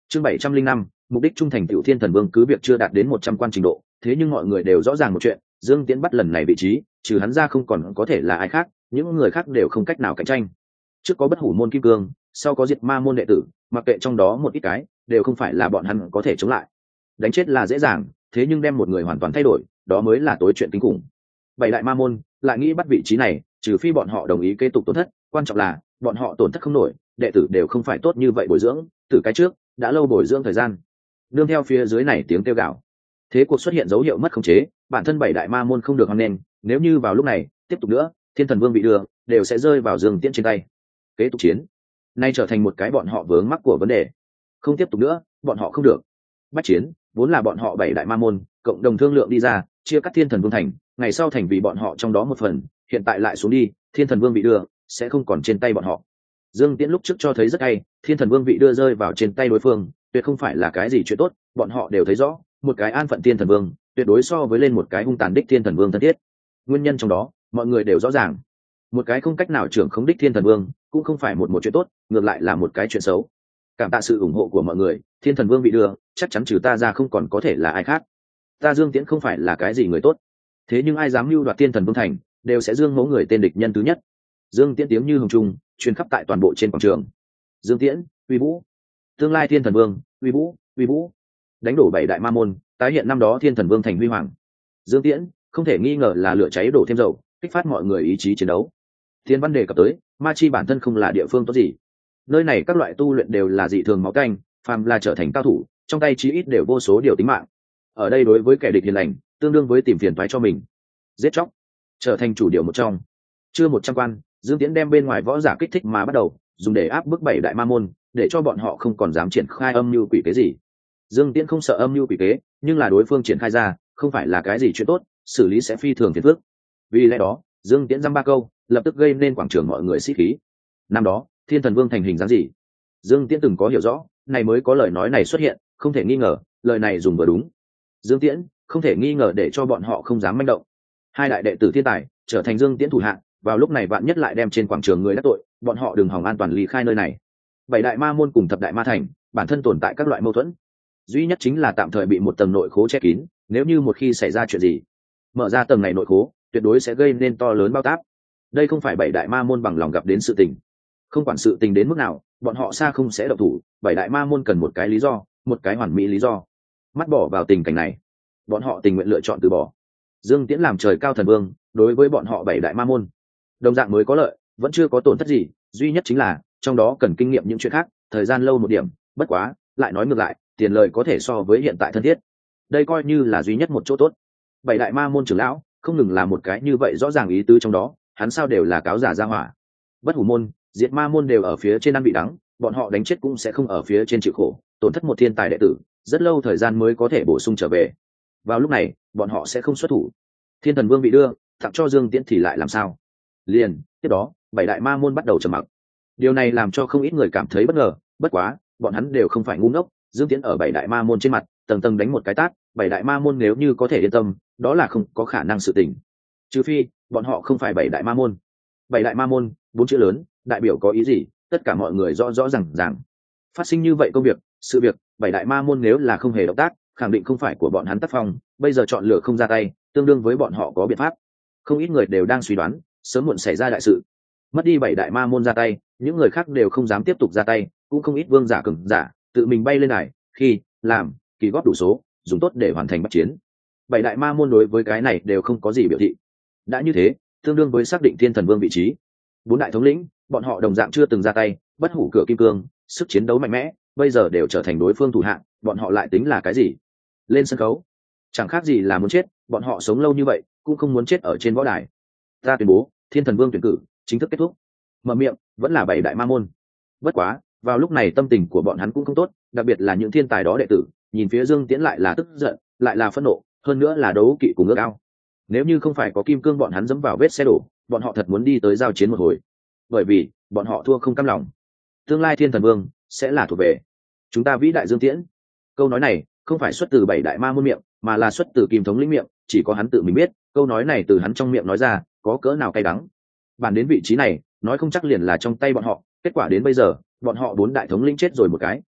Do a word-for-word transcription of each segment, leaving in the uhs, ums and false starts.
chương bảy trăm linh năm mục đích trung thành tiểu thiên thần vương cứ việc chưa đạt đến một trăm quan trình độ, thế nhưng mọi người đều rõ ràng một chuyện, Dương Tiễn bắt lần này vị trí, trừ hắn ra không còn có thể là ai khác, những người khác đều không cách nào cạnh tranh. Trước có bất hủ môn kim cương, sau có diệt ma môn đệ tử, mặc kệ trong đó một ít cái, đều không phải là bọn hắn có thể chống lại. Đánh chết là dễ dàng, thế nhưng đem một người hoàn toàn thay đổi, đó mới là tối chuyện kinh khủng. Bảy đại ma môn lại nghĩ bắt vị trí này, trừ phi bọn họ đồng ý kế tục tổn thất, quan trọng là bọn họ tổn thất không nổi, đệ tử đều không phải tốt như vậy bồi dưỡng, từ cái trước đã lâu bồi dưỡng thời gian. Đương theo phía dưới này tiếng kêu gào, thế cuộc xuất hiện dấu hiệu mất khống chế, bản thân bảy đại ma môn không được hoan nghênh, nếu như vào lúc này tiếp tục nữa, thiên thần vương bị đưa, đều sẽ rơi vào Dương Tiễn trên tay. Kế tục chiến, nay trở thành một cái bọn họ vướng mắc của vấn đề. Không tiếp tục nữa, bọn họ không được. Bách chiến, vốn là bọn họ bảy đại ma môn cộng đồng thương lượng đi ra, chia cắt thiên thần vương thành, ngày sau thành vì bọn họ trong đó một phần, hiện tại lại xuống đi, thiên thần vương bị đưa, sẽ không còn trên tay bọn họ. Dương Tiễn lúc trước cho thấy rất hay, thiên thần vương bị đưa rơi vào trên tay đối phương, tuyệt không phải là cái gì chuyện tốt, bọn họ đều thấy rõ, một cái an phận thiên thần vương, tuyệt đối so với lên một cái hung tàn đích thiên thần vương thân thiết. Nguyên nhân trong đó, mọi người đều rõ ràng. Một cái không cách nào trưởng khống đích thiên thần vương, cũng không phải một một chuyện tốt, ngược lại là một cái chuyện xấu. Cảm tạ sự ủng hộ của mọi người, thiên thần vương bị đưa, chắc chắn trừ ta ra không còn có thể là ai khác. Ta Dương Tiễn không phải là cái gì người tốt, thế nhưng ai dám mưu đoạt thiên thần vương thành, đều sẽ dương mẫu người tên địch nhân thứ nhất. Dương Tiễn tiếng như hồng trung, truyền khắp tại toàn bộ trên quảng trường. Dương Tiễn, uy vũ, tương lai thiên thần vương, uy vũ, uy vũ, đánh đổ bảy đại ma môn, tái hiện năm đó thiên thần vương thành huy hoàng. Dương Tiễn không thể nghi ngờ là lửa cháy đổ thêm dầu, kích phát mọi người ý chí chiến đấu. Thiên văn đề cập tới, ma chi bản thân không là địa phương tốt gì, nơi này các loại tu luyện đều là dị thường máu canh, phàm là trở thành cao thủ, trong tay chí ít đều vô số điều tính mạng. Ở đây đối với kẻ địch hiền lành, tương đương với tìm phiền toái cho mình. Giết chóc trở thành chủ điều một trong. Chưa một trăm quan, Dương Tiễn đem bên ngoài võ giả kích thích mà bắt đầu dùng để áp bức bảy đại ma môn, để cho bọn họ không còn dám triển khai âm mưu quỷ kế gì. Dương Tiễn không sợ âm mưu quỷ kế, nhưng là đối phương triển khai ra, không phải là cái gì chuyện tốt, xử lý sẽ phi thường phiền phức. Vì lẽ đó, Dương Tiễn dăm ba câu, lập tức gây nên quảng trường mọi người sĩ khí. Năm đó, thiên thần vương thành hình dáng gì, Dương Tiễn từng có hiểu rõ, này mới có lời nói này xuất hiện, không thể nghi ngờ, lời này dùng vừa đúng. Dương Tiễn không thể nghi ngờ để cho bọn họ không dám manh động. Hai đại đệ tử thiên tài trở thành Dương Tiễn thủ hạ, vào lúc này vạn nhất lại đem trên quảng trường người đắc tội, bọn họ đừng hòng an toàn ly khai nơi này. Bảy đại ma môn cùng thập đại ma thành, bản thân tồn tại các loại mâu thuẫn, duy nhất chính là tạm thời bị một tầng nội khố che kín, nếu như một khi xảy ra chuyện gì, mở ra tầng này nội khố, tuyệt đối sẽ gây nên to lớn bao táp. Đây không phải bảy đại ma môn bằng lòng gặp đến sự tình, không quản sự tình đến mức nào, bọn họ xa không sẽ động thủ. Bảy đại ma môn cần một cái lý do, một cái hoàn mỹ lý do. Mắt bỏ vào tình cảnh này, bọn họ tình nguyện lựa chọn từ bỏ. Dương Tiễn làm trời cao thần vương, đối với bọn họ bảy đại ma môn đồng dạng mới có lợi, vẫn chưa có tổn thất gì, duy nhất chính là trong đó cần kinh nghiệm những chuyện khác, thời gian lâu một điểm. Bất quá lại nói ngược lại, tiền lời có thể so với hiện tại thân thiết, đây coi như là duy nhất một chỗ tốt. Bảy đại ma môn trưởng lão không ngừng là một cái như vậy rõ ràng ý tứ trong đó, hắn sao đều là cáo giả ra hỏa. Bất hủ môn, diệt ma môn đều ở phía trên ăn bị đắng, bọn họ đánh chết cũng sẽ không ở phía trên chịu khổ, tổn thất một thiên tài đệ tử, rất lâu thời gian mới có thể bổ sung trở về. Vào lúc này bọn họ sẽ không xuất thủ. Thiên thần vương bị đưa tặng cho Dương Tiễn thì lại làm sao? Liền tiếp đó bảy đại ma môn bắt đầu trầm mặc. Điều này làm cho không ít người cảm thấy bất ngờ, bất quá bọn hắn đều không phải ngu ngốc. Dương Tiễn ở bảy đại ma môn trên mặt tầng tầng đánh một cái tát, bảy đại ma môn nếu như có thể yên tâm, đó là không có khả năng sự tình, trừ phi bọn họ không phải bảy đại ma môn. Bảy đại ma môn bốn chữ lớn đại biểu có ý gì, tất cả mọi người rõ rõ ràng ràng. Phát sinh như vậy công việc, sự việc, bảy đại ma môn nếu là không hề động tác, khẳng định không phải của bọn hắn tác phong, bây giờ chọn lựa không ra tay, tương đương với bọn họ có biện pháp. Không ít người đều đang suy đoán sớm muộn xảy ra đại sự, mất đi bảy đại ma môn ra tay, những người khác đều không dám tiếp tục ra tay, cũng không ít vương giả cường giả tự mình bay lên này, khi làm kỳ góp đủ số, dùng tốt để hoàn thành bắt chiến. Bảy đại ma môn đối với cái này đều không có gì biểu thị. Đã như thế, tương đương với xác định thiên thần vương vị trí. Bốn đại thống lĩnh, bọn họ đồng dạng chưa từng ra tay, bất hủ cửa kim cương, sức chiến đấu mạnh mẽ, bây giờ đều trở thành đối phương thủ hạng, bọn họ lại tính là cái gì? Lên sân khấu, chẳng khác gì là muốn chết, bọn họ sống lâu như vậy, cũng không muốn chết ở trên võ đài. Ta tuyên bố, thiên thần vương tuyển cử chính thức kết thúc. Mở miệng vẫn là bảy đại ma môn. Bất quá, vào lúc này tâm tình của bọn hắn cũng không tốt, đặc biệt là những thiên tài đó đệ tử, nhìn phía Dương Tiễn lại là tức giận, lại là phẫn nộ, hơn nữa là đấu kỵ cùng ước ao. Nếu như không phải có kim cương bọn hắn dẫm vào vết xe đổ, bọn họ thật muốn đi tới giao chiến một hồi, bởi vì bọn họ thua không cam lòng. Tương lai thiên thần vương sẽ là thuộc về chúng ta vĩ đại Dương Tiễn. Câu nói này không phải xuất từ bảy đại ma môn miệng, mà là xuất từ Kim thống lĩnh miệng, chỉ có hắn tự mình biết câu nói này từ hắn trong miệng nói ra có cỡ nào cay đắng. Bản đến vị trí này nói không chắc liền là trong tay bọn họ, kết quả đến bây giờ bọn họ bốn đại thống lĩnh chết rồi một cái,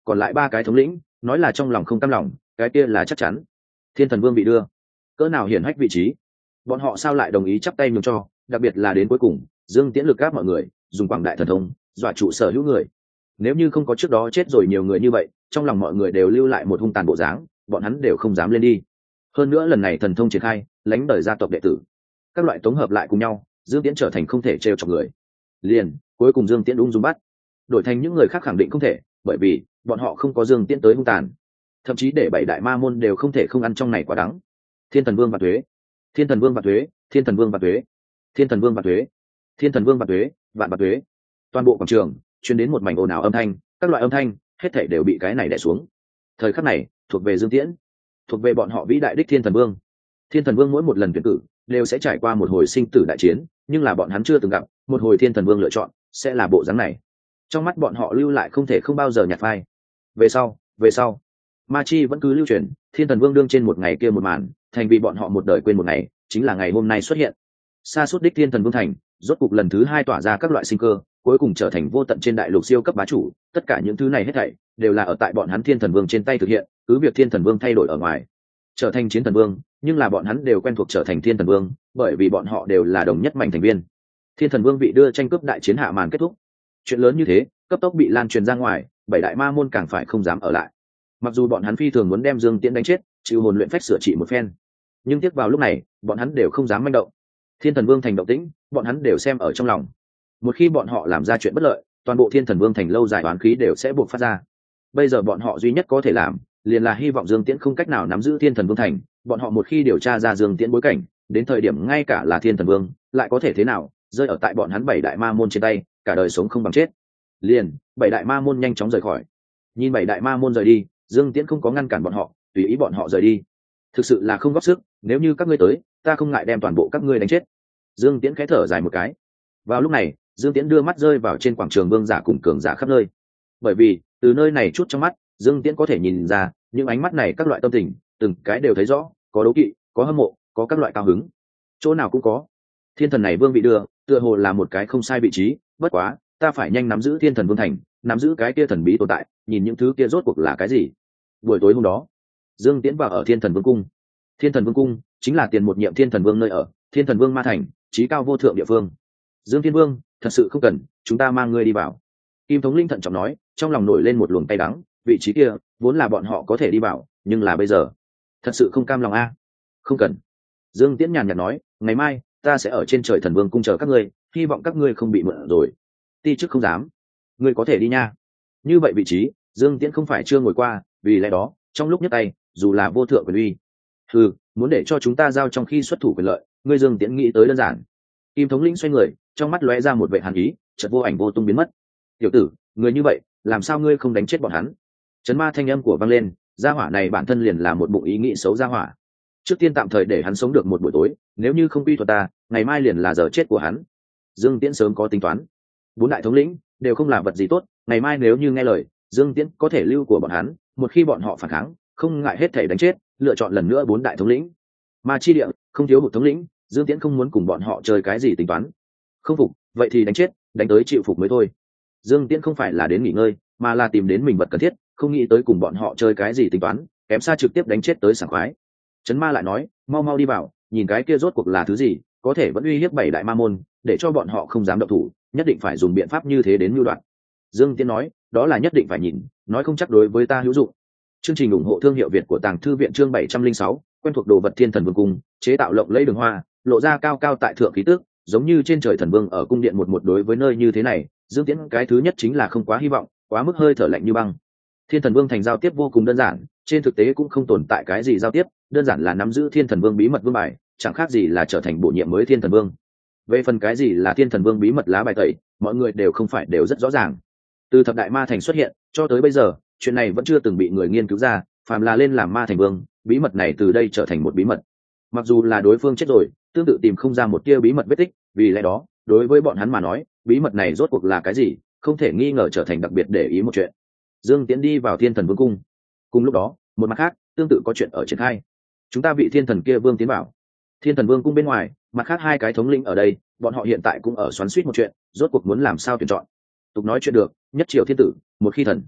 còn lại ba cái thống lĩnh nói là trong lòng không cam lòng, cái kia là chắc chắn. Thiên thần vương bị đưa, cỡ nào hiển hách vị trí, bọn họ sao lại đồng ý chắp tay nhường cho, đặc biệt là đến cuối cùng Dương Tiễn lực gáp mọi người, dùng quảng đại thần thông dọa trụ sở hữu người. Nếu như không có trước đó chết rồi nhiều người như vậy, trong lòng mọi người đều lưu lại một hung tàn bộ dáng, bọn hắn đều không dám lên đi. Hơn nữa lần này thần thông triển khai, lãnh đời gia tộc đệ tử, các loại tổng hợp lại cùng nhau, Dương Tiễn trở thành không thể trêu chọc người. Liền cuối cùng Dương Tiễn ung dung bắt, đổi thành những người khác khẳng định không thể, bởi vì bọn họ không có Dương Tiễn tới hung tàn, thậm chí để bảy đại ma môn đều không thể không ăn trong này quả đắng. Thiên thần vương và thuế, thiên thần vương và thuế, thiên thần vương và thuế, thiên thần vương và thuế, thiên thần vương và thuế, vạn và thuế. Toàn bộ quảng trường truyền đến một mảnh ồn ào âm thanh, các loại âm thanh hết thảy đều bị cái này đè xuống. Thời khắc này thuộc về Dương Tiễn, thuộc về bọn họ vĩ đại đích thiên thần vương. Thiên thần vương mỗi một lần tuyển cử đều sẽ trải qua một hồi sinh tử đại chiến, nhưng là bọn hắn chưa từng gặp một hồi thiên thần vương lựa chọn sẽ là bộ dáng này. Trong mắt bọn họ lưu lại không thể không bao giờ nhạt phai. Về sau, về sau, ma chi vẫn cứ lưu truyền, thiên thần vương đương trên một ngày kia một màn, thành vì bọn họ một đời quên một ngày, chính là ngày hôm nay xuất hiện. Sa suốt đích thiên thần vương thành, rốt cục lần thứ hai tỏa ra các loại sinh cơ, cuối cùng trở thành vô tận trên đại lục siêu cấp bá chủ. Tất cả những thứ này hết thảy đều là ở tại bọn hắn thiên thần vương trên tay thực hiện, cứ việc thiên thần vương thay đổi ở ngoài, trở thành chiến thần vương, nhưng là bọn hắn đều quen thuộc trở thành thiên thần vương, bởi vì bọn họ đều là đồng nhất mảnh thành viên. Thiên thần vương bị đưa tranh cướp đại chiến hạ màn kết thúc. Chuyện lớn như thế cấp tốc bị lan truyền ra ngoài, bảy đại ma môn càng phải không dám ở lại. Mặc dù bọn hắn phi thường muốn đem Dương Tiễn đánh chết, chịu hồn luyện phách sửa trị một phen, nhưng tiếc vào lúc này bọn hắn đều không dám manh động. Thiên thần vương thành động tĩnh, bọn hắn đều xem ở trong lòng. Một khi bọn họ làm ra chuyện bất lợi, toàn bộ thiên thần vương thành lâu dài oán khí đều sẽ buộc phát ra. Bây giờ bọn họ duy nhất có thể làm liền là hy vọng Dương Tiễn không cách nào nắm giữ thiên thần vương thành. Bọn họ một khi điều tra ra Dương Tiễn bối cảnh, đến thời điểm ngay cả là thiên thần vương lại có thể thế nào, rơi ở tại bọn hắn bảy đại ma môn trên tay, cả đời sống không bằng chết. Liền bảy đại ma môn nhanh chóng rời khỏi. Nhìn bảy đại ma môn rời đi, Dương Tiễn không có ngăn cản bọn họ, tùy ý bọn họ rời đi. Thực sự là không góp sức, nếu như các ngươi tới, ta không ngại đem toàn bộ các ngươi đánh chết. Dương Tiễn khẽ thở dài một cái. Vào lúc này Dương Tiễn đưa mắt rơi vào trên quảng trường vương giả cùng cường giả khắp nơi, bởi vì từ nơi này chút trong mắt Dương Tiễn có thể nhìn ra những ánh mắt này, các loại tâm tình từng cái đều thấy rõ, có đấu kỵ, có hâm mộ, có các loại cao hứng, chỗ nào cũng có. Thiên thần này vương bị đưa tựa hồ là một cái không sai vị trí, bất quá ta phải nhanh nắm giữ thiên thần vương thành, nắm giữ cái kia thần bí tồn tại, nhìn những thứ kia rốt cuộc là cái gì. Buổi tối hôm đó Dương Tiễn vào ở thiên thần vương cung. Thiên thần vương cung chính là tiền một nhiệm thiên thần vương nơi ở, thiên thần vương ma thành, trí cao vô thượng địa phương. Dương Thiên Vương, thật sự không cần, chúng ta mang ngươi đi vào. Kim thống linh thận trọng nói, trong lòng nổi lên một luồng cay đắng, vị trí kia vốn là bọn họ có thể đi vào, nhưng là bây giờ thật sự không cam lòng a. Không cần. Dương Tiễn nhàn nhạt nói, ngày mai ta sẽ ở trên trời thần vương cung chờ các ngươi, hy vọng các ngươi không bị mượn rồi. Ti chức không dám, ngươi có thể đi nha. Như vậy vị trí Dương Tiễn không phải chưa ngồi qua, vì lẽ đó trong lúc nhấc tay dù là vô thượng quyền uy. Ừ, muốn để cho chúng ta giao trong khi xuất thủ quyền lợi, ngươi Dương Tiễn nghĩ tới đơn giản. Kim thống lĩnh xoay người, trong mắt lóe ra một vệ hàn ý, chợt vô ảnh vô tung biến mất. Tiểu tử, người như vậy làm sao ngươi không đánh chết bọn hắn? Chấn ma thanh âm của vang lên, gia hỏa này bản thân liền là một bụng ý nghĩ xấu gia hỏa. Trước tiên tạm thời để hắn sống được một buổi tối, nếu như không quy thuật ta, ngày mai liền là giờ chết của hắn. Dương Tiễn sớm có tính toán, bốn đại thống lĩnh đều không là vật gì tốt, ngày mai nếu như nghe lời, Dương Tiễn có thể lưu của bọn hắn, một khi bọn họ phản kháng, không ngại hết thảy đánh chết, lựa chọn lần nữa bốn đại thống lĩnh. Ma chi địa không thiếu hụt thống lĩnh, Dương Tiễn không muốn cùng bọn họ chơi cái gì tính toán. Không phục, vậy thì đánh chết, đánh tới chịu phục mới thôi. Dương Tiễn không phải là đến nghỉ ngơi, mà là tìm đến mình vật cần thiết, không nghĩ tới cùng bọn họ chơi cái gì tính toán, kém xa trực tiếp đánh chết tới sảng khoái. Trấn Ma lại nói, mau mau đi vào, nhìn cái kia rốt cuộc là thứ gì, có thể vẫn uy hiếp bảy đại ma môn, để cho bọn họ không dám động thủ, nhất định phải dùng biện pháp như thế đến mưu đoạn. Dương Tiễn nói, đó là nhất định phải nhìn, nói không chắc đối với ta hữu dụng. Chương trình ủng hộ thương hiệu Việt của Tàng Thư viện chương bảy trăm linh sáu, quen thuộc đồ vật thiên thần vương cung, chế tạo lộng lẫy đường hoa, lộ ra cao cao tại thượng khí tước, giống như trên trời thần vương ở cung điện một một. Đối với nơi như thế này, Dương Tiễn cái thứ nhất chính là không quá hy vọng, quá mức hơi thở lạnh như băng. Thiên thần vương thành giao tiếp vô cùng đơn giản, trên thực tế cũng không tồn tại cái gì giao tiếp, đơn giản là nắm giữ thiên thần vương bí mật vương bài, chẳng khác gì là trở thành bổ nhiệm mới thiên thần vương. Về phần cái gì là thiên thần vương bí mật lá bài tẩy, mọi người đều không phải đều rất rõ ràng. Từ thập đại ma thành xuất hiện cho tới bây giờ, chuyện này vẫn chưa từng bị người nghiên cứu ra, phàm là lên làm ma thành vương, bí mật này từ đây trở thành một bí mật. Mặc dù là đối phương chết rồi, tương tự tìm không ra một tia bí mật vết tích, vì lẽ đó đối với bọn hắn mà nói, bí mật này rốt cuộc là cái gì, không thể nghi ngờ trở thành đặc biệt để ý một chuyện. Dương Tiễn đi vào thiên thần vương cung. Cùng lúc đó, một mặt khác tương tự có chuyện ở triển khai. Chúng ta vị thiên thần kia vương tiến bảo thiên thần vương cung bên ngoài, mặt khác hai cái thống lĩnh ở đây, bọn họ hiện tại cũng ở xoắn xuýt một chuyện, rốt cuộc muốn làm sao tuyển chọn. Tục nói chuyện được, nhất triều thiên tử, một khi thần.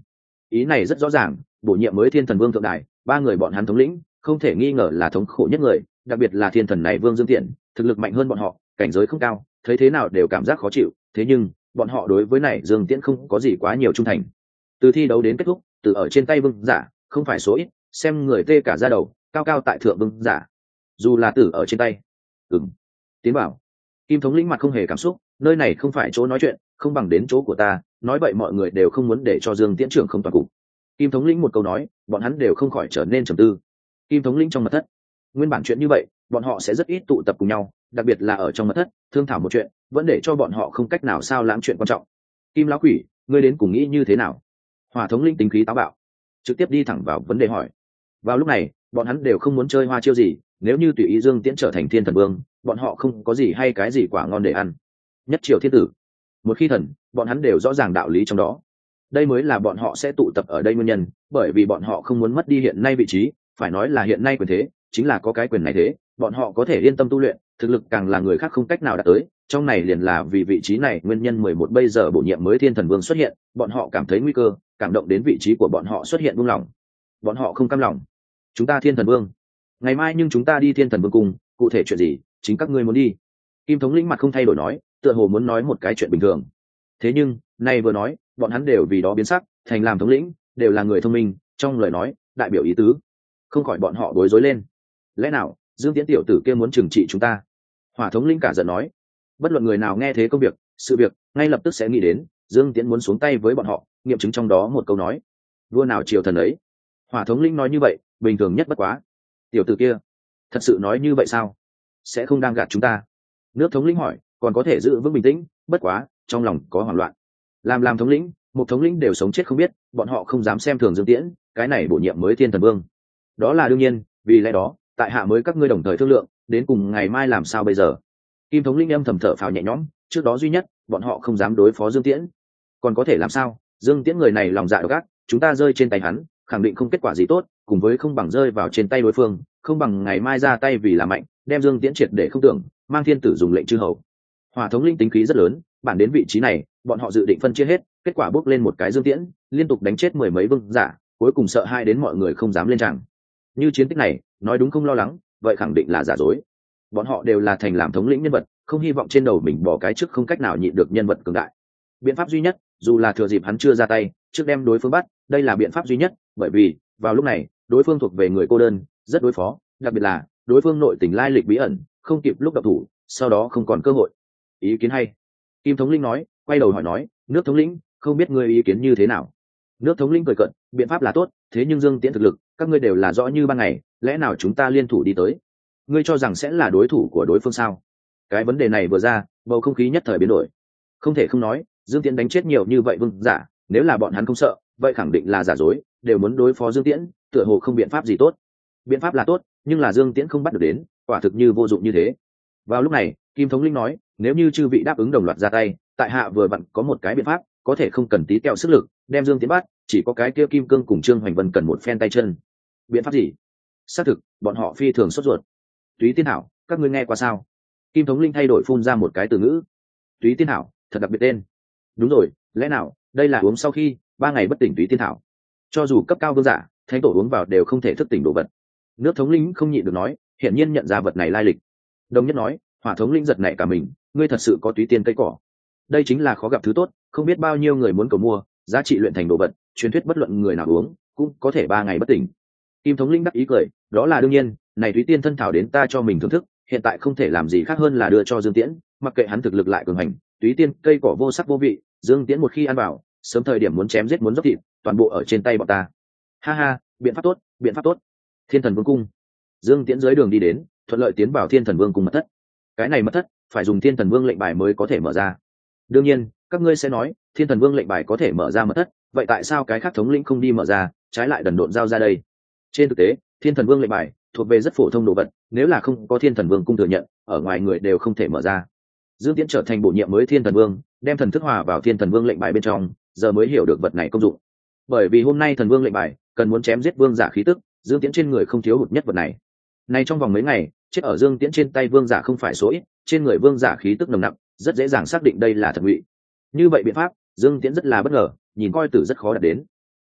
Ý này rất rõ ràng, bổ nhiệm mới thiên thần vương thượng đài, ba người bọn hắn thống lĩnh không thể nghi ngờ là thống khổ nhất người, đặc biệt là thiên thần này vương Dương Tiễn, thực lực mạnh hơn bọn họ, cảnh giới không cao, thấy thế nào đều cảm giác khó chịu, thế nhưng bọn họ đối với này Dương Tiễn không có gì quá nhiều trung thành. Từ thi đấu đến kết thúc, từ ở trên tay vương giả không phải số ít, xem người tê cả da đầu, cao cao tại thượng vương giả, dù là tử ở trên tay. Ừm, tiến bảo. Kim thống lĩnh mặt không hề cảm xúc, nơi này không phải chỗ nói chuyện, không bằng đến chỗ của ta, nói vậy mọi người đều không muốn để cho Dương Tiễn trưởng không toàn cục. Kim thống lĩnh một câu nói, bọn hắn đều không khỏi trở nên trầm tư. Kim thống lĩnh trong mật thất, nguyên bản chuyện như vậy bọn họ sẽ rất ít tụ tập cùng nhau, đặc biệt là ở trong mật thất thương thảo một chuyện, vẫn để cho bọn họ không cách nào sao lãng chuyện quan trọng. Kim lão quỷ, ngươi đến cùng nghĩ như thế nào? Hỏa thống lĩnh tính khí táo bạo, trực tiếp đi thẳng vào vấn đề hỏi. Vào lúc này bọn hắn đều không muốn chơi hoa chiêu gì, nếu như tùy ý Dương Tiễn trở thành thiên thần vương, bọn họ không có gì hay cái gì quả ngon để ăn. Nhất triều thiên tử, một khi thần, bọn hắn đều rõ ràng đạo lý trong đó. Đây mới là bọn họ sẽ tụ tập ở đây nguyên nhân, bởi vì bọn họ không muốn mất đi hiện nay vị trí, phải nói là hiện nay quyền thế, chính là có cái quyền này thế, bọn họ có thể yên tâm tu luyện, thực lực càng là người khác không cách nào đạt tới, trong này liền là vì vị trí này nguyên nhân mười một bây giờ bổ nhiệm mới thiên thần vương xuất hiện, bọn họ cảm thấy nguy cơ, cảm động đến vị trí của bọn họ xuất hiện buông lỏng. Bọn họ không cam lòng. Chúng ta thiên thần vương, ngày mai nhưng chúng ta đi thiên thần vương cung, cụ thể chuyện gì, chính các ngươi muốn đi. Kim thống lĩnh mặt không thay đổi nói, tựa hồ muốn nói một cái chuyện bình thường. Thế nhưng, nay vừa nói, bọn hắn đều vì đó biến sắc, thành làm thống lĩnh, đều là người thông minh, trong lời nói, đại biểu ý tứ. Không khỏi bọn họ bối rối lên. Lẽ nào, Dương Tiễn tiểu tử kia muốn trừng trị chúng ta? Hỏa thống lĩnh cả giận nói. Bất luận người nào nghe thế công việc, sự việc, ngay lập tức sẽ nghĩ đến, Dương Tiễn muốn xuống tay với bọn họ, nghiệm chứng trong đó một câu nói. Vua nào triều thần ấy. Hỏa thống lĩnh nói như vậy, bình thường nhất bất quá. Tiểu tử kia, thật sự nói như vậy sao? Sẽ không đang gạt chúng ta? Nước thống lĩnh hỏi, còn có thể giữ vững bình tĩnh, bất quá, trong lòng có hoảng loạn. Làm làm thống lĩnh, một thống lĩnh đều sống chết không biết, bọn họ không dám xem thường Dương Tiễn, cái này bổ nhiệm mới thiên thần vương. Đó là đương nhiên, vì lẽ đó, tại hạ mới các ngươi đồng thời thương lượng, đến cùng ngày mai làm sao bây giờ. Kim thống lĩnh âm thầm thở phào nhẹ nhõm, trước đó duy nhất, bọn họ không dám đối phó Dương Tiễn. Còn có thể làm sao? Dương Tiễn người này lòng dạ độc ác, chúng ta rơi trên tay hắn, khẳng định không kết quả gì tốt, cùng với không bằng rơi vào trên tay đối phương, không bằng ngày mai ra tay vì là mạnh, đem Dương Tiễn triệt để không tưởng, mang thiên tử dùng lệnh chư hầu. Hỏa thống lĩnh tính khí rất lớn, bản đến vị trí này, bọn họ dự định phân chia hết, kết quả bước lên một cái Dương Tiễn, liên tục đánh chết mười mấy vương giả, cuối cùng sợ hai đến mọi người không dám lên tràng. Như chiến tích này, nói đúng không lo lắng, vậy khẳng định là giả dối. Bọn họ đều là thành làm thống lĩnh nhân vật, không hy vọng trên đầu mình bỏ cái trước không cách nào nhịn được nhân vật cường đại. Biện pháp duy nhất, dù là thừa dịp hắn chưa ra tay, trước đem đối phương bắt, đây là biện pháp duy nhất, bởi vì vào lúc này, đối phương thuộc về người cô đơn, rất đối phó, đặc biệt là đối phương nội tình lai lịch bí ẩn, không kịp lúc động thủ, sau đó không còn cơ hội. Ý kiến hay. Kim thống lĩnh nói, quay đầu hỏi nói, nước thống lĩnh, không biết ngươi ý kiến như thế nào? Nước thống lĩnh cười cận, biện pháp là tốt, thế nhưng Dương Tiễn thực lực, các ngươi đều là rõ như ban ngày, lẽ nào chúng ta liên thủ đi tới? Ngươi cho rằng sẽ là đối thủ của đối phương sao? Cái vấn đề này vừa ra, bầu không khí nhất thời biến đổi. Không thể không nói, Dương Tiễn đánh chết nhiều như vậy vương giả, nếu là bọn hắn không sợ, vậy khẳng định là giả dối, đều muốn đối phó Dương Tiễn, tựa hồ không biện pháp gì tốt. Biện pháp là tốt, nhưng là Dương Tiễn không bắt được đến, quả thực như vô dụng như thế. Vào lúc này, Kim thống lĩnh nói, nếu như chư vị đáp ứng đồng loạt ra tay, tại hạ vừa vặn có một cái biện pháp, có thể không cần tí kẹo sức lực, đem Dương Tiễn bắt, chỉ có cái kia Kim Cương cùng Trương Hoành Vân cần một phen tay chân. Biện pháp gì? Xác thực, bọn họ phi thường sốt ruột. Túy Tiên Hảo, các ngươi nghe qua sao? Kim thống linh thay đổi phun ra một cái từ ngữ. Túy Tiên Hảo, thật đặc biệt tên. Đúng rồi, lẽ nào đây là uống sau khi ba ngày bất tỉnh Túy Tiên Hảo? Cho dù cấp cao vương giả, thánh tổ uống vào đều không thể thức tỉnh đồ vật. Nước thống linh không nhịn được nói, hiển nhiên nhận ra vật này lai lịch. Đồng nhất nói, Hỏa thống linh giật nảy cả mình, ngươi thật sự có túy tiên cây cỏ? Đây chính là khó gặp thứ tốt, không biết bao nhiêu người muốn cầu mua, giá trị luyện thành đồ vật, truyền thuyết bất luận người nào uống cũng có thể ba ngày bất tỉnh. Kim thống linh đắc ý cười, đó là đương nhiên, này túy tiên thân thảo đến ta cho mình thưởng thức, hiện tại không thể làm gì khác hơn là đưa cho Dương Tiễn, mặc kệ hắn thực lực lại cường hành, túy tiên cây cỏ vô sắc vô vị, Dương Tiễn một khi ăn vào, sớm thời điểm muốn chém giết muốn dốc thịt, toàn bộ ở trên tay bọn ta. Ha ha, biện pháp tốt, biện pháp tốt. Thiên thần vương cung. Dương Tiễn dưới đường đi đến, thuận lợi tiến vào thiên thần vương cung mật thất. Cái này mật thất phải dùng thiên thần vương lệnh bài mới có thể mở ra. Đương nhiên, các ngươi sẽ nói, thiên thần vương lệnh bài có thể mở ra mật thất, vậy tại sao cái khác thống lĩnh không đi mở ra, trái lại đần độn giao ra đây? Trên thực tế, thiên thần vương lệnh bài thuộc về rất phổ thông đồ vật, nếu là không có thiên thần vương cung thừa nhận, ở ngoài người đều không thể mở ra. Dương Tiễn trở thành bổ nhiệm mới thiên thần vương, đem thần thức hòa vào thiên thần vương lệnh bài bên trong, giờ mới hiểu được vật này công dụng. Bởi vì hôm nay thần vương lệnh bài cần muốn chém giết vương giả khí tức, Dương Tiễn trên người không thiếu hụt nhất vật này. Nay trong vòng mấy ngày, chết ở Dương Tiễn trên tay vương giả không phải số ít, trên người vương giả khí tức nồng nặc, rất dễ dàng xác định đây là thật ngụy. Như vậy biện pháp, Dương Tiễn rất là bất ngờ, nhìn coi tử rất khó đạt đến.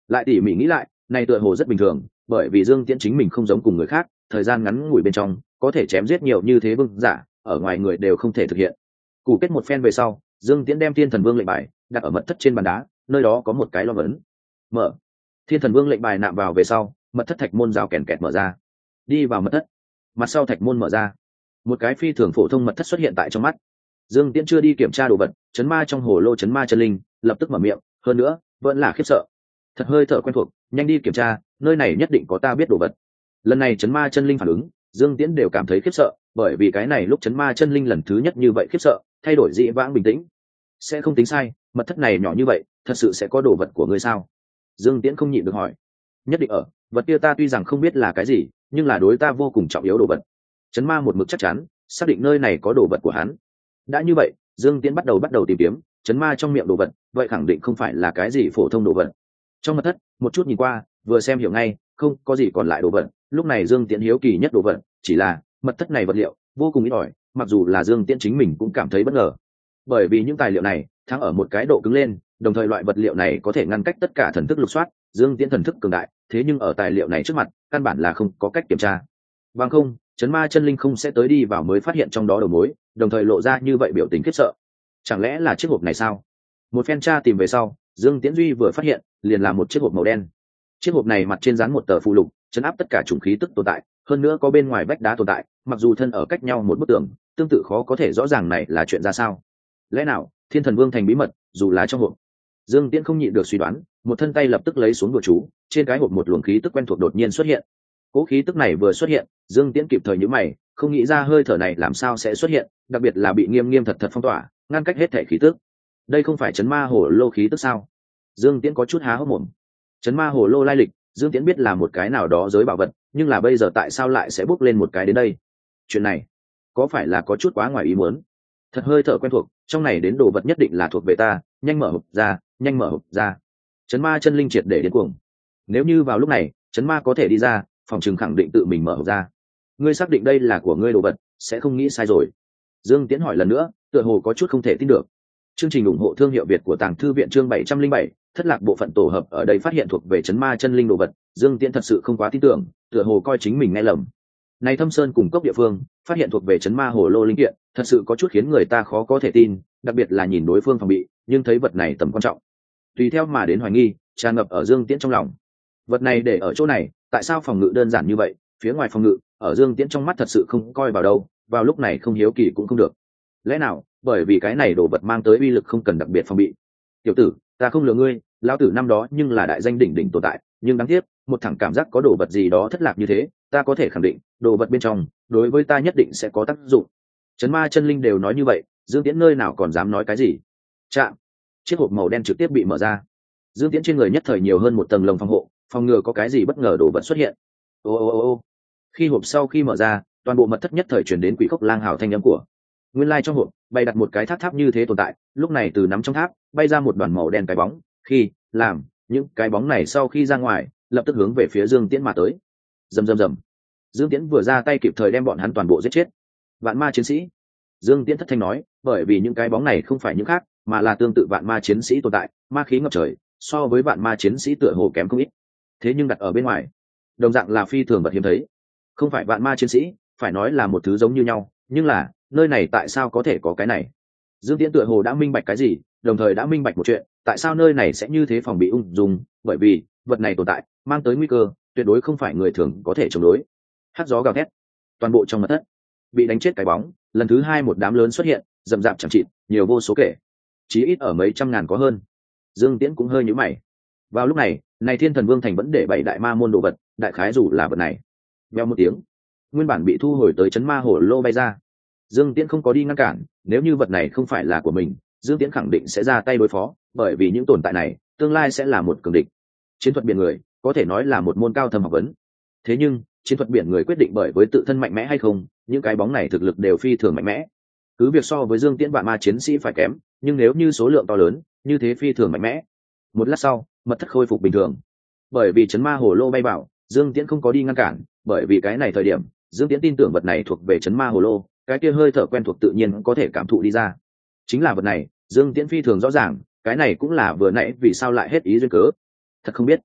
lại tỉ mỉ nghĩ lại, này tựa hồ rất bình thường, bởi vì Dương Tiễn chính mình không giống cùng người khác, thời gian ngắn ngủi bên trong có thể chém giết nhiều như thế vương giả, ở ngoài người đều không thể thực hiện. Củ kết một phen về sau, Dương Tiễn đem Thiên Thần Vương lệnh bài đặt ở mật thất trên bàn đá, nơi đó có một cái loa ấn. Mở. Thiên Thần Vương lệnh bài nạm vào về sau, mật thất thạch môn rào kèn kẹt mở ra. Đi vào mật thất, mặt sau thạch môn mở ra, một cái phi thường phổ thông mật thất xuất hiện tại trong mắt. Dương Tiễn chưa đi kiểm tra đồ vật, chấn ma trong hồ lô chấn ma chân linh lập tức mở miệng, hơn nữa vẫn là khiếp sợ. Thật hơi thở quen thuộc, nhanh đi kiểm tra, nơi này nhất định có ta biết đồ vật. Lần này chấn ma chân linh phản ứng, Dương Tiễn đều cảm thấy khiếp sợ, bởi vì cái này lúc chấn ma chân linh lần thứ nhất như vậy khiếp sợ, thay đổi dị vãng bình tĩnh. Sẽ không tính sai, mật thất này nhỏ như vậy, thật sự sẽ có đồ vật của ngươi sao? Dương Tiễn không nhịn được hỏi. Nhất định ở, vật kia ta tuy rằng không biết là cái gì, nhưng là đối ta vô cùng trọng yếu đồ vật. Chấn ma một mực chắc chắn, xác định nơi này có đồ vật của hắn. Đã như vậy, Dương Tiễn bắt đầu bắt đầu tìm kiếm, chấn ma trong miệng đồ vật, vậy khẳng định không phải là cái gì phổ thông đồ vật. Trong mật thất, một chút nhìn qua, vừa xem hiểu ngay, không có gì còn lại đồ vật. Lúc này Dương Tiễn hiếu kỳ nhất đồ vật, chỉ là mật thất này vật liệu vô cùng ít ỏi, mặc dù là Dương Tiễn chính mình cũng cảm thấy bất ngờ. Bởi vì những tài liệu này thắng ở một cái độ cứng lên, đồng thời loại vật liệu này có thể ngăn cách tất cả thần thức lục soát, Dương Tiễn thần thức cường đại, thế nhưng ở tài liệu này trước mặt, căn bản là không có cách kiểm tra. Bằng không, chấn ma chân linh không sẽ tới đi vào mới phát hiện trong đó đầu mối, đồng thời lộ ra như vậy biểu tình khiếp sợ. Chẳng lẽ là chiếc hộp này sao? Một phen tra tìm về sau, Dương Tiễn Duy vừa phát hiện, liền là một chiếc hộp màu đen. Chiếc hộp này mặt trên dán một tờ phù lục, chấn áp tất cả chủng khí tức tồn tại, hơn nữa có bên ngoài vách đá tồn tại, mặc dù thân ở cách nhau một bức tường, tương tự khó có thể rõ ràng này là chuyện ra sao. Lẽ nào Thiên Thần Vương thành bí mật, dù là trong hộp? Dương Tiễn không nhịn được suy đoán, một thân tay lập tức lấy xuống bùa chú, trên cái hộp một luồng khí tức quen thuộc đột nhiên xuất hiện. Cỗ khí tức này vừa xuất hiện, Dương Tiễn kịp thời nhíu mày, không nghĩ ra hơi thở này làm sao sẽ xuất hiện, đặc biệt là bị nghiêm nghiêm thật thật phong tỏa, ngăn cách hết thể khí tức. Đây không phải chấn ma hồ lô khí tức sao? Dương Tiễn có chút há hốc mồm. Chấn ma hồ lô lai lịch, Dương Tiễn biết là một cái nào đó giới bảo vật, nhưng là bây giờ tại sao lại sẽ bốc lên một cái đến đây? Chuyện này có phải là có chút quá ngoài ý muốn? Thật hơi thở quen thuộc, trong này đến đồ vật nhất định là thuộc về ta, nhanh mở hộp ra, nhanh mở hộp ra. Chấn ma chân linh triệt để điên cuồng. Nếu như vào lúc này, chấn ma có thể đi ra, phòng trường khẳng định tự mình mở hộp ra. Ngươi xác định đây là của ngươi đồ vật, sẽ không nghĩ sai rồi. Dương Tiễn hỏi lần nữa, tựa hồ có chút không thể tin được. Chương trình ủng hộ thương hiệu Việt của Tàng Thư viện chương bảy trăm linh bảy, thất lạc bộ phận tổ hợp ở đây phát hiện thuộc về chấn ma chân linh đồ vật, Dương Tiễn thật sự không quá tin tưởng, tựa hồ coi chính mình nghe lầm. Này Thâm Sơn cùng cốc địa phương, phát hiện thuộc về chấn ma hồ lô linh kiện, thật sự có chút khiến người ta khó có thể tin, đặc biệt là nhìn đối phương phòng bị, nhưng thấy vật này tầm quan trọng. Tùy theo mà đến hoài nghi, tràn ngập ở Dương Tiễn trong lòng. Vật này để ở chỗ này, tại sao phòng ngự đơn giản như vậy, phía ngoài phòng ngự, ở Dương Tiễn trong mắt thật sự không coi vào đâu, vào lúc này không hiếu kỳ cũng không được. Lẽ nào, bởi vì cái này đồ vật mang tới uy lực không cần đặc biệt phòng bị. Tiểu tử, ta không lừa ngươi, lão tử năm đó nhưng là đại danh đỉnh đỉnh tồn tại, nhưng đáng tiếc, một thằng cảm giác có đồ vật gì đó thất lạc như thế, ta có thể khẳng định, đồ vật bên trong, đối với ta nhất định sẽ có tác dụng. Chấn ma chân linh đều nói như vậy, Dương Tiễn nơi nào còn dám nói cái gì? Chạm, chiếc hộp màu đen trực tiếp bị mở ra. Dương Tiễn trên người nhất thời nhiều hơn một tầng lồng phòng hộ, phòng ngừa có cái gì bất ngờ đồ vật xuất hiện. Ô ô ô ô. Khi hộp sau khi mở ra, toàn bộ mật thất nhất thời truyền đến quỷ khốc lang hào thanh âm của. Nguyên lai trong hộp bày đặt một cái tháp tháp như thế tồn tại, lúc này từ nắm trong tháp bay ra một đoàn màu đen cái bóng, khi làm những cái bóng này sau khi ra ngoài, lập tức hướng về phía Dương Tiễn mà tới. Rầm rầm rầm. Dương Tiễn vừa ra tay kịp thời đem bọn hắn toàn bộ giết chết. Vạn ma chiến sĩ. Dương Tiễn thất thanh nói, bởi vì những cái bóng này không phải những khác, mà là tương tự vạn ma chiến sĩ tồn tại, ma khí ngập trời, so với vạn ma chiến sĩ tựa hồ kém không ít. Thế nhưng đặt ở bên ngoài, đồng dạng là phi thường vật hiếm thấy. Không phải vạn ma chiến sĩ, phải nói là một thứ giống như nhau, nhưng là nơi này tại sao có thể có cái này? Dương Tiễn tựa hồ đã minh bạch cái gì, đồng thời đã minh bạch một chuyện, tại sao nơi này sẽ như thế phòng bị ung dung, bởi vì vật này tồn tại, mang tới nguy cơ, tuyệt đối không phải người thường có thể chống đối. Hắc gió gào thét, toàn bộ trong mật thất bị đánh chết cái bóng, lần thứ hai một đám lớn xuất hiện, rậm rạp chẳng chịt, nhiều vô số kể, chí ít ở mấy trăm ngàn có hơn. Dương Tiễn cũng hơi nhíu mày. Vào lúc này, này Thiên Thần Vương thành vẫn để bảy đại ma môn đồ vật, đại khái dù là vật này. Vèo một tiếng, nguyên bản bị thu hồi tới chấn ma hồ lô bay ra. Dương Tiễn không có đi ngăn cản, nếu như vật này không phải là của mình, Dương Tiễn khẳng định sẽ ra tay đối phó, bởi vì những tồn tại này, tương lai sẽ là một cường địch. Chiến thuật biển người, có thể nói là một môn cao thâm học vấn. Thế nhưng, chiến thuật biển người quyết định bởi với tự thân mạnh mẽ hay không, những cái bóng này thực lực đều phi thường mạnh mẽ. Cứ việc so với Dương Tiễn vạn ma chiến sĩ phải kém, nhưng nếu như số lượng to lớn, như thế phi thường mạnh mẽ. Một lát sau, mật thất khôi phục bình thường. Bởi vì chấn ma hồ lô bay vào, Dương Tiễn không có đi ngăn cản, bởi vì cái này thời điểm, Dương Tiễn tin tưởng vật này thuộc về chấn ma hồ lô, cái kia hơi thở quen thuộc tự nhiên có thể cảm thụ đi ra. Chính là vật này, Dương Tiễn phi thường rõ ràng, cái này cũng là vừa nãy vì sao lại hết ý duyên cớ. Thật không biết,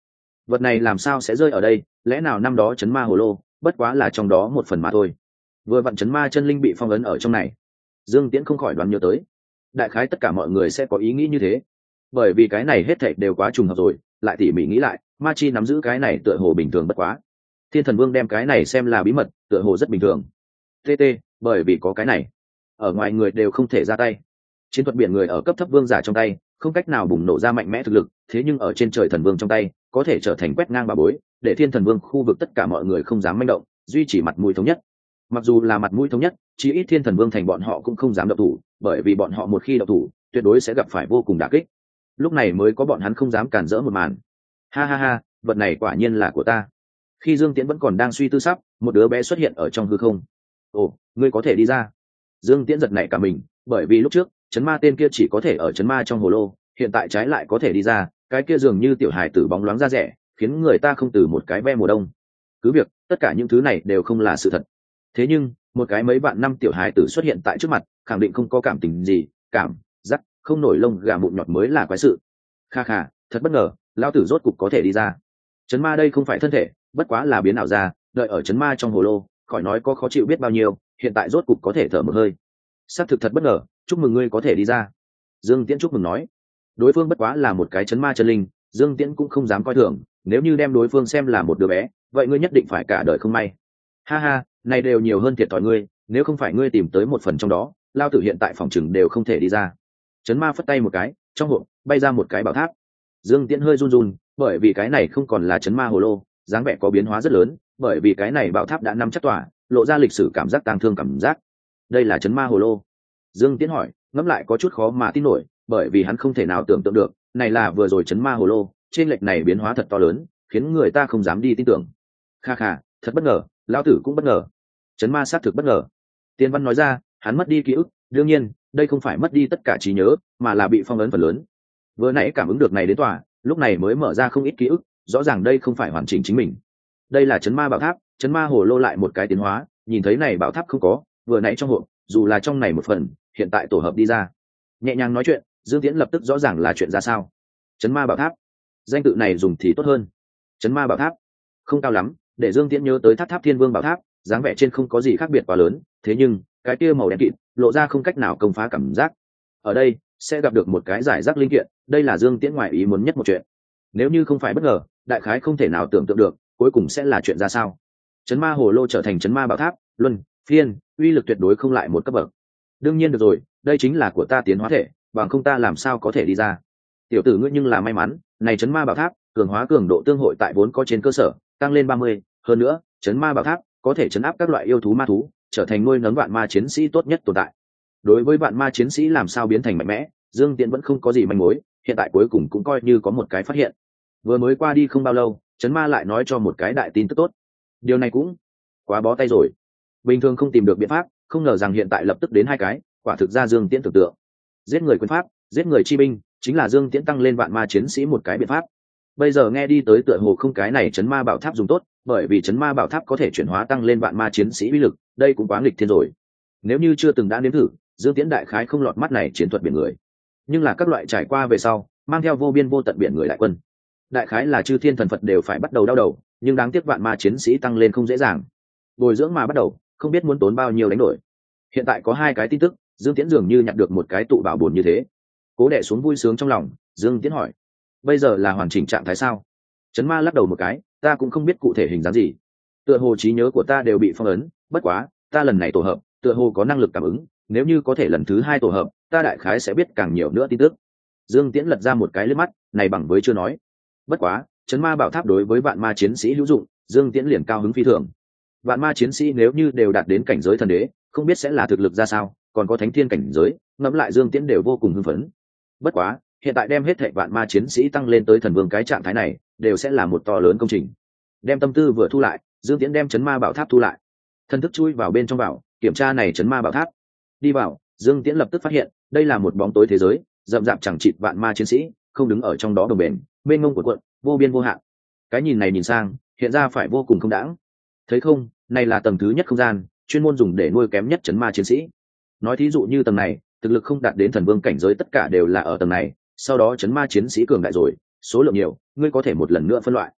vật này làm sao sẽ rơi ở đây? Lẽ nào năm đó chấn ma hồ lô bất quá là trong đó một phần mà thôi? Vừa vặn chấn ma chân linh bị phong ấn ở trong này. Dương Tiễn không khỏi đoán nhớ tới, đại khái tất cả mọi người sẽ có ý nghĩ như thế, bởi vì cái này hết thảy đều quá trùng hợp rồi. Lại tỉ mỉ nghĩ lại, ma chi nắm giữ cái này tựa hồ bình thường bất quá, thiên thần vương đem cái này xem là bí mật tựa hồ rất bình thường. tt Bởi vì có cái này, ở ngoài người đều không thể ra tay. Chiến thuật biển người ở cấp thấp vương giả trong tay không cách nào bùng nổ ra mạnh mẽ thực lực, thế nhưng ở trên trời thần vương trong tay có thể trở thành quét ngang bà bối, để thiên thần vương khu vực tất cả mọi người không dám manh động, duy trì mặt mũi thống nhất. Mặc dù là mặt mũi thống nhất, chí ít thiên thần vương thành bọn họ cũng không dám động thủ, bởi vì bọn họ một khi động thủ tuyệt đối sẽ gặp phải vô cùng đả kích. Lúc này mới có bọn hắn không dám cản rỡ một màn. Ha ha ha, vật này quả nhiên là của ta. Khi Dương Tiễn vẫn còn đang suy tư sắp, một đứa bé xuất hiện ở trong hư không. Ồ, ngươi có thể đi ra. Dương Tiễn giật nảy cả mình, bởi vì lúc trước chấn ma tên kia chỉ có thể ở chấn ma trong hồ lô, hiện tại trái lại có thể đi ra, cái kia dường như tiểu hài tử bóng loáng ra rẻ, khiến người ta không từ một cái ve mùa đông. Cứ việc tất cả những thứ này đều không là sự thật, thế nhưng một cái mấy bạn năm tiểu hài tử xuất hiện tại trước mặt, khẳng định không có cảm tình gì, cảm giác không nổi lông gà mụn nhọt mới là quái sự. Kha kha, thật bất ngờ, lão tử rốt cục có thể đi ra. Chấn ma đây không phải thân thể, bất quá là biến ảo ra, đợi ở chấn ma trong hồ lô, khỏi nói có khó chịu biết bao nhiêu, hiện tại rốt cục có thể thở một hơi. Xác thực thật bất ngờ, chúc mừng ngươi có thể đi ra. Dương Tiễn chúc mừng nói. Đối phương bất quá là một cái chấn ma chân linh, Dương Tiễn cũng không dám coi thường, nếu như đem đối phương xem là một đứa bé, vậy ngươi nhất định phải cả đời không may. Ha ha, này đều nhiều hơn thiệt thòi ngươi, nếu không phải ngươi tìm tới một phần trong đó, lao tử hiện tại phòng chừng đều không thể đi ra. Chấn ma phất tay một cái, trong hộp bay ra một cái bảo tháp. Dương Tiễn hơi run run, bởi vì cái này không còn là chấn ma hồ lô, dáng vẻ có biến hóa rất lớn, bởi vì cái này bảo tháp đã nằm chắc tỏa, lộ ra lịch sử cảm giác tang thương cảm giác. Đây là chấn ma hồ lô. Dương Tiễn hỏi, ngẫm lại có chút khó mà tin nổi, bởi vì hắn không thể nào tưởng tượng được, này là vừa rồi chấn ma hồ lô, trên lệch này biến hóa thật to lớn, khiến người ta không dám đi tin tưởng. Kha kha, thật bất ngờ, lão tử cũng bất ngờ. Chấn ma xác thực bất ngờ. Tiên Văn nói ra, hắn mất đi ký ức, đương nhiên, đây không phải mất đi tất cả trí nhớ, mà là bị phong ấn phần lớn. Vừa nãy cảm ứng được này đến tòa, lúc này mới mở ra không ít ký ức, rõ ràng đây không phải hoàn chỉnh chính mình. Đây là chấn ma bảo tháp, chấn ma hồ lô lại một cái tiến hóa, nhìn thấy này bảo tháp không có, vừa nãy trong hộp, dù là trong này một phần, hiện tại tổ hợp đi ra. Nhẹ nhàng nói chuyện, Dương Tiễn lập tức rõ ràng là chuyện ra sao. Chấn ma bảo tháp, danh tự này dùng thì tốt hơn. Chấn ma bảo tháp không cao lắm, để Dương Tiễn nhớ tới tháp tháp thiên vương bảo tháp, dáng vẻ trên không có gì khác biệt quá lớn, thế nhưng cái kia màu đen kịt lộ ra không cách nào công phá cảm giác. Ở đây sẽ gặp được một cái giải rác linh kiện, đây là Dương Tiễn ngoài ý muốn nhất một chuyện. Nếu như không phải bất ngờ, đại khái không thể nào tưởng tượng được cuối cùng sẽ là chuyện ra sao. Chấn ma hồ lô trở thành chấn ma bảo tháp, luân phiên uy lực tuyệt đối không lại một cấp bậc. Đương nhiên được rồi, đây chính là của ta tiến hóa thể, bằng không ta làm sao có thể đi ra. Tiểu tử ngươi nhưng là may mắn, này chấn ma bảo tháp cường hóa cường độ tương hội tại vốn có trên cơ sở tăng lên ba mươi, hơn nữa chấn ma bảo tháp có thể chấn áp các loại yêu thú ma thú, trở thành nuôi nấng vạn ma chiến sĩ tốt nhất tồn tại. Đối với vạn ma chiến sĩ làm sao biến thành mạnh mẽ, Dương Tiễn vẫn không có gì manh mối, hiện tại cuối cùng cũng coi như có một cái phát hiện. Vừa mới qua đi không bao lâu, chấn ma lại nói cho một cái đại tin tức tốt. Điều này cũng quá bó tay rồi, bình thường không tìm được biện pháp, không ngờ rằng hiện tại lập tức đến hai cái, quả thực ra Dương Tiễn tưởng tượng. Giết người quyền pháp, giết người chi binh, chính là Dương Tiễn tăng lên vạn ma chiến sĩ một cái biện pháp. Bây giờ nghe đi tới tựa hồ không cái này chấn ma bảo tháp dùng tốt, bởi vì chấn ma bảo tháp có thể chuyển hóa tăng lên vạn ma chiến sĩ uy lực, đây cũng quá nghịch thiên rồi. Nếu như chưa từng đã nếm thử, Dương Tiễn đại khái không lọt mắt này chiến thuật biển người, nhưng là các loại trải qua về sau, mang theo vô biên vô tận biển người đại quân, đại khái là chư thiên thần Phật đều phải bắt đầu đau đầu, nhưng đáng tiếc vạn ma chiến sĩ tăng lên không dễ dàng, bồi dưỡng mà bắt đầu không biết muốn tốn bao nhiêu đánh đổi. Hiện tại có hai cái tin tức, Dương Tiễn dường như nhặt được một cái tụ bảo bổn như thế, cố đè xuống vui sướng trong lòng. Dương Tiễn hỏi, bây giờ là hoàn chỉnh trạng thái sao? Chấn ma lắc đầu một cái, ta cũng không biết cụ thể hình dáng gì, tựa hồ trí nhớ của ta đều bị phong ấn, bất quá ta lần này tổ hợp tựa hồ có năng lực cảm ứng, nếu như có thể lần thứ hai tổ hợp, ta đại khái sẽ biết càng nhiều nữa tin tức. Dương Tiễn lật ra một cái liếc mắt, này bằng với chưa nói. Bất quá chấn ma bảo tháp đối với vạn ma chiến sĩ hữu dụng, Dương Tiễn liền cao hứng phi thường. Vạn ma chiến sĩ nếu như đều đạt đến cảnh giới thần đế, không biết sẽ là thực lực ra sao, còn có thánh thiên cảnh giới, ngẫm lại Dương Tiễn đều vô cùng hưng phấn. Bất quá hiện tại đem hết thảy vạn ma chiến sĩ tăng lên tới thần vương cái trạng thái này, đều sẽ là một to lớn công trình. Đem tâm tư vừa thu lại, Dương Tiễn đem chấn ma bảo tháp thu lại, thân thức chui vào bên trong vào kiểm tra này chấn ma bảo tháp. Đi vào, Dương Tiễn lập tức phát hiện đây là một bóng tối thế giới, rậm rạp chẳng chịt vạn ma chiến sĩ không đứng ở trong đó đồng bền, mênh mông của quận vô biên vô hạn. Cái nhìn này nhìn sang hiện ra phải vô cùng không đãng. Thấy không, này là tầng thứ nhất không gian, chuyên môn dùng để nuôi kém nhất chấn ma chiến sĩ. Nói thí dụ như tầng này thực lực không đạt đến thần vương cảnh giới, tất cả đều là ở tầng này, sau đó chấn ma chiến sĩ cường đại rồi, số lượng nhiều, ngươi có thể một lần nữa phân loại.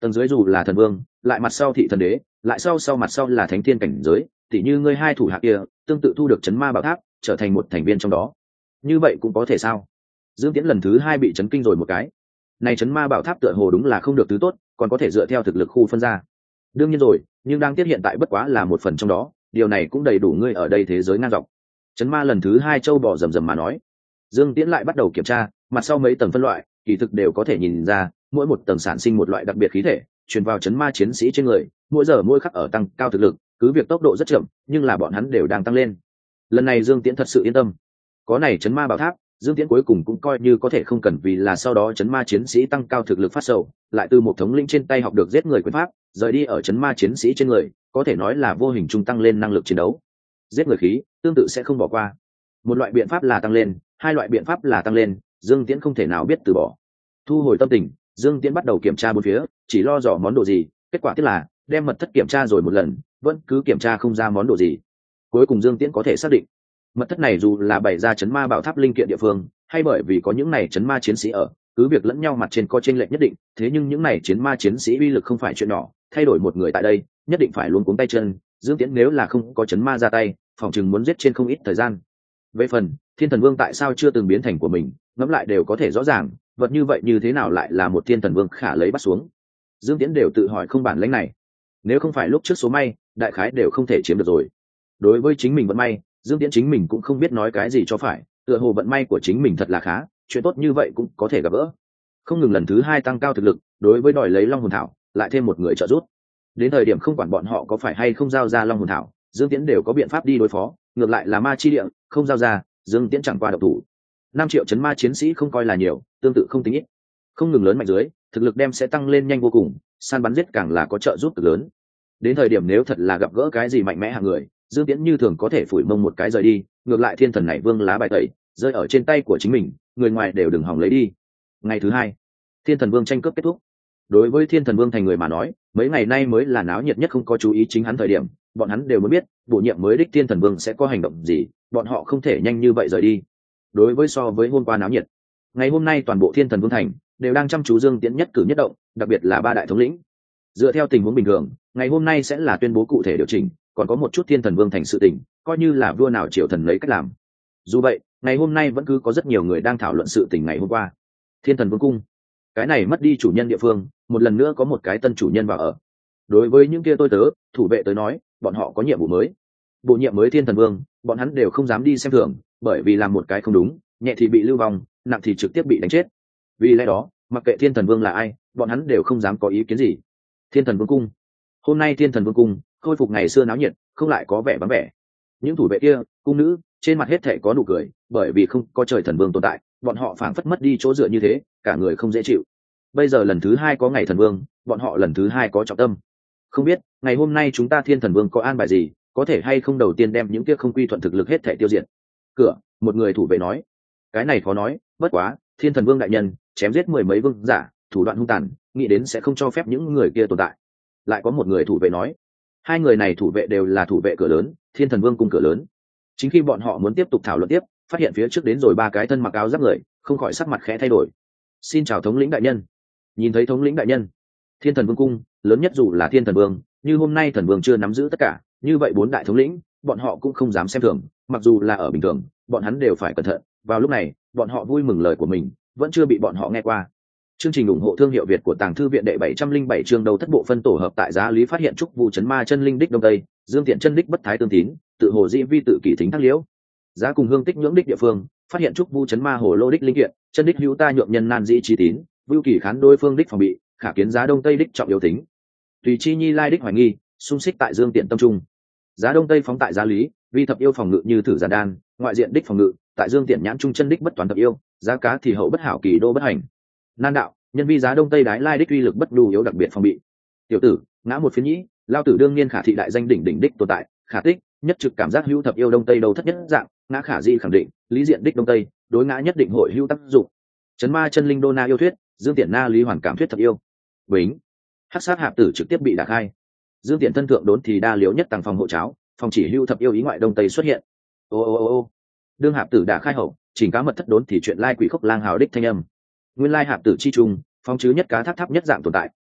Tầng dưới dù là thần vương, lại mặt sau thị thần đế, lại sau sau mặt sau là thánh thiên cảnh giới, tỉ như ngươi hai thủ hạ kia tương tự thu được chấn ma bảo tháp, trở thành một thành viên trong đó. Như vậy cũng có thể sao? Dương Tiễn lần thứ hai bị chấn kinh rồi một cái. Này chấn ma bảo tháp tựa hồ đúng là không được thứ tốt, còn có thể dựa theo thực lực khu phân ra. Đương nhiên rồi, nhưng đang tiết hiện tại bất quá là một phần trong đó, điều này cũng đầy đủ ngươi ở đây thế giới ngang dọc. Chấn ma lần thứ hai châu bò rầm rầm mà nói. Dương Tiễn lại bắt đầu kiểm tra, mặt sau mấy tầng phân loại, kỳ thực đều có thể nhìn ra, mỗi một tầng sản sinh một loại đặc biệt khí thể, truyền vào chấn ma chiến sĩ trên người, mỗi giờ mỗi khắc ở tăng cao thực lực, cứ việc tốc độ rất chậm, nhưng là bọn hắn đều đang tăng lên. Lần này Dương Tiễn thật sự yên tâm, có này chấn ma bảo tháp, Dương Tiễn cuối cùng cũng coi như có thể không cần vì là sau đó chấn ma chiến sĩ tăng cao thực lực phát sầu, lại từ một thống lĩnh trên tay học được giết người quyền pháp, rời đi ở chấn ma chiến sĩ trên người, có thể nói là vô hình trung tăng lên năng lực chiến đấu. Giết người khí, tương tự sẽ không bỏ qua. Một loại biện pháp là tăng lên, hai loại biện pháp là tăng lên, Dương Tiễn không thể nào biết từ bỏ. Thu hồi tâm tình, Dương Tiễn bắt đầu kiểm tra bốn phía, chỉ lo dò món đồ gì, kết quả tức là đem mật thất kiểm tra rồi một lần, vẫn cứ kiểm tra không ra món đồ gì. Cuối cùng Dương Tiễn có thể xác định, mật thất này dù là bày ra chấn ma bảo tháp linh kiện địa phương, hay bởi vì có những này chấn ma chiến sĩ ở, cứ việc lẫn nhau mặt trên có chênh lệch nhất định, thế nhưng những này chiến ma chiến sĩ uy lực không phải chuyện nhỏ, thay đổi một người tại đây, nhất định phải luống cuống tay chân, Dương Tiễn nếu là không có chấn ma ra tay, phòng chừng muốn giết trên không ít thời gian. Về phần Thiên Thần Vương tại sao chưa từng biến thành của mình, ngẫm lại đều có thể rõ ràng, vật như vậy như thế nào lại là một Thiên Thần Vương khả lấy bắt xuống. Dương Tiễn đều tự hỏi không bản lĩnh này, nếu không phải lúc trước số may, đại khái đều không thể chiếm được rồi. Đối với chính mình vận may, Dương Tiễn chính mình cũng không biết nói cái gì cho phải, tựa hồ vận may của chính mình thật là khá, chuyện tốt như vậy cũng có thể gặp gỡ. Không ngừng lần thứ hai tăng cao thực lực, đối với đòi lấy Long Hồn Thảo, lại thêm một người trợ giúp. Đến thời điểm không quản bọn họ có phải hay không giao ra Long Hồn Thảo, Dương Tiễn đều có biện pháp đi đối phó, ngược lại là ma chi địa, không giao ra, Dương Tiễn chẳng qua độc thủ. Năm triệu chấn ma chiến sĩ không coi là nhiều, tương tự không tính ít. Không ngừng lớn mạnh dưới, thực lực đem sẽ tăng lên nhanh vô cùng, săn bắn giết càng là có trợ giúp cực lớn. Đến thời điểm nếu thật là gặp gỡ cái gì mạnh mẽ hạng người, Dương Tiễn như thường có thể phủi mông một cái rời đi, ngược lại thiên thần này vương lá bài tẩy, rơi ở trên tay của chính mình, người ngoài đều đừng hòng lấy đi. Ngày thứ hai, thiên thần vương tranh cướp kết thúc. Đối với thiên thần vương thành người mà nói, mấy ngày nay mới là náo nhiệt nhất, không có chú ý chính hắn thời điểm, bọn hắn đều muốn biết bổ nhiệm mới đích thiên thần vương sẽ có hành động gì, bọn họ không thể nhanh như vậy rời đi. Đối với so với hôm qua náo nhiệt, ngày hôm nay toàn bộ thiên thần vương thành đều đang chăm chú Dương Tiễn nhất cử nhất động, đặc biệt là ba đại thống lĩnh. Dựa theo tình huống bình thường, ngày hôm nay sẽ là tuyên bố cụ thể điều chỉnh, còn có một chút thiên thần vương thành sự tình, coi như là vua nào triều thần lấy cách làm. Dù vậy, ngày hôm nay vẫn cứ có rất nhiều người đang thảo luận sự tình ngày hôm qua. Thiên thần vương cung, cái này mất đi chủ nhân địa phương, một lần nữa có một cái tân chủ nhân vào ở. Đối với những kia tôi tớ, thủ vệ tới nói, bọn họ có nhiệm vụ mới. Bổ nhiệm mới thiên thần vương, bọn hắn đều không dám đi xem thường, bởi vì làm một cái không đúng, nhẹ thì bị lưu vong, nặng thì trực tiếp bị đánh chết. Vì lẽ đó, mặc kệ thiên thần vương là ai, bọn hắn đều không dám có ý kiến gì. Thiên thần vương cung, hôm nay thiên thần vương cung khôi phục ngày xưa náo nhiệt, không lại có vẻ vắng vẻ. Những thủ vệ kia, cung nữ, trên mặt hết thảy có nụ cười, bởi vì không có trời thần vương tồn tại, bọn họ phảng phất mất đi chỗ dựa như thế, cả người không dễ chịu. Bây giờ lần thứ hai có ngày thần vương, bọn họ lần thứ hai có trọng tâm. Không biết ngày hôm nay chúng ta thiên thần vương có an bài gì, có thể hay không đầu tiên đem những kia không quy thuận thực lực hết thảy tiêu diệt. Cửa, một người thủ vệ nói, cái này khó nói, bất quá thiên thần vương đại nhân chém giết mười mấy vương giả, thủ đoạn hung tàn, nghĩ đến sẽ không cho phép những người kia tồn tại. Lại có một người thủ vệ nói, hai người này thủ vệ đều là thủ vệ cửa lớn, thiên thần vương cung cửa lớn. Chính khi bọn họ muốn tiếp tục thảo luận tiếp, phát hiện phía trước đến rồi ba cái thân mặc áo giáp người, không khỏi sắc mặt khẽ thay đổi. Xin chào thống lĩnh đại nhân. Nhìn thấy thống lĩnh đại nhân, thiên thần vương cung lớn nhất dù là thiên thần vương, như hôm nay thần vương chưa nắm giữ tất cả, như vậy bốn đại thống lĩnh bọn họ cũng không dám xem thường, mặc dù là ở bình thường bọn hắn đều phải cẩn thận. Vào lúc này bọn họ vui mừng lời của mình vẫn chưa bị bọn họ nghe qua. Chương trình ủng hộ thương hiệu Việt của Tàng Thư viện đệ bảy trăm linh bảy chương đầu thất bộ phân tổ hợp tại giá lý phát hiện trúc vu chấn ma chân linh đích đông tây, Dương Tiện chân đích bất thái tương tín, tự hồ dị vi tự kỷ thính thác liễu. Giá cùng hương tích nhưỡng đích địa phương, phát hiện trúc vu chấn ma hồ lô đích linh kiện, chân đích hữu ta nhượng nhân nan dĩ trí tín, vưu kỳ khán đôi phương đích phòng bị, khả kiến giá đông tây đích trọng yếu tính. Tùy chi nhi lai đích hoài nghi, xung xích tại Dương Tiện tâm trung. Giá đông tây phóng tại giá lý, vi thập yêu phòng ngự như thử giản đan, ngoại diện đích phòng ngự, tại Dương Tiện nhãn trung chân đích bất toán thập yêu, giá cá thì hậu bất hảo kỳ đô bất hành. Nan đạo, nhân vi giá đông tây đái lai đích uy lực bất đủ yếu đặc biệt phòng bị. Tiểu tử, ngã một phiến nhĩ, lao tử đương nhiên khả thị đại danh đỉnh đỉnh đích tồn tại, khả tích, nhất trực cảm giác hữu thập yêu đông tây đầu thất nhất dạng, ngã khả di khẳng định, lý diện đích đông tây, đối ngã nhất định hội hữu tác dụng. Chấn ma chân linh đô na yêu thuyết, Dương Tiện na lý hoàn cảm thuyết thập yêu. Bính, hắc sát hạp tử trực tiếp bị đả khai. Dương Tiện thân thượng đốn thì đa liếu nhất tàng phòng hộ cháo, phòng chỉ hữu thập yêu ý ngoại đông tây xuất hiện. Ô ô ô ô, đương hạp tử đả khai hậu, chỉnh cá mật thất đốn thì chuyện lai quỷ khốc lang hào đích thanh âm. Nguyên lai hạp tử chi trung, phong chứ nhất cá tháp tháp nhất dạng tồn tại,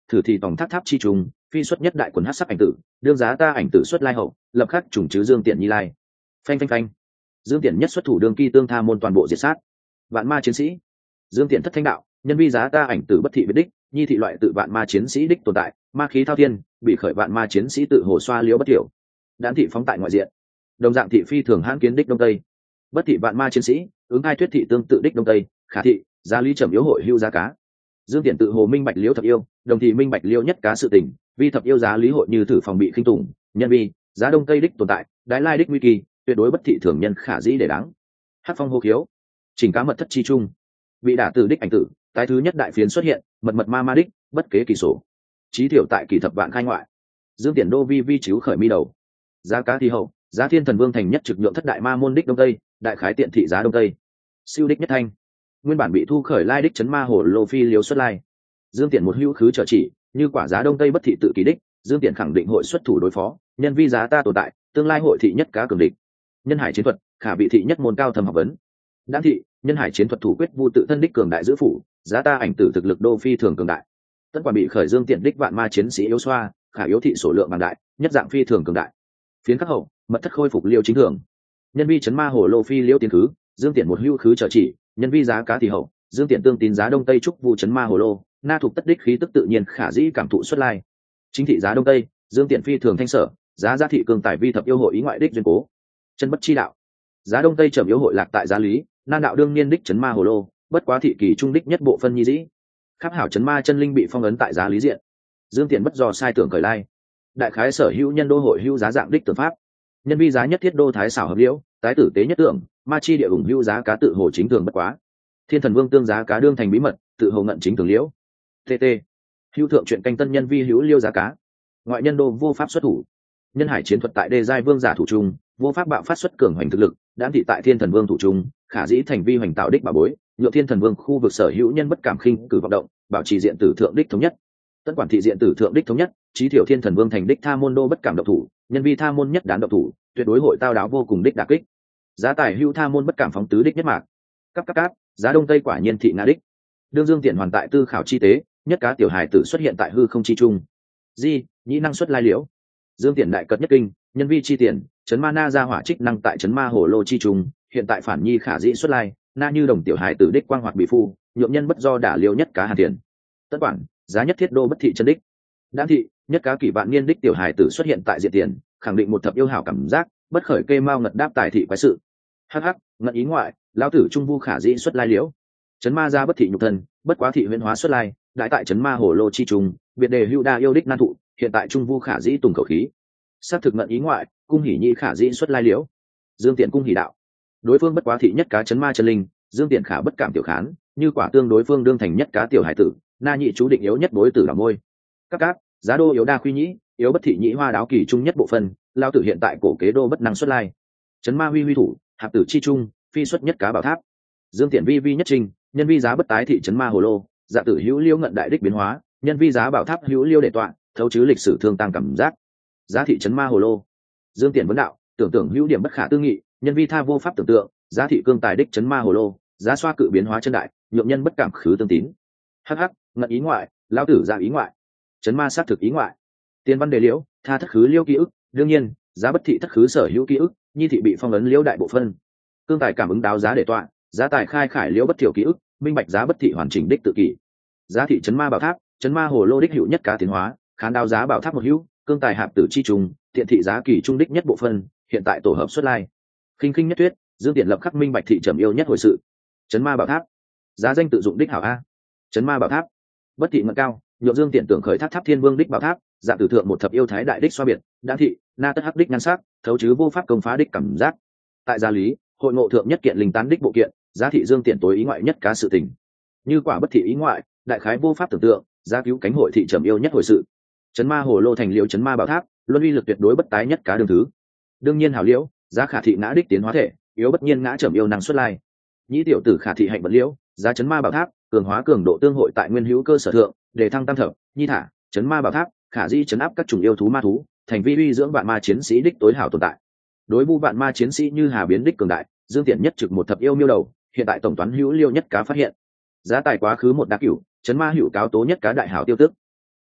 thử thì tòng tháp tháp chi trùng phi xuất nhất đại quần hát sắc ảnh tử đương giá ta ảnh tử xuất lai hậu lập khắc trùng chứ dương tiện nhi lai phanh phanh phanh dương tiện nhất xuất thủ đương kỳ tương tha môn toàn bộ diệt sát vạn ma chiến sĩ dương tiện thất thanh đạo nhân vi giá ta ảnh tử bất thị biệt đích nhi thị loại tự vạn ma chiến sĩ đích tồn tại ma khí thao thiên bị khởi vạn ma chiến sĩ tự hồ xoa liễu bất tiểu đan thị phóng tại ngoại diện đồng dạng thị phi thường hãn kiến đích đông tây bất thị vạn ma chiến sĩ ứng hai thuyết thị tương tự đích đông tây khả thị giá lý trầm yếu hội hưu giá cá dương tiện tự hồ minh bạch liễu thập yêu đồng thị minh bạch liễu nhất cá sự tình vì thập yêu giá lý hội như thử phòng bị khinh tủng nhân vi giá đông tây đích tồn tại đái lai đích nguy kỳ tuyệt đối bất thị thường nhân khả dĩ để đáng hát phong hô khiếu chỉnh cá mật thất chi trung bị đả từ đích ảnh tử tái thứ nhất đại phiến xuất hiện mật mật ma ma đích bất kế kỳ sổ trí thiểu tại kỳ thập vạn khai ngoại dương tiện đô vi vi chiếu khởi mi đầu giá cá thi hậu giá thiên thần vương thành nhất trực nhượng thất đại ma môn đích đông tây đại khái tiện thị giá đông tây siêu đích nhất thanh nguyên bản bị thu khởi lai đích chấn ma hồ lô phi liều xuất lai dương tiện một hữu khứ trợ chỉ như quả giá đông tây bất thị tự kỳ đích dương tiện khẳng định hội xuất thủ đối phó nhân vi giá ta tồn tại tương lai hội thị nhất cá cường địch nhân hải chiến thuật khả bị thị nhất môn cao thầm học vấn đan thị nhân hải chiến thuật thủ quyết vu tự thân đích cường đại giữ phủ giá ta ảnh tử thực lực đô phi thường cường đại tất quả bị khởi dương tiện đích vạn ma chiến sĩ yếu xoa khả yếu thị số lượng bằng đại nhất dạng phi thường cường đại phiến khắc hậu mật thất khôi phục liêu chính thường nhân vi chấn ma hồ lô phi liêu tiến khứ dương tiện một hữu khứ trợ chỉ nhân vi giá cá thì hậu dương tiện tương tín giá đông tây trúc vu chấn ma hồ lô na thuộc tất đích khí tức tự nhiên khả dĩ cảm thụ xuất lai chính thị giá đông tây dương tiện phi thường thanh sở giá giá thị cường tài vi thập yêu hội ý ngoại đích duyên cố chân bất chi đạo giá đông tây trầm yếu hội lạc tại giá lý nan đạo đương niên đích chấn ma hồ lô bất quá thị kỳ trung đích nhất bộ phân nhi dĩ khắc hảo chấn ma chân linh bị phong ấn tại giá lý diện dương tiện bất do sai tưởng khởi lai đại khái sở hữu nhân đô hội hữu giá dạng đích tưởng pháp nhân vi giá nhất thiết đô thái xảo hợp liễu tái tử tế nhất tưởng ma chi địa ủng hữu giá cá tự hồ chính thường bất quá thiên thần vương tương giá cá đương thành bí mật tự hồ ngận chính thường liễu tt hữu thượng chuyện canh tân nhân vi hữu liêu giá cá ngoại nhân đô vô pháp xuất thủ nhân hải chiến thuật tại đê giai vương giả thủ trung vô pháp bạo phát xuất cường hoành thực lực đã thị tại thiên thần vương thủ trung khả dĩ thành vi hoành tạo đích bà bối nhựa thiên thần vương khu vực sở hữu nhân bất cảm khinh cử vọng động bảo trì diện tử thượng đích thống nhất tất quản thị diện tử thượng đích thống nhất trí thiểu thiên thần vương thành đích tha môn đô bất cảm độc thủ nhân vi tha môn nhất đán độc thủ tuyệt đối hội tao đáo vô cùng đích đả kích giá tài hữu tha môn bất cảm phóng tứ đích nhất mạc cấp cấp cáp giá đông tây quả nhiên thị ngã đích đương dương tiện hoàn tại tư khảo chi tế nhất cá tiểu hài tử xuất hiện tại hư không chi trung di nhĩ năng xuất lai liễu dương tiện đại cật nhất kinh nhân vi chi tiền chấn ma na ra hỏa trích năng tại chấn ma hồ lô chi trung hiện tại phản nhi khả dĩ xuất lai na như đồng tiểu hài tử đích quang hoạt bị phu nhuộm nhân bất do đả liêu nhất cá hàn tiền tất quản giá nhất thiết đô bất thị chân đích đan thị nhất cá kỷ vạn niên đích tiểu hài tử xuất hiện tại diện tiền khẳng định một thập yêu hảo cảm giác bất khởi kê mau ngật đáp tài thị quái sự hắc hắc ngật ý ngoại lão tử trung vu khả dĩ xuất lai liễu chấn ma ra bất thị nhục thân bất quá thị huyễn hóa xuất lai đại tại chấn ma hồ lô chi trung biệt đề hữu đa yêu đích nan thụ hiện tại trung vu khả dĩ tùng khẩu khí xác thực ngận ý ngoại cung hỉ nhi khả dĩ xuất lai liễu dương tiện cung hỉ đạo đối phương bất quá thị nhất cá chấn ma chân linh dương tiện khả bất cảm tiểu khán như quả tương đối phương đương thành nhất cá tiểu hải tử na nhị chú định yếu nhất đối tử là môi các cáp giá đô yếu đa khuy nhĩ yếu bất thị nhĩ hoa đáo kỳ trung nhất bộ phân lao tử hiện tại cổ kế đô bất năng xuất lai chấn ma huy huy thủ hạp tử chi trung phi xuất nhất cá bảo tháp dương tiện vi vi nhất trinh nhân vi giá bất tái thị chấn ma hồ lô dạ tử hữu liêu ngận đại đích biến hóa nhân vi giá bảo tháp hữu liêu đệ tọa thấu chứ lịch sử thương tăng cảm giác giá thị chấn ma hồ lô dương tiện vấn đạo tưởng tượng hữu điểm bất khả tư nghị nhân vi tha vô pháp tưởng tượng giá thị cương tài đích chấn ma hồ lô giá xoa cự biến hóa chân đại nhượng nhân bất cảm khứ tương tín hh ngận ý ngoại lao tử ra ý ngoại chấn ma xác thực ý ngoại tiên văn đề liễu tha thất khứ liêu ký ức đương nhiên giá bất thị thất khứ sở hữu ký ức nhi thị bị phong ấn liễu đại bộ phân cương tài cảm ứng đáo giá để tọa giá tài khai khải liễu bất thiểu ký ức minh bạch giá bất thị hoàn chỉnh đích tự kỷ giá thị chấn ma bảo tháp chấn ma hồ lô đích hữu nhất cá tiến hóa khán đao giá bảo tháp một hữu cương tài hạp tử chi trùng thiện thị giá kỳ trung đích nhất bộ phân hiện tại tổ hợp xuất lai khinh khinh nhất thuyết dương tiện lập khắc minh bạch thị trầm yêu nhất hồi sự chấn ma bảo tháp giá danh tự dụng đích hảo a chấn ma bảo tháp bất thị ngận cao nhượng dương tiện tưởng khởi tháp tháp thiên vương đích bảo tháp dạng tử thượng một thập yêu thái đại đích xoa biệt đã thị na tất hắc đích nhan sắc thấu chứ vô pháp công phá đích cảm giác tại gia lý hội ngộ thượng nhất kiện linh tán đích bộ kiện giá thị dương tiện tối ý ngoại nhất cá sự tình như quả bất thị ý ngoại đại khái vô pháp tưởng tượng giá cứu cánh hội thị trầm yêu nhất hồi sự chấn ma hồ lô thành liễu chấn ma bảo tháp luân uy lực tuyệt đối bất tái nhất cá đường thứ đương nhiên hảo liễu giá khả thị ngã đích tiến hóa thể yếu bất nhiên ngã trầm yêu năng xuất lai nhĩ tiểu tử khả thị hạnh vật liễu giá chấn ma bảo tháp cường hóa cường độ tương hội tại nguyên hữu cơ sở thượng để thăng tam thập nhi thả chấn ma bảo tháp khả di chấn áp các chủng yêu thú ma thú thành vi uy dưỡng vạn ma chiến sĩ đích tối hảo tồn tại đối vu vạn ma chiến sĩ như hà biến đích cường đại dương tiện nhất trực một thập yêu miêu đầu hiện tại tổng toán hữu liêu nhất cá phát hiện giá tài quá khứ một đá cửu chấn ma hữu cáo tố nhất cá đại hảo tiêu tức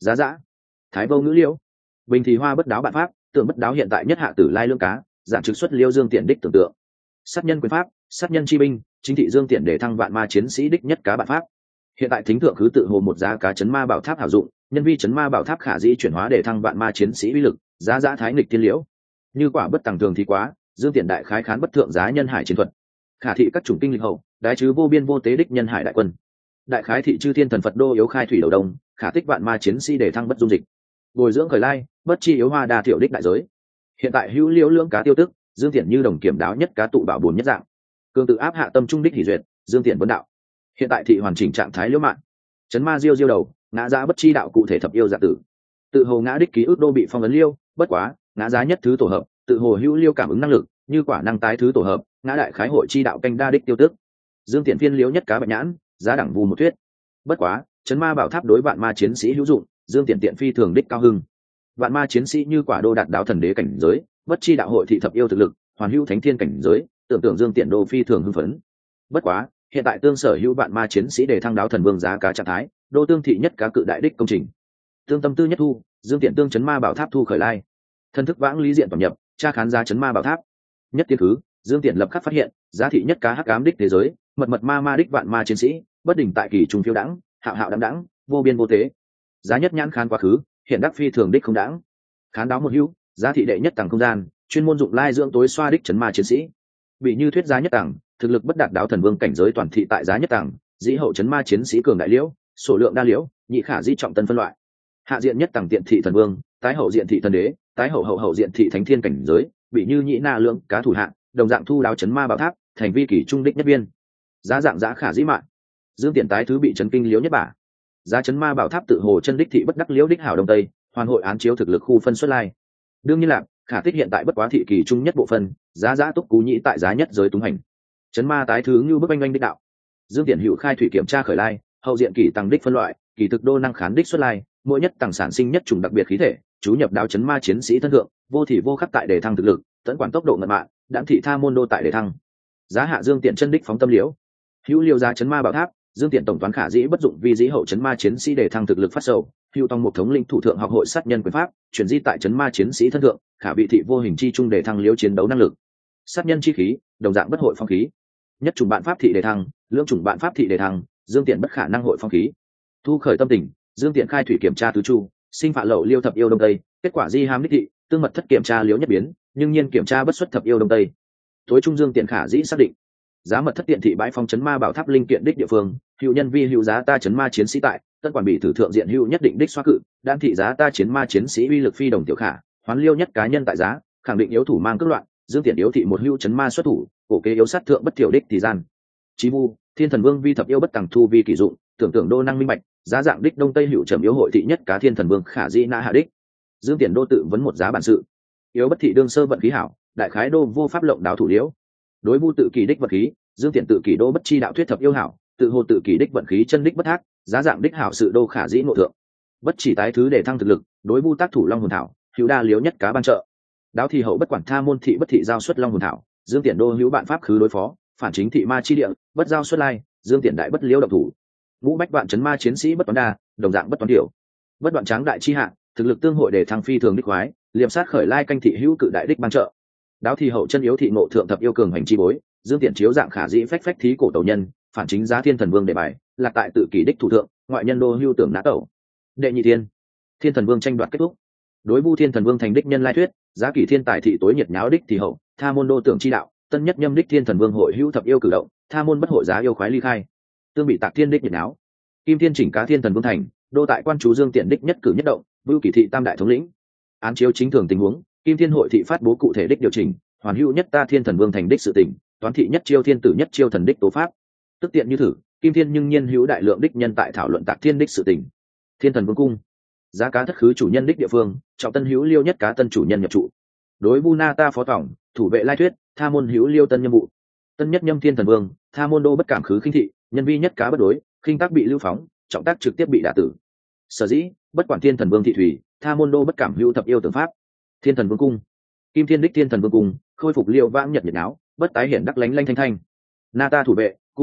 giá dã thái vô ngữ liễu bình thì hoa bất đáo bạn pháp tượng bất đáo hiện tại nhất hạ tử lai lương cá giản trực xuất liêu dương tiện đích tưởng tượng sát nhân quyền pháp sát nhân chi binh chính thị dương tiện để thăng vạn ma chiến sĩ đích nhất cá bạn pháp hiện tại thính thượng khứ tự hồ một giá cá chấn ma bảo tháp hảo dụng nhân vi chấn ma bảo tháp khả dĩ chuyển hóa để thăng vạn ma chiến sĩ uy lực giá giá thái nghịch thiên liễu như quả bất tàng thường thì quá dương tiện đại khái khán bất thượng giá nhân hải chiến thuật khả thị các chủng kinh lịch hậu đái chứ vô biên vô tế đích nhân hải đại quân đại khái thị chư thiên thần phật đô yếu khai thủy đầu đông khả tích vạn ma chiến sĩ để thăng bất dung dịch bồi dưỡng khởi lai bất chi yếu hoa đa thiểu đích đại giới hiện tại hữu liễu lưỡng cá tiêu tức dương tiện như đồng kiểm đáo nhất cá tụ bảo bồn nhất dạng cường tự áp hạ tâm trung đích hỷ duyệt dương tiện vấn đạo hiện tại thị hoàn chỉnh trạng thái liễu mạng chấn ma diêu diêu đầu ngã giá bất chi đạo cụ thể thập yêu dạ tử tự hồ ngã đích ký ức đô bị phong ấn liêu bất quá ngã giá nhất thứ tổ hợp tự hồ hữu liêu cảm ứng năng lực như quả năng tái thứ tổ hợp ngã đại khái hội chi đạo canh đa đích tiêu tức dương tiện phiên liễu nhất cá bạch nhãn giá đẳng vù một thuyết bất quá chấn ma bảo tháp đối vạn ma chiến sĩ hữu dụng dương tiện tiện phi thường đích cao hưng vạn ma chiến sĩ như quả đô đạt đáo thần đế cảnh giới bất chi đạo hội thị thập yêu thực lực hoàn hữu thánh thiên cảnh giới tưởng tượng dương tiện đô phi thường hưng phấn bất quá hiện tại tương sở hữu vạn ma chiến sĩ để thăng đáo thần vương giá cá trạng thái đô tương thị nhất cá cự đại đích công trình tương tâm tư nhất thu dương tiện tương chấn ma bảo tháp thu khởi lai thân thức vãng lý diện toàn nhập tra khán giá chấn ma bảo tháp nhất tiên thứ dương tiện lập khắc phát hiện giá thị nhất cá hắc ám đích thế giới mật mật ma ma đích vạn ma chiến sĩ bất đình tại kỳ trung phiêu đãng hạo hạo đãng đãng vô biên vô tế giá nhất nhãn khán quá khứ hiện đắc phi thường đích không đãng khán đáo một hữu giá thị đệ nhất tầng không gian chuyên môn dụng lai dưỡng tối xoa đích chấn ma chiến sĩ bị như thuyết giá nhất tầng thực lực bất đạt đáo thần vương cảnh giới toàn thị tại giá nhất tầng dĩ hậu chấn ma chiến sĩ cường đại liễu số lượng đa liễu nhị khả di trọng tân phân loại hạ diện nhất tầng tiện thị thần vương tái hậu diện thị thần đế tái hậu hậu hậu diện thị thánh thiên cảnh giới bị như nhị na lượng cá thủ hạng đồng dạng thu đáo chấn ma bảo tháp thành vi kỷ trung đích nhất viên giá dạng giá khả dĩ mạng dương tiện tái thứ bị chấn kinh liễu nhất bả giá chấn ma bảo tháp tự hồ chân đích thị bất đắc liễu đích hảo đông tây hoàn hội án chiếu thực lực khu phân xuất lai đương nhiên là khả tích hiện tại bất quá thị kỳ trung nhất bộ phân giá giá túc cú nhĩ tại giá nhất giới túng hành chấn ma tái thứ như bức anh anh đích đạo dương tiện hữu khai thủy kiểm tra khởi lai hậu diện kỳ tăng đích phân loại kỳ thực đô năng khán đích xuất lai mỗi nhất tăng sản sinh nhất chủng đặc biệt khí thể chú nhập đao chấn ma chiến sĩ thân thượng vô thị vô khắc tại đề thăng thực lực tận quản tốc độ ngật mạng đãng thị tha môn đô tại đề thăng giá hạ dương tiện chân đích phóng tâm liễu hữu liêu giá chấn ma bảo tháp dương tiện tổng toán khả dĩ bất dụng vi dĩ hậu chấn ma chiến sĩ đề thăng thực lực phát sầu hữu tòng một thống lĩnh thủ thượng học hội sát nhân quyền pháp chuyển di tại chấn ma chiến sĩ thân thượng khả bị thị vô hình chi trung đề thăng liễu chiến đấu năng lực sát nhân chi khí đồng dạng bất hội phong khí nhất chủng bạn pháp thị đề thăng lưỡng chủng bạn pháp thị đề thăng dương tiện bất khả năng hội phong khí thu khởi tâm tình dương tiện khai thủy kiểm tra tứ chu sinh phạ lậu liêu thập yêu đông tây kết quả di ham đích thị tương mật thất kiểm tra liễu nhất biến nhưng nhiên kiểm tra bất xuất thập yêu đông tây tối trung dương tiện khả dĩ xác định giá mật thất tiện thị bãi phong chấn ma bảo tháp linh kiện đích địa phương hữu nhân vi hữu giá ta chấn ma chiến sĩ tại tân quản bị thử thượng diện hữu nhất định đích xoa cự đan thị giá ta chiến ma chiến sĩ uy lực phi đồng tiểu khả hoán liêu nhất cá nhân tại giá khẳng định yếu thủ mang cước loạn dương tiện yếu thị một hữu chấn ma xuất thủ cổ kế yếu sát thượng bất thiểu đích thì gian chí vu thiên thần vương vi thập yêu bất tàng thu vi kỷ dụng tưởng tượng đô năng minh bạch giá dạng đích đông tây hữu trầm yếu hội thị nhất cá thiên thần vương khả di na hạ đích dương tiện đô tự vấn một giá bản sự yếu bất thị đương sơ vận khí hảo đại khái đô vô pháp lộng đáo thủ liễu đối vu tự kỳ đích vật khí dương tiện tự kỷ đô bất chi đạo thuyết thập yêu hảo tự hồ tự kỷ đích vận khí chân đích bất thác giá dạng đích hảo sự đô khả dĩ ngộ thượng bất chỉ tái thứ để thăng thực lực đối vu tác thủ long hồn thảo hữu đa liếu nhất cá ban trợ đáo thì hậu bất quản tha môn thị bất thị giao xuất long hồn thảo dương tiện đô hữu bạn pháp khứ đối phó phản chính thị ma chi địa bất giao xuất lai dương tiện đại bất liễu động thủ ngũ bách vạn chấn ma chiến sĩ bất toán đa đồng dạng bất toán tiểu bất đoạn tráng đại chi hạ thực lực tương hội để thăng phi thường đích khoái liệm sát khởi lai canh thị hữu cự đại đích ban trợ đáo thì hậu chân yếu thị ngộ thượng thập yêu cường hành chi bối dương tiện chiếu dạng khả dĩ phách phách thí cổ tàu nhân phản chính giá thiên thần vương đề bài là tại tự kỷ đích thủ thượng ngoại nhân đô hưu tưởng nã tẩu đệ nhị thiên thiên thần vương tranh đoạt kết thúc đối vu thiên thần vương thành đích nhân lai thuyết giá kỷ thiên tài thị tối nhiệt nháo đích thì hậu tha môn đô tưởng chi đạo tân nhất nhâm đích thiên thần vương hội hữu thập yêu cử động tha môn bất hội giá yêu khoái ly khai tương bị tạc thiên đích nhiệt nháo kim thiên chỉnh cá thiên thần vương thành đô tại quan chú dương tiện đích nhất cử nhất động vưu kỷ thị tam đại thống lĩnh án chiếu chính thường tình huống kim thiên hội thị phát bố cụ thể đích điều chỉnh hoàn hữu nhất ta thiên thần vương thành đích sự tỉnh toán thị nhất chiêu thiên tử nhất chiêu thần đích tố pháp tức tiện như thử kim thiên nhưng nhiên hữu đại lượng đích nhân tại thảo luận tạc thiên đích sự tỉnh thiên thần vương cung giá cá thất khứ chủ nhân đích địa phương trọng tân hữu liêu nhất cá tân chủ nhân nhập trụ đối vu na ta phó tổng thủ vệ lai thuyết tha môn hữu liêu tân nhâm vụ tân nhất nhâm thiên thần vương tha môn đô bất cảm khứ khinh thị nhân vi nhất cá bất đối khinh tác bị lưu phóng trọng tác trực tiếp bị đả tử sở dĩ bất quản thiên thần vương thị thủy tha môn đô bất cảm hữu thập yêu tưởng pháp thiên thần vương cung kim thiên đích thiên thần vương cung khôi phục liêu vãng nhật nhiệt áo bất tái hiện đắc lánh lanh thanh thanh na ta thủ vệ cung nữ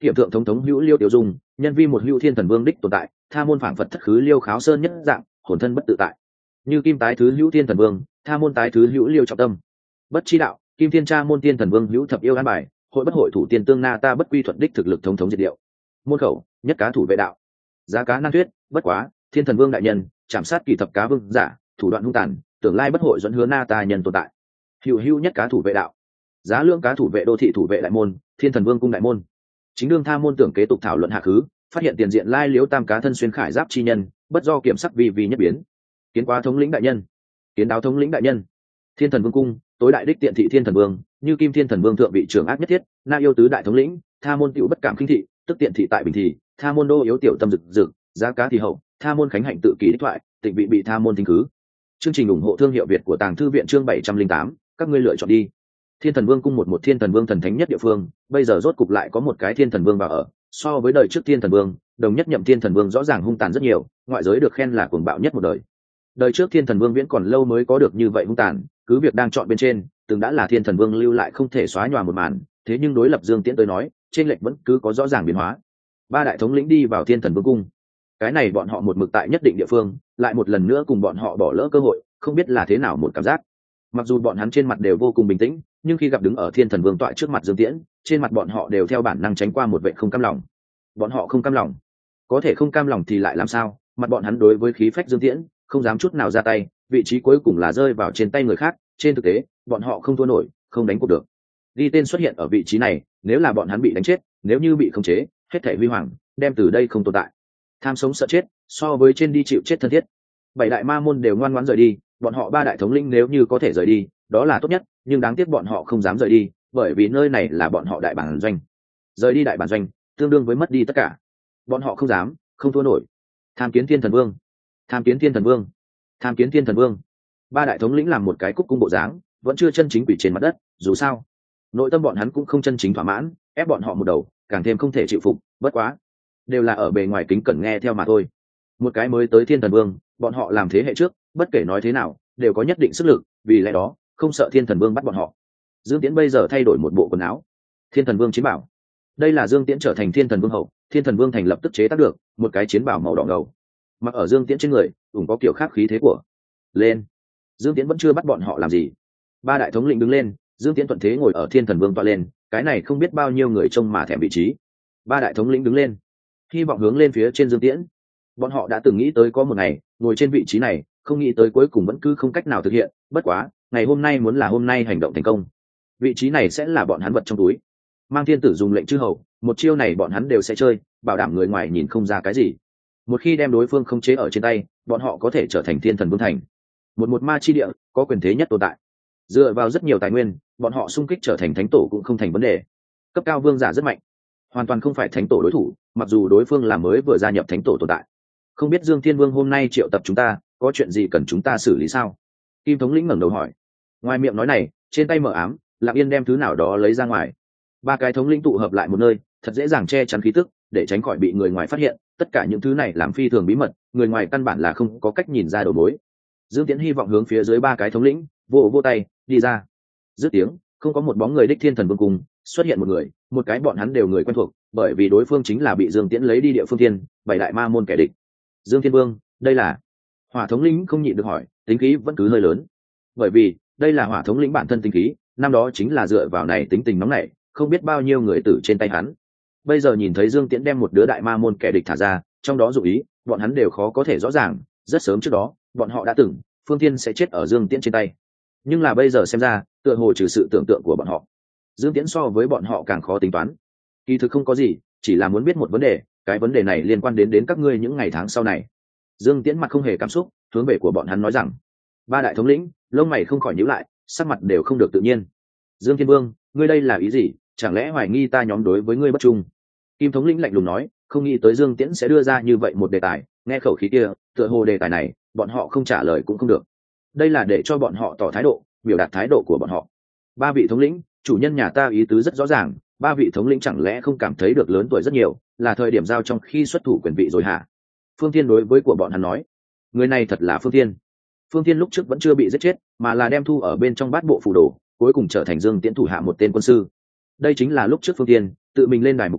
Kiểm thượng thống thống hữu liêu tiểu dung, nhân vi một hữu thiên thần vương đích tồn tại, tha môn phảng phật thất khứ liêu kháo sơn nhất dạng, hồn thân bất tự tại. Như kim tái thứ hữu thiên thần vương, tha môn tái thứ hữu liêu trọng tâm. Bất chi đạo, kim thiên tra môn thiên thần vương hữu thập yêu an bài, hội bất hội thủ tiên tương na ta bất quy thuận đích thực lực thống thống diệt điệu. Môn khẩu, nhất cá thủ vệ đạo. Giá cá nan thuyết, bất quá, thiên thần vương đại nhân, chạm sát kỳ thập cá vương giả, thủ đoạn hung tàn, tưởng lai bất hội dẫn hứa na ta nhân tồn tại. Hữu hữu nhất cá thủ vệ đạo. Giá lượng cá thủ vệ đô thị thủ vệ đại môn, thiên thần vương cung đại môn. Chính đương tha môn tưởng kế tục thảo luận hạ khứ, phát hiện tiền diện lai liếu tam cá thân xuyên khải giáp chi nhân, bất do kiểm sắc vi vi nhất biến. Kiến quá thống lĩnh đại nhân, kiến đáo thống lĩnh đại nhân. Thiên thần vương cung, tối đại đích tiện thị thiên thần vương, như kim thiên thần vương thượng vị trưởng ác nhất thiết, na yêu tứ đại thống lĩnh, tha môn tiểu bất cảm khinh thị, tức tiện thị tại bình thị, tha môn đô yếu tiểu tâm rực rực, giá cá thì hậu, tha môn khánh hạnh tự kỷ đích thoại, tịnh vị bị tha môn thính cứ. Chương trình ủng hộ thương hiệu Việt của Tàng Thư viện chương bảy trăm linh tám, các ngươi lựa chọn đi. Thiên thần vương cung một một thiên thần vương thần thánh nhất địa phương, bây giờ rốt cục lại có một cái thiên thần vương vào ở, so với đời trước thiên thần vương, đồng nhất nhậm thiên thần vương rõ ràng hung tàn rất nhiều, ngoại giới được khen là cuồng bạo nhất một đời. Đời trước thiên thần vương viễn còn lâu mới có được như vậy hung tàn, cứ việc đang chọn bên trên, từng đã là thiên thần vương lưu lại không thể xóa nhòa một màn, thế nhưng đối lập Dương Tiễn tới nói, trên lệch vẫn cứ có rõ ràng biến hóa. Ba đại thống lĩnh đi vào thiên thần vương cung, cái này bọn họ một mực tại nhất định địa phương, lại một lần nữa cùng bọn họ bỏ lỡ cơ hội, không biết là thế nào một cảm giác. Mặc dù bọn hắn trên mặt đều vô cùng bình tĩnh, nhưng khi gặp đứng ở thiên thần vương tọa trước mặt Dương Tiễn, trên mặt bọn họ đều theo bản năng tránh qua một vệ không cam lòng. Bọn họ không cam lòng, có thể không cam lòng thì lại làm sao? Mặt bọn hắn đối với khí phách Dương Tiễn không dám chút nào ra tay, vị trí cuối cùng là rơi vào trên tay người khác. Trên thực tế, bọn họ không thua nổi, không đánh cuộc được. Ghi tên xuất hiện ở vị trí này, nếu là bọn hắn bị đánh chết, nếu như bị khống chế, hết thảy huy hoàng, đem từ đây không tồn tại. Tham sống sợ chết, so với trên đi chịu chết thân thiết. Bảy đại ma môn đều ngoan ngoãn rời đi, bọn họ ba đại thống lĩnh nếu như có thể rời đi, đó là tốt nhất, nhưng đáng tiếc bọn họ không dám rời đi, bởi vì nơi này là bọn họ đại bản doanh. Rời đi đại bản doanh, tương đương với mất đi tất cả. Bọn họ không dám, không thua nổi. Tham kiến thiên thần vương, tham kiến thiên thần vương, tham kiến thiên thần vương. Ba đại thống lĩnh làm một cái cúc cung bộ dáng, vẫn chưa chân chính quỷ trên mặt đất, dù sao, nội tâm bọn hắn cũng không chân chính thỏa mãn, ép bọn họ một đầu, càng thêm không thể chịu phục, bất quá, đều là ở bề ngoài kính cẩn nghe theo mà thôi. Một cái mới tới thiên thần vương, bọn họ làm thế hệ trước, bất kể nói thế nào, đều có nhất định sức lực, vì lẽ đó, không sợ thiên thần vương bắt bọn họ. Dương Tiễn bây giờ thay đổi một bộ quần áo, thiên thần vương chiến bảo. Đây là Dương Tiễn trở thành thiên thần vương hậu, thiên thần vương thành lập tức chế tác được một cái chiến bảo màu đỏ ngầu, mặc ở Dương Tiễn trên người, cũng có kiểu khác khí thế của. Lên. Dương Tiễn vẫn chưa bắt bọn họ làm gì. Ba đại thống lĩnh đứng lên, Dương Tiễn thuận thế ngồi ở thiên thần vương tọa lên, cái này không biết bao nhiêu người trông mà thèm vị trí. Ba đại thống lĩnh đứng lên, hy vọng hướng lên phía trên Dương Tiễn. Bọn họ đã từng nghĩ tới có một ngày ngồi trên vị trí này, không nghĩ tới cuối cùng vẫn cứ không cách nào thực hiện, bất quá ngày hôm nay muốn là hôm nay hành động thành công, vị trí này sẽ là bọn hắn vật trong túi. Mang thiên tử dùng lệnh chư hầu, một chiêu này bọn hắn đều sẽ chơi, bảo đảm người ngoài nhìn không ra cái gì. Một khi đem đối phương không chế ở trên tay, bọn họ có thể trở thành thiên thần vương thành, một một ma chi địa, có quyền thế nhất tồn tại. Dựa vào rất nhiều tài nguyên, bọn họ xung kích trở thành thánh tổ cũng không thành vấn đề. Cấp cao vương giả rất mạnh, hoàn toàn không phải thánh tổ đối thủ, mặc dù đối phương là mới vừa gia nhập thánh tổ tồn tại. Không biết Dương Thiên Vương hôm nay triệu tập chúng ta, có chuyện gì cần chúng ta xử lý sao? Kim thống lĩnh ngẩng đầu hỏi. Ngoài miệng nói này, trên tay mở ám, lặng yên đem thứ nào đó lấy ra ngoài. Ba cái thống lĩnh tụ hợp lại một nơi, thật dễ dàng che chắn khí tức, để tránh khỏi bị người ngoài phát hiện. Tất cả những thứ này làm phi thường bí mật, người ngoài căn bản là không có cách nhìn ra đầu mối. Dương Tiễn hy vọng hướng phía dưới ba cái thống lĩnh, vỗ vỗ tay, đi ra. Dứt tiếng, không có một bóng người đích thiên thần vương cùng, xuất hiện một người, một cái bọn hắn đều người quen thuộc, bởi vì đối phương chính là bị Dương Tiễn lấy đi địa phương thiên, bảy đại ma môn kẻ địch. Dương Thiên Vương, đây là... Hỏa thống lĩnh không nhịn được hỏi, tính khí vẫn cứ hơi lớn. Bởi vì, đây là hỏa thống lĩnh bản thân tính khí, năm đó chính là dựa vào này tính tình nóng nảy, không biết bao nhiêu người tử trên tay hắn. Bây giờ nhìn thấy Dương Tiễn đem một đứa đại ma môn kẻ địch thả ra, trong đó dụng ý, bọn hắn đều khó có thể rõ ràng, rất sớm trước đó, bọn họ đã từng, Phương Thiên sẽ chết ở Dương Tiễn trên tay. Nhưng là bây giờ xem ra, tựa hồ trừ sự tưởng tượng của bọn họ, Dương Tiễn so với bọn họ càng khó tính toán. Kỳ thực không có gì, chỉ là muốn biết một vấn đề, cái vấn đề này liên quan đến đến các ngươi những ngày tháng sau này. Dương Tiễn mặt không hề cảm xúc, hướng về của bọn hắn nói rằng. Ba đại thống lĩnh, lông mày không khỏi nhíu lại, sắc mặt đều không được tự nhiên. Dương Thiên Vương, ngươi đây là ý gì? Chẳng lẽ hoài nghi ta nhóm đối với ngươi bất trung? Kim thống lĩnh lạnh lùng nói, không nghĩ tới Dương Tiễn sẽ đưa ra như vậy một đề tài, nghe khẩu khí kia, tựa hồ đề tài này, bọn họ không trả lời cũng không được. Đây là để cho bọn họ tỏ thái độ, biểu đạt thái độ của bọn họ. Ba vị thống lĩnh, chủ nhân nhà ta ý tứ rất rõ ràng, ba vị thống lĩnh chẳng lẽ không cảm thấy được lớn tuổi rất nhiều, là thời điểm giao trong khi xuất thủ quyền vị rồi hả? Phương Thiên đối với của bọn hắn nói, người này thật là Phương Thiên. Phương Thiên lúc trước vẫn chưa bị giết chết, mà là đem thu ở bên trong bát bộ phù đồ, cuối cùng trở thành Dương Tiễn thủ hạ một tên quân sư. Đây chính là lúc trước Phương Thiên tự mình lên đài mục tiêu,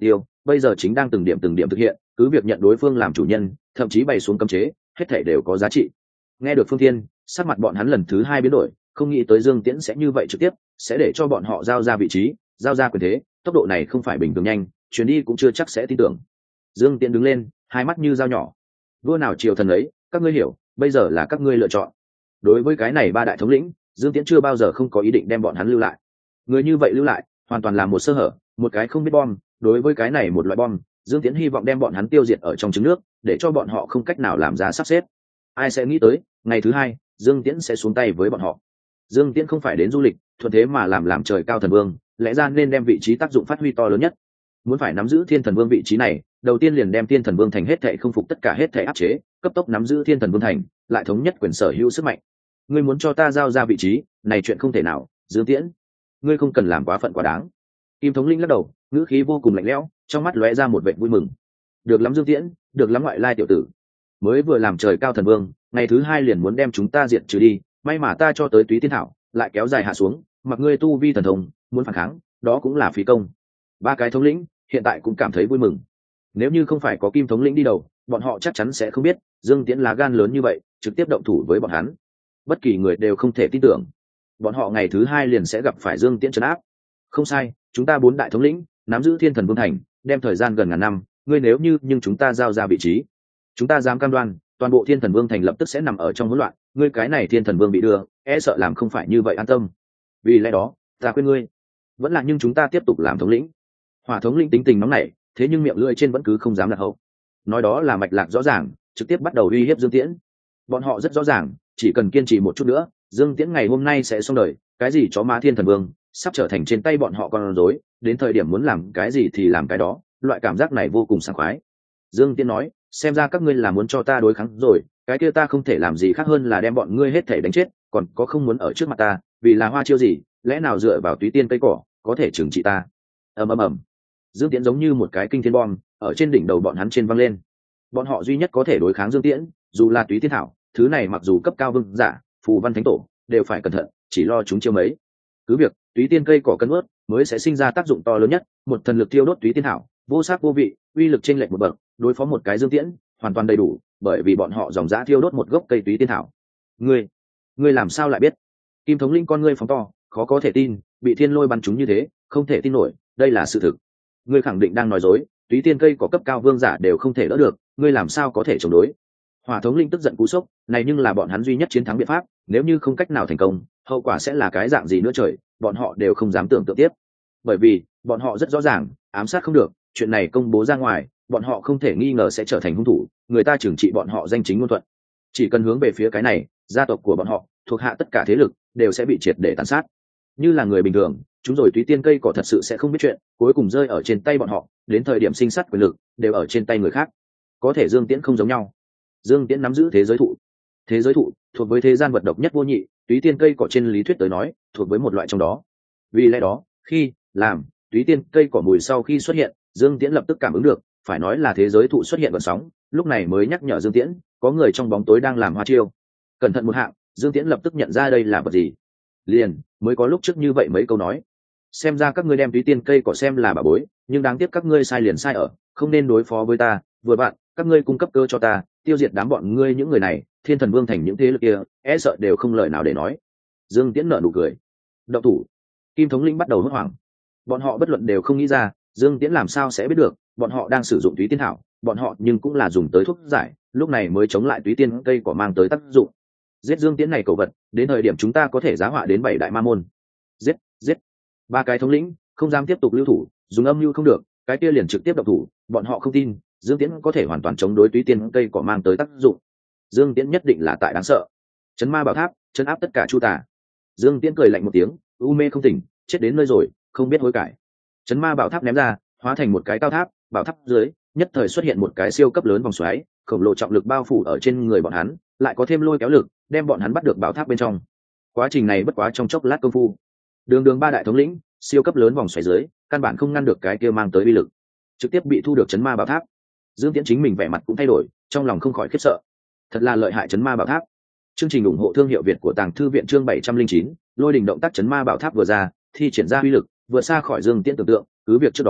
bây giờ chính đang từng điểm từng điểm thực hiện, cứ việc nhận đối phương làm chủ nhân, thậm chí bày xuống cấm chế, hết thảy đều có giá trị. Nghe được Phương Thiên, sắc mặt bọn hắn lần thứ hai biến đổi, không nghĩ tới Dương Tiễn sẽ như vậy trực tiếp, sẽ để cho bọn họ giao ra vị trí, giao ra quyền thế, tốc độ này không phải bình thường nhanh, chuyến đi cũng chưa chắc sẽ tin tưởng. Dương Tiễn đứng lên, hai mắt như dao nhỏ. Vua nào triều thần ấy, các ngươi hiểu, bây giờ là các ngươi lựa chọn. Đối với cái này ba đại thống lĩnh, Dương Tiễn chưa bao giờ không có ý định đem bọn hắn lưu lại. Người như vậy lưu lại, hoàn toàn là một sơ hở, một cái không biết bom. Đối với cái này một loại bom, Dương Tiễn hy vọng đem bọn hắn tiêu diệt ở trong trứng nước, để cho bọn họ không cách nào làm ra sắp xếp. Ai sẽ nghĩ tới, ngày thứ hai, Dương Tiễn sẽ xuống tay với bọn họ. Dương Tiễn không phải đến du lịch, thuận thế mà làm làm trời cao thần vương, lẽ ra nên đem vị trí tác dụng phát huy to lớn nhất. Muốn phải nắm giữ Thiên Thần Vương vị trí này, đầu tiên liền đem Thiên Thần Vương thành hết thảy không phục tất cả hết thảy áp chế, cấp tốc nắm giữ Thiên Thần Vương thành, lại thống nhất quyền sở hữu sức mạnh. Ngươi muốn cho ta giao ra vị trí, này chuyện không thể nào, Dương Tiễn. Ngươi không cần làm quá phận quá đáng. Kim thống lĩnh lắc đầu, ngữ khí vô cùng lạnh lẽo, trong mắt lóe ra một vẻ vui mừng. Được lắm Dương Tiễn, được lắm ngoại lai tiểu tử. Mới vừa làm trời cao thần vương, ngày thứ hai liền muốn đem chúng ta diệt trừ đi, may mà ta cho tới Túy Tiên Thảo, lại kéo dài hạ xuống, mặc ngươi tu vi thần thông, muốn phản kháng, đó cũng là phí công. Ba cái thống lĩnh hiện tại cũng cảm thấy vui mừng. Nếu như không phải có Kim thống lĩnh đi đầu, bọn họ chắc chắn sẽ không biết Dương Tiễn lá gan lớn như vậy, trực tiếp động thủ với bọn hắn. Bất kỳ người đều không thể tin tưởng, bọn họ ngày thứ hai liền sẽ gặp phải Dương Tiễn trấn áp. Không sai, chúng ta bốn đại thống lĩnh nắm giữ Thiên Thần Vương thành, đem thời gian gần ngàn năm, ngươi nếu như nhưng chúng ta giao ra vị trí, chúng ta dám cam đoan, toàn bộ Thiên Thần Vương thành lập tức sẽ nằm ở trong hỗn loạn, ngươi cái này Thiên Thần Vương bị đưa, e sợ làm không phải như vậy an tâm. Vì lẽ đó, ta khuyên ngươi, vẫn là nhưng chúng ta tiếp tục làm thống lĩnh. Hỏa thống lĩnh tính tình nóng nảy, thế nhưng miệng lưỡi trên vẫn cứ không dám lạc hậu. Nói đó là mạch lạc rõ ràng, trực tiếp bắt đầu uy hiếp Dương Tiễn. Bọn họ rất rõ ràng, chỉ cần kiên trì một chút nữa, Dương Tiễn ngày hôm nay sẽ xong đời, cái gì chó má Thiên Thần Vương sắp trở thành trên tay bọn họ con rối, đến thời điểm muốn làm cái gì thì làm cái đó, loại cảm giác này vô cùng sảng khoái. Dương Tiễn nói, xem ra các ngươi là muốn cho ta đối kháng rồi, cái kia ta không thể làm gì khác hơn là đem bọn ngươi hết thể đánh chết, còn có không muốn ở trước mặt ta, vì là hoa chiêu gì, lẽ nào dựa vào túy tiên cây cỏ có thể trừng trị ta? Ầm ầm ầm. Dương Tiễn giống như một cái kinh thiên bom, ở trên đỉnh đầu bọn hắn trên văng lên. Bọn họ duy nhất có thể đối kháng Dương Tiễn, dù là túy tiên thảo, thứ này mặc dù cấp cao vương giả, phù văn thánh tổ, đều phải cẩn thận, chỉ lo chúng chiêu mấy. Cứ việc túy tiên cây cỏ cân ướt mới sẽ sinh ra tác dụng to lớn nhất, một thần lực tiêu đốt túy tiên thảo, vô sắc vô vị, uy lực chênh lệch một bậc, đối phó một cái Dương Tiễn hoàn toàn đầy đủ, bởi vì bọn họ dòng dã thiêu đốt một gốc cây túy tiên thảo. Ngươi, ngươi làm sao lại biết? Kim thống linh con ngươi phóng to, khó có thể tin, bị thiên lôi bắn trúng như thế, không thể tin nổi, đây là sự thực. Ngươi khẳng định đang nói dối, túy tiên cây có cấp cao vương giả đều không thể đỡ được, ngươi làm sao có thể chống đối? Hỏa thống linh tức giận cú sốc, này nhưng là bọn hắn duy nhất chiến thắng biện pháp, nếu như không cách nào thành công, hậu quả sẽ là cái dạng gì nữa trời, bọn họ đều không dám tưởng tượng tiếp. Bởi vì, bọn họ rất rõ ràng, ám sát không được, chuyện này công bố ra ngoài, bọn họ không thể nghi ngờ sẽ trở thành hung thủ, người ta trừng trị bọn họ danh chính ngôn thuận. Chỉ cần hướng về phía cái này, gia tộc của bọn họ, thuộc hạ tất cả thế lực, đều sẽ bị triệt để tàn sát. Như là người bình thường, chúng rồi túy tiên cây cỏ thật sự sẽ không biết chuyện, cuối cùng rơi ở trên tay bọn họ, đến thời điểm sinh sát quyền lực đều ở trên tay người khác. Có thể Dương Tiễn không giống nhau. Dương Tiễn nắm giữ thế giới thụ. Thế giới thụ thuộc với thế gian vật độc nhất vô nhị, túy tiên cây cỏ trên lý thuyết tới nói, thuộc với một loại trong đó. Vì lẽ đó, khi làm túy tiên cây cỏ mùi sau khi xuất hiện, Dương Tiễn lập tức cảm ứng được, phải nói là thế giới thụ xuất hiện gợn sóng, lúc này mới nhắc nhở Dương Tiễn, có người trong bóng tối đang làm hoa chiêu. Cẩn thận một hạng, Dương Tiễn lập tức nhận ra đây là vật gì. Liền, mới có lúc trước như vậy mấy câu nói. Xem ra các ngươi đem túy tiên cây cỏ xem là bà bối, nhưng đáng tiếc các ngươi sai liền sai ở, không nên đối phó với ta, vừa bạn, các ngươi cung cấp cơ cho ta, tiêu diệt đám bọn ngươi những người này, Thiên Thần Vương thành những thế lực kia, e sợ đều không lời nào để nói. Dương Tiễn nở nụ cười. Động thủ. Kim thống lĩnh bắt đầu hốt hoảng. Bọn họ bất luận đều không nghĩ ra, Dương Tiễn làm sao sẽ biết được, bọn họ đang sử dụng túy tiên thảo, bọn họ nhưng cũng là dùng tới thuốc giải, lúc này mới chống lại túy tiên cây cỏ mang tới tác dụng. Giết Dương Tiễn này cầu vật, đến thời điểm chúng ta có thể giá họa đến bảy đại ma môn. Giết, giết. Ba cái thống lĩnh không dám tiếp tục lưu thủ, dùng âm mưu không được, cái kia liền trực tiếp động thủ, bọn họ không tin Dương Tiễn có thể hoàn toàn chống đối túy tiên cây cỏ mang tới tác dụng. Dương Tiễn nhất định là tại đáng sợ. Chấn ma bảo tháp, chấn áp tất cả chu tà. Dương Tiễn cười lạnh một tiếng, u mê không tỉnh, chết đến nơi rồi, không biết hối cải. Chấn ma bảo tháp ném ra, hóa thành một cái cao tháp, bảo tháp dưới nhất thời xuất hiện một cái siêu cấp lớn vòng xoáy, khổng lồ trọng lực bao phủ ở trên người bọn hắn, lại có thêm lôi kéo lực, đem bọn hắn bắt được bảo tháp bên trong. Quá trình này bất quá trong chốc lát công phu. Đường đường ba đại thống lĩnh, siêu cấp lớn vòng xoáy dưới, căn bản không ngăn được cái kia mang tới uy lực, trực tiếp bị thu được chấn ma bảo tháp. Dương Tiễn chính mình vẻ mặt cũng thay đổi, trong lòng không khỏi khiếp sợ. Thật là lợi hại chấn ma bảo tháp. Chương trình ủng hộ thương hiệu Việt của Tàng Thư viện chương bảy trăm linh chín, lôi đình động tác chấn ma bảo tháp vừa ra, thi triển ra uy lực vượt xa khỏi Dương Tiễn tưởng tượng, cứ việc trước đó,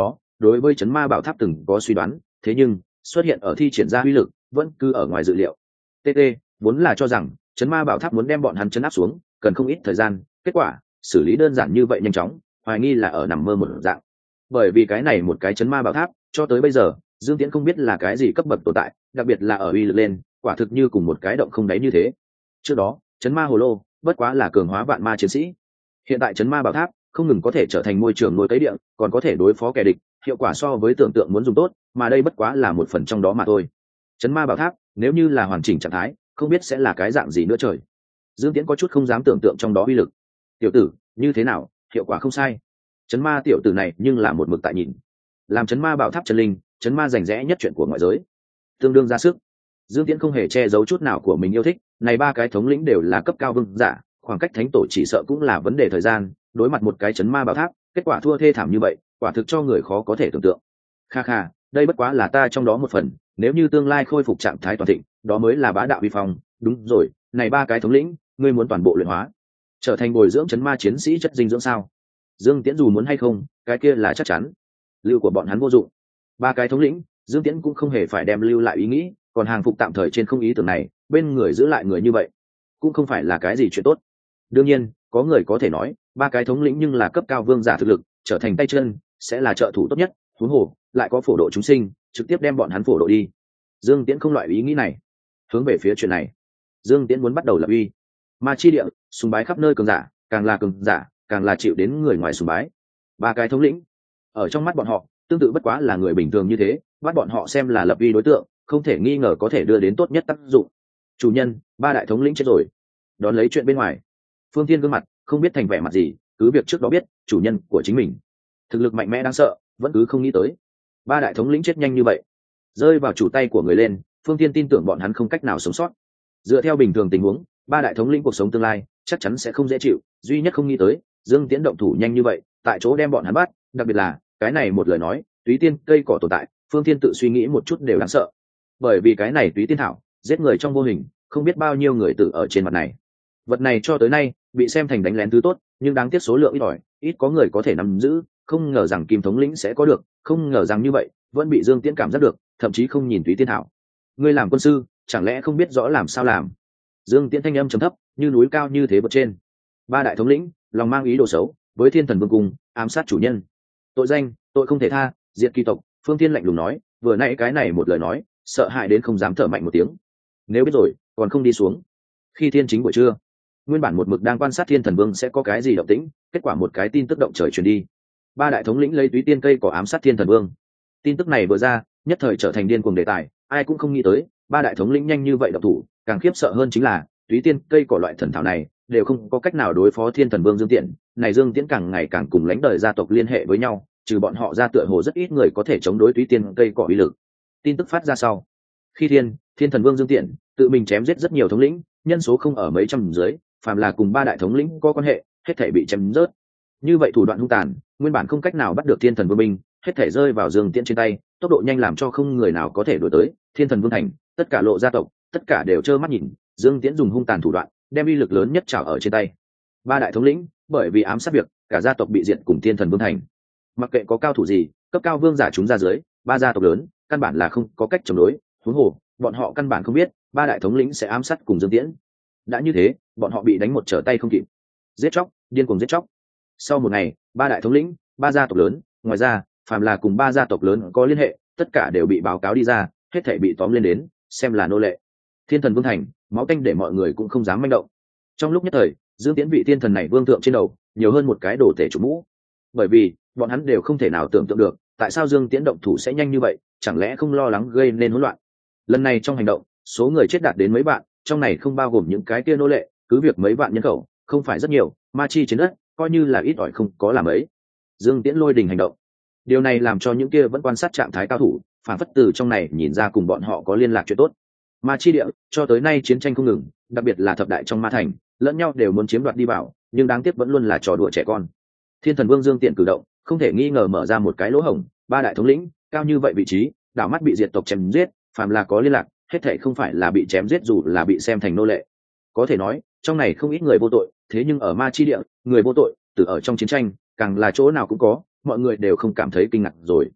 đối với chấn ma bảo tháp từng có suy đoán, thế nhưng xuất hiện ở thi triển ra uy lực vẫn cứ ở ngoài dự liệu. tê tê vốn là cho rằng chấn ma bảo tháp muốn đem bọn hắn chấn áp xuống cần không ít thời gian, kết quả xử lý đơn giản như vậy nhanh chóng, hoài nghi là ở nằm mơ một dạng. Bởi vì cái này một cái chấn ma bảo tháp cho tới bây giờ Dương Tiễn không biết là cái gì cấp bậc tồn tại, đặc biệt là ở uy lực lên quả thực như cùng một cái động không đáy như thế. Trước đó chấn ma hồ lô bất quá là cường hóa vạn ma chiến sĩ, hiện tại chấn ma bảo tháp không ngừng có thể trở thành môi trường nuôi cấy địa, còn có thể đối phó kẻ địch, hiệu quả so với tưởng tượng muốn dùng tốt, mà đây bất quá là một phần trong đó mà thôi. Chấn ma bảo tháp nếu như là hoàn chỉnh trạng thái không biết sẽ là cái dạng gì nữa trời. Dương Tiễn có chút không dám tưởng tượng trong đó uy lực. Tiểu tử như thế nào, hiệu quả không sai. Chấn ma tiểu tử này nhưng là một mực tại nhìn, làm chấn ma bảo tháp chân linh, chấn ma rành rẽ nhất chuyện của ngoại giới, tương đương ra sức. Dương Tiễn không hề che giấu chút nào của mình yêu thích, này ba cái thống lĩnh đều là cấp cao vương giả, khoảng cách thánh tổ chỉ sợ cũng là vấn đề thời gian, đối mặt một cái chấn ma bảo tháp kết quả thua thê thảm như vậy quả thực cho người khó có thể tưởng tượng. Kha kha, đây bất quá là ta trong đó một phần, nếu như tương lai khôi phục trạng thái toàn thịnh đó mới là bá đạo uy phong. Đúng rồi, này ba cái thống lĩnh ngươi muốn toàn bộ luyện hóa trở thành bồi dưỡng chấn ma chiến sĩ chất dinh dưỡng sao? Dương Tiễn dù muốn hay không cái kia là chắc chắn, lưu của bọn hắn vô dụng. Ba cái thống lĩnh Dương Tiễn cũng không hề phải đem lưu lại ý nghĩ, còn hàng phục tạm thời trên không ý tưởng này, bên người giữ lại người như vậy cũng không phải là cái gì chuyện tốt. Đương nhiên có người có thể nói ba cái thống lĩnh nhưng là cấp cao vương giả thực lực, trở thành tay chân sẽ là trợ thủ tốt nhất, huống hồ lại có phổ độ chúng sinh trực tiếp đem bọn hắn phổ độ đi. Dương Tiễn không loại ý nghĩ này, hướng về phía chuyện này Dương Tiễn muốn bắt đầu lập uy ma chi địa, sùng bái khắp nơi cường giả, càng là cường giả càng là chịu đến người ngoài sùng bái. Ba cái thống lĩnh ở trong mắt bọn họ tương tự bất quá là người bình thường như thế, bắt bọn họ xem là lập uy đối tượng, không thể nghi ngờ có thể đưa đến tốt nhất tác dụng. Chủ nhân, ba đại thống lĩnh chết rồi. Đón lấy chuyện bên ngoài, Phương Thiên gương mặt không biết thành vẻ mặt gì, cứ việc trước đó biết chủ nhân của chính mình thực lực mạnh mẽ đáng sợ, vẫn cứ không nghĩ tới ba đại thống lĩnh chết nhanh như vậy, rơi vào chủ tay của người lên. Phương Thiên tin tưởng bọn hắn không cách nào sống sót. Dựa theo bình thường tình huống, ba đại thống lĩnh cuộc sống tương lai chắc chắn sẽ không dễ chịu, duy nhất không nghĩ tới Dương Tiễn động thủ nhanh như vậy, tại chỗ đem bọn hắn bắt, đặc biệt là cái này một lời nói túy tiên cây cỏ tồn tại, Phương Thiên tự suy nghĩ một chút đều đáng sợ. Bởi vì cái này túy tiên thảo giết người trong vô hình, không biết bao nhiêu người tử ở trên mặt này. Vật này cho tới nay bị xem thành đánh lén thứ tốt, nhưng đáng tiếc số lượng ít ỏi, ít có người có thể nắm giữ, không ngờ rằng Kim thống lĩnh sẽ có được, không ngờ rằng như vậy vẫn bị Dương Tiễn cảm giác được, thậm chí không nhìn túy tiên thảo. Ngươi làm quân sư chẳng lẽ không biết rõ làm sao làm? Dương Tiễn thanh âm trầm thấp như núi cao như thế bật trên. Ba đại thống lĩnh lòng mang ý đồ xấu với Thiên Thần Vương cung, ám sát chủ nhân, tội danh tội không thể tha, diệt kỳ tộc. Phương Thiên lạnh lùng nói, vừa nãy cái này một lời nói sợ hãi đến không dám thở mạnh một tiếng. Nếu biết rồi còn không đi xuống. Khi thiên chính buổi trưa, nguyên bản một mực đang quan sát Thiên Thần Vương sẽ có cái gì động tĩnh, kết quả một cái tin tức động trời truyền đi. Ba đại thống lĩnh lấy túy tiên cây có ám sát Thiên Thần Vương. Tin tức này vừa ra nhất thời trở thành điên cuồng đề tài, ai cũng không nghĩ tới ba đại thống lĩnh nhanh như vậy động thủ, càng khiếp sợ hơn chính là túy tiên cây cỏ loại thần thảo này đều không có cách nào đối phó Thiên Thần Vương Dương Tiễn. Này Dương Tiễn càng ngày càng cùng lãnh đời gia tộc liên hệ với nhau, trừ bọn họ ra tựa hồ rất ít người có thể chống đối túy tiên cây cỏ uy lực. Tin tức phát ra sau, khi thiên Thiên Thần Vương Dương Tiễn tự mình chém giết rất nhiều thống lĩnh, nhân số không ở mấy trăm dưới, phàm là cùng ba đại thống lĩnh có quan hệ hết thảy bị chém rớt. Như vậy thủ đoạn hung tàn, nguyên bản không cách nào bắt được Thiên Thần Vương binh, hết thảy rơi vào Dương Tiễn trên tay, tốc độ nhanh làm cho không người nào có thể đuổi tới Thiên Thần Vương thành. Tất cả lộ gia tộc tất cả đều trơ mắt nhìn Dương Tiễn dùng hung tàn thủ đoạn đem uy lực lớn nhất trảo ở trên tay. Ba đại thống lĩnh bởi vì ám sát việc cả gia tộc bị diệt cùng Thiên Thần Vương thành. Mặc kệ có cao thủ gì, cấp cao vương giả chúng ra dưới, ba gia tộc lớn căn bản là không có cách chống đối, huống hồ bọn họ căn bản không biết ba đại thống lĩnh sẽ ám sát cùng Dương Tiễn. Đã như thế bọn họ bị đánh một trở tay không kịp, giết chóc điên cuồng giết chóc. Sau một ngày, ba đại thống lĩnh, ba gia tộc lớn, ngoài ra phàm là cùng ba gia tộc lớn có liên hệ tất cả đều bị báo cáo đi ra, hết thảy bị tóm lên đến xem là nô lệ. Thiên Thần Vương thành máu tanh để mọi người cũng không dám manh động. Trong lúc nhất thời, Dương Tiễn vị thiên thần này vương thượng trên đầu nhiều hơn một cái đồ tể chủ mũ, bởi vì bọn hắn đều không thể nào tưởng tượng được tại sao Dương Tiễn động thủ sẽ nhanh như vậy, chẳng lẽ không lo lắng gây nên hỗn loạn. Lần này trong hành động số người chết đạt đến mấy vạn, trong này không bao gồm những cái kia nô lệ, cứ việc mấy vạn nhân khẩu không phải rất nhiều, ma chi trên đất coi như là ít ỏi không có làm ấy. Dương Tiễn lôi đình hành động, điều này làm cho những kia vẫn quan sát trạng thái cao thủ phản phất từ trong này nhìn ra cùng bọn họ có liên lạc chuyện tốt. Ma chi địa cho tới nay chiến tranh không ngừng, đặc biệt là thập đại trong ma thành lẫn nhau đều muốn chiếm đoạt đi vào, nhưng đáng tiếc vẫn luôn là trò đùa trẻ con. Thiên Thần Vương Dương Tiễn cử động không thể nghi ngờ mở ra một cái lỗ hổng, ba đại thống lĩnh cao như vậy vị trí đảo mắt bị diệt tộc chém giết, phàm là có liên lạc hết thảy không phải là bị chém giết dù là bị xem thành nô lệ. Có thể nói trong này không ít người vô tội, thế nhưng ở ma chi địa người vô tội từ ở trong chiến tranh càng là chỗ nào cũng có, mọi người đều không cảm thấy kinh ngạc rồi.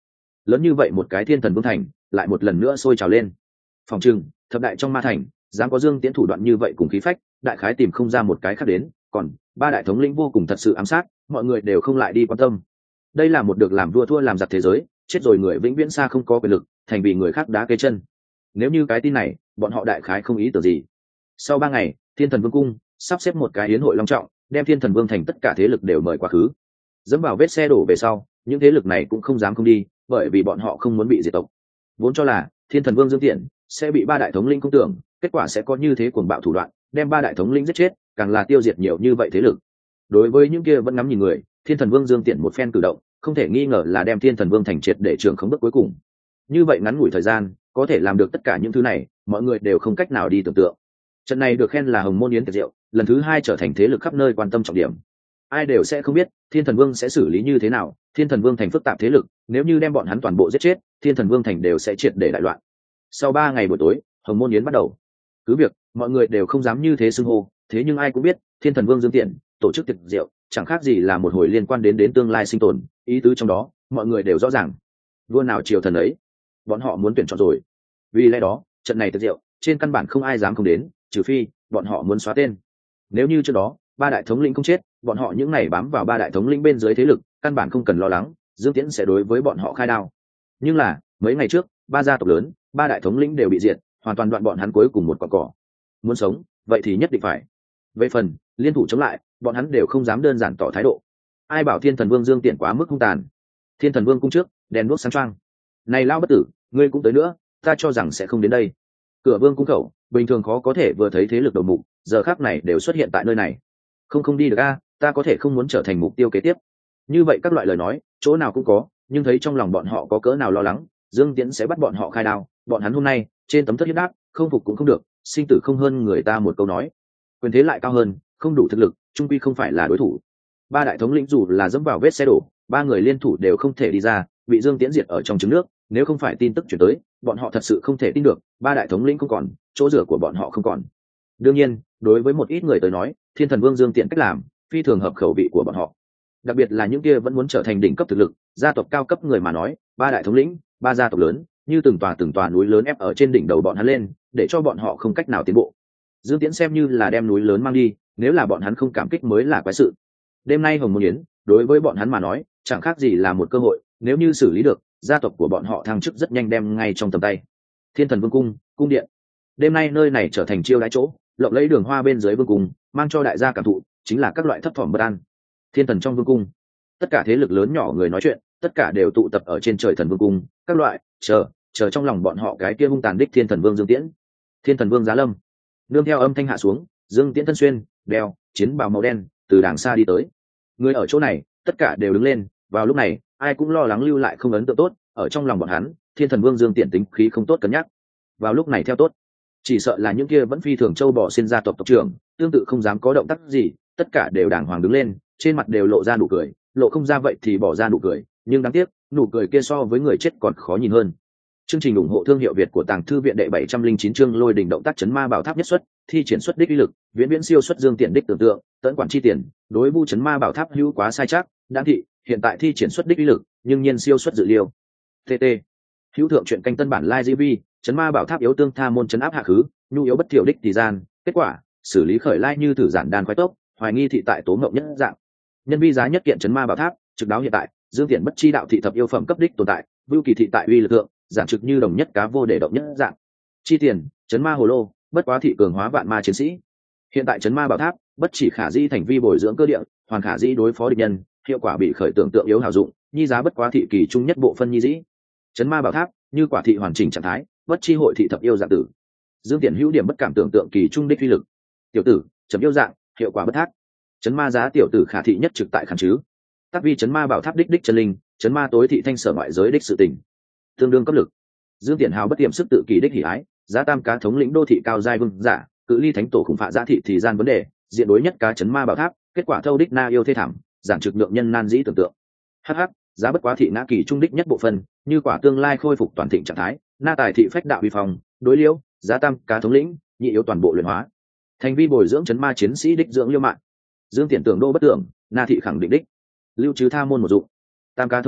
lớn như vậy một cái thiên thần vương thành lại một lần nữa sôi trào lên. Phòng trừng thập đại trong ma thành dám có Dương Tiễn thủ đoạn như vậy cùng khí phách, đại khái tìm không ra một cái khác đến. Còn ba đại thống lĩnh vô cùng thật sự ám sát, mọi người đều không lại đi quan tâm. Đây là một được làm vua thua làm giặc thế giới, chết rồi người vĩnh viễn xa không có quyền lực, thành vì người khác đá cây chân. Nếu như cái tin này, bọn họ đại khái không ý tưởng gì. Sau ba ngày, Thiên Thần Vương cung sắp xếp một cái yến hội long trọng, đem Thiên Thần Vương thành tất cả thế lực đều mời quá khứ. Dẫm vào vết xe đổ về sau, những thế lực này cũng không dám không đi, bởi vì bọn họ không muốn bị diệt tộc. Vốn cho là Thiên Thần Vương Dương Tiễn sẽ bị ba đại thống lĩnh công tưởng, kết quả sẽ có như thế cuồng bạo thủ đoạn, đem ba đại thống lĩnh giết chết, càng là tiêu diệt nhiều như vậy thế lực. Đối với những kia vẫn ngắm nhìn người, Thiên Thần Vương Dương Tiễn một phen cử động, không thể nghi ngờ là đem Thiên Thần Vương thành triệt để trưởng khống bước cuối cùng. Như vậy ngắn ngủi thời gian, có thể làm được tất cả những thứ này, mọi người đều không cách nào đi tưởng tượng. Trận này được khen là Hồng Môn Yến tiệc rượu, lần thứ hai trở thành thế lực khắp nơi quan tâm trọng điểm. Ai đều sẽ không biết Thiên Thần Vương sẽ xử lý như thế nào. Thiên Thần Vương thành phức tạp thế lực, nếu như đem bọn hắn toàn bộ giết chết, Thiên Thần Vương thành đều sẽ triệt để đại loạn. Sau ba ngày buổi tối, Hồng Môn Yến bắt đầu. Cứ việc mọi người đều không dám như thế xưng hô, thế nhưng ai cũng biết Thiên Thần Vương Dương Tiễn tổ chức tiệc rượu chẳng khác gì là một hồi liên quan đến đến tương lai sinh tồn, ý tứ trong đó mọi người đều rõ ràng. Vua nào triều thần ấy, bọn họ muốn tuyển chọn rồi. Vì lẽ đó trận này tiệc rượu trên căn bản không ai dám không đến, trừ phi bọn họ muốn xóa tên. Nếu như trước đó ba đại thống lĩnh không chết, bọn họ những này bám vào ba đại thống lĩnh bên dưới thế lực căn bản không cần lo lắng Dương Tiễn sẽ đối với bọn họ khai đao. Nhưng là mấy ngày trước ba gia tộc lớn, ba đại thống lĩnh đều bị diệt, hoàn toàn đoạn bọn hắn cuối cùng một cọng cỏ. Muốn sống vậy thì nhất định phải về phần liên thủ chống lại, bọn hắn đều không dám đơn giản tỏ thái độ. Ai bảo Thiên Thần Vương Dương Tiễn quá mức hung tàn. Thiên Thần Vương cung trước đèn đuốc sáng choang. Này lao bất tử, ngươi cũng tới nữa, ta cho rằng sẽ không đến đây. Cửa vương cung khẩu bình thường khó có thể vừa thấy thế lực đầu mục, giờ khác này đều xuất hiện tại nơi này. Không không đi được a, ta có thể không muốn trở thành mục tiêu kế tiếp. Như vậy các loại lời nói chỗ nào cũng có, nhưng thấy trong lòng bọn họ có cỡ nào lo lắng Dương Tiễn sẽ bắt bọn họ khai đao. Bọn hắn hôm nay trên tấm thất hiếp đáp, không phục cũng không được, sinh tử không hơn người ta một câu nói. Quyền thế lại cao hơn, không đủ thực lực, trung quy không phải là đối thủ. Ba đại thống lĩnh dù là dẫm vào vết xe đổ, ba người liên thủ đều không thể đi ra, bị Dương Tiễn diệt ở trong trứng nước. Nếu không phải tin tức chuyển tới, bọn họ thật sự không thể tin được, ba đại thống lĩnh không còn, chỗ dựa của bọn họ không còn. Đương nhiên, đối với một ít người tới nói, Thiên Thần Vương Dương Tiễn cách làm phi thường hợp khẩu vị của bọn họ. Đặc biệt là những kia vẫn muốn trở thành đỉnh cấp thực lực, gia tộc cao cấp người mà nói, ba đại thống lĩnh, ba gia tộc lớn, như từng tòa từng tòa núi lớn ép ở trên đỉnh đầu bọn hắn lên, để cho bọn họ không cách nào tiến bộ. Dương Tiễn xem như là đem núi lớn mang đi, nếu là bọn hắn không cảm kích mới là quái sự. Đêm nay Hồng Môn Yến, đối với bọn hắn mà nói, chẳng khác gì là một cơ hội, nếu như xử lý được, gia tộc của bọn họ thăng chức rất nhanh đem ngay trong tầm tay. Thiên Thần Vương cung, cung điện. Đêm nay nơi này trở thành chiêu đãi chỗ, lộng lẫy đường hoa bên dưới vương cung, mang cho đại gia cảm thụ chính là các loại thấp thỏm bất an. Thiên Thần trong vương cung, tất cả thế lực lớn nhỏ người nói chuyện, tất cả đều tụ tập ở trên trời Thần Vương cung, các loại chờ chờ trong lòng bọn họ cái kia hung tàn đích Thiên Thần Vương Dương Tiễn. Thiên Thần Vương giá lâm, nương theo âm thanh hạ xuống, Dương Tiễn thân xuyên đeo chiến bào màu đen từ đàng xa đi tới. Người ở chỗ này tất cả đều đứng lên. Vào lúc này ai cũng lo lắng lưu lại không ấn tượng tốt ở trong lòng bọn hắn. Thiên Thần Vương Dương Tiễn tính khí không tốt cân nhắc, vào lúc này theo tốt chỉ sợ là những kia vẫn phi thường châu bò xin gia tộc tộc trưởng tương tự không dám có động tác gì, tất cả đều đàng hoàng đứng lên, trên mặt đều lộ ra nụ cười, lộ không ra vậy thì bỏ ra nụ cười, nhưng đáng tiếc nụ cười kia so với người chết còn khó nhìn hơn. Chương trình ủng hộ thương hiệu Việt của Tàng Thư viện đệ bảy trăm linh chín chương lôi đình động tác chấn ma bảo tháp nhất xuất, thi triển xuất đích uy lực, viễn viễn siêu xuất Dương Tiễn đích tưởng tượng, tận quản chi tiền, đối vu chấn ma bảo tháp hữu quá sai chắc, đáng thị, hiện tại thi triển xuất đích uy lực, nhưng nhiên siêu xuất dự liêu. tê tê. Hữu thượng truyện canh tân bản live gi vi, chấn ma bảo tháp yếu tương tha môn chấn áp hạ khứ, nhu yếu bất thiểu đích thì gian, kết quả, xử lý khởi lai như thử giản đan khoái tốc, hoài nghi thị tại tố ngộng nhất dạng. Nhân vi giá nhất kiện chấn ma bảo tháp, trực đáo hiện tại, Dương Tiễn bất chi đạo thị thập yêu phẩm cấp đích tồn tại, vưu kỳ thị tại uy lực thượng, giản trực như đồng nhất cá vô để động nhất dạng. Chi tiền, chấn ma hồ lô, bất quá thị cường hóa vạn ma chiến sĩ. Hiện tại chấn ma bảo tháp, bất chỉ khả di thành vi bồi dưỡng cơ địa, hoàn khả di đối phó địch nhân, hiệu quả bị khởi tưởng tượng yếu hảo dụng, nhi giá bất quá thị kỳ trung nhất bộ phân nhi dĩ. Chấn ma bảo tháp, như quả thị hoàn chỉnh trạng thái, bất chi hội thị thập yêu dạng tử. Dương Tiễn hữu điểm bất cảm tưởng tượng kỳ trung đích uy lực. Tiểu tử, chấm yêu dạng, hiệu quả bất thác. Chấn ma giá tiểu tử khả thị nhất trực tại khẩn chứ. Tác vi chấn ma bảo tháp đích đích chân linh, chấn ma tối thị thanh sở ngoại giới đích sự tình. Tương đương cấp lực. Dương Tiễn hào bất tiệm sức tự kỳ đích hỉ ái, giá tam cá thống lĩnh đô thị cao giai vương giả, cự ly thánh tổ khủng phạ giá thị thì gian vấn đề, diện đối nhất cá chấn ma bảo tháp, kết quả thâu đích na yêu thê thảm, giảng trực lượng nhân nan dĩ tưởng tượng. Hh, giá bất quá thị ngã kỳ trung đích nhất bộ phân, như quả tương lai khôi phục toàn thịnh trạng thái, na tài thị phách đạo vi phòng, đối liễu, giá tam cá thống lĩnh, nhị yếu toàn bộ luyện hóa. Thành vi bồi dưỡng chấn ma chiến sĩ đích dưỡng liêu mạng. Dương Tiễn tưởng đô bất tưởng, na thị khẳng định đích. Lưu trừ tha môn một dụng. Tam cá thống lĩnh,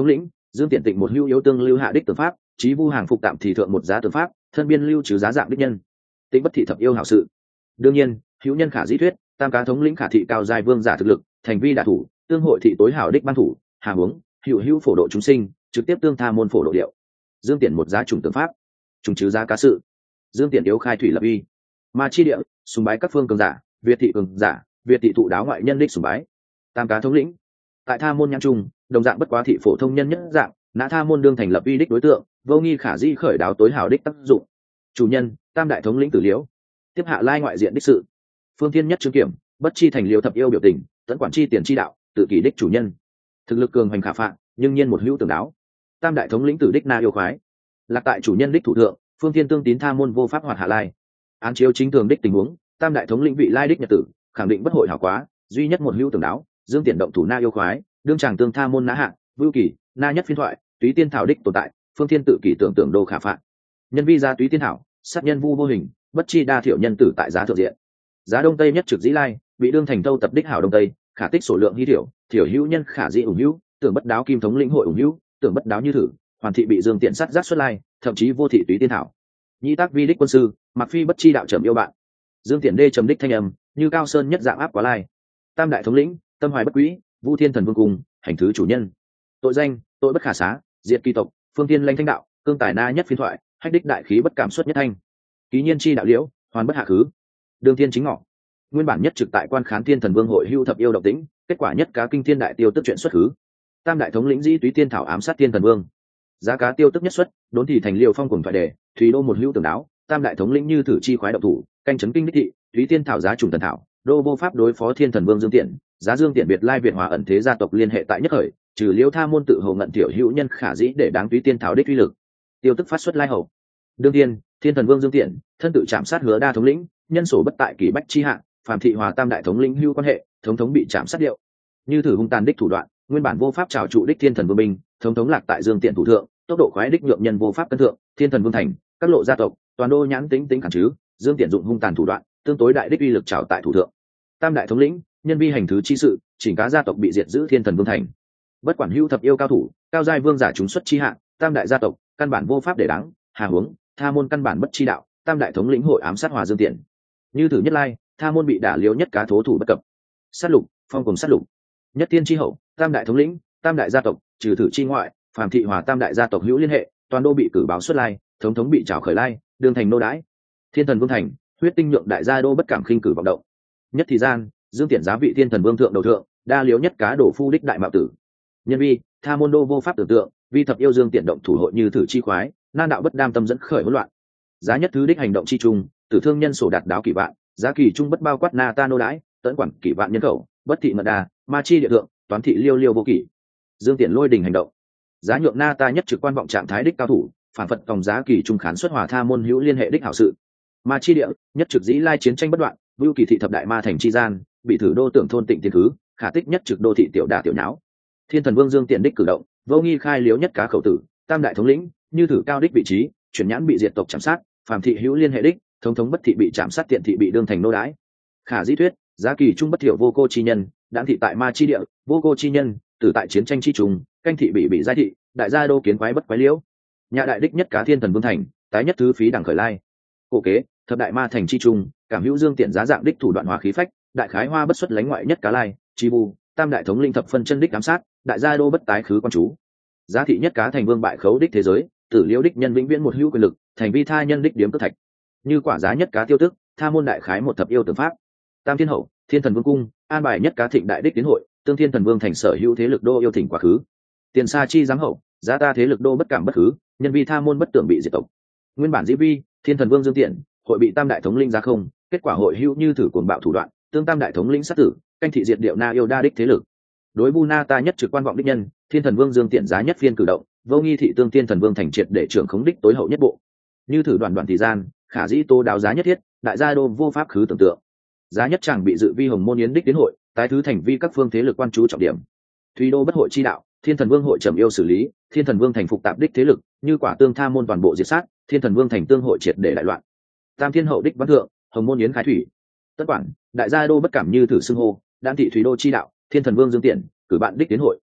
Dương Tiện Tịnh một hữu yếu tương lưu hạ đích tưởng pháp, chí vu hàng phục tạm thì thượng một giá tưởng pháp, thân biên lưu trừ giá dạng đích nhân. Tịnh bất thị thập yêu hảo sự. Đương nhiên, hữu nhân khả dĩ thuyết, tam cá thống lĩnh khả thị cao giai vương giả thực lực, thành vi đả thủ, tương hội thị tối hảo đích ban thủ, hà hướng, hữu hữu phổ độ chúng sinh, trực tiếp tương tha môn phổ độ điệu. Dương Tiện một giá trùng tưởng pháp, trùng trừ giá cá sự. Dương Tiện yếu khai thủy lập uy, ma chi địa, sùng bái các phương cường giả, việt thị cường giả, việt thị thụ đáo ngoại nhân đích sùng bái. Tam cá thống lĩnh, tại tha môn nhãn trung, đồng dạng bất quá thị phổ thông nhân nhất dạng, nã tha môn đương thành lập uy đích đối tượng, vô nghi khả di khởi đáo tối hảo đích tác dụng. Chủ nhân, tam đại thống lĩnh tử liễu, tiếp hạ lai ngoại diện đích sự. Phương Thiên nhất chứng kiểm, bất chi thành liêu thập yêu biểu tình, tận quản chi tiền chi đạo, tự kỷ đích chủ nhân. Thực lực cường hoành khả phạn, nhưng nhiên một hữu tưởng đáo. Tam đại thống lĩnh tử đích na yêu khoái, lạc tại chủ nhân đích thủ thượng, Phương Thiên tương tín tha môn vô pháp hoạt hạ lai. Án chiếu chính thường đích tình huống, tam đại thống lĩnh vị lai đích nhật tử, khẳng định bất hội hảo quá, duy nhất một hữu tưởng đáo, Dương Tiện động thủ na yêu khoái, đương chàng tương tha môn nã hạ, vưu kỳ, na nhất phiên thoại, túy tiên thảo đích tồn tại, Phương Thiên tự kỷ tưởng tượng đô khả phạn. Nhân vi gia túy tiên thảo, sát nhân vu vô hình, bất chi đa thiểu nhân tử tại giá thượng diện. Giá đông tây nhất trực dĩ lai, bị đương thành thâu tập đích hảo đông tây, khả tích số lượng hy thiểu, thiểu hữu nhân khả dĩ ủng hữu, tưởng bất đáo kim thống lĩnh hội ủng hữu, tưởng bất đáo như thử, hoàn thị bị Dương Tiện sát giác xuất lai, thậm chí vô thị túy tiên thảo. Nhĩ tác vi đích quân sư, mặc phi bất chi đạo trầm yêu bạn. Dương Tiện đê trầm đích thanh âm, như cao sơn nhất dạng áp quá lai. Tam đại thống lĩnh, tâm hoài bất quý, vu thiên thần vương cùng, hành thứ chủ nhân. Tội danh, tội bất khả xá, diệt kỳ tộc, phương tiên lanh thanh đạo, cương tài na nhất phiên thoại, hách đích đại khí bất cảm xuất nhất thanh. Ký nhiên chi đạo liễu, hoàn bất hạ khứ. Đương thiên chính ngọ. Nguyên bản nhất trực tại quan khán thiên thần vương hội hưu thập yêu động tĩnh, kết quả nhất cá kinh thiên đại tiêu tức chuyện xuất khứ. Tam đại thống lĩnh dĩ túy tiên thảo ám sát thiên thần vương. Giá cá tiêu tức nhất xuất, đốn thì thành liều phong cùng thoại đề, thủy đô một hữu tưởng đáo, tam đại thống lĩnh như thử chi khoái động thủ, canh chấn kinh đích thị, túy tiên thảo giá trùng thần thảo, đô vô pháp đối phó thiên thần vương Dương Tiện, giá Dương Tiện biệt lai việt hòa ẩn thế gia tộc liên hệ tại nhất khởi, trừ liêu tha môn tự hầu ngận tiểu hữu nhân khả dĩ để đáng túy tiên thảo đích uy lực. Tiêu tức phát xuất lai hầu. Đương tiên, thiên thần vương Dương Tiện, thân tự chạm sát hứa đa thống lĩnh, nhân sổ bất tại kỷ bách chi hạ, phàm thị hòa tam đại thống lĩnh hưu quan hệ, thống thống bị chạm sát điệu. Như thử hung tàn đích thủ đoạn, nguyên bản vô pháp trào trụ đích thiên thần vương binh, thống thống lạc tại Dương Tiện thủ thượng, tốc độ khoái đích nhượng nhân vô pháp cân thượng, thiên thần vương thành, các lộ gia tộc, toàn đô nhãn tính tính cản chứ, Dương Tiện dụng hung tàn thủ đoạn, tương tối đại đích uy lực trào tại thủ thượng. Tam đại thống lĩnh, nhân vi hành thứ chi sự, chỉnh cá gia tộc bị diệt giữ thiên thần vương thành. Bất quản hữu thập yêu cao thủ, cao giai vương giả chúng xuất chi hạ, tam đại gia tộc, căn bản vô pháp để đáng, hà hướng, tha môn căn bản bất chi đạo, tam đại thống lĩnh hội ám sát hòa Dương Tiện. Như thử nhất lai, tha môn bị đả liếu nhất cá thố thủ bất cập. Sát lục, phong cùng sát lục. Nhất tiên chi hậu, tam đại thống lĩnh, tam đại gia tộc, trừ thử chi ngoại, phàm thị hòa tam đại gia tộc hữu liên hệ, toàn đô bị cử báo xuất lai, thống thống bị trảo khởi lai, đường thành nô đái. Thiên thần vương thành, huyết tinh nhượng đại gia đô bất cảm khinh cử vọng động. Nhất thì gian, Dương Tiện giá vị thiên thần vương thượng đầu thượng, đa liếu nhất cá đổ phu đích đại mạo tử. Nhân vi, tha môn đô vô pháp tưởng tượng, vi thập yêu Dương Tiện động thủ hội như thử chi khoái, nan đạo bất đam tâm dẫn khởi hỗn loạn. Giá nhất thứ đích hành động chi trung, tử thương nhân sổ đạt đáo kỳ vạn, giá kỳ trung bất bao quát na ta nô đái, tẫn quản kỳ vạn nhân khẩu, bất thị mật đà, ma chi địa thượng, toán thị liêu liêu vô kỷ. Dương Tiện lôi đình hành động, giá nhượng na ta nhất trực quan vọng trạng thái đích cao thủ, phản phật tòng giá kỳ trung khán xuất hòa tha môn hữu liên hệ đích hảo sự. Ma chi địa nhất trực dĩ lai chiến tranh bất đoạn, vưu kỳ thị thập đại ma thành chi gian, bị thử đô tưởng thôn tịnh thiên thứ, khả tích nhất trực đô thị tiểu đả tiểu nháo. Thiên thần vương Dương Tiện đích cử động, vô nghi khai liếu nhất cá khẩu tử, tam đại thống lĩnh, như thử cao đích vị trí, chuyển nhãn bị diệt tộc chạm sát, phàm thị hữu liên hệ đích, thống thống bất thị bị chạm sát tiện thị bị đương thành nô đái. Khả dĩ thuyết, giá kỳ trung bất thiểu vô cô chi nhân, đãng thị tại ma chi địa, vô cô chi nhân, tử tại chiến tranh chi trùng, canh thị bị bị giai thị, đại gia đô kiến quái bất quái liễu. Nhà đại đích nhất cá thiên thần vương thành, tái nhất thứ phí đẳng khởi lai. Cổ kế, thập đại ma thành chi trùng, cảm hữu Dương Tiện giá dạng đích thủ đoạn hóa khí phách, đại khái hoa bất xuất lánh ngoại nhất cá lai, chi bù, tam đại thống linh thập phân chân đích giám sát, đại gia đô bất tái khứ quan chú. Giá thị nhất cá thành vương bại khấu đích thế giới, tử liễu đích nhân vĩnh viễn một hữu quyền lực, thành vi tha nhân đích điếm cất thạch. Như quả giá nhất cá tiêu tức, tha môn đại khái một thập yêu tưởng pháp. Tam thiên hậu, thiên thần vương cung, an bài nhất cá thịnh đại đích tiến hội, tương thiên thần vương thành sở hữu thế lực đô yêu thỉnh quá khứ. Tiền xa chi giáng hậu, giá ta thế lực đô bất cảm bất khứ, nhân vi tha môn bất tưởng bị diệt tộc. Nguyên bản dĩ vi, thiên thần vương Dương Tiện, hội bị tam đại thống linh giá không, kết quả hội hữu như thử cuồng bạo thủ đoạn, tương tam đại thống linh sát tử, canh thị diệt điệu na yêu đa đích thế lực. Đối vu na ta nhất trực quan vọng đích nhân, thiên thần vương Dương Tiện giá nhất phiên cử động, vô nghi thị tương thiên thần vương thành triệt để trưởng khống đích tối hậu nhất bộ. Như thử đoạn đoạn thì gian, khả dĩ tô đáo giá nhất thiết, đại gia đô vô pháp khứ tưởng tượng. Giá nhất chẳng bị dự vi hồng môn yến đích tiến hội, tái thứ thành vi các phương thế lực quan chú trọng điểm. Thủy đô bất hội chi đạo, thiên thần vương hội trầm yêu xử lý, thiên thần vương thành phục tạp đích thế lực, như quả tương tha môn toàn bộ diệt sát, thiên thần vương thành tương hội triệt để đại loạn. Tam thiên hậu đích văn thượng, hồng môn yến khai thủy. Tất quản, đại gia đô bất cảm như thử xưng hô, đan thị thủy đô chi đạo, thiên thần vương Dương Tiện, cử bạn đích tiến hội,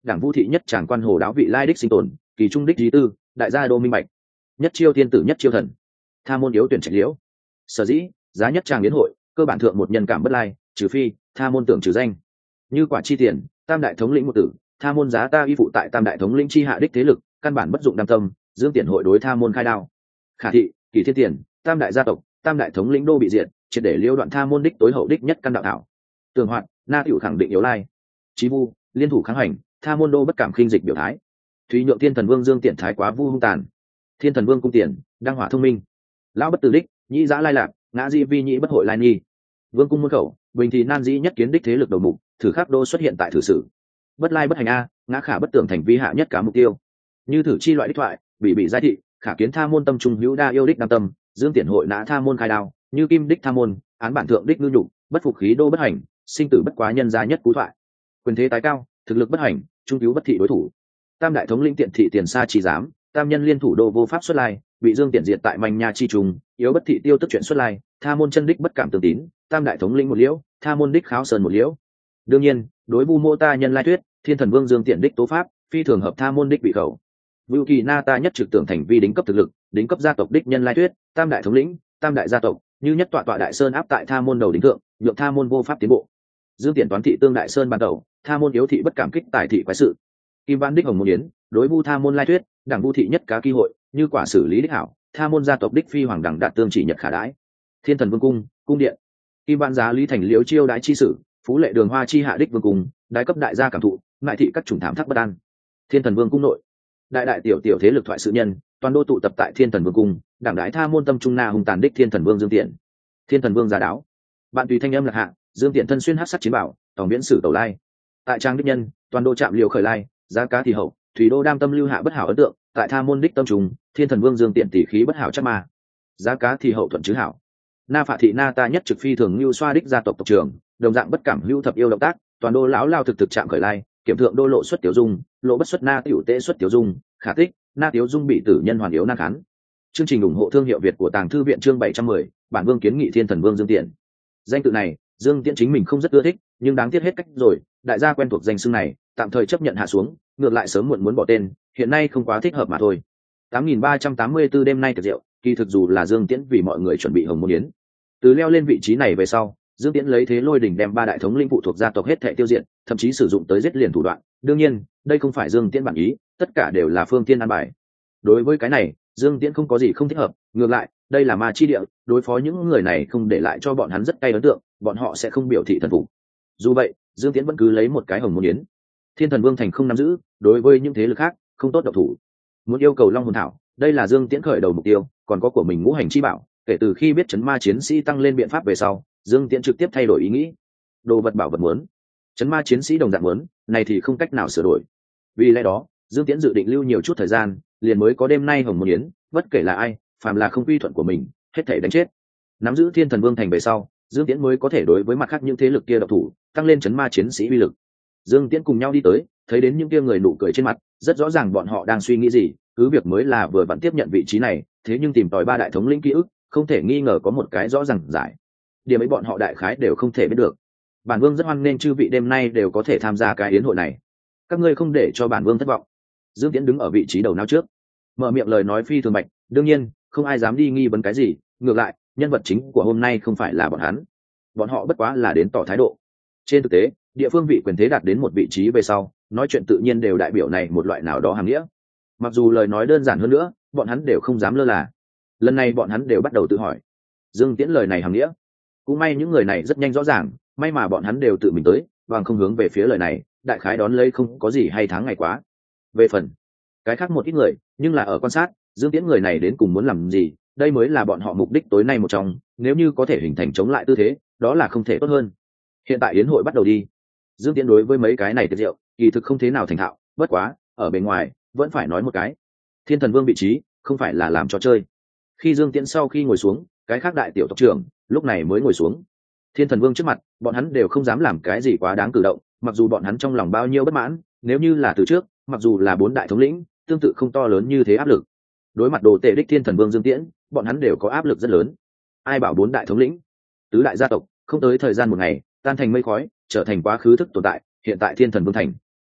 đảng vũ thị nhất tràng quan hồ đáo vị lai đích sinh tồn, kỳ trung đích lý tư, đại gia đô minh bạch, nhất chiêu tiên tử nhất chiêu thần, tha môn yếu tuyển trạch liễu. Sở dĩ giá nhất tràng biến hội cơ bản thượng một nhân cảm bất lai, trừ phi tha môn tưởng trừ danh, như quả chi tiền tam đại thống lĩnh một tử, tha môn giá ta y phụ tại tam đại thống lĩnh chi hạ đích thế lực căn bản bất dụng đam tâm, dương tiền hội đối tha môn khai đao. Khả thị kỳ thiên tiền tam đại gia tộc tam đại thống lĩnh đô bị diệt, triệt để liêu đoạn tha môn đích tối hậu đích nhất căn đạo thảo. Tường hoạt na tiểu khẳng định yếu lai, chí vu liên thủ kháng hành, tha môn đô bất cảm khinh dịch biểu thái. Thúy nhượng thiên thần vương dương tiện thái quá vu hung tàn, thiên thần vương cung tiền đăng hỏa thông minh, lão bất tử đích nhĩ giã lai lạc, ngã di vi nhĩ bất hội lai nghi. Vương cung môn khẩu bình thì nan dĩ nhất kiến đích thế lực đầu mục thử khắc đô xuất hiện tại thử sử, bất lai bất hành a, ngã khả bất tưởng thành vi hạ nhất cá mục tiêu. Như thử chi loại đích thoại bị bị giai thị, khả kiến tha môn tâm trung hữu đa yêu đích đam tâm, dương tiện hội nã tha môn khai đao, như kim đích tha môn án bản thượng đích ngư nhục, bất phục khí đô bất hành, sinh tử bất quá nhân gia nhất cú thoại. Quyền thế tái cao, thực lực bất hành, trung cứu bất thị đối thủ. Tam đại thống lĩnh tiện thị tiền xa chi giám, tam nhân liên thủ đô vô pháp xuất lai, bị dương tiện diệt tại manh nha chi trùng, yếu bất thị tiêu tức chuyện xuất lai, tha môn chân đích bất cảm tương tín, tam đại thống lĩnh một liễu, tha môn đích kháo sơn một liễu. Đương nhiên đối vu mô ta nhân lai thuyết, thiên thần vương dương tiện đích tố pháp phi thường hợp tha môn đích bị khẩu. Vưu kỳ na ta nhất trực tưởng thành vi đính cấp thực lực, đính cấp gia tộc đích nhân lai thuyết, tam đại thống lĩnh tam đại gia tộc như nhất tọa tọa đại sơn áp tại tha môn đầu đính thượng, nhượng tha môn vô pháp tiến bộ. Dương tiện toán thị tương đại sơn ban đầu, tha môn yếu thị bất cảm kích tài thị quái sự. Kim văn đích hồng môn yến đối vu tha môn lai thuyết, đảng vu thị nhất cá kỳ hội như quả xử lý đích hảo, tha môn gia tộc đích phi hoàng đẳng đạt tương chỉ nhật khả đãi. Thiên thần vương cung cung điện kim văn giá lý thành liễu chiêu đãi chi sử, phú lệ đường hoa chi hạ đích vương cung đại cấp đại gia cảm thụ, ngại thị các chủng thảm thắc bất an. Thiên thần vương cung nội đại đại tiểu tiểu thế lực thoại sự nhân toàn đô tụ tập tại thiên thần vương cung, đảng đái tha môn tâm trung na hùng tàn đích thiên thần vương dương tiện. Thiên thần vương giá đáo bạn tùy thanh âm lạc hạ, dương tiện thân xuyên hát sắc chiến bảo tổng viễn sử tẩu lai, tại trang đích nhân toàn đô chạm liều khởi lai, giá cá thì hậu thủy đô đam tâm lưu hạ bất hảo ấn tượng, tại tha môn đích tâm trùng thiên thần vương dương tiện tỷ khí bất hảo chắc ma, giá cá thì hậu thuận chứ hảo. Na phạ thị na ta nhất trực phi thường lưu xoa đích gia tộc tộc trưởng đồng dạng bất cảm hữu thập yêu động tác, toàn đô lão lao thực thực chạm khởi lai, kiểm thượng đô lộ xuất tiểu dung, lộ bất xuất na tiểu tế xuất tiểu dung, khả tích na tiểu dung bị tử nhân hoàn yếu na khán. Chương trình ủng hộ thương hiệu Việt của Tàng Thư viện chương bảy trăm mười, bản vương kiến nghị thiên thần vương Dương Tiện. Danh tự này, Dương Tiện chính mình không rất ưa thích, nhưng đáng tiếc hết cách rồi, đại gia quen thuộc danh xưng này, tạm thời chấp nhận hạ xuống, ngược lại sớm muộn muốn bỏ tên, hiện nay không quá thích hợp mà thôi. tám nghìn ba trăm tám mươi tư đêm nay tiệc rượu, kỳ thực dù là Dương Tiễn vì mọi người chuẩn bị hồng môn yến. Từ leo lên vị trí này về sau, Dương Tiễn lấy thế lôi đỉnh đem ba đại thống lĩnh phụ thuộc gia tộc hết thảy tiêu diệt, thậm chí sử dụng tới giết liền thủ đoạn. Đương nhiên, đây không phải Dương Tiễn bản ý, tất cả đều là Phương Tiên an bài. Đối với cái này, Dương Tiễn không có gì không thích hợp, ngược lại, đây là ma chi địa, đối phó những người này không để lại cho bọn hắn rất cay ấn tượng, bọn họ sẽ không biểu thị thần phục. Dù vậy, Dương Tiễn vẫn cứ lấy một cái hồng môn yến. Thiên Thần Vương thành không nắm giữ, đối với những thế lực khác, không tốt độc thủ. Muốn yêu cầu Long hồn thảo, đây là Dương Tiễn khởi đầu mục tiêu, còn có của mình ngũ hành chi bảo, kể từ khi biết chấn ma chiến sĩ tăng lên biện pháp về sau, Dương Tiễn trực tiếp thay đổi ý nghĩ. Đồ vật bảo vật muốn, chấn ma chiến sĩ đồng dạng muốn, này thì không cách nào sửa đổi. Vì lẽ đó, Dương Tiễn dự định lưu nhiều chút thời gian, liền mới có đêm nay hồng môn yến, bất kể là ai, phàm là không quy thuận của mình, hết thảy đánh chết. Nắm giữ Thiên Thần Vương thành về sau, Dương Tiễn mới có thể đối với mặt khác những thế lực kia độc thủ, tăng lên chấn ma chiến sĩ uy lực. Dương Tiễn cùng nhau đi tới, thấy đến những kia người nụ cười trên mặt, rất rõ ràng bọn họ đang suy nghĩ gì, cứ việc mới là vừa vặn tiếp nhận vị trí này, thế nhưng tìm tòi ba đại thống lĩnh ký ức, không thể nghi ngờ có một cái rõ ràng giải. Điểm ấy bọn họ đại khái đều không thể biết được. Bản vương rất hoan nghênh chư vị đêm nay đều có thể tham gia cái yến hội này. Các ngươi không để cho bản vương thất vọng. Dương Tiễn đứng ở vị trí đầu não trước, mở miệng lời nói phi thường bạch, đương nhiên, không ai dám đi nghi vấn cái gì, ngược lại, nhân vật chính của hôm nay không phải là bọn hắn. Bọn họ bất quá là đến tỏ thái độ. Trên thực tế, địa phương vị quyền thế đạt đến một vị trí về sau, nói chuyện tự nhiên đều đại biểu này một loại nào đó hàm nghĩa. Mặc dù lời nói đơn giản hơn nữa, bọn hắn đều không dám lơ là. Lần này bọn hắn đều bắt đầu tự hỏi, Dương Tiễn lời này hàm nghĩa. Cũng may những người này rất nhanh rõ ràng, may mà bọn hắn đều tự mình tới, bằng không hướng về phía lời này, đại khái đón lấy không có gì hay tháng ngày quá. Về phần cái khác một ít người, nhưng là ở quan sát, Dương Tiễn người này đến cùng muốn làm gì, đây mới là bọn họ mục đích tối nay một trong, nếu như có thể hình thành chống lại tư thế, đó là không thể tốt hơn. Hiện tại yến hội bắt đầu đi. Dương Tiễn đối với mấy cái này tiệc rượu, kỳ thực không thế nào thành thạo, bất quá, ở bên ngoài, vẫn phải nói một cái. Thiên Thần Vương vị trí, không phải là làm trò chơi. Khi Dương Tiễn sau khi ngồi xuống, cái khác đại tiểu tộc trưởng lúc này mới ngồi xuống. Thiên Thần Vương trước mặt, bọn hắn đều không dám làm cái gì quá đáng cử động, mặc dù bọn hắn trong lòng bao nhiêu bất mãn, nếu như là từ trước, mặc dù là bốn đại thống lĩnh, tương tự không to lớn như thế áp lực. Đối mặt đồ tể đích Thiên Thần Vương Dương Tiễn, bọn hắn đều có áp lực rất lớn. Ai bảo bốn đại thống lĩnh, tứ đại gia tộc, không tới thời gian một ngày, tan thành mây khói, trở thành quá khứ thức tồn tại, hiện tại Thiên Thần Vương thành.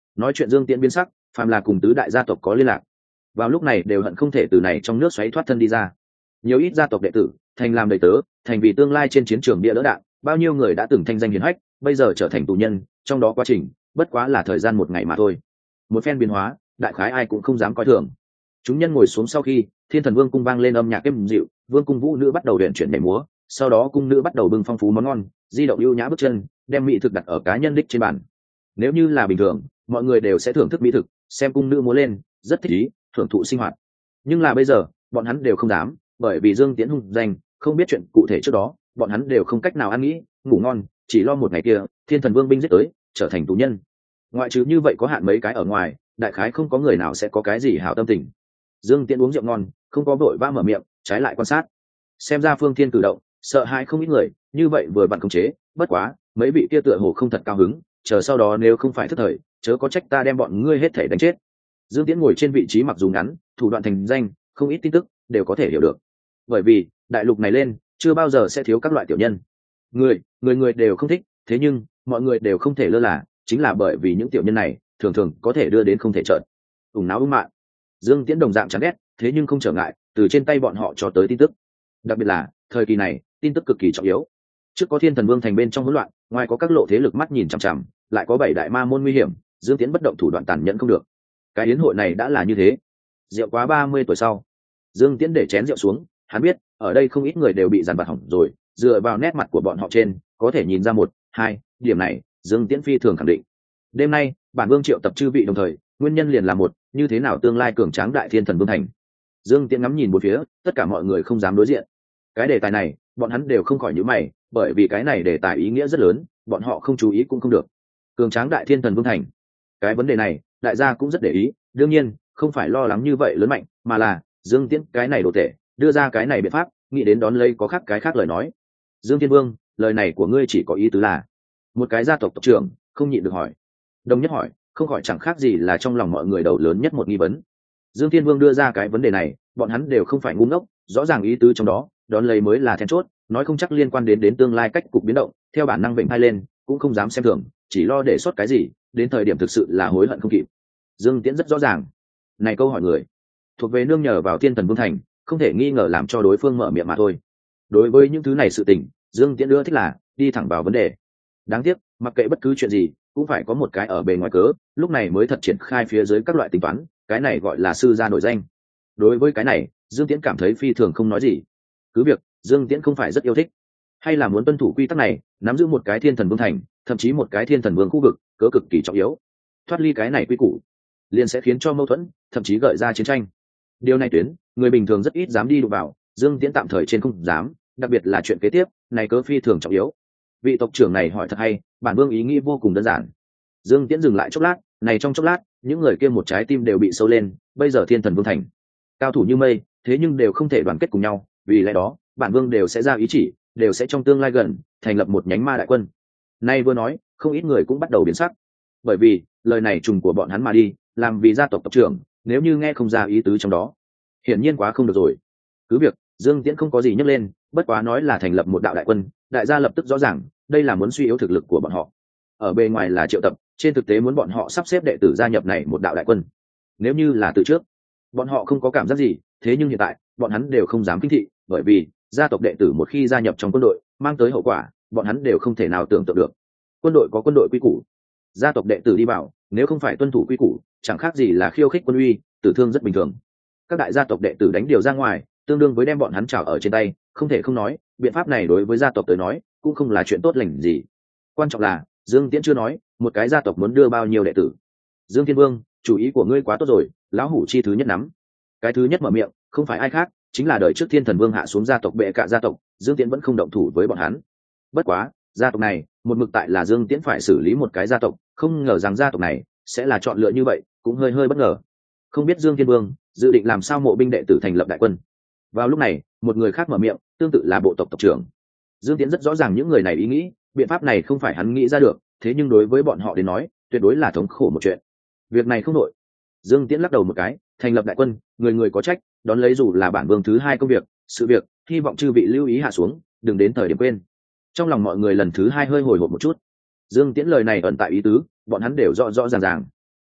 Nói chuyện Dương Tiễn biến sắc, phàm là cùng tứ đại gia tộc có liên lạc, vào lúc này đều hận không thể từ này trong nước xoáy thoát thân đi ra. Nhiều ít gia tộc đệ tử thành làm đầy tớ, thành vì tương lai trên chiến trường bia đỡ đạn, bao nhiêu người đã từng thanh danh hiển hách, bây giờ trở thành tù nhân, trong đó quá trình bất quá là thời gian một ngày mà thôi. Một phen biến hóa, đại khái ai cũng không dám coi thường. Chúng nhân ngồi xuống sau khi, Thiên Thần Vương cung vang lên âm nhạc êm dịu, vương cung vũ nữ bắt đầu luyện chuyển nhảy múa, sau đó cung nữ bắt đầu bưng phong phú món ngon, di động ưu nhã bước chân, đem mỹ thực đặt ở cá nhân đích trên bàn. Nếu như là bình thường, mọi người đều sẽ thưởng thức mỹ thực, xem cung nữ múa lên, rất thích ý, thưởng thụ sinh hoạt. Nhưng là bây giờ, bọn hắn đều không dám, bởi vì Dương Tiễn hung danh, không biết chuyện cụ thể trước đó, bọn hắn đều không cách nào ăn nghĩ, ngủ ngon, chỉ lo một ngày kia, Thiên Thần Vương binh giết tới, trở thành tù nhân. Ngoại trừ như vậy có hạn mấy cái ở ngoài, đại khái không có người nào sẽ có cái gì hảo tâm tình. Dương Tiễn uống rượu ngon, không có vội vã mở miệng, trái lại quan sát. Xem ra Phương Thiên cử động, sợ hãi không ít người, như vậy vừa vặn khống chế, bất quá, mấy vị kia tựa hồ không thật cao hứng, chờ sau đó nếu không phải thức thời, chớ có trách ta đem bọn ngươi hết thể đánh chết. Dương Tiễn ngồi trên vị trí mặc dù ngắn, thủ đoạn thành danh, không ít tin tức đều có thể hiểu được. Bởi vì, đại lục này lên, chưa bao giờ sẽ thiếu các loại tiểu nhân. Người, người người đều không thích, thế nhưng, mọi người đều không thể lơ là, chính là bởi vì những tiểu nhân này, thường thường có thể đưa đến không thể chợt. Ùng náo ung mạng. Dương Tiễn đồng dạng chán ghét, thế nhưng không trở ngại, từ trên tay bọn họ cho tới tin tức. Đặc biệt là, thời kỳ này, tin tức cực kỳ trọng yếu. Trước có Thiên Thần Vương thành bên trong hỗn loạn, ngoài có các lộ thế lực mắt nhìn chằm chằm, lại có bảy đại ma môn nguy hiểm, Dương Tiễn bất động thủ đoạn tàn nhẫn không được. Cái yến hội này đã là như thế. Rượu quá ba mươi tuổi sau, Dương Tiễn để chén rượu xuống, hắn biết, ở đây không ít người đều bị dằn vặt hỏng rồi, dựa vào nét mặt của bọn họ trên, có thể nhìn ra một, hai, điểm này, Dương Tiễn phi thường khẳng định. Đêm nay, bản vương triệu tập chư vị đồng thời, nguyên nhân liền là một, như thế nào tương lai cường tráng đại Thiên Thần Vương thành. Dương Tiễn ngắm nhìn một phía, tất cả mọi người không dám đối diện. Cái đề tài này, bọn hắn đều không khỏi nhíu mày, bởi vì cái này đề tài ý nghĩa rất lớn, bọn họ không chú ý cũng không được. Cường tráng đại Thiên Thần Vương thành. Cái vấn đề này, đại gia cũng rất để ý, đương nhiên, không phải lo lắng như vậy lớn mạnh, mà là Dương Tiễn cái này đồ tệ, đưa ra cái này biện pháp, nghĩ đến đón lấy có khác cái khác lời nói. Dương Thiên Vương, lời này của ngươi chỉ có ý tứ là? Một cái gia tộc tộc trưởng không nhịn được hỏi. Đồng nhất hỏi, không khỏi chẳng khác gì là trong lòng mọi người đầu lớn nhất một nghi vấn. Dương Thiên Vương đưa ra cái vấn đề này, bọn hắn đều không phải ngu ngốc, rõ ràng ý tứ trong đó, đón lấy mới là then chốt, nói không chắc liên quan đến đến tương lai cách cục biến động, theo bản năng vịnh hai lên, cũng không dám xem thường, chỉ lo để sót cái gì, đến thời điểm thực sự là hối hận không kịp. Dương Tiễn rất rõ ràng, này câu hỏi người, thuộc về nương nhờ vào Thiên Thần Vương thành, không thể nghi ngờ làm cho đối phương mở miệng mà thôi. Đối với những thứ này sự tình, Dương Tiễn ưa thích là đi thẳng vào vấn đề. Đáng tiếc, mặc kệ bất cứ chuyện gì, cũng phải có một cái ở bề ngoài cớ, lúc này mới thật triển khai phía dưới các loại tính toán, cái này gọi là sư gia nổi danh. Đối với cái này, Dương Tiễn cảm thấy phi thường không nói gì. Cứ việc, Dương Tiễn không phải rất yêu thích, hay là muốn tuân thủ quy tắc này, nắm giữ một cái Thiên Thần Vương thành, thậm chí một cái Thiên Thần Vương khu vực, cớ cực kỳ trọng yếu. Thoát ly cái này quy củ, liền sẽ khiến cho mâu thuẫn, thậm chí gợi ra chiến tranh. Điều này tuyến, người bình thường rất ít dám đi đụng vào, Dương Tiễn tạm thời trên không dám, đặc biệt là chuyện kế tiếp, này cớ phi thường trọng yếu. Vị tộc trưởng này hỏi thật hay, bản vương ý nghĩ vô cùng đơn giản. Dương Tiễn dừng lại chốc lát, này trong chốc lát, những người kia một trái tim đều bị sâu lên, bây giờ Thiên Thần Vương thành, cao thủ như mây, thế nhưng đều không thể đoàn kết cùng nhau, vì lẽ đó, bản vương đều sẽ ra ý chỉ, đều sẽ trong tương lai gần thành lập một nhánh ma đại quân. Nay vừa nói, không ít người cũng bắt đầu biến sắc, bởi vì lời này trùng của bọn hắn mà đi, làm vì gia tộc tộc trưởng, nếu như nghe không ra ý tứ trong đó, hiển nhiên quá không được rồi. Cứ việc Dương Tiễn không có gì nhắc lên, bất quá nói là thành lập một đạo đại quân, đại gia lập tức rõ ràng, đây là muốn suy yếu thực lực của bọn họ. Ở bề ngoài là triệu tập, trên thực tế muốn bọn họ sắp xếp đệ tử gia nhập này một đạo đại quân. Nếu như là từ trước, bọn họ không có cảm giác gì, thế nhưng hiện tại, bọn hắn đều không dám kinh thị, bởi vì gia tộc đệ tử một khi gia nhập trong quân đội, mang tới hậu quả, bọn hắn đều không thể nào tưởng tượng được. Quân đội có quân đội quy củ, gia tộc đệ tử đi vào, nếu không phải tuân thủ quy củ, chẳng khác gì là khiêu khích quân uy, tử thương rất bình thường. Các đại gia tộc đệ tử đánh điều ra ngoài, tương đương với đem bọn hắn trảo ở trên tay, không thể không nói, biện pháp này đối với gia tộc tới nói, cũng không là chuyện tốt lành gì. Quan trọng là, Dương Tiễn chưa nói, một cái gia tộc muốn đưa bao nhiêu đệ tử. Dương Thiên Vương, chủ ý của ngươi quá tốt rồi, lão hủ chi thứ nhất nắm. Cái thứ nhất mở miệng, không phải ai khác, chính là đời trước Thiên Thần Vương hạ xuống gia tộc bệ cả gia tộc, Dương Tiễn vẫn không động thủ với bọn hắn. Bất quá, gia tộc này, một mực tại là Dương Tiễn phải xử lý một cái gia tộc, không ngờ rằng gia tộc này sẽ là chọn lựa như vậy, cũng hơi hơi bất ngờ. Không biết Dương Thiên Vương dự định làm sao mộ binh đệ tử thành lập đại quân. Vào lúc này, một người khác mở miệng, tương tự là bộ tộc tộc trưởng. Dương Tiễn rất rõ ràng những người này ý nghĩ, biện pháp này không phải hắn nghĩ ra được, thế nhưng đối với bọn họ đến nói, tuyệt đối là thống khổ một chuyện. Việc này không nội. Dương Tiễn lắc đầu một cái, thành lập đại quân, người người có trách, đón lấy dù là bản vương thứ hai công việc, sự việc, hy vọng chư vị lưu ý hạ xuống, đừng đến thời điểm quên. Trong lòng mọi người lần thứ hai hơi hồi hộp một chút. Dương Tiễn lời này ẩn tại ý tứ, bọn hắn đều rõ rõ ràng ràng.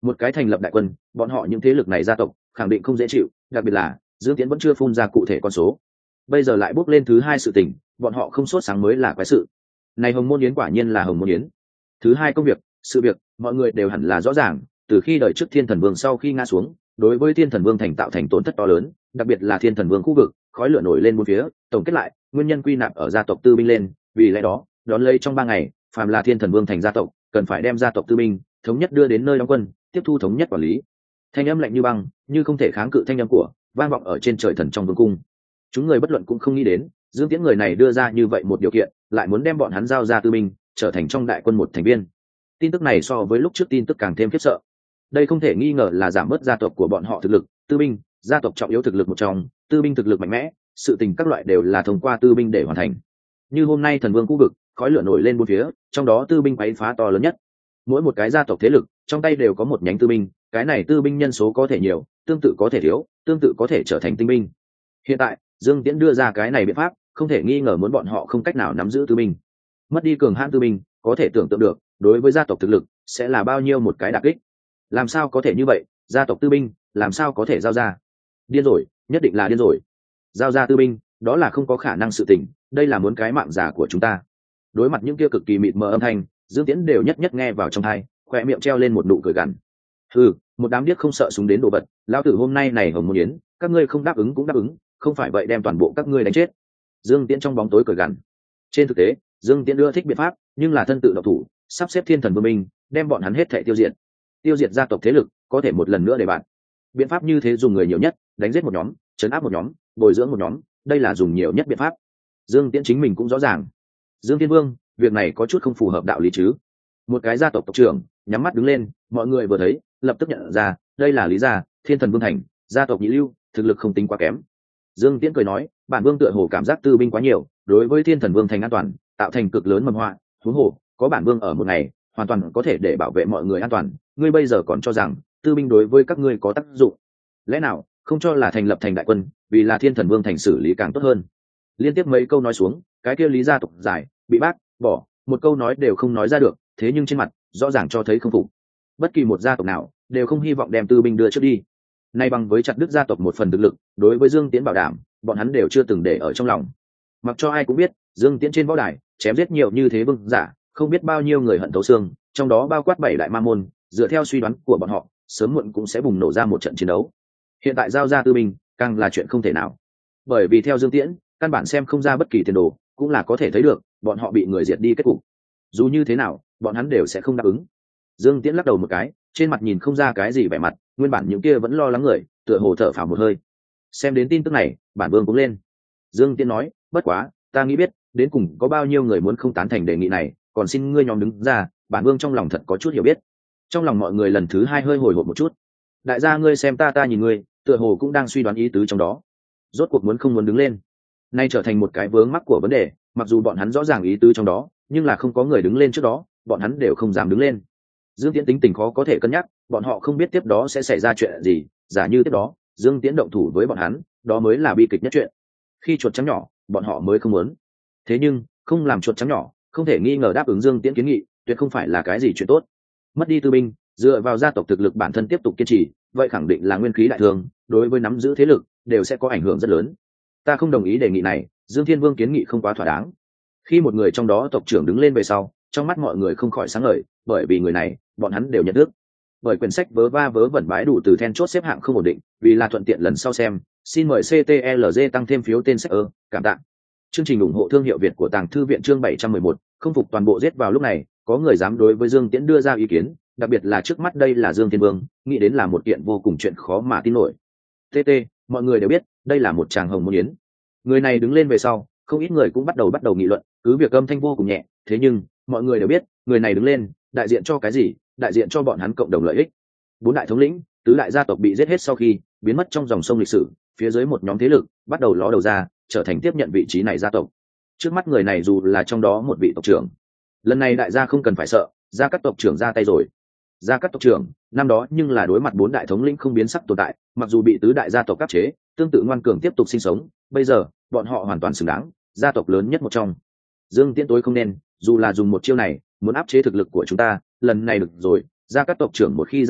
một cái thành lập đại quân, bọn họ những thế lực này gia tộc khẳng định không dễ chịu, đặc biệt là Dương Tiễn vẫn chưa phun ra cụ thể con số, bây giờ lại bước lên thứ hai sự tình, bọn họ không sốt sáng mới là quái sự. Này Hồng Môn Yến quả nhiên là Hồng Môn Yến. Thứ hai công việc, sự việc, mọi người đều hẳn là rõ ràng, từ khi đời trước Thiên Thần Vương sau khi ngã xuống, đối với Thiên Thần Vương thành tạo thành tổn thất to lớn, đặc biệt là Thiên Thần Vương khu vực, khói lửa nổi lên bốn phía, tổng kết lại, nguyên nhân quy nạp ở gia tộc tư binh lên, vì lẽ đó, đón lấy trong ba ngày, phàm là Thiên Thần Vương thành gia tộc, cần phải đem gia tộc tư binh thống nhất đưa đến nơi đóng quân, tiếp thu thống nhất quản lý. Thanh âm lạnh như băng, như không thể kháng cự thanh âm của, vang vọng ở trên trời thần trong vương cung. Chúng người bất luận cũng không nghĩ đến, Dương Tiễn người này đưa ra như vậy một điều kiện, lại muốn đem bọn hắn giao ra tư binh, trở thành trong đại quân một thành viên. Tin tức này so với lúc trước tin tức càng thêm khiếp sợ. Đây không thể nghi ngờ là giảm bớt gia tộc của bọn họ thực lực, tư binh, gia tộc trọng yếu thực lực một trong, tư binh thực lực mạnh mẽ, sự tình các loại đều là thông qua tư binh để hoàn thành. Như hôm nay thần vương khu vực, khói lửa nổi lên bốn phía, trong đó tư binh quấy phá to lớn nhất. Mỗi một cái gia tộc thế lực, trong tay đều có một nhánh tư binh, cái này tư binh nhân số có thể nhiều, tương tự có thể thiếu, tương tự có thể trở thành tinh binh. Hiện tại, Dương Tiễn đưa ra cái này biện pháp, không thể nghi ngờ muốn bọn họ không cách nào nắm giữ tư binh. Mất đi cường hãn tư binh, có thể tưởng tượng được, đối với gia tộc thực lực sẽ là bao nhiêu một cái đả kích. Làm sao có thể như vậy, gia tộc tư binh, làm sao có thể giao ra? Điên rồi, nhất định là điên rồi. Giao ra tư binh, đó là không có khả năng sự tình, đây là muốn cái mạng giả của chúng ta. Đối mặt những kia cực kỳ mịt mờ âm thanh, Dương Tiễn đều nhất nhất nghe vào trong tai, khóe miệng treo lên một nụ cười gằn. Hừ, một đám điếc không sợ súng đến đồ vật, lão tử hôm nay này Hồng Môn Yến, các ngươi không đáp ứng cũng đáp ứng, không phải vậy đem toàn bộ các ngươi đánh chết. Dương Tiễn trong bóng tối cười gằn. Trên thực tế, Dương Tiễn đưa thích biện pháp, nhưng là thân tự độc thủ, sắp xếp Thiên Thần Vương minh, đem bọn hắn hết thảy tiêu diệt. Tiêu diệt gia tộc thế lực, có thể một lần nữa để bạn. Biện pháp như thế dùng người nhiều nhất, đánh giết một nhóm, trấn áp một nhóm, bồi dưỡng một nhóm, đây là dùng nhiều nhất biện pháp. Dương Tiễn chính mình cũng rõ ràng. Dương Thiên Vương, việc này có chút không phù hợp đạo lý chứ? Một cái gia tộc tộc trưởng, nhắm mắt đứng lên, mọi người vừa thấy, lập tức nhận ra, đây là Lý gia, Thiên Thần Vương thành, gia tộc nhị lưu, thực lực không tính quá kém. Dương Tiễn cười nói, bản vương tựa hồ cảm giác tư binh quá nhiều, đối với Thiên Thần Vương thành an toàn, tạo thành cực lớn mầm họa, huống hồ, có bản vương ở một ngày, hoàn toàn có thể để bảo vệ mọi người an toàn, ngươi bây giờ còn cho rằng tư binh đối với các ngươi có tác dụng? Lẽ nào không cho là thành lập thành đại quân, vì là Thiên Thần Vương thành xử lý càng tốt hơn? Liên tiếp mấy câu nói xuống, cái kia Lý gia tộc giải, bị bác bỏ, một câu nói đều không nói ra được, thế nhưng trên mặt rõ ràng cho thấy không phục. Bất kỳ một gia tộc nào đều không hy vọng đem tư binh đưa trước đi. Nay bằng với chặt đứt gia tộc một phần thực lực, đối với Dương Tiễn bảo đảm, bọn hắn đều chưa từng để ở trong lòng. Mặc cho ai cũng biết, Dương Tiễn trên võ đài chém giết nhiều như thế vương giả, không biết bao nhiêu người hận thấu xương, trong đó bao quát bảy đại ma môn, dựa theo suy đoán của bọn họ, sớm muộn cũng sẽ bùng nổ ra một trận chiến đấu. Hiện tại giao ra tư binh, càng là chuyện không thể nào. Bởi vì theo Dương Tiễn, căn bản xem không ra bất kỳ tiền đồ, cũng là có thể thấy được, bọn họ bị người diệt đi kết cục. Dù như thế nào, bọn hắn đều sẽ không đáp ứng. Dương Tiễn lắc đầu một cái, trên mặt nhìn không ra cái gì vẻ mặt, nguyên bản những kia vẫn lo lắng người, tựa hồ thở phào một hơi. Xem đến tin tức này, bản vương cũng lên. Dương Tiễn nói, bất quá, ta nghĩ biết, đến cùng có bao nhiêu người muốn không tán thành đề nghị này, còn xin ngươi nhóm đứng ra, bản vương trong lòng thật có chút hiểu biết. Trong lòng mọi người lần thứ hai hơi hồi hộp một chút. Đại gia ngươi xem ta ta nhìn ngươi, tựa hồ cũng đang suy đoán ý tứ trong đó. Rốt cuộc muốn không muốn đứng lên, nay trở thành một cái vướng mắc của vấn đề, mặc dù bọn hắn rõ ràng ý tứ trong đó, nhưng là không có người đứng lên trước đó, bọn hắn đều không dám đứng lên. Dương Tiễn tính tình khó có thể cân nhắc, bọn họ không biết tiếp đó sẽ xảy ra chuyện gì, giả như tiếp đó Dương Tiễn động thủ với bọn hắn, đó mới là bi kịch nhất chuyện. Khi chuột trắng nhỏ, bọn họ mới không muốn. Thế nhưng, không làm chuột trắng nhỏ, không thể nghi ngờ đáp ứng Dương Tiễn kiến nghị, tuyệt không phải là cái gì chuyện tốt. Mất đi tư binh, dựa vào gia tộc thực lực bản thân tiếp tục kiên trì, vậy khẳng định là nguyên khí đại thương, đối với nắm giữ thế lực đều sẽ có ảnh hưởng rất lớn. Ta không đồng ý đề nghị này, Dương Thiên Vương kiến nghị không quá thỏa đáng. Khi một người trong đó tộc trưởng đứng lên về sau, trong mắt mọi người không khỏi sáng ngời, bởi vì người này, bọn hắn đều nhận thức. Bởi quyển sách vớ va vớ vẩn bãi đủ từ then chốt xếp hạng không ổn định, vì là thuận tiện lần sau xem, xin mời xê tê lờ giê tăng thêm phiếu tên sách ơ, cảm tạ. Chương trình ủng hộ thương hiệu Việt của Tàng Thư viện chương bảy trăm mười một, không phục toàn bộ giết vào lúc này, có người dám đối với Dương Tiễn đưa ra ý kiến, đặc biệt là trước mắt đây là Dương Thiên Vương, nghĩ đến là một kiện vô cùng chuyện khó mà tin nổi. tê tê, mọi người đều biết, đây là một tràng Hồng Môn Yến. Người này đứng lên về sau, không ít người cũng bắt đầu bắt đầu nghị luận, cứ việc âm thanh vô cùng nhẹ, thế nhưng mọi người đều biết, người này đứng lên, đại diện cho cái gì? Đại diện cho bọn hắn cộng đồng lợi ích. Bốn đại thống lĩnh, tứ đại gia tộc bị giết hết sau khi biến mất trong dòng sông lịch sử, phía dưới một nhóm thế lực bắt đầu ló đầu ra, trở thành tiếp nhận vị trí này gia tộc. Trước mắt người này dù là trong đó một vị tộc trưởng, lần này đại gia không cần phải sợ, gia các tộc trưởng ra tay rồi. Gia các tộc trưởng năm đó nhưng là đối mặt bốn đại thống lĩnh không biến sắc tồn tại, mặc dù bị tứ đại gia tộc áp chế, tương tự ngoan cường tiếp tục sinh sống, bây giờ bọn họ hoàn toàn xứng đáng, gia tộc lớn nhất một trong. Dương Tiễn tối không nên, dù là dùng một chiêu này muốn áp chế thực lực của chúng ta, lần này được rồi, gia các tộc trưởng một khi ra tay,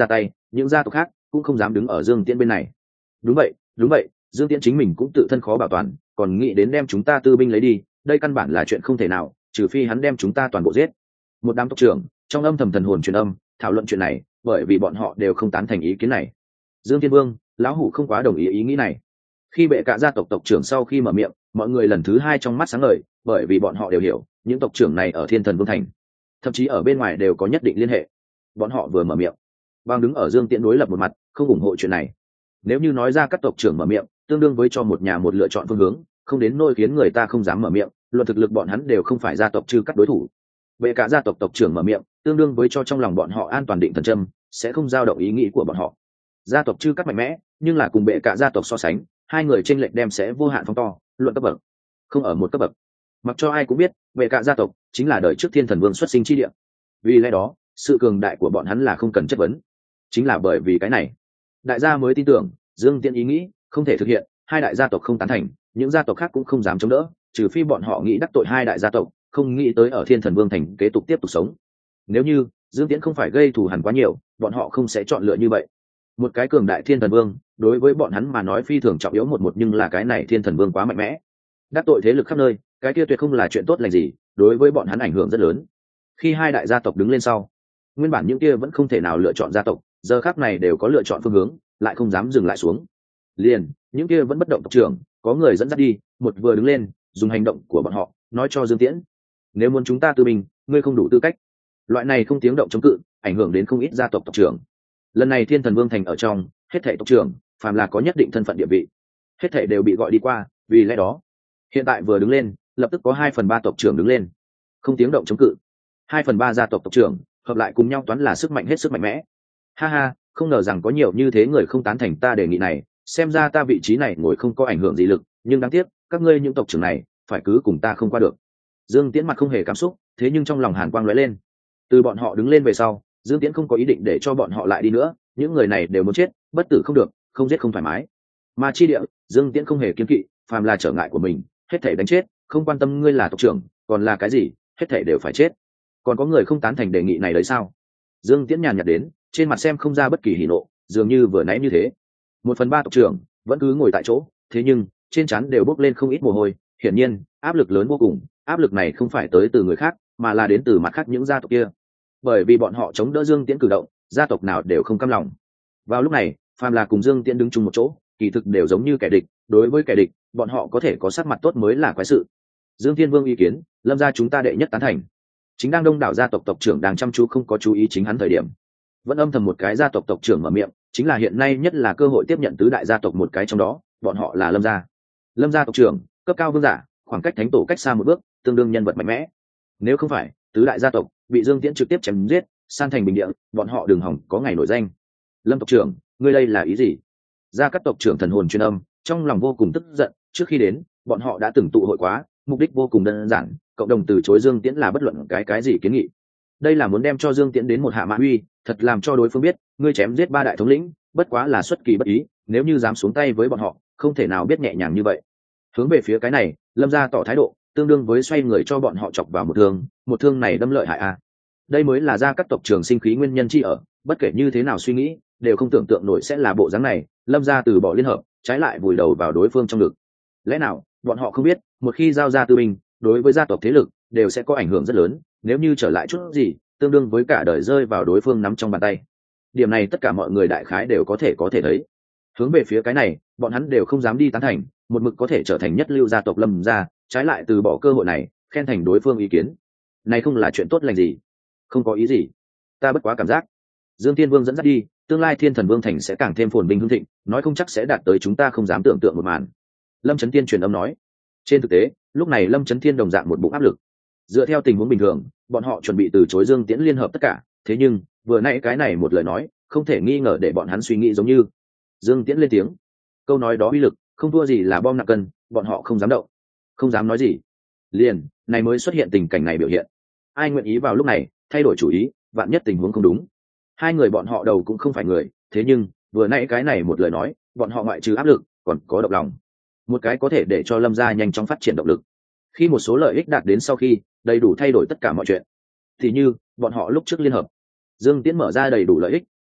những gia tộc khác cũng không dám đứng ở Dương Tiễn bên này. Đúng vậy, đúng vậy, Dương Tiễn chính mình cũng tự thân khó bảo toàn, còn nghĩ đến đem chúng ta tư binh lấy đi, đây căn bản là chuyện không thể nào, trừ phi hắn đem chúng ta toàn bộ giết. Một đám tộc trưởng trong âm thầm thần hồn truyền âm thảo luận chuyện này, bởi vì bọn họ đều không tán thành ý kiến này. Dương Thiên Vương, lão hủ không quá đồng ý ý nghĩ này. Khi bệ cả gia tộc tộc trưởng sau khi mở miệng, mọi người lần thứ hai trong mắt sáng ngời, bởi vì bọn họ đều hiểu những tộc trưởng này ở Thiên Thần Vương thành, thậm chí ở bên ngoài đều có nhất định liên hệ. Bọn họ vừa mở miệng, bang đứng ở Dương Tiễn đối lập một mặt, không ủng hộ chuyện này. Nếu như nói ra các tộc trưởng mở miệng, tương đương với cho một nhà một lựa chọn phương hướng, không đến nỗi khiến người ta không dám mở miệng, luận thực lực bọn hắn đều không phải gia tộc trừ các đối thủ. Bệ cả gia tộc tộc trưởng mở miệng, tương đương với cho trong lòng bọn họ an toàn định thần châm, sẽ không dao động ý nghĩ của bọn họ. Gia tộc trừ các mạnh mẽ, nhưng là cùng bệ cả gia tộc so sánh, hai người chênh lệch đem sẽ vô hạn phóng to, luận cấp bậc, không ở một cấp bậc. Mặc cho ai cũng biết, bệ cả gia tộc chính là đời trước Thiên Thần Vương xuất sinh chi địa. Vì lẽ đó, sự cường đại của bọn hắn là không cần chất vấn. Chính là bởi vì cái này, đại gia mới tin tưởng Dương Tiễn ý nghĩ không thể thực hiện, hai đại gia tộc không tán thành, những gia tộc khác cũng không dám chống đỡ, trừ phi bọn họ nghĩ đắc tội hai đại gia tộc, không nghĩ tới ở Thiên Thần Vương thành kế tục tiếp tục sống. Nếu như Dương Tiễn không phải gây thù hằn quá nhiều, bọn họ không sẽ chọn lựa như vậy. Một cái cường đại Thiên Thần Vương, đối với bọn hắn mà nói phi thường trọng yếu một một, nhưng là cái này Thiên Thần Vương quá mạnh mẽ, đắc tội thế lực khắp nơi, cái kia tuyệt không là chuyện tốt lành gì, đối với bọn hắn ảnh hưởng rất lớn. Khi hai đại gia tộc đứng lên sau, nguyên bản những kia vẫn không thể nào lựa chọn gia tộc, giờ khắc này đều có lựa chọn phương hướng, lại không dám dừng lại xuống. Liền những kia vẫn bất động tộc trưởng, có người dẫn dắt đi, một vừa đứng lên, dùng hành động của bọn họ nói cho Dương Tiễn, nếu muốn chúng ta tư binh, ngươi không đủ tư cách. Loại này không tiếng động chống cự, ảnh hưởng đến không ít gia tộc tộc trưởng. Lần này Thiên Thần Vương thành ở trong, hết thảy tộc trưởng, phàm là có nhất định thân phận địa vị, hết thảy đều bị gọi đi qua, vì lẽ đó, hiện tại vừa đứng lên, lập tức có hai phần ba tộc trưởng đứng lên, không tiếng động chống cự. Hai phần ba gia tộc tộc trưởng hợp lại cùng nhau toán là sức mạnh hết sức mạnh mẽ. Ha ha, không ngờ rằng có nhiều như thế người không tán thành ta đề nghị này, xem ra ta vị trí này ngồi không có ảnh hưởng gì lực, nhưng đáng tiếc các ngươi những tộc trưởng này phải cứ cùng ta không qua được. Dương Tiễn mặt không hề cảm xúc, thế nhưng trong lòng hàn quang lóe lên. Từ bọn họ đứng lên về sau, Dương Tiễn không có ý định để cho bọn họ lại đi nữa, những người này đều muốn chết, bất tử không được, không giết không thoải mái. Mà chi địa, Dương Tiễn không hề kiêng kỵ, phàm là trở ngại của mình, hết thảy đánh chết, không quan tâm ngươi là tộc trưởng, còn là cái gì, hết thảy đều phải chết. Còn có người không tán thành đề nghị này đấy sao? Dương Tiễn nhàn nhạt đến, trên mặt xem không ra bất kỳ hỉ nộ, dường như vừa nãy như thế. Một phần ba tộc trưởng vẫn cứ ngồi tại chỗ, thế nhưng trên trán đều bốc lên không ít mồ hôi, hiển nhiên áp lực lớn vô cùng. Áp lực này không phải tới từ người khác, mà là đến từ mặt khác những gia tộc kia, bởi vì bọn họ chống đỡ Dương Tiễn cử động, gia tộc nào đều không cam lòng. Vào lúc này, phàm là cùng Dương Tiễn đứng chung một chỗ, kỳ thực đều giống như kẻ địch, đối với kẻ địch, bọn họ có thể có sắc mặt tốt mới là quái sự. Dương Thiên Vương ý kiến, Lâm gia chúng ta đệ nhất tán thành. Chính đang đông đảo gia tộc tộc trưởng đang chăm chú không có chú ý chính hắn thời điểm, vẫn âm thầm một cái gia tộc tộc trưởng mở miệng, chính là hiện nay nhất là cơ hội tiếp nhận tứ đại gia tộc một cái trong đó, bọn họ là Lâm gia. Lâm gia tộc trưởng, cấp cao vương giả, khoảng cách thánh tổ cách xa một bước, tương đương nhân vật mạnh mẽ. Nếu không phải tứ đại gia tộc bị Dương Tiễn trực tiếp chém giết, san thành bình địa, bọn họ đừng hỏng có ngày nổi danh. Lâm tộc trưởng, ngươi đây là ý gì? Gia Cát tộc trưởng thần hồn truyền âm, trong lòng vô cùng tức giận, trước khi đến, bọn họ đã từng tụ hội quá, mục đích vô cùng đơn giản, cộng đồng từ chối Dương Tiễn là bất luận cái cái gì kiến nghị. Đây là muốn đem cho Dương Tiễn đến một hạ mã uy, thật làm cho đối phương biết, ngươi chém giết ba đại thống lĩnh, bất quá là xuất kỳ bất ý, nếu như dám xuống tay với bọn họ, không thể nào biết nhẹ nhàng như vậy. Hướng về phía cái này, Lâm gia tỏ thái độ, tương đương với xoay người cho bọn họ chọc vào một thương, một thương này đâm lợi hại a. À. Đây mới là Gia Cát tộc trưởng sinh khí nguyên nhân chi ở, bất kể như thế nào suy nghĩ, đều không tưởng tượng nổi sẽ là bộ dáng này, Lâm gia từ bỏ liên hợp, trái lại vùi đầu vào đối phương trong ngực. Lẽ nào, bọn họ không biết, một khi giao ra tư binh, đối với gia tộc thế lực đều sẽ có ảnh hưởng rất lớn, nếu như trở lại chút gì, tương đương với cả đời rơi vào đối phương nắm trong bàn tay. Điểm này tất cả mọi người đại khái đều có thể có thể thấy. Hướng về phía cái này, bọn hắn đều không dám đi tán thành, một mực có thể trở thành nhất lưu gia tộc Lâm gia, trái lại từ bỏ cơ hội này, khen thành đối phương ý kiến. Này không là chuyện tốt lành gì? Không có ý gì, ta bất quá cảm giác Dương Thiên Vương dẫn dắt đi, tương lai Thiên Thần Vương thành sẽ càng thêm phồn vinh hưng thịnh, nói không chắc sẽ đạt tới chúng ta không dám tưởng tượng một màn. Lâm Chấn Thiên truyền âm nói. Trên thực tế, lúc này Lâm Chấn Thiên đồng dạng một bụng áp lực. Dựa theo tình huống bình thường, bọn họ chuẩn bị từ chối Dương Tiễn liên hợp tất cả, thế nhưng vừa nãy cái này một lời nói, không thể nghi ngờ để bọn hắn suy nghĩ giống như. Dương Tiễn lên tiếng, câu nói đó uy lực không thua gì là bom nặng cân, bọn họ không dám động, không dám nói gì. Liền này mới xuất hiện tình cảnh này biểu hiện. Ai nguyện ý vào lúc này thay đổi chủ ý, vạn nhất tình huống không đúng. Hai người bọn họ đầu cũng không phải người, thế nhưng vừa nãy cái này một lời nói, bọn họ ngoại trừ áp lực, còn có động lòng. Một cái có thể để cho Lâm gia nhanh chóng phát triển động lực. Khi một số lợi ích đạt đến sau khi đầy đủ thay đổi tất cả mọi chuyện, thì như bọn họ lúc trước liên hợp, Dương Tiễn mở ra đầy đủ lợi ích,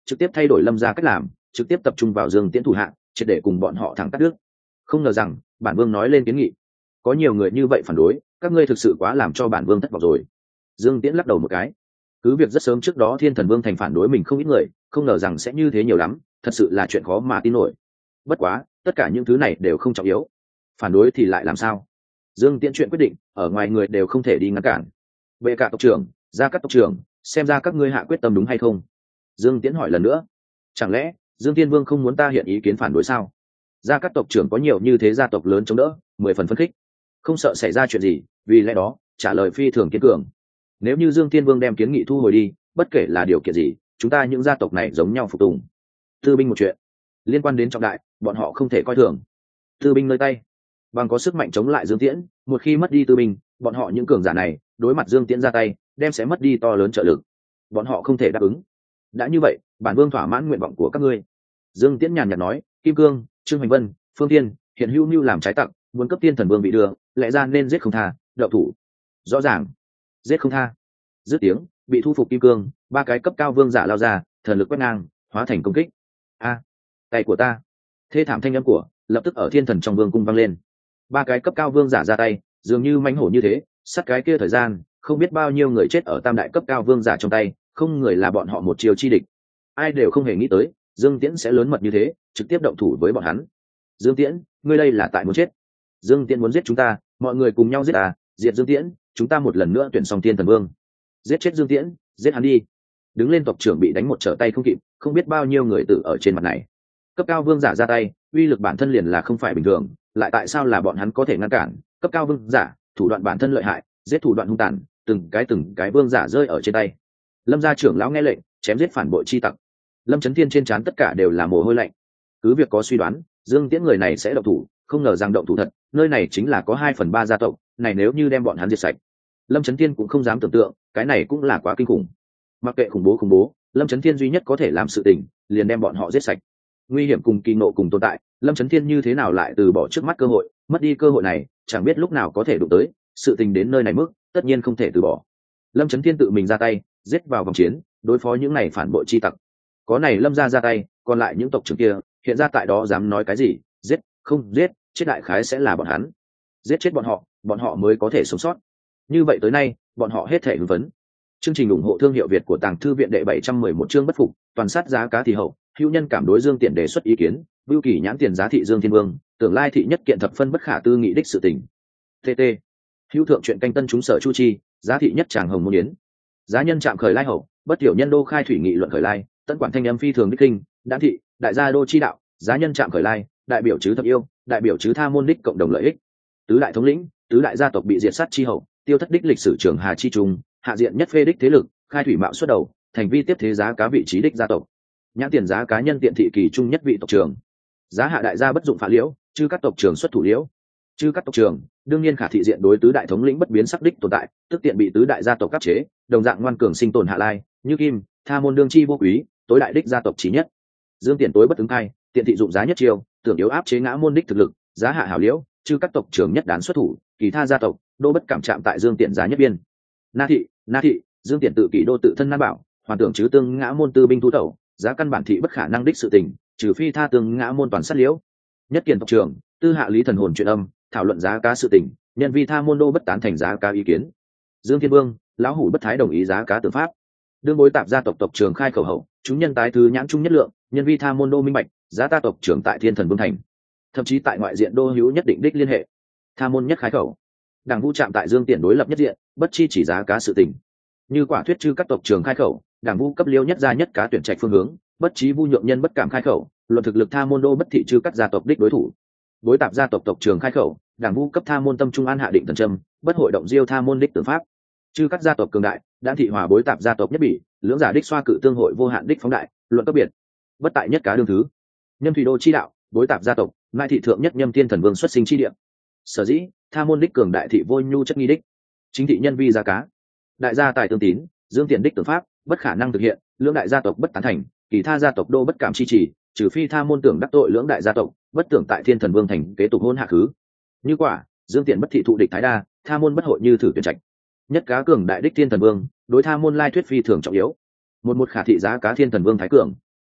trực tiếp thay đổi lâm gia cách làm, trực tiếp tập trung vào Dương Tiễn thủ hạng, triệt để cùng bọn họ thẳng cắt đứt. Không ngờ rằng bản vương nói lên kiến nghị, có nhiều người như vậy phản đối, các ngươi thực sự quá làm cho bản vương thất vọng rồi. Dương Tiễn lắc đầu một cái. Cứ việc rất sớm trước đó Thiên Thần Vương thành phản đối mình không ít người, không ngờ rằng sẽ như thế nhiều lắm, thật sự là chuyện khó mà tin nổi. Bất quá, tất cả những thứ này đều không trọng yếu. Phản đối thì lại làm sao? Dương Tiễn chuyện quyết định, ở ngoài người đều không thể đi ngăn cản. Bệ cả tộc trưởng, Gia Cát tộc trưởng, xem ra các ngươi hạ quyết tâm đúng hay không? Dương Tiễn hỏi lần nữa. Chẳng lẽ Dương Thiên Vương không muốn ta hiện ý kiến phản đối sao? Gia Cát tộc trưởng có nhiều như thế gia tộc lớn chống đỡ, mười phần phấn khích, không sợ xảy ra chuyện gì, vì lẽ đó trả lời phi thường kiên cường. Nếu như Dương Thiên Vương đem kiến nghị thu hồi đi, bất kể là điều kiện gì, chúng ta những gia tộc này giống nhau phục tùng. Tư binh một chuyện liên quan đến trọng đại, bọn họ không thể coi thường. Tư binh nơi tay, bằng có sức mạnh chống lại Dương Tiễn, một khi mất đi tư binh, bọn họ những cường giả này đối mặt Dương Tiễn ra tay, đem sẽ mất đi to lớn trợ lực. Bọn họ không thể đáp ứng. Đã như vậy, bản vương thỏa mãn nguyện vọng của các ngươi. Dương Tiễn nhàn nhạt nói, Kim Cương, Trương Hoành Vân, Phương Tiên, hiện hữu mưu làm trái tặc, muốn cấp Tiên Thần Vương bị đưa, lẽ ra nên giết không tha, đậu thủ. Rõ ràng, giết không tha. Dứt tiếng, bị thu phục Kim Cương, ba cái cấp cao vương giả lao ra, thần lực quét ngang, hóa thành công kích. A, tay của ta. Thê thảm thanh âm của, lập tức ở Thiên Thần trong vương cung vang lên. Ba cái cấp cao vương giả ra tay, dường như mãnh hổ như thế, sát cái kia thời gian, không biết bao nhiêu người chết ở tam đại cấp cao vương giả trong tay, không người là bọn họ một chiều chi địch. Ai đều không hề nghĩ tới, Dương Tiễn sẽ lớn mật như thế, trực tiếp động thủ với bọn hắn. Dương Tiễn, ngươi đây là tại muốn chết. Dương Tiễn muốn giết chúng ta, mọi người cùng nhau giết à, diệt Dương Tiễn, chúng ta một lần nữa tuyển xong Tiên Thần Vương. Giết chết Dương Tiễn, giết hắn đi. Đứng lên tộc trưởng bị đánh một trở tay không kịp, không biết bao nhiêu người tử ở trên mặt này. Cấp cao vương giả ra tay, uy lực bản thân liền là không phải bình thường, lại tại sao là bọn hắn có thể ngăn cản? Cấp cao vương giả, thủ đoạn bản thân lợi hại, giết thủ đoạn hung tàn, từng cái từng cái vương giả rơi ở trên tay. Lâm gia trưởng lão nghe lệnh, chém giết phản bội chi tặc. Lâm Chấn Thiên trên trán tất cả đều là mồ hôi lạnh. Cứ việc có suy đoán, Dương Tiễn người này sẽ động thủ, không ngờ rằng động thủ thật, nơi này chính là có hai phần ba gia tộc, này nếu như đem bọn hắn diệt sạch, Lâm Chấn Thiên cũng không dám tưởng tượng, cái này cũng là quá kinh khủng. Mặc kệ khủng bố khủng bố, Lâm Chấn Thiên duy nhất có thể làm sự tình, liền đem bọn họ giết sạch. Nguy hiểm cùng kỳ nộ cùng tồn tại, Lâm Chấn Thiên như thế nào lại từ bỏ trước mắt cơ hội, mất đi cơ hội này, chẳng biết lúc nào có thể đụng tới, sự tình đến nơi này mức, tất nhiên không thể từ bỏ. Lâm Chấn Thiên tự mình ra tay, giết vào vòng chiến, đối phó những này phản bội chi tặc. Có này Lâm gia ra tay, còn lại những tộc trưởng kia, hiện ra tại đó dám nói cái gì, giết, không giết, chết đại khái sẽ là bọn hắn. Giết chết bọn họ, bọn họ mới có thể sống sót. Như vậy tới nay, bọn họ hết thể hưng phấn. Chương trình ủng hộ thương hiệu Việt của Tàng Thư viện đệ bảy trăm mười một chương bất phục, toàn sát giá cá thì hậu, hữu nhân cảm đối Dương Tiện đề xuất ý kiến, Vưu Kỳ nhãn tiền giá thị Dương Thiên Vương, tưởng lai thị nhất kiện thập phân bất khả tư nghị đích sự tình. tê tê. Hữu thượng chuyện canh tân chúng sở chu chi, giá thị nhất tràng hồng môn yến. Giá nhân trạm khởi lai hậu, bất tiểu nhân đô khai thủy nghị luận khởi lai, tân quản thanh âm phi thường đích kinh, đan thị, đại gia đô chi đạo, giá nhân trạm khởi lai, đại biểu chứ thập yêu, đại biểu chứ tha môn đích cộng đồng lợi ích. Tứ đại thống lĩnh, tứ đại gia tộc bị diệt sát chi hậu, tiêu thất đích lịch sử trường hà chi trung, hạ diện nhất phê đích thế lực, khai thủy mạo xuất đầu, thành vi tiếp thế giá cá vị trí đích gia tộc. Nhãn tiền giá cá nhân tiện thị kỳ trung nhất vị tộc trưởng. Giá hạ đại gia bất dụng phá liễu, chư các tộc trưởng xuất thủ liễu. Chư các tộc trưởng, đương nhiên khả thị diện đối tứ đại thống lĩnh bất biến sắc đích tồn tại, tức tiện bị tứ đại gia tộc áp chế, đồng dạng ngoan cường sinh tồn hạ lai, như kim, tha môn đương chi vô quý, tối đại đích gia tộc chí nhất. Dương Tiện tối bất ứng thay, tiện thị dụng giá nhất chiêu, tưởng yếu áp chế ngã môn đích thực lực, giá hạ hảo liễu, chư các tộc trưởng nhất đán xuất thủ, kỳ tha gia tộc, đô bất cảm chạm tại Dương Tiện giá nhất biên. Na thị, Na thị, Dương Tiện tự kỷ đô tự thân nan bảo, hoàn tưởng chứ tương ngã môn tư binh thu tẩu, giá căn bản thị bất khả năng đích sự tình, trừ phi tha tương ngã môn toàn sát liễu. Nhất kiền tộc trưởng, tư hạ lý thần hồn truyền âm, thảo luận giá cá sự tình, nhân vi tha môn đô bất tán thành giá cá ý kiến. Dương Thiên Vương, lão hủ bất thái đồng ý giá cá tự pháp. Đương bối tạp gia tộc tộc trưởng khai khẩu hậu, chúng nhân tái thứ nhãn trung nhất lượng, nhân vi tha môn đô minh bạch, giá ta tộc trưởng tại Thiên Thần Vương thành, thậm chí tại ngoại diện đô hữu nhất định đích liên hệ. Tha môn nhất khái khẩu, đảng vũ chạm tại Dương Tiện đối lập nhất diện, bất chi chỉ giá cá sự tình. Như quả thuyết chư các tộc trưởng khai khẩu, đảng vũ cấp liêu nhất gia nhất cá tuyển trạch phương hướng, bất trí vu nhượng nhân bất cảm khai khẩu, luận thực lực tha môn đô bất thị chư các gia tộc đích đối thủ. Bối tạp gia tộc tộc trưởng khai khẩu, đảng vũ cấp tha môn tâm trung an hạ định thần trâm, bất hội động diêu tha môn đích tử pháp. Chư các gia tộc cường đại, đan thị hòa bối tạp gia tộc nhất bỉ, lưỡng giả đích xoa cự tương hội vô hạn đích phóng đại, luận cấp biệt. Bất tại nhất cá đương thứ. Nhâm thủy đô chi đạo, bối tạp gia tộc, mai thị thượng nhất nhâm tiên thần vương xuất sinh chi địa. Sở dĩ, tha môn đích cường đại thị vô nhu chất nghi đích. Chính thị nhân vi gia cá. Đại gia tài tương tín, Dương Tiện đích tử pháp, bất khả năng thực hiện, lưỡng đại gia tộc bất tán thành, kỳ tha gia tộc đô bất cảm chi trì, trừ phi tha môn tưởng đắc tội lưỡng đại gia tộc, bất tưởng tại Thiên Thần Vương thành kế tục hôn hạ khứ. Như quả, Dương Tiện bất thị thụ địch thái đa, tha môn bất hội như thử tuyển trạch. Nhất cá cường đại đích Thiên Thần Vương, đối tha môn lai thuyết phi thường trọng yếu. Một một khả thị giá cá Thiên Thần Vương thái cường.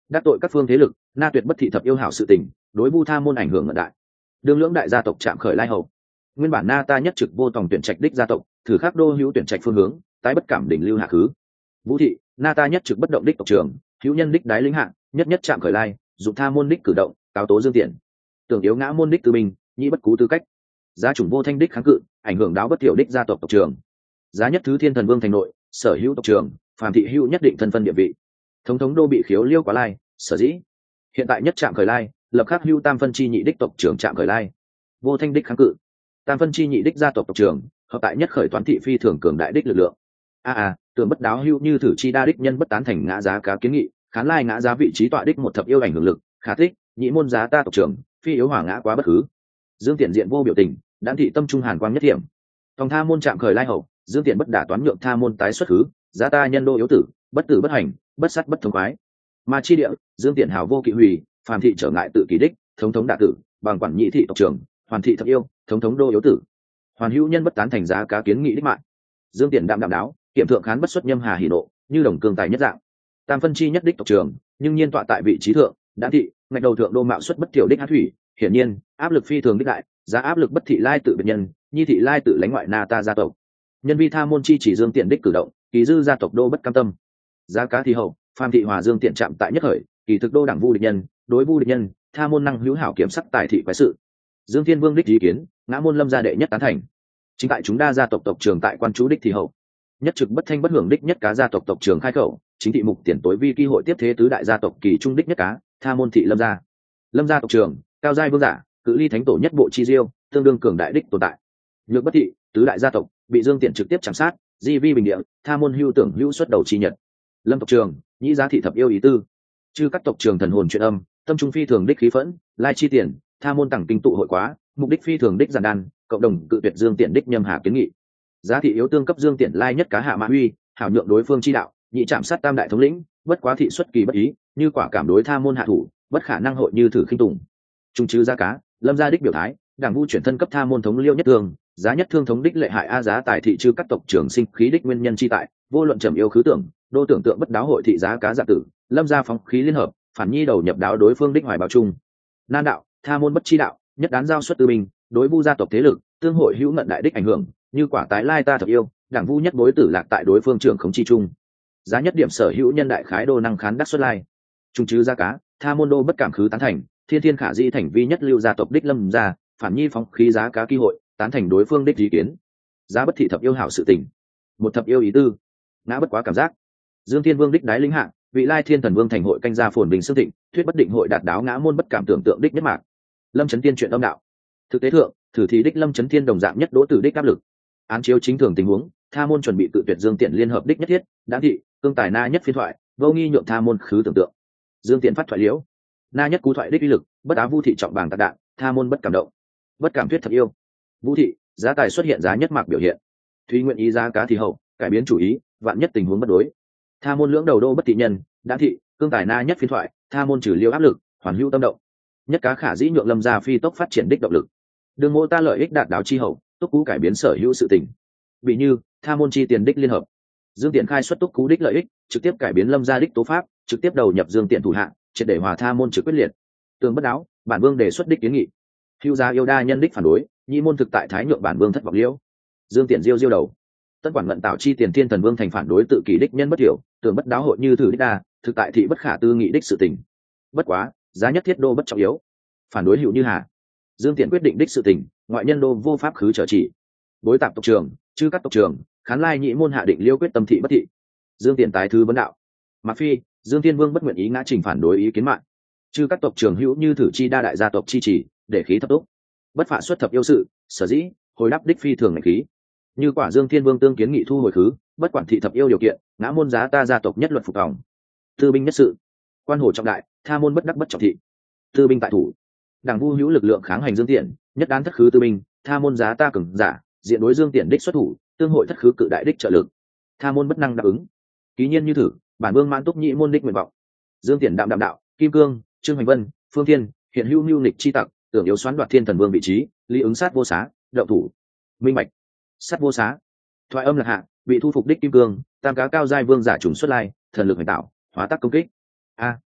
đắc tội các phương thế lực, na tuyệt bất thị thập yêu hảo sự tình, đối vu tha môn ảnh hưởng ngận đại. Đương lưỡng đại gia tộc chạm khởi lai hậu, nguyên bản na ta nhất trực vô tòng tuyển trạch đích gia tộc, thử khắc đô hữu tuyển trạch phương hướng, tái bất cảm đỉnh lưu hạ khứ. Vũ thị, na ta nhất trực bất động đích tộc trưởng, hữu nhân đích đái lĩnh hạng, nhất nhất chạm khởi lai, dụng tha môn đích cử động, cáo tố dương tiện. Tưởng yếu ngã môn đích tư binh, nhĩ bất cú tư cách. Giá chủng vô thanh đích kháng cự, ảnh hưởng đáo bất tiểu đích gia tộc tộc trưởng. Giá nhất thứ thiên thần vương thành nội, sở hữu tộc trưởng, phàm thị hữu nhất định thân phân địa vị. Thống thống đô bị khiếu liêu quá lai, sở dĩ hiện tại nhất trạm khởi lai, lập khắc hữu tam phân chi nhị đích tộc trưởng trạm khởi lai, vô thanh đích kháng cự, tam phân chi nhị đích gia tộc tộc trưởng, hợp tại nhất khởi toán thị phi thường cường đại đích lực lượng. A a, tưởng bất đáo hữu như thử chi đa đích nhân bất tán thành ngã giá cá kiến nghị, khán lai ngã giá vị trí tọa đích một thập yêu ảnh hưởng lực, khả thích, nhị môn giá ta tộc trưởng, phi yếu hỏa ngã quá bất khứ. Dương Tiện diện vô biểu tình, đãn thị tâm trung hàn quang nhất điểm. Tòng tha môn trạm khởi lai hậu, Dương Tiện bất đả toán nhượng tha môn tái xuất khứ, giá ta nhân đô yếu tử, bất tử bất hành, bất sắt bất thống khoái. Mà chi địa, Dương Tiện hào vô kỵ hủy, phàm thị trở ngại tự kỷ đích, thống thống đạ tử, bằng quản nhị thị tộc trưởng, hoàn thị thập yêu, thống thống đô yếu tử. Hoàn hữu nhân bất tán thành giá cá kiến nghị đích mạng. Dương Tiện đạm đạm đáo, kiểm thượng khán bất xuất nhâm hà hỉ nộ, như đồng cương tài nhất dạng. Tam phân chi nhất đích tộc trưởng, nhưng nhiên tọa tại vị trí thượng, đã thị, ngạch đầu thượng đô mạo xuất bất tiểu đích hát thủy, hiển nhiên, áp lực phi thường đích đại, giá áp lực bất thị lai tự biệt nhân, nhi thị lai tự lãnh ngoại na ta gia tộc. Nhân vi tha môn chi chỉ Dương Tiện đích cử động, kỳ dư gia tộc đô bất cam tâm. Giá cá thì hậu, phàm thị hòa Dương Tiện chạm tại nhất khởi, kỳ thực đô đẳng vu địch nhân, đối vu địch nhân, tha môn năng hữu hảo kiểm sắc tài thị quái sự. Dương Thiên Vương đích ý kiến, ngã môn lâm gia đệ nhất tán thành. Chính tại chúng đa gia tộc tộc trưởng tại quan chú đích thì hậu, nhất trực bất thanh bất hưởng đích nhất cá gia tộc tộc trưởng khai khẩu, chính thị mục tiền tối vi kỳ hội tiếp thế tứ đại gia tộc kỳ trung đích nhất cá, tha môn thị lâm gia. Lâm gia tộc trưởng, cao giai vương giả, cự ly thánh tổ nhất bộ chi diêu, tương đương cường đại đích tồn tại. Nhược bất thị, tứ đại gia tộc bị Dương Tiện trực tiếp chạm sát, di vi bình địa, tha môn hưu tưởng hữu xuất đầu chi nhật. Lâm tộc trưởng, nhĩ giá thị thập yêu ý tư. Chư các tộc trưởng thần hồn chuyện âm, tâm trung phi thường đích khí phẫn, lai chi tiền, tha môn tặng kinh tụ hội quá, mục đích phi thường đích giản đan, cộng đồng cự tuyệt Dương Tiện đích nhâm hà kiến nghị. Giá thị yếu tương cấp Dương Tiện lai nhất cá hạ mã huy, hảo nhượng đối phương chi đạo, nhị chạm sát tam đại thống lĩnh, bất quá thị xuất kỳ bất ý, như quả cảm đối tha môn hạ thủ, bất khả năng hội như thử khinh tùng. Trung chư giá cá, lâm gia đích biểu thái, đảng vu chuyển thân cấp tha môn thống liêu nhất thương, giá nhất thương thống đích lệ hại a giá tài thị chư các tộc trưởng sinh khí đích nguyên nhân chi tại, vô luận trầm yêu khứ tưởng, đô tưởng tượng bất đáo hội thị giá cá dạ tử, lâm gia phóng khí liên hợp, phản nhi đầu nhập đáo đối phương đích hoài báo chung. Nan đạo, tha môn bất chi đạo, nhất đán giao xuất tư binh, đối vu gia tộc thế lực, tương hội hữu ngận đại đích ảnh hưởng, như quả tái lai ta thập yêu, đảng vu nhất bối tử lạc tại đối phương trưởng khống chi chung. Giá nhất điểm sở hữu nhân đại khái đô năng khán đắc xuất lai. Trung chứ giá cá, tha môn đô bất cảm khứ tán thành, thiên thiên khả di thành vi nhất lưu gia tộc đích lâm gia, phản nhi phóng khí giá cá kỳ hội, tán thành đối phương đích ý kiến. Giá bất thị thập yêu hảo sự tình, một thập yêu ý tư, ngã bất quá cảm giác. Dương Thiên Vương đích đái lĩnh hạng, vị lai thiên thần vương thành hội canh gia phồn bình xương thịnh, thuyết bất định hội đạt đáo ngã môn bất cảm tưởng tượng đích nhất mạc. Lâm Chấn Tiên chuyện âm đạo. Thực tế thượng, thử thì đích Lâm Chấn Thiên đồng dạng nhất đỗ tử đích áp lực. Án chiếu chính thường tình huống, tha môn chuẩn bị tự tuyệt Dương Tiện liên hợp đích nhất thiết, đã thị, cương tài na nhất phiên thoại, vô nghi nhượng tha môn khứ tưởng tượng. Dương Tiện phát thoại liễu, na nhất cú thoại đích uy lực, bất á vu thị trọng bàng tạc đạn, tha môn bất cảm động, bất cảm thuyết thật yêu. Vũ thị, giá tài xuất hiện giá nhất mạc biểu hiện. Thúy nguyện ý giá cá thì hậu, cải biến chủ ý, vạn nhất tình huống bất đối. Tha môn lưỡng đầu đô bất thị nhân, đã thị, cương tài na nhất phiên thoại, tha môn trừ liêu áp lực, hoàn hữu tâm động. Nhất cá khả dĩ nhượng lâm gia phi tốc phát triển đích động lực. Đường mô ta lợi ích đạt đáo chi hậu, túc cú cải biến sở hữu sự tình. Bị như, tha môn chi tiền đích liên hợp. Dương Tiện khai xuất túc cú đích lợi ích, trực tiếp cải biến lâm gia đích tố pháp, trực tiếp đầu nhập Dương Tiện thủ hạng, triệt để hòa tha môn trực quyết liệt. Tường bất đáo, bản vương đề xuất đích kiến nghị. Hữu gia yêu đa nhân đích phản đối, nhị môn thực tại thái nhượng bản vương thất vọng liễu. Dương Tiện diêu diêu đầu. Tất quản ngận tạo chi tiền thiên thần vương thành phản đối tự kỷ đích nhân bất hiểu, tưởng bất đáo hội như thử đích đa, thực tại thị bất khả tư nghị đích sự tình. Bất quá, giá nhất thiết đô bất trọng yếu. Phản đối hữu như hà. Dương Tiện quyết định đích sự tình, ngoại nhân đô vô pháp khứ trở chỉ. Bối tạp tộc trường, chư các tộc trường, khán lai nhị môn hạ định liêu quyết tâm thị bất thị. Dương Tiện tái thứ vấn đạo. Mạc Phi, Dương Thiên Vương bất nguyện ý ngã trình phản đối ý kiến mạng. Chư các tộc trường hữu như thử chi đa đại gia tộc chi chỉ, để khí thập túc. Bất phạ xuất thập yêu sự, sở dĩ, hồi đáp đích phi thường ngạch khí. Như quả Dương Thiên Vương tương kiến nghị thu hồi khứ, bất quản thị thập yêu điều kiện, ngã môn giá ta gia tộc nhất luật phục vòng. Tư binh nhất sự, quan hồ trọng đại, tha môn bất đắc bất trọng thị. Tư binh tại thủ, đảng vu hữu lực lượng kháng hành Dương Tiện, nhất đán thất khứ tư binh, tha môn giá ta cường giả, diện đối Dương Tiện đích xuất thủ, tương hội thất khứ cự đại đích trợ lực. Tha môn bất năng đáp ứng. Ký nhiên như thử, bản vương mãn túc nhị môn đích nguyện vọng. Dương Tiện đạm đạm đạo, Kim Cương, Trương Hoành Vân, Phương Thiên, hiện hữu nưu nghịch chi tặc, tưởng yếu xoán đoạt thiên thần vương vị trí, lý ứng sát vô xá, đậu thủ. Minh bạch, sát vô xá. Thoại âm lạc hạ, bị thu phục đích Kim Cương, tam cá cao giai vương giả trùng xuất lai, thần lực hành tạo, hóa tác công kích. A,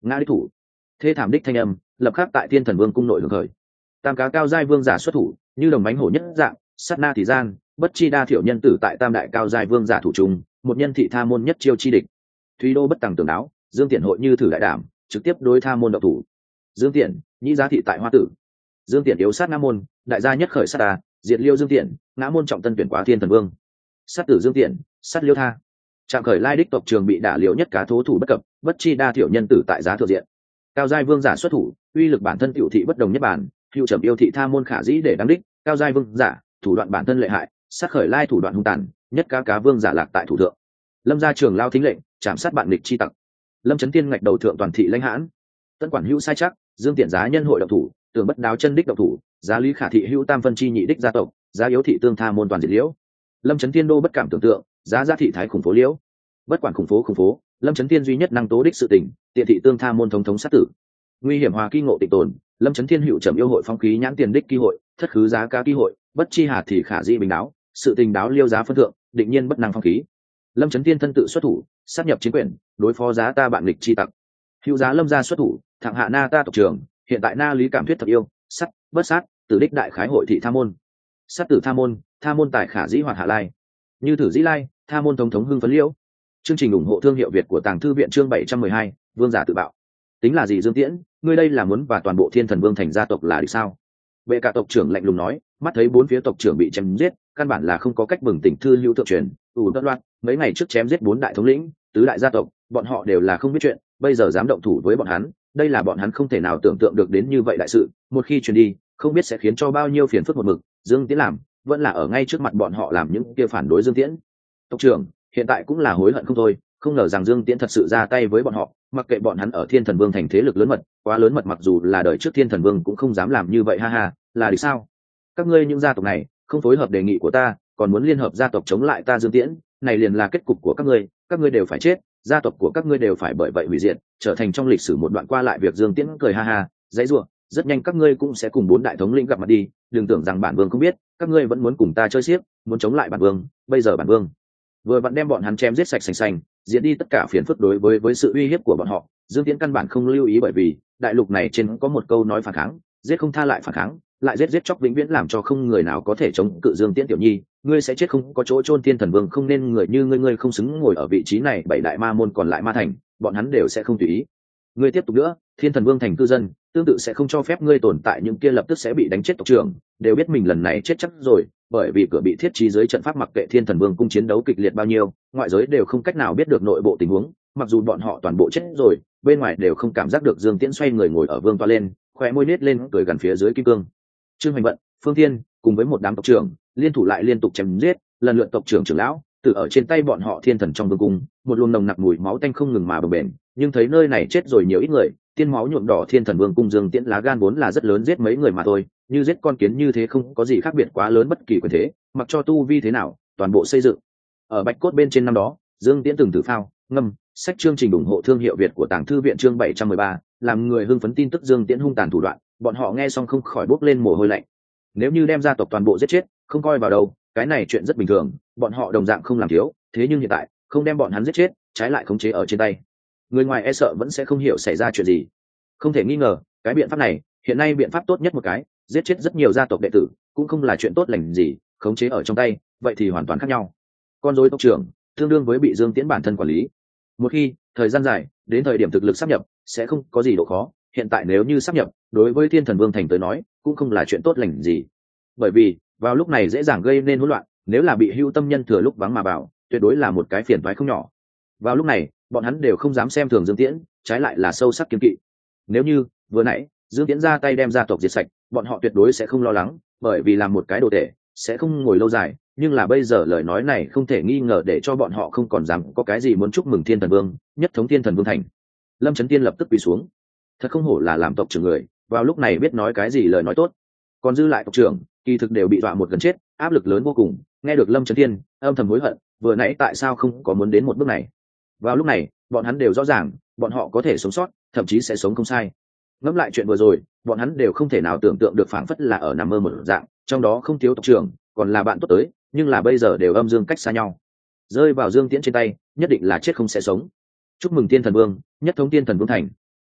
ngã đích thủ. Thê thảm đích thanh âm lập khắc tại thiên thần vương cung nội hưởng khởi. Tam cá cao giai vương giả xuất thủ, như đồng bánh hổ nhất dạng, sát na thì gian, bất chi đa thiểu nhân tử tại tam đại cao giai vương giả thủ trùng, một nhân thị tha môn nhất chiêu chi địch. Thúy đô bất tàng tường đáo, Dương Tiễn hội như thử đại đảm, trực tiếp đối tha môn độc thủ. Dương Tiễn, nhĩ giá thị tại hoa tử. Dương Tiễn yếu sát ngã môn, đại gia nhất khởi sát ta, diệt liêu Dương Tiễn, ngã môn trọng tân tuyển quá thiên thần vương. Sát tử Dương Tiễn, sát liêu tha. Trạm khởi lai đích tộc trường bị đả liễu nhất cá thố thủ bất cập, bất chi đa thiểu nhân tử tại giá thượng diện. Cao giai vương giả xuất thủ, uy lực bản thân tiểu thị bất đồng nhất bản, hữu trầm yêu thị tha môn khả dĩ để đáng đích, cao giai vương giả, thủ đoạn bản thân lệ hại, sát khởi lai thủ đoạn hung tàn, nhất cá cá vương giả lạc tại thủ thượng. Lâm gia trường lao thính lệnh, chạm sát bạn địch chi tặc. Lâm Chấn Tiên ngạch đầu thượng toàn thị lãnh hãn. Tân quản hữu sai chắc, Dương Tiễn giá nhân hội động thủ, tưởng bất đáo chân đích động thủ, giá lý khả thị hữu tam phân chi nhị đích gia tộc, giá yếu thị tương tha môn toàn diệt liễu. Lâm Chấn Tiên đô bất cảm tưởng tượng, giá giá thị thái khủng phố liễu. Bất quản khủng phố khủng phố, Lâm Chấn Tiên duy nhất năng tố đích sự tình, tiện thị tương tha môn thống thống sát tử. Nguy hiểm hòa kỳ ngộ tịnh tồn, Lâm Chấn Thiên hữu trầm yêu hội phong khí nhãn tiền đích kỳ hội, thất khứ giá cá kỳ hội, bất chi hà thì khả di bình đáo, sự tình đáo liêu giá phân thượng, định nhiên bất năng phong khí. Lâm Chấn Thiên thân tự xuất thủ, sát nhập chiến quyền, đối phó giá ta bạn lịch chi tặc. Hữu giá Lâm gia xuất thủ, thẳng hạ na ta tộc trưởng, hiện tại na lý cảm thuyết thật yêu, sắt, bất sát, tử đích đại khái hội thị tha môn. Sát tử tha môn, tha môn tại khả dĩ hoạt hạ lai. Như thử dĩ lai, tha môn thống thống hưng phấn liễu. Chương trình ủng hộ thương hiệu Việt của Tàng Thư viện chương bảy trăm mười hai, vương giả tự bạo. Tính là gì Dương Tiễn, ngươi đây là muốn và toàn bộ Thiên Thần Vương thành gia tộc là địch sao? Vệ cả tộc trưởng lạnh lùng nói, mắt thấy bốn phía tộc trưởng bị chém giết, căn bản là không có cách bừng tỉnh thư hữu thượng truyền, ủ tất loạn, mấy ngày trước chém giết bốn đại thống lĩnh, tứ đại gia tộc, bọn họ đều là không biết chuyện, bây giờ dám động thủ với bọn hắn, đây là bọn hắn không thể nào tưởng tượng được đến như vậy đại sự, một khi truyền đi, không biết sẽ khiến cho bao nhiêu phiền phức một mực, Dương Tiễn làm, vẫn là ở ngay trước mặt bọn họ làm những kia phản đối Dương Tiễn. Tộc trưởng, hiện tại cũng là hối hận không thôi, không ngờ rằng Dương Tiễn thật sự ra tay với bọn họ, mặc kệ bọn hắn ở Thiên Thần Vương thành thế lực lớn mật, quá lớn mật, mặc dù là đời trước Thiên Thần Vương cũng không dám làm như vậy, ha ha, là đi sao? Các ngươi những gia tộc này không phối hợp đề nghị của ta, còn muốn liên hợp gia tộc chống lại ta Dương Tiễn, này liền là kết cục của các ngươi, các ngươi đều phải chết, gia tộc của các ngươi đều phải bởi vậy hủy diệt, trở thành trong lịch sử một đoạn qua lại việc. Dương Tiễn cười ha ha, dãy rủa, rất nhanh các ngươi cũng sẽ cùng bốn đại thống lĩnh gặp mặt đi, đừng tưởng rằng bản vương không biết, các ngươi vẫn muốn cùng ta chơi xiếc, muốn chống lại bản vương, bây giờ bản vương vừa vặn đem bọn hắn chém giết sạch sành sành, diễn đi tất cả phiền phức đối với với sự uy hiếp của bọn họ. Dương Tiễn căn bản không lưu ý, bởi vì đại lục này trên có một câu nói phản kháng, giết không tha lại phản kháng, lại giết giết chóc vĩnh viễn, làm cho không người nào có thể chống cự. Dương Tiễn tiểu nhi, ngươi sẽ chết không có chỗ chôn, Thiên Thần Vương không nên người như ngươi, ngươi không xứng ngồi ở vị trí này, bảy đại ma môn còn lại ma thành, bọn hắn đều sẽ không tùy ý ngươi tiếp tục nữa. Thiên Thần Vương thành cư dân tương tự sẽ không cho phép ngươi tồn tại, những kia lập tức sẽ bị đánh chết tộc trưởng đều biết mình lần này chết chắc rồi, bởi vì cửa bị thiết trí dưới trận pháp, mặc kệ Thiên Thần Vương cung chiến đấu kịch liệt bao nhiêu, ngoại giới đều không cách nào biết được nội bộ tình huống, mặc dù bọn họ toàn bộ chết rồi, bên ngoài đều không cảm giác được. Dương Tiễn xoay người ngồi ở vương toa lên, khóe môi nết lên cười gần phía dưới kim cương. Trương Hoành Vận, Phương Thiên cùng với một đám tộc trưởng liên thủ lại liên tục chém giết, lần lượt tộc trưởng trưởng lão từ ở trên tay bọn họ thiên thần trong vương cung, một luồng nồng nặc mùi máu tanh không ngừng mà bờ bền. Nhưng thấy nơi này chết rồi nhiều ít người, tiên máu nhuộm đỏ Thiên Thần Vương cung, Dương Tiễn lá gan vốn là rất lớn, giết mấy người mà thôi, như giết con kiến như thế, không có gì khác biệt quá lớn bất kỳ quyền thế, mặc cho tu vi thế nào, toàn bộ xây dựng ở bạch cốt bên trên. Năm đó Dương Tiễn từng thử phao ngâm sách. Chương trình ủng hộ thương hiệu Việt của Tàng Thư viện chương bảy trăm mười ba, làm người hưng phấn tin tức Dương Tiễn hung tàn thủ đoạn, bọn họ nghe xong không khỏi bốc lên mồ hôi lạnh. Nếu như đem gia tộc toàn bộ giết chết, không coi vào đâu, cái này chuyện rất bình thường, bọn họ đồng dạng không làm thiếu. Thế nhưng hiện tại không đem bọn hắn giết chết, trái lại khống chế ở trên tay, người ngoài e sợ vẫn sẽ không hiểu xảy ra chuyện gì. Không thể nghi ngờ, cái biện pháp này hiện nay biện pháp tốt nhất một cái, giết chết rất nhiều gia tộc đệ tử cũng không là chuyện tốt lành gì, khống chế ở trong tay vậy thì hoàn toàn khác nhau. Con rối tộc trưởng tương đương với bị Dương Tiễn bản thân quản lý, một khi thời gian dài đến thời điểm thực lực sắp nhập sẽ không có gì độ khó. Hiện tại nếu như sắp nhập, đối với Thiên Thần Vương thành tới nói cũng không là chuyện tốt lành gì, bởi vì vào lúc này dễ dàng gây nên hỗn loạn, nếu là bị hưu tâm nhân thừa lúc vắng mà vào, tuyệt đối là một cái phiền toái không nhỏ. Vào lúc này bọn hắn đều không dám xem thường Dương Tiễn, trái lại là sâu sắc kiêng kỵ. Nếu như vừa nãy Dương Tiễn ra tay đem gia tộc diệt sạch, bọn họ tuyệt đối sẽ không lo lắng, bởi vì làm một cái đồ tể sẽ không ngồi lâu dài. Nhưng là bây giờ lời nói này không thể nghi ngờ để cho bọn họ không còn dám có cái gì muốn chúc mừng Thiên Thần Vương, nhất thống Thiên Thần Vương thành. Lâm Chấn Tiên lập tức quỳ xuống, thật không hổ là làm tộc trưởng người, vào lúc này biết nói cái gì lời nói tốt. Còn dư lại tộc trưởng kỳ thực đều bị dọa một gần chết, áp lực lớn vô cùng. Nghe được Lâm Chấn Tiên âm thầm hối hận, vừa nãy tại sao không có muốn đến một bước này. Vào lúc này bọn hắn đều rõ ràng, bọn họ có thể sống sót, thậm chí sẽ sống không sai. Ngẫm lại chuyện vừa rồi, bọn hắn đều không thể nào tưởng tượng được, phảng phất là ở nằm mơ một dạng, trong đó không thiếu tộc trưởng còn là bạn tốt tới, nhưng là bây giờ đều âm dương cách xa nhau. Rơi vào Dương Tiễn trên tay, nhất định là chết không sẽ sống. Chúc mừng Thiên Thần Vương, nhất thống Thiên Thần Vương thành.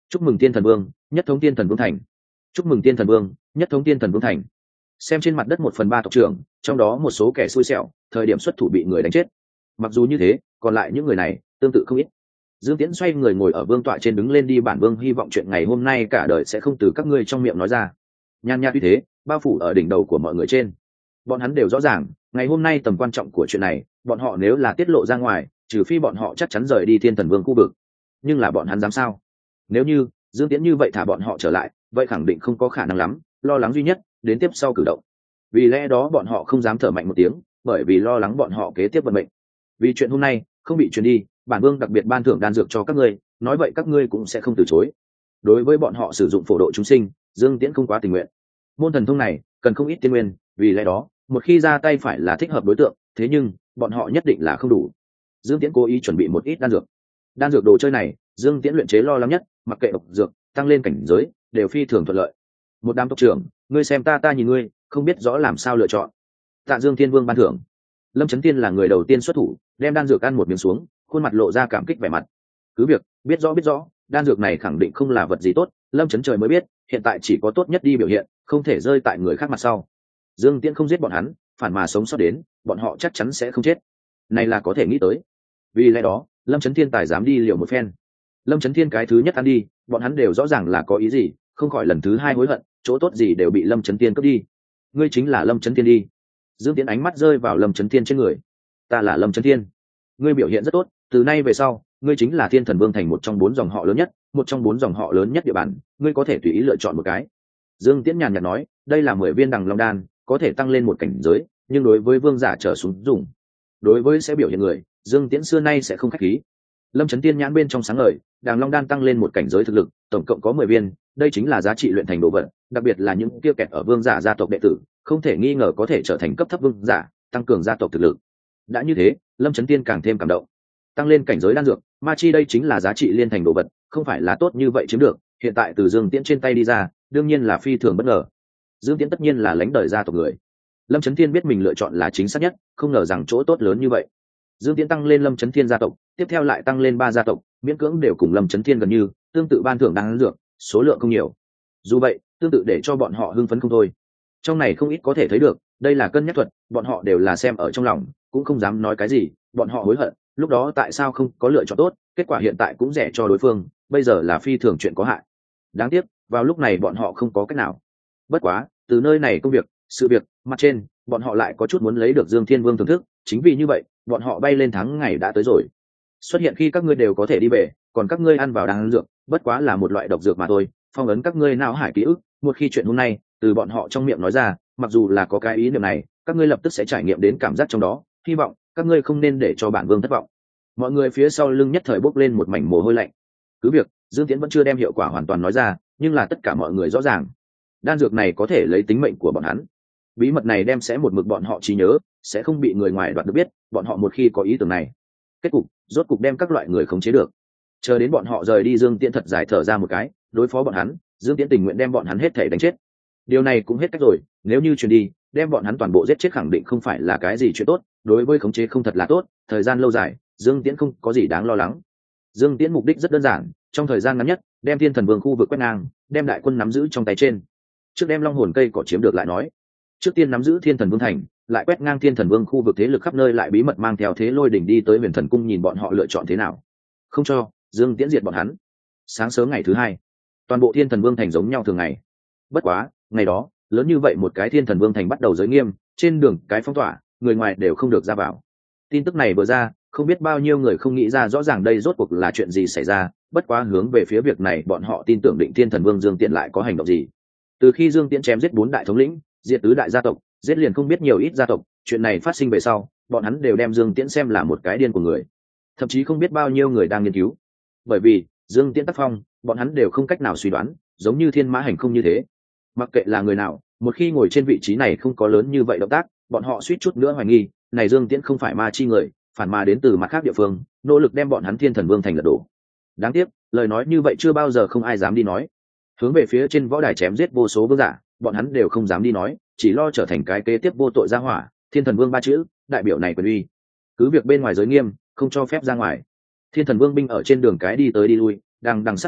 chúc mừng tiên thần vương, nhất thống tiên thần vương thành. Chúc mừng tiên thần vương, nhất thống tiên thần vương thành. Xem trên mặt đất một phần ba tộc trưởng, trong đó một số kẻ xui xẻo, thời điểm xuất thủ bị người đánh chết. Mặc dù như thế, còn lại những người này tương tự không ít. Dương Tiễn xoay người ngồi ở vương tọa trên đứng lên đi, bản vương hy vọng chuyện ngày hôm nay cả đời sẽ không từ các ngươi trong miệng nói ra. Nhan nhạt như thế, bao phủ ở đỉnh đầu của mọi người trên. Bọn hắn đều rõ ràng, ngày hôm nay tầm quan trọng của chuyện này, bọn họ nếu là tiết lộ ra ngoài, trừ phi bọn họ chắc chắn rời đi thiên thần vương khu vực. Nhưng là bọn hắn dám sao? Nếu như Dương Tiễn như vậy thả bọn họ trở lại, vậy khẳng định không có khả năng lắm. Lo lắng duy nhất đến tiếp sau cử động. Vì lẽ đó bọn họ không dám thở mạnh một tiếng, bởi vì lo lắng bọn họ kế tiếp vận mệnh. Vì chuyện hôm nay không bị truyền đi, bản vương đặc biệt ban thưởng đan dược cho các ngươi, nói vậy các ngươi cũng sẽ không từ chối. Đối với bọn họ sử dụng phổ độ chúng sinh, Dương Tiễn không quá tình nguyện. Môn thần thông này cần không ít tiên nguyên, vì lẽ đó một khi ra tay phải là thích hợp đối tượng, thế nhưng bọn họ nhất định là không đủ. Dương Tiễn cố ý chuẩn bị một ít đan dược. Đan dược đồ chơi này, Dương Tiễn luyện chế lo lắng nhất, mặc kệ độc dược, tăng lên cảnh giới, đều phi thường thuận lợi. Một đám tộc trưởng, ngươi xem ta ta nhìn ngươi, không biết rõ làm sao lựa chọn. Tạ Dương Thiên Vương ban thưởng. Lâm Chấn Tiên là người đầu tiên xuất thủ, đem đan dược ăn một miếng xuống, khuôn mặt lộ ra cảm kích vẻ mặt. Cứ việc biết rõ biết rõ, đan dược này khẳng định không là vật gì tốt, Lâm Chấn Trời mới biết, hiện tại chỉ có tốt nhất đi biểu hiện, không thể rơi tại người khác mặt sau. Dương Tiễn không giết bọn hắn, phản mà sống sót đến, bọn họ chắc chắn sẽ không chết. Này là có thể nghĩ tới. Vì lẽ đó, Lâm Chấn Thiên tài dám đi liều một phen. Lâm Chấn Thiên cái thứ nhất ăn đi, bọn hắn đều rõ ràng là có ý gì, không khỏi lần thứ hai hối hận, chỗ tốt gì đều bị Lâm Chấn Thiên cướp đi. Ngươi chính là Lâm Chấn Thiên đi. Dương Tiễn ánh mắt rơi vào Lâm Chấn Thiên trên người. Ta là Lâm Chấn Thiên. Ngươi biểu hiện rất tốt, từ nay về sau, ngươi chính là Thiên Thần Vương thành một trong bốn dòng họ lớn nhất, một trong bốn dòng họ lớn nhất địa bàn, ngươi có thể tùy ý lựa chọn một cái. Dương Tiễn nhàn nhạt nói, đây là mười viên Đằng Long đan, có thể tăng lên một cảnh giới, nhưng đối với vương giả trở xuống dùng. Đối với sẽ biểu hiện người, Dương Tiễn xưa nay sẽ không khách khí. Lâm Chấn Tiên nhãn bên trong sáng ngời, Đằng Long đan tăng lên một cảnh giới thực lực, tổng cộng có mười viên, đây chính là giá trị luyện thành đồ vật, đặc biệt là những kia kẹt ở vương giả gia tộc đệ tử, không thể nghi ngờ có thể trở thành cấp thấp vương giả, tăng cường gia tộc thực lực. Đã như thế, Lâm Chấn Tiên càng thêm cảm động. Tăng lên cảnh giới đan dược, ma chi đây chính là giá trị liên thành đồ vật, không phải là tốt như vậy chiếm được, hiện tại từ Dương Tiễn trên tay đi ra, đương nhiên là phi thường bất ngờ. Dương Tiễn tất nhiên là lãnh đời gia tộc người. Lâm Chấn Thiên biết mình lựa chọn là chính xác nhất, không ngờ rằng chỗ tốt lớn như vậy. Dương Tiễn tăng lên Lâm Chấn Thiên gia tộc, tiếp theo lại tăng lên ba gia tộc, miễn cưỡng đều cùng Lâm Chấn Thiên gần như, tương tự ban thưởng đan dược, số lượng không nhiều. Dù vậy, tương tự để cho bọn họ hưng phấn không thôi. Trong này không ít có thể thấy được, đây là cân nhắc thuật, bọn họ đều là xem ở trong lòng, cũng không dám nói cái gì, bọn họ hối hận, lúc đó tại sao không có lựa chọn tốt, kết quả hiện tại cũng rẻ cho đối phương, bây giờ là phi thường chuyện có hại. Đáng tiếc, vào lúc này bọn họ không có cách nào. Bất quá, từ nơi này công việc, sự việc, mặt trên, bọn họ lại có chút muốn lấy được Dương Thiên Vương thưởng thức, chính vì như vậy, bọn họ bay lên thắng ngày đã tới rồi. Xuất hiện khi các ngươi đều có thể đi về, còn các ngươi ăn vào đan dược, bất quá là một loại độc dược mà thôi, phong ấn các ngươi não hải ký ức, một khi chuyện hôm nay từ bọn họ trong miệng nói ra, mặc dù là có cái ý niệm này, các ngươi lập tức sẽ trải nghiệm đến cảm giác trong đó, hy vọng các ngươi không nên để cho bản vương thất vọng. Mọi người phía sau lưng nhất thời bốc lên một mảnh mồ hôi lạnh. Cứ việc Dương Tiễn vẫn chưa đem hiệu quả hoàn toàn nói ra, nhưng là tất cả mọi người rõ ràng, đan dược này có thể lấy tính mệnh của bọn hắn. Bí mật này đem sẽ một mực bọn họ trí nhớ, sẽ không bị người ngoài đoạt được biết, bọn họ một khi có ý tưởng này, kết cục rốt cục đem các loại người khống chế được. Chờ đến bọn họ rời đi, Dương Tiễn thật dài thở ra một cái, đối phó bọn hắn, Dương Tiễn tình nguyện đem bọn hắn hết thể đánh chết. Điều này cũng hết cách rồi, nếu như truyền đi, đem bọn hắn toàn bộ giết chết khẳng định không phải là cái gì chuyện tốt, đối với khống chế không thật là tốt, thời gian lâu dài, Dương Tiễn không có gì đáng lo lắng. Dương Tiễn mục đích rất đơn giản, trong thời gian ngắn nhất, đem Thiên Thần Vương khu vực quét ngang, đem đại quân nắm giữ trong tay trên. Trước đem Long Hồn cây cỏ chiếm được lại nói. Trước tiên nắm giữ Thiên Thần Vương thành, lại quét ngang Thiên Thần Vương khu vực thế lực khắp nơi, lại bí mật mang theo Thế Lôi đỉnh đi tới Huyền Thần cung nhìn bọn họ lựa chọn thế nào. Không cho Dương Tiễn diệt bọn hắn. Sáng sớm ngày thứ hai, toàn bộ Thiên Thần Vương thành giống nhau thường ngày. Bất quá, ngày đó, lớn như vậy một cái Thiên Thần Vương thành bắt đầu giới nghiêm, trên đường cái phong tỏa, người ngoài đều không được ra vào. Tin tức này vừa ra, không biết bao nhiêu người không nghĩ ra rõ ràng đây rốt cuộc là chuyện gì xảy ra, bất quá hướng về phía việc này bọn họ tin tưởng định Thiên Thần Vương Dương Tiễn lại có hành động gì. Từ khi Dương Tiễn chém giết bốn đại thống lĩnh, diệt tứ đại gia tộc, giết liền không biết nhiều ít gia tộc, chuyện này phát sinh về sau, bọn hắn đều đem Dương Tiễn xem là một cái điên của người. Thậm chí không biết bao nhiêu người đang nghiên cứu. Bởi vì, Dương Tiễn tác phong, bọn hắn đều không cách nào suy đoán, giống như Thiên Mã Hành không như thế. Mặc kệ là người nào, một khi ngồi trên vị trí này không có lớn như vậy động tác, bọn họ suýt chút nữa hoài nghi, này Dương Tiễn không phải ma chi người, phản mà đến từ mặt khác địa phương, nỗ lực đem bọn hắn Thiên Thần Vương thành lật đổ. Đáng tiếc, lời nói như vậy chưa bao giờ không ai dám đi nói. Hướng về phía trên võ đài chém giết vô số vương giả, bọn hắn đều không dám đi nói, chỉ lo trở thành cái kế tiếp vô tội ra hỏa. Thiên Thần Vương ba chữ, đại biểu này quyền uy. Cứ việc bên ngoài giới nghiêm, không cho phép ra ngoài. Thiên Thần Vương binh ở trên đường cái đi tới đi lui, đang đằng sát khí,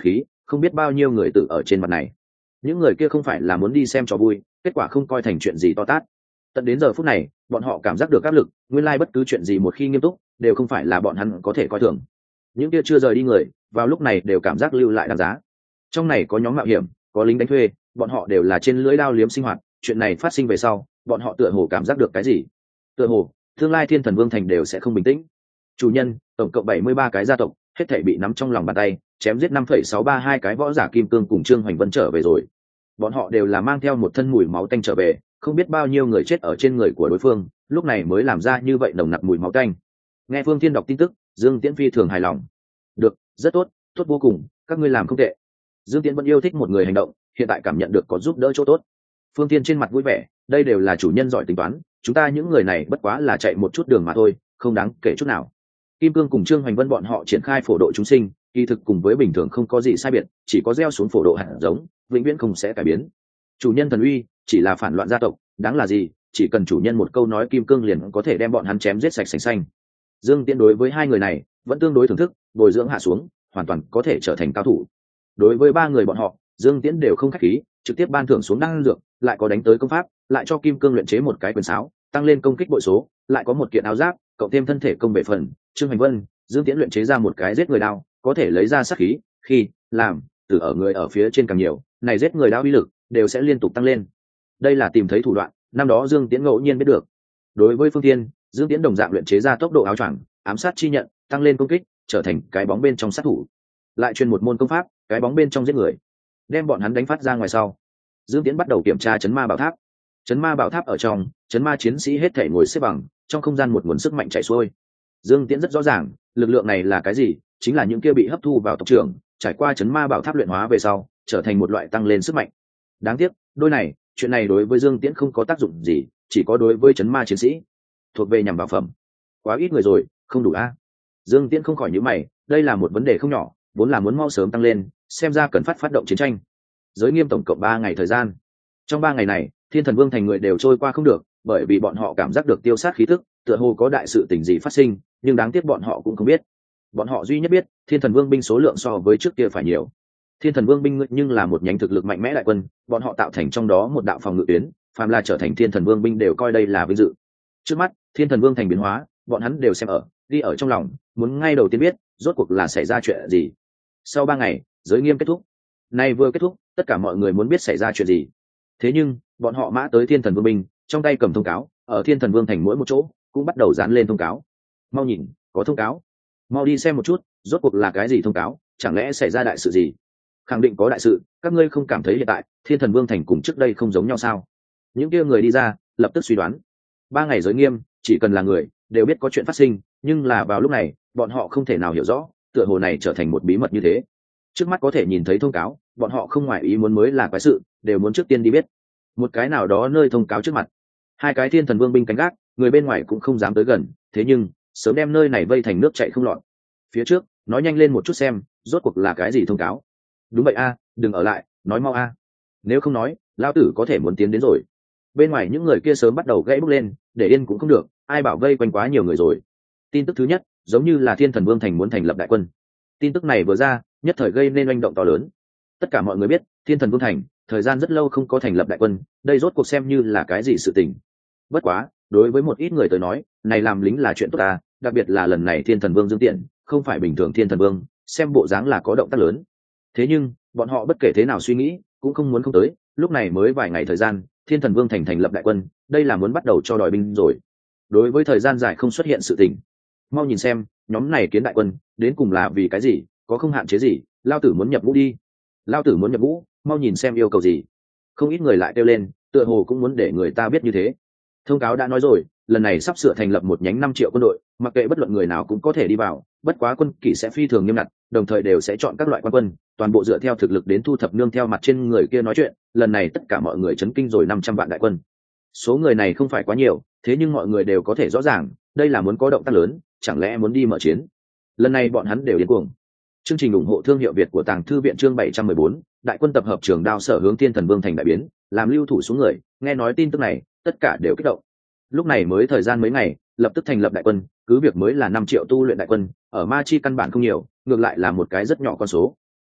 không biết bao nhiêu người tử ở trên mặt này. Những người kia không phải là muốn đi xem trò vui, kết quả không coi thành chuyện gì to tát. Tận đến giờ phút này, bọn họ cảm giác được áp lực, nguyên lai bất cứ chuyện gì một khi nghiêm túc, đều không phải là bọn hắn có thể coi thường. Những kia chưa rời đi người, vào lúc này đều cảm giác lưu lại đáng giá. Trong này có nhóm mạo hiểm, có lính đánh thuê, bọn họ đều là trên lưỡi đao liếm sinh hoạt, chuyện này phát sinh về sau, bọn họ tựa hồ cảm giác được cái gì? Tựa hồ, tương lai Thiên Thần Vương thành đều sẽ không bình tĩnh. Chủ nhân, tổng cộng bảy mươi ba cái gia tộc, hết thảy bị nắm trong lòng bàn tay, chém giết năm phẩy sáu ba hai cái võ giả kim cương cùng Trương Hoành Vân trở về rồi. Bọn họ đều là mang theo một thân mùi máu tanh trở về, không biết bao nhiêu người chết ở trên người của đối phương, lúc này mới làm ra như vậy nồng nặc mùi máu tanh. Nghe Phương Thiên đọc tin tức, Dương Tiễn phi thường hài lòng. Được, rất tốt, tốt vô cùng, các ngươi làm không tệ. Dương Tiễn vẫn yêu thích một người hành động, hiện tại cảm nhận được có giúp đỡ chỗ tốt. Phương Thiên trên mặt vui vẻ, đây đều là chủ nhân giỏi tính toán, chúng ta những người này bất quá là chạy một chút đường mà thôi, không đáng kể chút nào. Kim Cương cùng Trương Hoành Vân bọn họ triển khai phổ độ chúng sinh, kỳ thực cùng với bình thường không có gì sai biệt, chỉ có gieo xuống phổ độ hạt giống, vĩnh viễn không sẽ cải biến. Chủ nhân thần uy, chỉ là phản loạn gia tộc, đáng là gì, chỉ cần chủ nhân một câu nói Kim Cương liền có thể đem bọn hắn chém giết sạch sành xanh. Dương Tiễn đối với hai người này vẫn tương đối thưởng thức, bồi dưỡng hạ xuống, hoàn toàn có thể trở thành cao thủ. Đối với ba người bọn họ, Dương Tiễn đều không khách khí, trực tiếp ban thưởng xuống đan dược, lại có đánh tới công pháp, lại cho Kim Cương luyện chế một cái quyền sáo, tăng lên công kích bội số, lại có một kiện áo giáp, cộng thêm thân thể công bệ phần. Trương Hoành Vân, Dương Tiễn luyện chế ra một cái giết người đao, có thể lấy ra sát khí, khi làm từ ở người ở phía trên càng nhiều, này giết người đao uy lực đều sẽ liên tục tăng lên. Đây là tìm thấy thủ đoạn, năm đó Dương Tiễn ngẫu nhiên biết được. Đối với Phương Thiên, Dương Tiễn đồng dạng luyện chế ra tốc độ áo choàng, ám sát chi nhận, tăng lên công kích, trở thành cái bóng bên trong sát thủ. Lại truyền một môn công pháp, cái bóng bên trong giết người, đem bọn hắn đánh phát ra ngoài sau. Dương Tiễn bắt đầu kiểm tra chấn ma bảo tháp. Chấn ma bảo tháp ở trong, chấn ma chiến sĩ hết thể ngồi xếp bằng, trong không gian một nguồn sức mạnh chảy xuôi. Dương Tiễn rất rõ ràng, lực lượng này là cái gì, chính là những kia bị hấp thu vào tộc trưởng, trải qua chấn ma bảo tháp luyện hóa về sau, trở thành một loại tăng lên sức mạnh. Đáng tiếc, đôi này, chuyện này đối với Dương Tiễn không có tác dụng gì, chỉ có đối với chấn ma chiến sĩ, thuộc về nhằm vào phẩm. Quá ít người rồi, không đủ a. Dương Tiễn không khỏi nhíu mày, đây là một vấn đề không nhỏ, vốn là muốn mau sớm tăng lên, xem ra cần phát phát động chiến tranh. Giới Nghiêm tổng cộng ba ngày thời gian. Trong ba ngày này, Thiên Thần Vương thành người đều trôi qua không được, bởi vì bọn họ cảm giác được tiêu sát khí tức, tựa hồ có đại sự tình gì phát sinh, nhưng đáng tiếc bọn họ cũng không biết. Bọn họ duy nhất biết, Thiên Thần Vương binh số lượng so với trước kia phải nhiều. Thiên Thần Vương binh nhưng là một nhánh thực lực mạnh mẽ đại quân, bọn họ tạo thành trong đó một đạo phòng ngự tuyến, phàm là trở thành Thiên Thần Vương binh đều coi đây là vinh dự. Trước mắt, Thiên Thần Vương thành biến hóa, bọn hắn đều xem ở, đi ở trong lòng, muốn ngay đầu tiên biết, rốt cuộc là xảy ra chuyện gì. Sau ba ngày, giới Nghiêm kết thúc. Nay vừa kết thúc, tất cả mọi người muốn biết xảy ra chuyện gì. Thế nhưng, bọn họ mã tới Thiên Thần Vương binh, trong tay cầm thông cáo, ở Thiên Thần Vương thành mỗi một chỗ, cũng bắt đầu dán lên thông cáo. Mau nhìn, có thông cáo. Mau đi xem một chút, rốt cuộc là cái gì thông cáo, chẳng lẽ xảy ra đại sự gì? Khẳng định có đại sự, các ngươi không cảm thấy hiện tại Thiên Thần Vương thành cùng trước đây không giống nhau sao? Những kia người đi ra, lập tức suy đoán. Ba ngày giới Nghiêm, chỉ cần là người, đều biết có chuyện phát sinh, nhưng là vào lúc này, bọn họ không thể nào hiểu rõ, tựa hồ này trở thành một bí mật như thế. Trước mắt có thể nhìn thấy thông cáo, bọn họ không ngoài ý muốn mới là quái sự, đều muốn trước tiên đi biết. Một cái nào đó nơi thông cáo trước mặt, hai cái Thiên Thần Vương binh canh gác, người bên ngoài cũng không dám tới gần, thế nhưng sớm đem nơi này vây thành nước chảy không lọt. Phía trước, nói nhanh lên một chút xem, rốt cuộc là cái gì thông cáo? Đúng vậy a, đừng ở lại, nói mau a. Nếu không nói, lão tử có thể muốn tiến đến rồi. Bên ngoài những người kia sớm bắt đầu gãy bước lên, để yên cũng không được, ai bảo vây quanh quá nhiều người rồi. Tin tức thứ nhất, giống như là Thiên Thần Vương thành muốn thành lập đại quân. Tin tức này vừa ra, nhất thời gây nên oanh động to lớn. Tất cả mọi người biết, Thiên Thần Vương thành, thời gian rất lâu không có thành lập đại quân, đây rốt cuộc xem như là cái gì sự tình. Bất quá, đối với một ít người tới nói, này làm lính là chuyện tốt ta, đặc biệt là lần này Thiên Thần Vương Dương Tiễn, không phải bình thường Thiên Thần Vương, xem bộ dáng là có động tác lớn. Thế nhưng, bọn họ bất kể thế nào suy nghĩ, cũng không muốn không tới, lúc này mới vài ngày thời gian, Thiên Thần Vương thành thành lập đại quân, đây là muốn bắt đầu cho đòi binh rồi. Đối với thời gian dài không xuất hiện sự tình, mau nhìn xem, nhóm này kiến đại quân, đến cùng là vì cái gì, có không hạn chế gì, lao tử muốn nhập ngũ đi. Lao tử muốn nhập ngũ, mau nhìn xem yêu cầu gì. Không ít người lại kêu lên, tựa hồ cũng muốn để người ta biết như thế. Thông cáo đã nói rồi, lần này sắp sửa thành lập một nhánh năm triệu quân đội, mặc kệ bất luận người nào cũng có thể đi vào, bất quá quân kỷ sẽ phi thường nghiêm ngặt, đồng thời đều sẽ chọn các loại quan quân, toàn bộ dựa theo thực lực đến thu thập nương theo mặt trên người kia nói chuyện, lần này tất cả mọi người chấn kinh rồi năm trăm vạn đại quân. Số người này không phải quá nhiều, thế nhưng mọi người đều có thể rõ ràng, đây là muốn có động tác lớn, chẳng lẽ muốn đi mở chiến. Lần này bọn hắn đều điên cuồng. Chương trình ủng hộ thương hiệu Việt của Tàng Thư viện chương bảy trăm mười bốn, đại quân tập hợp trường đao sở hướng Thiên Thần Vương thành đại biến, làm lưu thủ xuống người, nghe nói tin tức này, tất cả đều kích động. Lúc này mới thời gian mấy ngày, lập tức thành lập đại quân, cứ việc mới là năm triệu tu luyện đại quân, ở ma chi căn bản không nhiều, ngược lại là một cái rất nhỏ con số.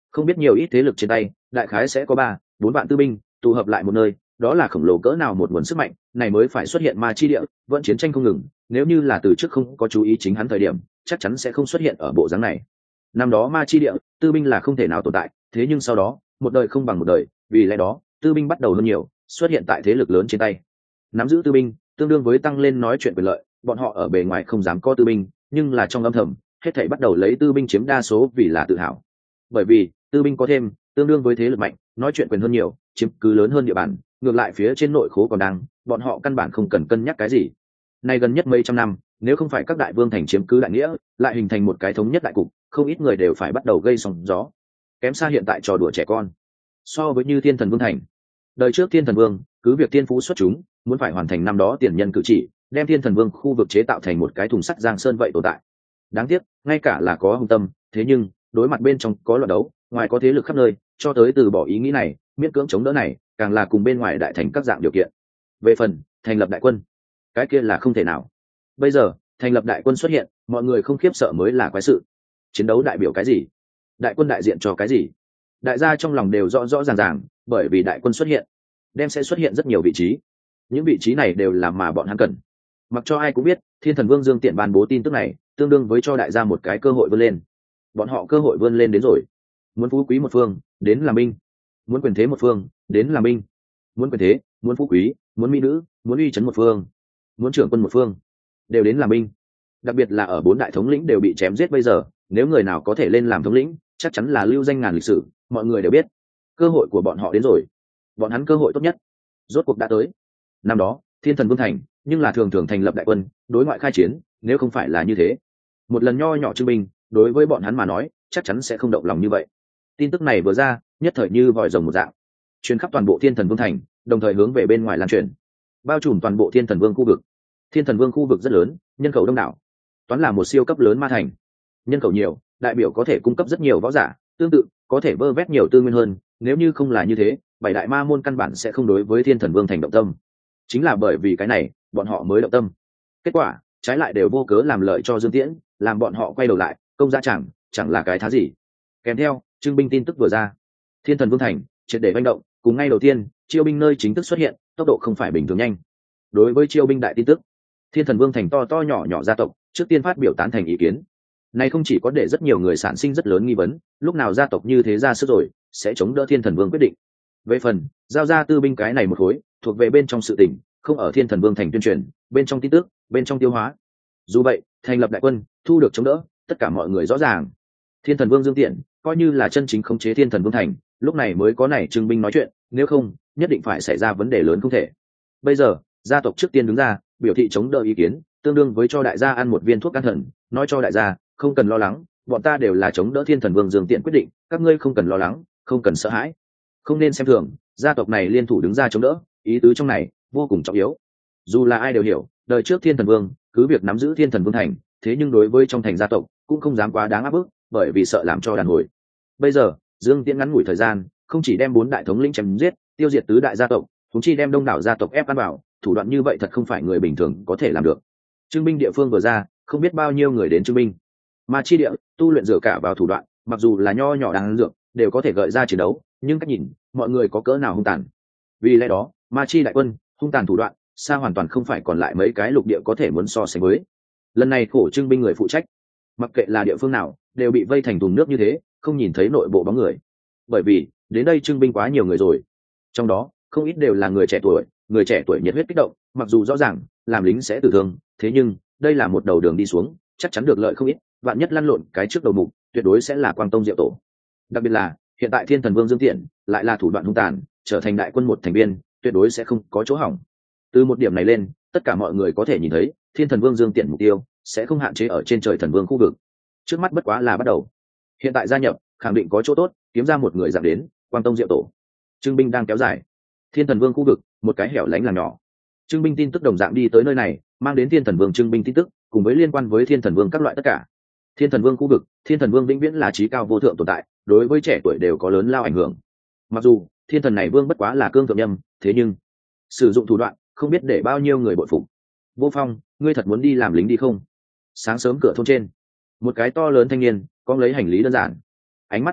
không biết nhiều ít thế lực trên tay, đại khái sẽ có ba bốn vạn tư binh tụ hợp lại một nơi, đó là khổng lồ cỡ nào một nguồn sức mạnh, này mới phải xuất hiện ma chi địa, vẫn chiến tranh không ngừng. Nếu như là từ trước không có chú ý chính hắn thời điểm, chắc chắn sẽ không xuất hiện ở bộ dáng này. Năm đó ma chi địa, tư binh là không thể nào tồn tại, thế nhưng sau đó, một đời không bằng một đời, vì lẽ đó, tư binh bắt đầu hơn nhiều, xuất hiện tại thế lực lớn trên tay. Nắm giữ tư binh, tương đương với tăng lên nói chuyện quyền lợi, bọn họ ở bề ngoài không dám có tư binh, nhưng là trong âm thầm, hết thảy bắt đầu lấy tư binh chiếm đa số vì là tự hào. Bởi vì, tư binh có thêm, tương đương với thế lực mạnh, nói chuyện quyền hơn nhiều, chiếm cứ lớn hơn địa bàn, ngược lại phía trên nội khố còn đang, bọn họ căn bản không cần cân nhắc cái gì. Nay gần nhất mấy trăm năm, nếu không phải các đại vương thành chiếm cứ đại nghĩa, lại hình thành một cái thống nhất đại cục, không ít người đều phải bắt đầu gây sóng gió. Kém xa hiện tại trò đùa trẻ con. So với như Thiên Thần Vương thành, đời trước Thiên Thần Vương, cứ việc tiên phú xuất chúng, muốn phải hoàn thành năm đó tiền nhân cử chỉ, đem Thiên Thần Vương khu vực chế tạo thành một cái thùng sắt giang sơn vậy tồn tại. Đáng tiếc, ngay cả là có hung tâm, thế nhưng đối mặt bên trong có loạn đấu, ngoài có thế lực khắp nơi, cho tới từ bỏ ý nghĩ này, miễn cưỡng chống đỡ này, càng là cùng bên ngoài đại thành các dạng điều kiện. Về phần thành lập đại quân, cái kia là không thể nào. Bây giờ thành lập đại quân xuất hiện, mọi người không khiếp sợ mới là quái sự. Chiến đấu đại biểu cái gì? Đại quân đại diện cho cái gì? Đại gia trong lòng đều rõ rõ ràng ràng, bởi vì đại quân xuất hiện, đem sẽ xuất hiện rất nhiều vị trí. Những vị trí này đều là mà bọn hắn cần. Mặc cho ai cũng biết, Thiên Thần Vương Dương Tiện ban bố tin tức này, tương đương với cho đại gia một cái cơ hội vươn lên. Bọn họ cơ hội vươn lên đến rồi. Muốn phú quý một phương, đến làm binh. Muốn quyền thế một phương, đến làm binh. Muốn quyền thế, muốn phú quý, muốn mỹ nữ, muốn uy chấn một phương, muốn trưởng quân một phương, đều đến làm binh. Đặc biệt là ở bốn đại thống lĩnh đều bị chém giết bây giờ, nếu người nào có thể lên làm thống lĩnh, chắc chắn là lưu danh ngàn lịch sử, mọi người đều biết. Cơ hội của bọn họ đến rồi. Bọn hắn cơ hội tốt nhất, rốt cuộc đã tới. Năm đó, Thiên Thần Vương thành, nhưng là thường thường thành lập đại quân, đối ngoại khai chiến, nếu không phải là như thế, một lần nho nhỏ trưng binh, đối với bọn hắn mà nói, chắc chắn sẽ không động lòng như vậy. Tin tức này vừa ra, nhất thời như vòi rồng một dạng, truyền khắp toàn bộ Thiên Thần Vương thành, đồng thời hướng về bên ngoài lan truyền, bao trùm toàn bộ Thiên Thần Vương khu vực. Thiên Thần Vương khu vực rất lớn, nhân khẩu đông đảo, toán là một siêu cấp lớn ma thành. Nhân khẩu nhiều, đại biểu có thể cung cấp rất nhiều võ giả, tương tự có thể vơ vét nhiều tư nguyên hơn. Nếu như không là như thế, bảy đại ma môn căn bản sẽ không đối với Thiên Thần Vương thành động tâm. Chính là bởi vì cái này, bọn họ mới động tâm. Kết quả, trái lại đều vô cớ làm lợi cho Dương Tiễn, làm bọn họ quay đầu lại, công giá chẳng, chẳng là cái thá gì. Kèm theo, trưng binh tin tức vừa ra, Thiên Thần Vương thành triệt để manh động, cùng ngay đầu tiên, chiêu binh nơi chính thức xuất hiện, tốc độ không phải bình thường nhanh. Đối với chiêu binh đại tin tức, Thiên Thần Vương thành to to nhỏ nhỏ gia tộc, trước tiên phát biểu tán thành ý kiến. Này không chỉ có để rất nhiều người sản sinh rất lớn nghi vấn, lúc nào gia tộc như thế ra sức rồi, sẽ chống đỡ Thiên Thần Vương quyết định. Về phần, giao ra tư binh cái này một khối, thuộc về bên trong sự tình, không ở Thiên Thần Vương thành tuyên truyền, bên trong tin tức, bên trong tiêu hóa. Dù vậy, thành lập đại quân, thu được chống đỡ, tất cả mọi người rõ ràng. Thiên Thần Vương Dương Tiện, coi như là chân chính khống chế Thiên Thần Vương thành, lúc này mới có này trưng binh nói chuyện, nếu không, nhất định phải xảy ra vấn đề lớn không thể. Bây giờ, gia tộc trước tiên đứng ra, biểu thị chống đỡ ý kiến, tương đương với cho đại gia ăn một viên thuốc can thần, nói cho đại gia, không cần lo lắng, bọn ta đều là chống đỡ Thiên Thần Vương Dương Tiện quyết định, các ngươi không cần lo lắng, không cần sợ hãi, không nên xem thường, gia tộc này liên thủ đứng ra chống đỡ, ý tứ trong này vô cùng trọng yếu. Dù là ai đều hiểu, đời trước Thiên Thần Vương cứ việc nắm giữ Thiên Thần Vương thành, thế nhưng đối với trong thành gia tộc cũng không dám quá đáng áp bức, bởi vì sợ làm cho đàn hồi. Bây giờ, Dương Tiễn ngắn ngủi thời gian, không chỉ đem bốn đại thống lĩnh chém giết, tiêu diệt tứ đại gia tộc, chúng chi đem đông đảo gia tộc ép ăn vào, thủ đoạn như vậy thật không phải người bình thường có thể làm được. Trưng binh địa phương vừa ra, không biết bao nhiêu người đến trưng binh. Mà chi địa, tu luyện dựa cả vào thủ đoạn, mặc dù là nho nhỏ đáng dược, đều có thể gợi ra chiến đấu, nhưng cách nhìn, mọi người có cỡ nào hung tàn. Vì lẽ đó, Ma Chi đại quân, hung tàn thủ đoạn, xa hoàn toàn không phải còn lại mấy cái lục địa có thể muốn so sánh với. Lần này khổ trưng binh người phụ trách, mặc kệ là địa phương nào, đều bị vây thành thùng nước như thế, không nhìn thấy nội bộ bóng người. Bởi vì, đến đây trưng binh quá nhiều người rồi. Trong đó, không ít đều là người trẻ tuổi, người trẻ tuổi nhiệt huyết kích động, mặc dù rõ ràng, làm lính sẽ tử thương, thế nhưng, đây là một đầu đường đi xuống, chắc chắn được lợi không ít, vạn nhất lăn lộn cái trước đầu mục, tuyệt đối sẽ là Quang Tông Diệu Tổ. Đặc biệt là, hiện tại Thiên Thần Vương Dương Tiện, lại là thủ đoạn hung tàn, trở thành đại quân một thành viên, tuyệt đối sẽ không có chỗ hỏng. Từ một điểm này lên, tất cả mọi người có thể nhìn thấy, Thiên Thần Vương Dương Tiện mục tiêu sẽ không hạn chế ở trên trời thần vương khu vực. Trước mắt bất quá là bắt đầu. Hiện tại gia nhập, khẳng định có chỗ tốt, kiếm ra một người giảm đến, Quang Tông Diệu Tổ. Trưng binh đang kéo dài. Thiên Thần Vương khu vực, một cái hẻo lánh làng nhỏ. Trưng binh tin tức đồng dạng đi tới nơi này, mang đến Thiên Thần Vương trưng binh tin tức, cùng với liên quan với Thiên Thần Vương các loại tất cả. Thiên Thần Vương khu vực, Thiên Thần Vương vĩnh viễn là trí cao vô thượng tồn tại, đối với trẻ tuổi đều có lớn lao ảnh hưởng. Mặc dù Thiên Thần này vương bất quá là cương thượng nhâm, thế nhưng sử dụng thủ đoạn, không biết để bao nhiêu người bội phục. Vô Phong, ngươi thật muốn đi làm lính đi không? Sáng sớm cửa thôn trên, một cái to lớn thanh niên, con lấy hành lý đơn giản, ánh mắt kiên định,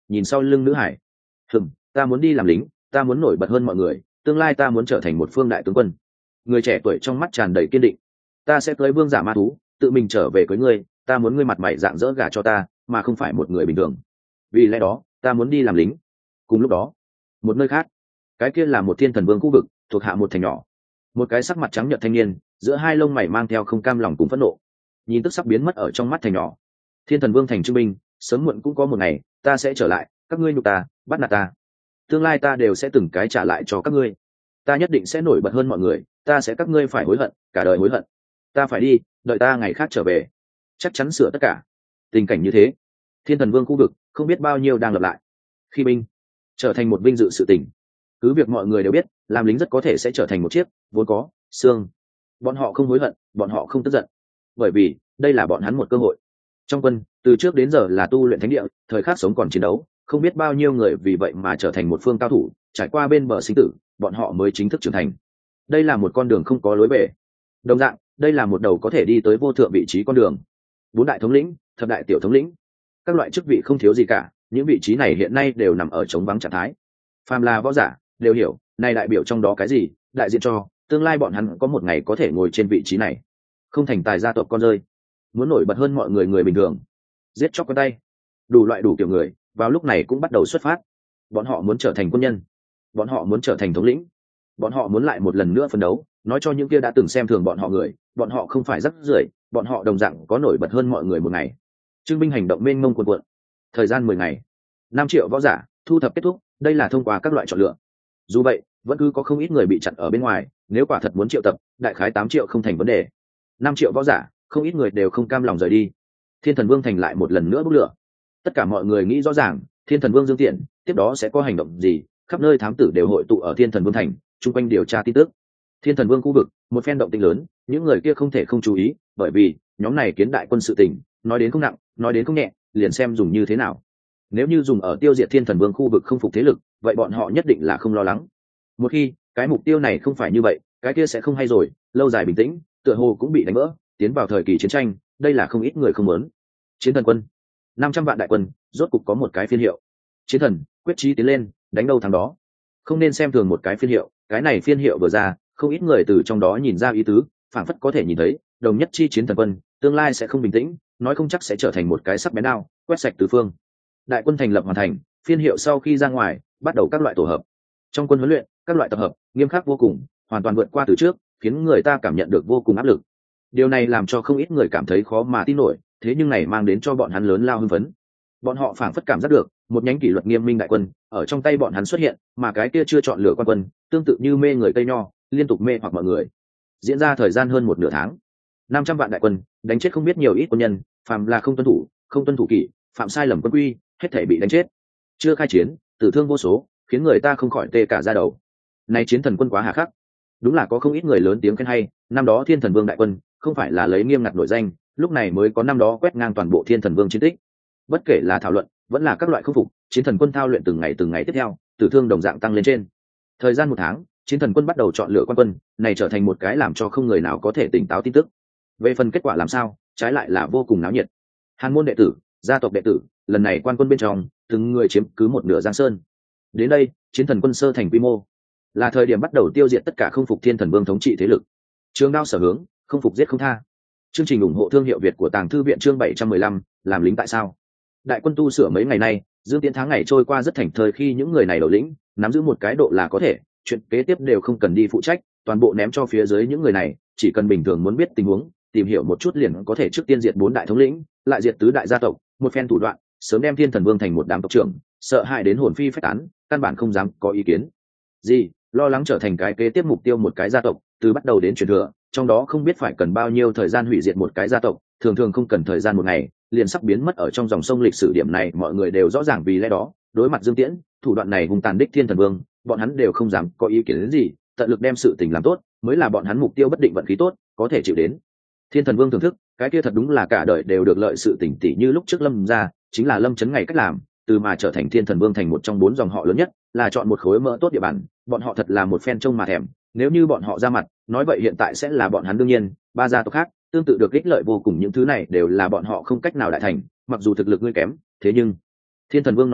nhìn sau lưng nữ hải. Hừm, ta muốn đi làm lính, ta muốn nổi bật hơn mọi người, tương lai ta muốn trở thành một phương đại tướng quân. Người trẻ tuổi trong mắt tràn đầy kiên định. Ta sẽ cưới vương giả ma thú, tự mình trở về cưới ngươi, ta muốn ngươi mặt mày rạng rỡ gả cho ta, mà không phải một người bình thường. Vì lẽ đó, ta muốn đi làm lính. Cùng lúc đó, một nơi khác, cái kia là một thiên thần vương khu vực, thuộc hạ một thành nhỏ. Một cái sắc mặt trắng nhợt thanh niên, giữa hai lông mày mang theo không cam lòng cùng phẫn nộ, nhìn tức sắp biến mất ở trong mắt thành nhỏ. Thiên thần vương thành trưng binh, sớm muộn cũng có một ngày, ta sẽ trở lại, các ngươi nhục ta, bắt nạt ta, tương lai ta đều sẽ từng cái trả lại cho các ngươi. Ta nhất định sẽ nổi bật hơn mọi người, ta sẽ các ngươi phải hối hận, cả đời hối hận. Ta phải đi, đợi ta ngày khác trở về, chắc chắn sửa tất cả. Tình cảnh như thế, thiên thần vương khu vực không biết bao nhiêu đang lập lại. Khi binh trở thành một vinh dự sự tình, cứ việc mọi người đều biết làm lính rất có thể sẽ trở thành một chiếc vốn có xương. Bọn họ không hối hận, bọn họ không tức giận, bởi vì đây là bọn hắn một cơ hội. Trong quân từ trước đến giờ là tu luyện thánh địa, thời khắc sống còn chiến đấu, không biết bao nhiêu người vì vậy mà trở thành một phương cao thủ, trải qua bên bờ sinh tử, bọn họ mới chính thức trưởng thành. Đây là một con đường không có lối về. Đồng dạng, đây là một đầu có thể đi tới vô thượng vị trí con đường. Bốn đại thống lĩnh, thập đại tiểu thống lĩnh, các loại chức vị không thiếu gì cả, những vị trí này hiện nay đều nằm ở trống vắng trạng thái. Phàm là võ giả đều hiểu, này đại biểu trong đó cái gì, đại diện cho tương lai bọn hắn có một ngày có thể ngồi trên vị trí này, không thành tài gia tộc con rơi, muốn nổi bật hơn mọi người người bình thường, giết chóc quen tay, đủ loại đủ kiểu người vào lúc này cũng bắt đầu xuất phát. Bọn họ muốn trở thành quân nhân, bọn họ muốn trở thành thống lĩnh, bọn họ muốn lại một lần nữa phấn đấu, nói cho những kia đã từng xem thường bọn họ người, bọn họ không phải rắc rưởi, bọn họ đồng dạng có nổi bật hơn mọi người một ngày. Trưng binh hành động mênh mông cuồn cuộn, thời gian mười ngày, năm triệu võ giả thu thập kết thúc, đây là thông qua các loại chọn lựa. Dù vậy, vẫn cứ có không ít người bị chặn ở bên ngoài, nếu quả thật muốn triệu tập, đại khái tám triệu không thành vấn đề. Năm triệu võ giả, không ít người đều không cam lòng rời đi. Thiên thần vương thành lại một lần nữa bốc lửa. Tất cả mọi người nghĩ rõ ràng, thiên thần vương dương tiện, tiếp đó sẽ có hành động gì, khắp nơi thám tử đều hội tụ ở thiên thần vương thành, chung quanh điều tra tin tức. Thiên thần vương khu vực, một phen động tĩnh lớn, những người kia không thể không chú ý, bởi vì nhóm này kiến đại quân sự tình, nói đến không nặng, nói đến không nhẹ, liền xem dùng như thế nào. Nếu như dùng ở tiêu diệt thiên thần vương khu vực không phục thế lực, vậy bọn họ nhất định là không lo lắng. Một khi cái mục tiêu này không phải như vậy, cái kia sẽ không hay rồi, lâu dài bình tĩnh, tựa hồ cũng bị đánh vỡ, tiến vào thời kỳ chiến tranh, đây là không ít người không muốn. Chiến thần quân, năm trăm vạn đại quân, rốt cục có một cái phiên hiệu. Chiến thần, quyết chí tiến lên, đánh đâu thắng đó. Không nên xem thường một cái phiên hiệu, cái này phiên hiệu vừa ra, không ít người từ trong đó nhìn ra ý tứ, phảng phất có thể nhìn thấy, đồng nhất chi chiến thần quân, tương lai sẽ không bình tĩnh, nói không chắc sẽ trở thành một cái sắc bén đao, quét sạch tứ phương. Đại quân thành lập hoàn thành, phiên hiệu sau khi ra ngoài, bắt đầu các loại tổ hợp. Trong quân huấn luyện, các loại tập hợp nghiêm khắc vô cùng, hoàn toàn vượt qua từ trước, khiến người ta cảm nhận được vô cùng áp lực. Điều này làm cho không ít người cảm thấy khó mà tin nổi, thế nhưng này mang đến cho bọn hắn lớn lao hưng phấn. Bọn họ phảng phất cảm giác được, một nhánh kỷ luật nghiêm minh đại quân ở trong tay bọn hắn xuất hiện, mà cái kia chưa chọn lựa quan quân, tương tự như mê người cây nho, liên tục mê hoặc mọi người. Diễn ra thời gian hơn một nửa tháng, năm trăm vạn đại quân, đánh chết không biết nhiều ít quân nhân, phàm là không tuân thủ, không tuân thủ kỷ, phạm sai lầm quân quy, hết thảy bị đánh chết. Chưa khai chiến, tử thương vô số, khiến người ta không khỏi tê cả da đầu. Này chiến thần quân quá hà khắc. Đúng là có không ít người lớn tiếng khen hay, năm đó thiên thần vương đại quân, không phải là lấy nghiêm ngặt nổi danh, lúc này mới có năm đó quét ngang toàn bộ thiên thần vương chiến tích. Bất kể là thảo luận, vẫn là các loại khôi phục, chiến thần quân thao luyện từng ngày từng ngày tiếp theo, tử thương đồng dạng tăng lên trên. Thời gian một tháng, chiến thần quân bắt đầu chọn lựa quan quân, này trở thành một cái làm cho không người nào có thể tỉnh táo tin tức. Về phần kết quả làm sao, trái lại là vô cùng náo nhiệt. Hàn môn đệ tử, gia tộc đệ tử, lần này quan quân bên trong, từng người chiếm cứ một nửa giang sơn. Đến đây, chiến thần quân sơ thành quy mô, là thời điểm bắt đầu tiêu diệt tất cả không phục thiên thần vương thống trị thế lực. Trường đao sở hướng, không phục giết không tha. Chương trình ủng hộ thương hiệu Việt của Tàng Thư viện chương bảy trăm mười lăm, làm lính tại sao? Đại quân tu sửa mấy ngày nay, Dương Tiễn tháng ngày trôi qua rất thành thơi, khi những người này đầu lĩnh nắm giữ một cái độ là có thể, chuyện kế tiếp đều không cần đi phụ trách, toàn bộ ném cho phía dưới những người này, chỉ cần bình thường muốn biết tình huống, tìm hiểu một chút liền có thể trước tiên diệt bốn đại thống lĩnh, lại diệt tứ đại gia tộc, một phen thủ đoạn, sớm đem thiên thần vương thành một đám tộc trưởng, sợ hãi đến hồn phi phách tán, căn bản không dám có ý kiến gì, lo lắng trở thành cái kế tiếp mục tiêu một cái gia tộc, từ bắt đầu đến truyền thừa, trong đó không biết phải cần bao nhiêu thời gian hủy diệt một cái gia tộc, thường thường không cần thời gian một ngày, liền sắp biến mất ở trong dòng sông lịch sử. Điểm này mọi người đều rõ ràng, vì lẽ đó, đối mặt Dương Tiễn, thủ đoạn này hung tàn đích thiên thần vương, bọn hắn đều không dám có ý kiến đến gì, tận lực đem sự tình làm tốt, mới là bọn hắn mục tiêu bất định vận khí tốt, có thể chịu đến. Thiên thần vương thưởng thức, cái kia thật đúng là cả đời đều được lợi sự tỉnh tỉ như lúc trước Lâm ra, chính là Lâm Chấn ngày cách làm, từ mà trở thành thiên thần vương thành một trong bốn dòng họ lớn nhất, là chọn một khối mỡ tốt địa bàn, bọn họ thật là một phen trông mà thèm, nếu như bọn họ ra mặt, nói vậy hiện tại sẽ là bọn hắn. Đương nhiên, ba gia tộc khác tương tự được ích lợi vô cùng, những thứ này đều là bọn họ không cách nào đại thành, mặc dù thực lực ngươi kém, thế nhưng thiên thần vương nói rằng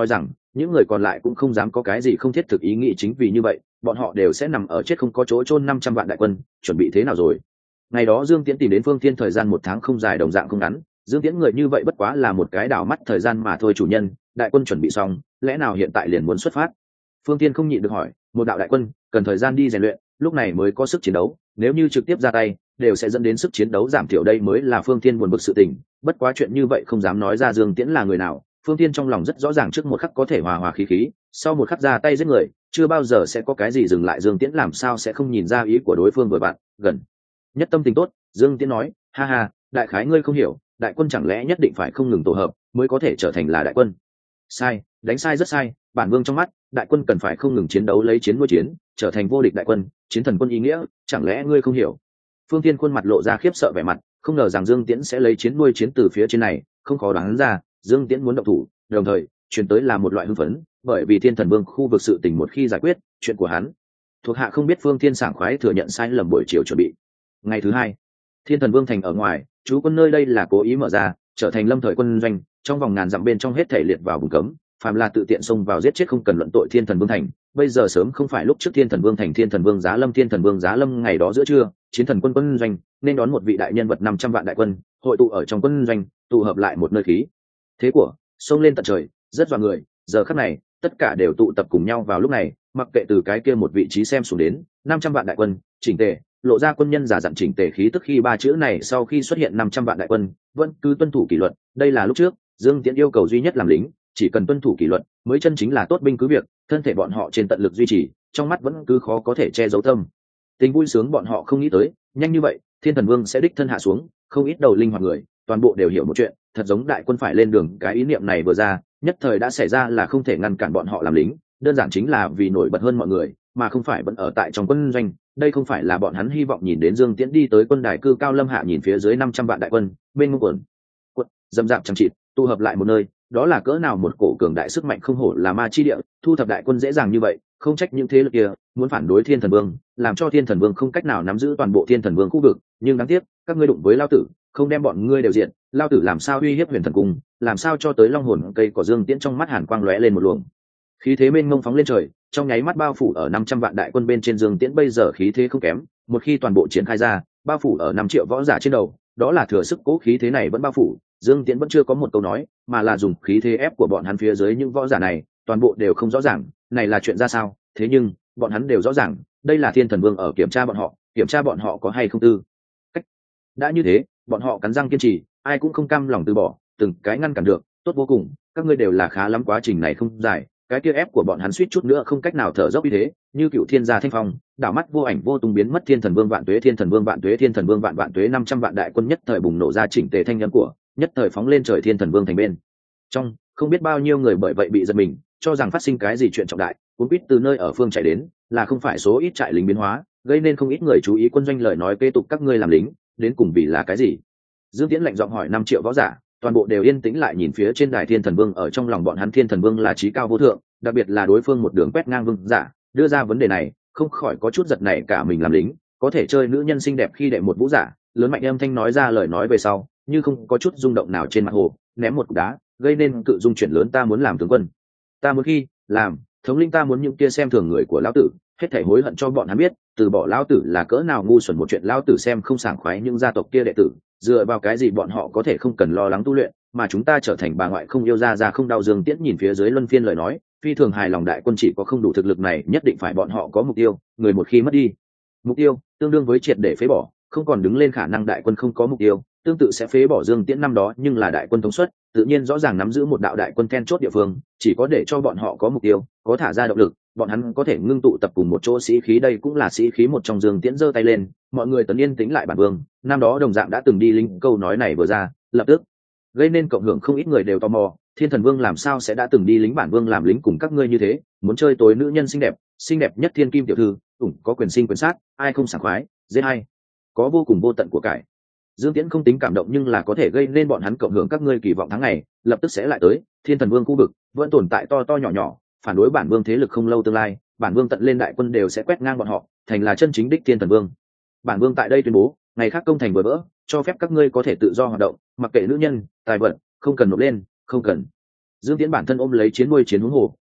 những người còn lại cũng không dám có cái gì không thiết thực ý nghĩ, chính vì như vậy bọn họ đều sẽ nằm ở chết không có chỗ chôn năm trăm vạn đại quân chuẩn bị thế nào rồi. Ngày đó Dương Tiễn tìm đến Phương Thiên thời gian một tháng không dài đồng dạng không ngắn, Dương Tiễn người như vậy bất quá là một cái đảo mắt thời gian mà thôi. Chủ nhân, đại quân chuẩn bị xong, lẽ nào hiện tại liền muốn xuất phát? Phương Thiên không nhịn được hỏi. Một đạo đại quân cần thời gian đi rèn luyện, lúc này mới có sức chiến đấu, nếu như trực tiếp ra tay đều sẽ dẫn đến sức chiến đấu giảm thiểu, đây mới là Phương Thiên buồn bực sự tình. Bất quá chuyện như vậy không dám nói ra Dương Tiễn là người nào, Phương Thiên trong lòng rất rõ ràng, trước một khắc có thể hòa hòa khí khí, sau một khắc ra tay giết người, chưa bao giờ sẽ có cái gì dừng lại. Dương Tiễn làm sao sẽ không nhìn ra ý của đối phương vừa bạn gần nhất tâm tình tốt. Dương Tiễn nói, ha ha, đại khái ngươi không hiểu, đại quân chẳng lẽ nhất định phải không ngừng tổ hợp mới có thể trở thành là đại quân? Sai, đánh sai rất sai. Bản vương trong mắt, đại quân cần phải không ngừng chiến đấu, lấy chiến nuôi chiến, trở thành vô địch đại quân, chiến thần quân ý nghĩa, chẳng lẽ ngươi không hiểu? Phương Thiên khuôn mặt lộ ra khiếp sợ vẻ mặt, không ngờ rằng Dương Tiễn sẽ lấy chiến nuôi chiến từ phía trên này, không khó đoán ra, Dương Tiễn muốn động thủ, đồng thời truyền tới là một loại hưng phấn, bởi vì Thiên Thần Vương khu vực sự tình một khi giải quyết, chuyện của hắn thuộc hạ không biết. Phương Thiên sảng khoái thừa nhận sai lầm, buổi chiều chuẩn bị. Ngày thứ hai, Thiên Thần Vương thành ở ngoài, chú quân nơi đây là cố ý mở ra, trở thành lâm thời quân doanh, trong vòng ngàn dặm bên trong hết thể liệt vào vùng cấm, phàm là tự tiện xông vào giết chết không cần luận tội. Thiên Thần Vương thành bây giờ sớm không phải lúc trước Thiên Thần Vương thành. Thiên Thần Vương giá lâm, Thiên Thần Vương giá lâm ngày đó giữa trưa, chiến thần quân quân doanh nên đón một vị đại nhân vật năm trăm vạn đại quân hội tụ ở trong quân doanh, tụ hợp lại một nơi, khí thế của xông lên tận trời, rất dọa người. Giờ khắc này tất cả đều tụ tập cùng nhau vào lúc này, mặc kệ từ cái kia một vị trí xem xuống đến năm trăm vạn đại quân chỉnh tề, lộ ra quân nhân giả dặn chỉnh tề khí tức. Khi ba chữ này sau khi xuất hiện, năm trăm vạn đại quân vẫn cứ tuân thủ kỷ luật. Đây là lúc trước Dương Tiễn yêu cầu duy nhất làm lính, chỉ cần tuân thủ kỷ luật mới chân chính là tốt binh, cứ việc thân thể bọn họ trên tận lực duy trì, trong mắt vẫn cứ khó có thể che giấu tâm tình vui sướng. Bọn họ không nghĩ tới nhanh như vậy Thiên Thần Vương sẽ đích thân hạ xuống, không ít đầu linh hoạt người toàn bộ đều hiểu một chuyện, thật giống đại quân phải lên đường. Cái ý niệm này vừa ra, nhất thời đã xảy ra là không thể ngăn cản bọn họ làm lính, đơn giản chính là vì nổi bật hơn mọi người, mà không phải vẫn ở tại trong quân doanh. Đây không phải là bọn hắn hy vọng nhìn đến. Dương Tiễn đi tới quân đài cư cao lâm hạ, nhìn phía dưới năm trăm vạn đại quân bên ngông quần quận dầm dạp chẳng chịt tụ hợp lại một nơi, đó là cỡ nào một cổ cường đại sức mạnh, không hổ là ma chi địa, thu thập đại quân dễ dàng như vậy, không trách những thế lực kia muốn phản đối Thiên Thần Vương, làm cho Thiên Thần Vương không cách nào nắm giữ toàn bộ Thiên Thần Vương khu vực. Nhưng đáng tiếc các ngươi đụng với lao tử, không đem bọn ngươi đều diện, lao tử làm sao uy hiếp Huyền Thần Cung, làm sao cho tới long hồn cây cỏ. Dương Tiễn trong mắt hàn quang lóe lên một luồng khí thế mênh mông phóng lên trời, trong nháy mắt bao phủ ở năm trăm vạn đại quân bên trên. Dương Tiễn bây giờ khí thế không kém, một khi toàn bộ triển khai ra, bao phủ ở năm triệu võ giả trên đầu, đó là thừa sức cố khí thế này vẫn bao phủ. Dương Tiễn vẫn chưa có một câu nói, mà là dùng khí thế ép của bọn hắn phía dưới những võ giả này, toàn bộ đều không rõ ràng này là chuyện ra sao, thế nhưng bọn hắn đều rõ ràng đây là Thiên Thần Vương ở kiểm tra bọn họ, kiểm tra bọn họ có hay không tư cách. Đã như thế, bọn họ cắn răng kiên trì, ai cũng không cam lòng từ bỏ, từng cái ngăn cản được, tốt vô cùng. Các ngươi đều là khá lắm, quá trình này không dài, cái kia ép của bọn hắn suýt chút nữa không cách nào thở dốc như thế, như cựu thiên gia thanh phong, đảo mắt vô ảnh vô tung biến mất. Thiên Thần Vương vạn tuế, Thiên Thần Vương vạn tuế, Thiên Thần Vương vạn vạn tuế. Năm trăm vạn đại quân nhất thời bùng nổ ra chỉnh tề thanh âm của, nhất thời phóng lên trời. Thiên Thần Vương thành bên trong không biết bao nhiêu người bởi vậy bị giật mình, cho rằng phát sinh cái gì chuyện trọng đại, cuốn quýt từ nơi ở phương chạy đến, là không phải số ít trại lính biến hóa, gây nên không ít người chú ý quân doanh. Lời nói kế tục, các ngươi làm lính đến cùng vì là cái gì? Dương Tiễn lạnh giọng hỏi. Năm triệu võ giả toàn bộ đều yên tĩnh lại nhìn phía trên đài Thiên Thần Vương. Ở trong lòng bọn hắn, Thiên Thần Vương là trí cao vô thượng, đặc biệt là đối phương một đường quét ngang vương giả đưa ra vấn đề này, không khỏi có chút giật này cả mình. Làm lính có thể chơi nữ nhân xinh đẹp khi đệ một vũ giả lớn mạnh âm thanh nói ra lời nói về sau, như không có chút rung động nào trên mặt hồ, ném một cục đá gây nên cự dung chuyển lớn. Ta muốn làm tướng quân, ta muốn khi làm thống linh, ta muốn những kia xem thường người của lão tử hết thảy hối hận cho bọn hắn biết, từ bỏ lão tử là cỡ nào ngu xuẩn một chuyện. Lão tử xem không sảng khoái những gia tộc kia đệ tử, dựa vào cái gì bọn họ có thể không cần lo lắng tu luyện, mà chúng ta trở thành bà ngoại không yêu ra ra không đau. Dương Tiễn nhìn phía dưới luân phiên lời nói, phi thường hài lòng. Đại quân chỉ có không đủ thực lực này, nhất định phải bọn họ có mục tiêu, người một khi mất đi mục tiêu tương đương với triệt để phế bỏ, không còn đứng lên khả năng. Đại quân không có mục tiêu tương tự sẽ phế bỏ. Dương Tiễn năm đó nhưng là đại quân thống suất, tự nhiên rõ ràng nắm giữ một đạo đại quân then chốt địa phương, chỉ có để cho bọn họ có mục tiêu, có thả ra động lực, bọn hắn có thể ngưng tụ tập cùng một chỗ sĩ khí. Đây cũng là sĩ khí một trong. Dương Tiễn giơ tay lên, mọi người tấn yên tĩnh lại. Bản vương năm đó đồng dạng đã từng đi lính, câu nói này vừa ra lập tức gây nên cộng hưởng, không ít người đều tò mò, Thiên Thần Vương làm sao sẽ đã từng đi lính? Bản vương làm lính cùng các ngươi như thế, muốn chơi tối nữ nhân xinh đẹp, xinh đẹp nhất thiên kim tiểu thư, ủng có quyền sinh quyền sát, ai không sảng khoái, dễ hay, có vô cùng vô tận của cải. Dương Tiễn không tính cảm động, nhưng là có thể gây nên bọn hắn cộng hưởng. Các ngươi kỳ vọng tháng ngày lập tức sẽ lại tới, Thiên Thần Vương khu vực vẫn tồn tại to to nhỏ nhỏ phản đối bản vương thế lực, không lâu tương lai bản vương tận lên đại quân đều sẽ quét ngang bọn họ, thành là chân chính đích Thiên Thần Vương. Bản vương tại đây tuyên bố, ngày khác công thành vừa vỡ, cho phép các ngươi có thể tự do hoạt động, mặc kệ nữ nhân tài vật, không cần nộp lên, không cần. Dương Tiễn bản thân ôm lấy chiến nuôi chiến huống hồ,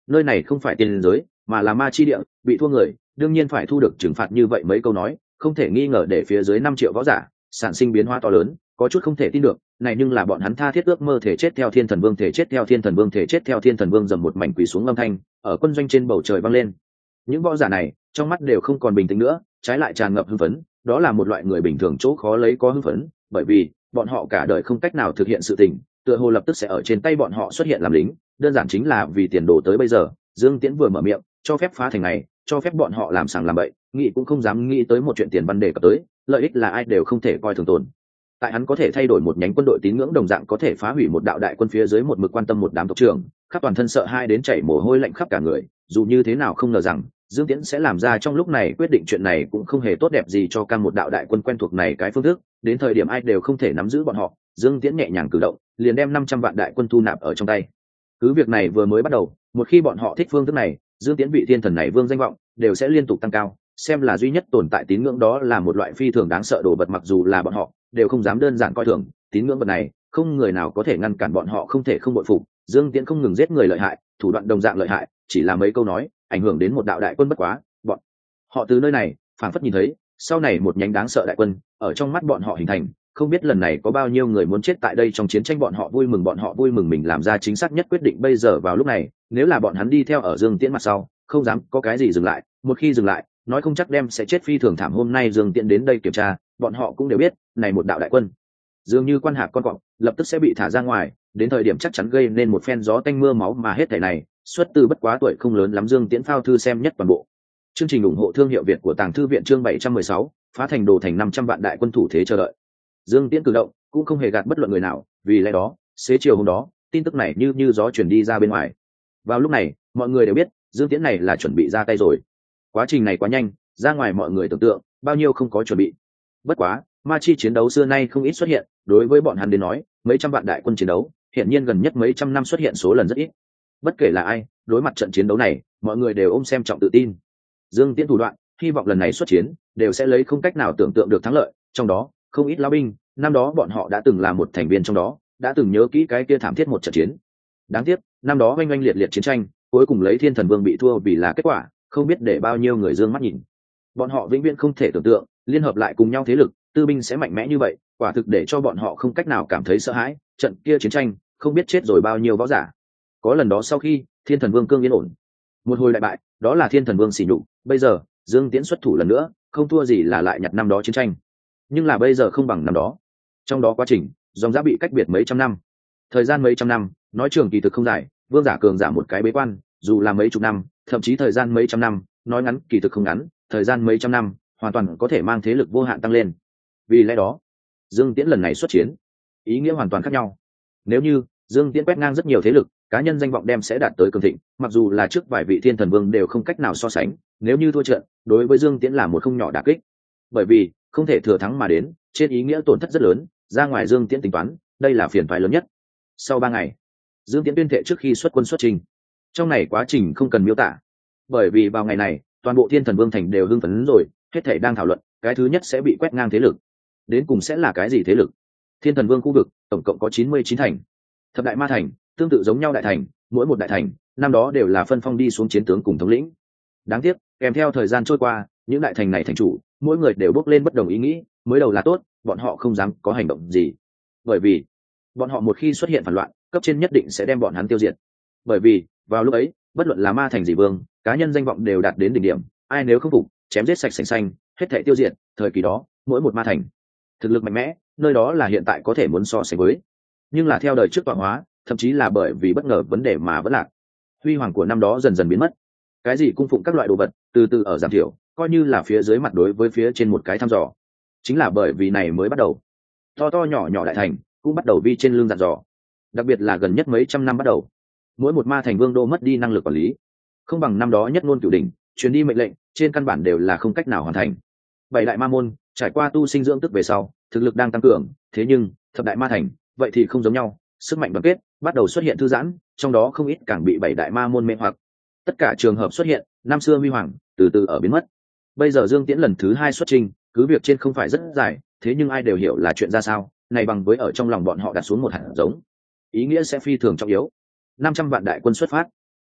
nơi này không phải tiên giới mà là ma chi địa, bị thua người đương nhiên phải thu được trừng phạt. Như vậy mấy câu nói không thể nghi ngờ để phía dưới năm triệu võ giả sản sinh biến hóa to lớn, có chút không thể tin được này, nhưng là bọn hắn tha thiết ước mơ thể chết theo thiên thần vương, thể chết theo thiên thần vương, thể chết theo thiên thần vương. Dầm một mảnh quỳ xuống âm thanh ở quân doanh trên bầu trời vang lên. Những võ giả này trong mắt đều không còn bình tĩnh nữa, trái lại tràn ngập hưng phấn. Đó là một loại người bình thường chỗ khó lấy có hưng phấn, bởi vì bọn họ cả đời không cách nào thực hiện sự tình, tựa hồ lập tức sẽ ở trên tay bọn họ xuất hiện làm lính. Đơn giản chính là vì tiền đồ. Tới bây giờ Dương Tiễn vừa mở miệng cho phép phá thành này, cho phép bọn họ làm sàng làm bậy, nghĩ cũng không dám nghĩ tới một chuyện tiền văn đề cập tới, lợi ích là ai đều không thể coi thường tồn. Tại hắn có thể thay đổi một nhánh quân đội tín ngưỡng, đồng dạng có thể phá hủy một đạo đại quân. Phía dưới một mực quan tâm một đám tộc trưởng khắp toàn thân sợ hai đến chảy mồ hôi lạnh khắp cả người. Dù như thế nào không ngờ rằng Dương Tiễn sẽ làm ra trong lúc này quyết định. Chuyện này cũng không hề tốt đẹp gì cho cam một đạo đại quân quen thuộc này cái phương thức, đến thời điểm ai đều không thể nắm giữ bọn họ. Dương Tiễn nhẹ nhàng cử động liền đem năm trăm vạn đại quân thu nạp ở trong tay. Cứ việc này vừa mới bắt đầu, một khi bọn họ thích phương thức này, Dương Tiễn vị thiên thần này vương danh vọng đều sẽ liên tục tăng cao, xem là duy nhất tồn tại tín ngưỡng. Đó là một loại phi thường đáng sợ đồ vật, mặc dù là bọn họ đều không dám đơn giản coi thường tín ngưỡng vật này, không người nào có thể ngăn cản bọn họ, không thể không bội phục. Dương Tiễn không ngừng giết người lợi hại, thủ đoạn đồng dạng lợi hại, chỉ là mấy câu nói ảnh hưởng đến một đạo đại quân. Bất quá bọn họ từ nơi này phảng phất nhìn thấy sau này một nhánh đáng sợ đại quân ở trong mắt bọn họ hình thành. Không biết lần này có bao nhiêu người muốn chết tại đây trong chiến tranh. Bọn họ vui mừng, bọn họ vui mừng mình làm ra chính xác nhất quyết định. Bây giờ vào lúc này, nếu là bọn hắn đi theo ở Dương Tiễn mặt sau, không dám có cái gì dừng lại, một khi dừng lại nói không chắc đem sẽ chết phi thường thảm. Hôm nay Dương Tiễn đến đây kiểm tra, bọn họ cũng đều biết này một đạo đại quân dường như quan hạc con cọp, lập tức sẽ bị thả ra ngoài, đến thời điểm chắc chắn gây nên một phen gió tanh mưa máu. Mà hết thảy này xuất từ bất quá tuổi không lớn lắm Dương Tiễn. Phao thư xem nhất toàn bộ chương trình ủng hộ thương hiệu Việt của Tàng Thư Viện. Chương bảy trăm mười sáu phá thành đồ thành năm trăm vạn đại quân thủ thế chờ đợi. Dương Tiễn cử động cũng không hề gạt bất luận người nào, vì lẽ đó xế chiều hôm đó tin tức này như như gió truyền đi ra bên ngoài. Vào lúc này mọi người đều biết Dương Tiễn này là chuẩn bị ra tay rồi. Quá trình này quá nhanh, ra ngoài mọi người tưởng tượng, bao nhiêu không có chuẩn bị. Bất quá ma chi chiến đấu xưa nay không ít xuất hiện, đối với bọn hắn đến nói mấy trăm vạn đại quân chiến đấu hiện nhiên gần nhất mấy trăm năm xuất hiện số lần rất ít. Bất kể là ai, đối mặt trận chiến đấu này mọi người đều ôm xem trọng tự tin. Dương Tiễn thủ đoạn, hy vọng lần này xuất chiến đều sẽ lấy không cách nào tưởng tượng được thắng lợi. Trong đó không ít lão binh, năm đó bọn họ đã từng là một thành viên trong đó, đã từng nhớ kỹ cái kia thảm thiết một trận chiến. Đáng tiếc năm đó oanh oanh liệt liệt chiến tranh cuối cùng lấy thiên thần vương bị thua vì là kết quả, không biết để bao nhiêu người dương mắt nhìn. Bọn họ vĩnh viễn không thể tưởng tượng liên hợp lại cùng nhau thế lực tư binh sẽ mạnh mẽ như vậy, quả thực để cho bọn họ không cách nào cảm thấy sợ hãi. Trận kia chiến tranh không biết chết rồi bao nhiêu võ giả. Có lần đó sau khi thiên thần vương cương yên ổn, một hồi đại bại, đó là thiên thần vương xỉ nhục. Bây giờ Dương Tiễn xuất thủ lần nữa, không thua gì là lại nhặt năm đó chiến tranh, nhưng là bây giờ không bằng năm đó. Trong đó quá trình dòng giá bị cách biệt mấy trăm năm, thời gian mấy trăm năm nói trường kỳ thực không dài, vương giả cường giả một cái bế quan dù là mấy chục năm, thậm chí thời gian mấy trăm năm nói ngắn kỳ thực không ngắn, thời gian mấy trăm năm hoàn toàn có thể mang thế lực vô hạn tăng lên. Vì lẽ đó Dương Tiễn lần này xuất chiến ý nghĩa hoàn toàn khác nhau. Nếu như Dương Tiễn quét ngang rất nhiều thế lực, cá nhân danh vọng đem sẽ đạt tới cường thịnh, mặc dù là trước vài vị thiên thần vương đều không cách nào so sánh. Nếu như thua trận, đối với Dương Tiễn là một không nhỏ đả kích, bởi vì không thể thừa thắng mà đến, trên ý nghĩa tổn thất rất lớn. Ra ngoài Dương Tiễn tính toán, đây là phiền toái lớn nhất. Sau ba ngày, Dương Tiễn tuyên thệ trước khi xuất quân xuất trình. Trong này quá trình không cần miêu tả, bởi vì vào ngày này toàn bộ thiên thần vương thành đều hưng phấn rồi, hết thảy đang thảo luận cái thứ nhất sẽ bị quét ngang thế lực, đến cùng sẽ là cái gì thế lực. Thiên thần vương khu vực tổng cộng có chín mươi chín thành, thập đại ma thành tương tự giống nhau đại thành, mỗi một đại thành năm đó đều là phân phong đi xuống chiến tướng cùng thống lĩnh. Đáng tiếc kèm theo thời gian trôi qua, những đại thành này thành chủ mỗi người đều bước lên bất đồng ý nghĩ. Mới đầu là tốt, bọn họ không dám có hành động gì, bởi vì bọn họ một khi xuất hiện phản loạn, cấp trên nhất định sẽ đem bọn hắn tiêu diệt. Bởi vì vào lúc ấy bất luận là ma thành gì vương, cá nhân danh vọng đều đạt đến đỉnh điểm, ai nếu không phục chém giết sạch sành xanh, hết thảy tiêu diệt. Thời kỳ đó mỗi một ma thành thực lực mạnh mẽ, nơi đó là hiện tại có thể muốn so sánh với. Nhưng là theo đời trước tọa hóa, thậm chí là bởi vì bất ngờ vấn đề mà vẫn lạc, huy hoàng của năm đó dần dần biến mất. Cái gì cung phụng các loại đồ vật từ từ ở giảm thiểu, coi như là phía dưới mặt đối với phía trên một cái thăm dò. Chính là bởi vì này mới bắt đầu to to nhỏ nhỏ đại thành cũng bắt đầu vi trên lưng dặn dò. Đặc biệt là gần nhất mấy trăm năm bắt đầu, mỗi một ma thành vương đô mất đi năng lực quản lý, không bằng năm đó nhất ngôn cửu đỉnh truyền đi mệnh lệnh trên căn bản đều là không cách nào hoàn thành. Bảy đại ma môn trải qua tu sinh dưỡng tức về sau thực lực đang tăng cường, thế nhưng thập đại ma thành vậy thì không giống nhau, sức mạnh đoàn kết bắt đầu xuất hiện thư giãn, trong đó không ít càng bị bảy đại ma môn mê hoặc. Tất cả trường hợp xuất hiện năm xưa huy hoàng từ từ ở biến mất. Bây giờ Dương Tiễn lần thứ hai xuất trình, cứ việc trên không phải rất dài, thế nhưng ai đều hiểu là chuyện ra sao. Này bằng với ở trong lòng bọn họ đặt xuống một hạt giống, ý nghĩa sẽ phi thường trọng yếu. Năm trăm vạn đại quân xuất phát,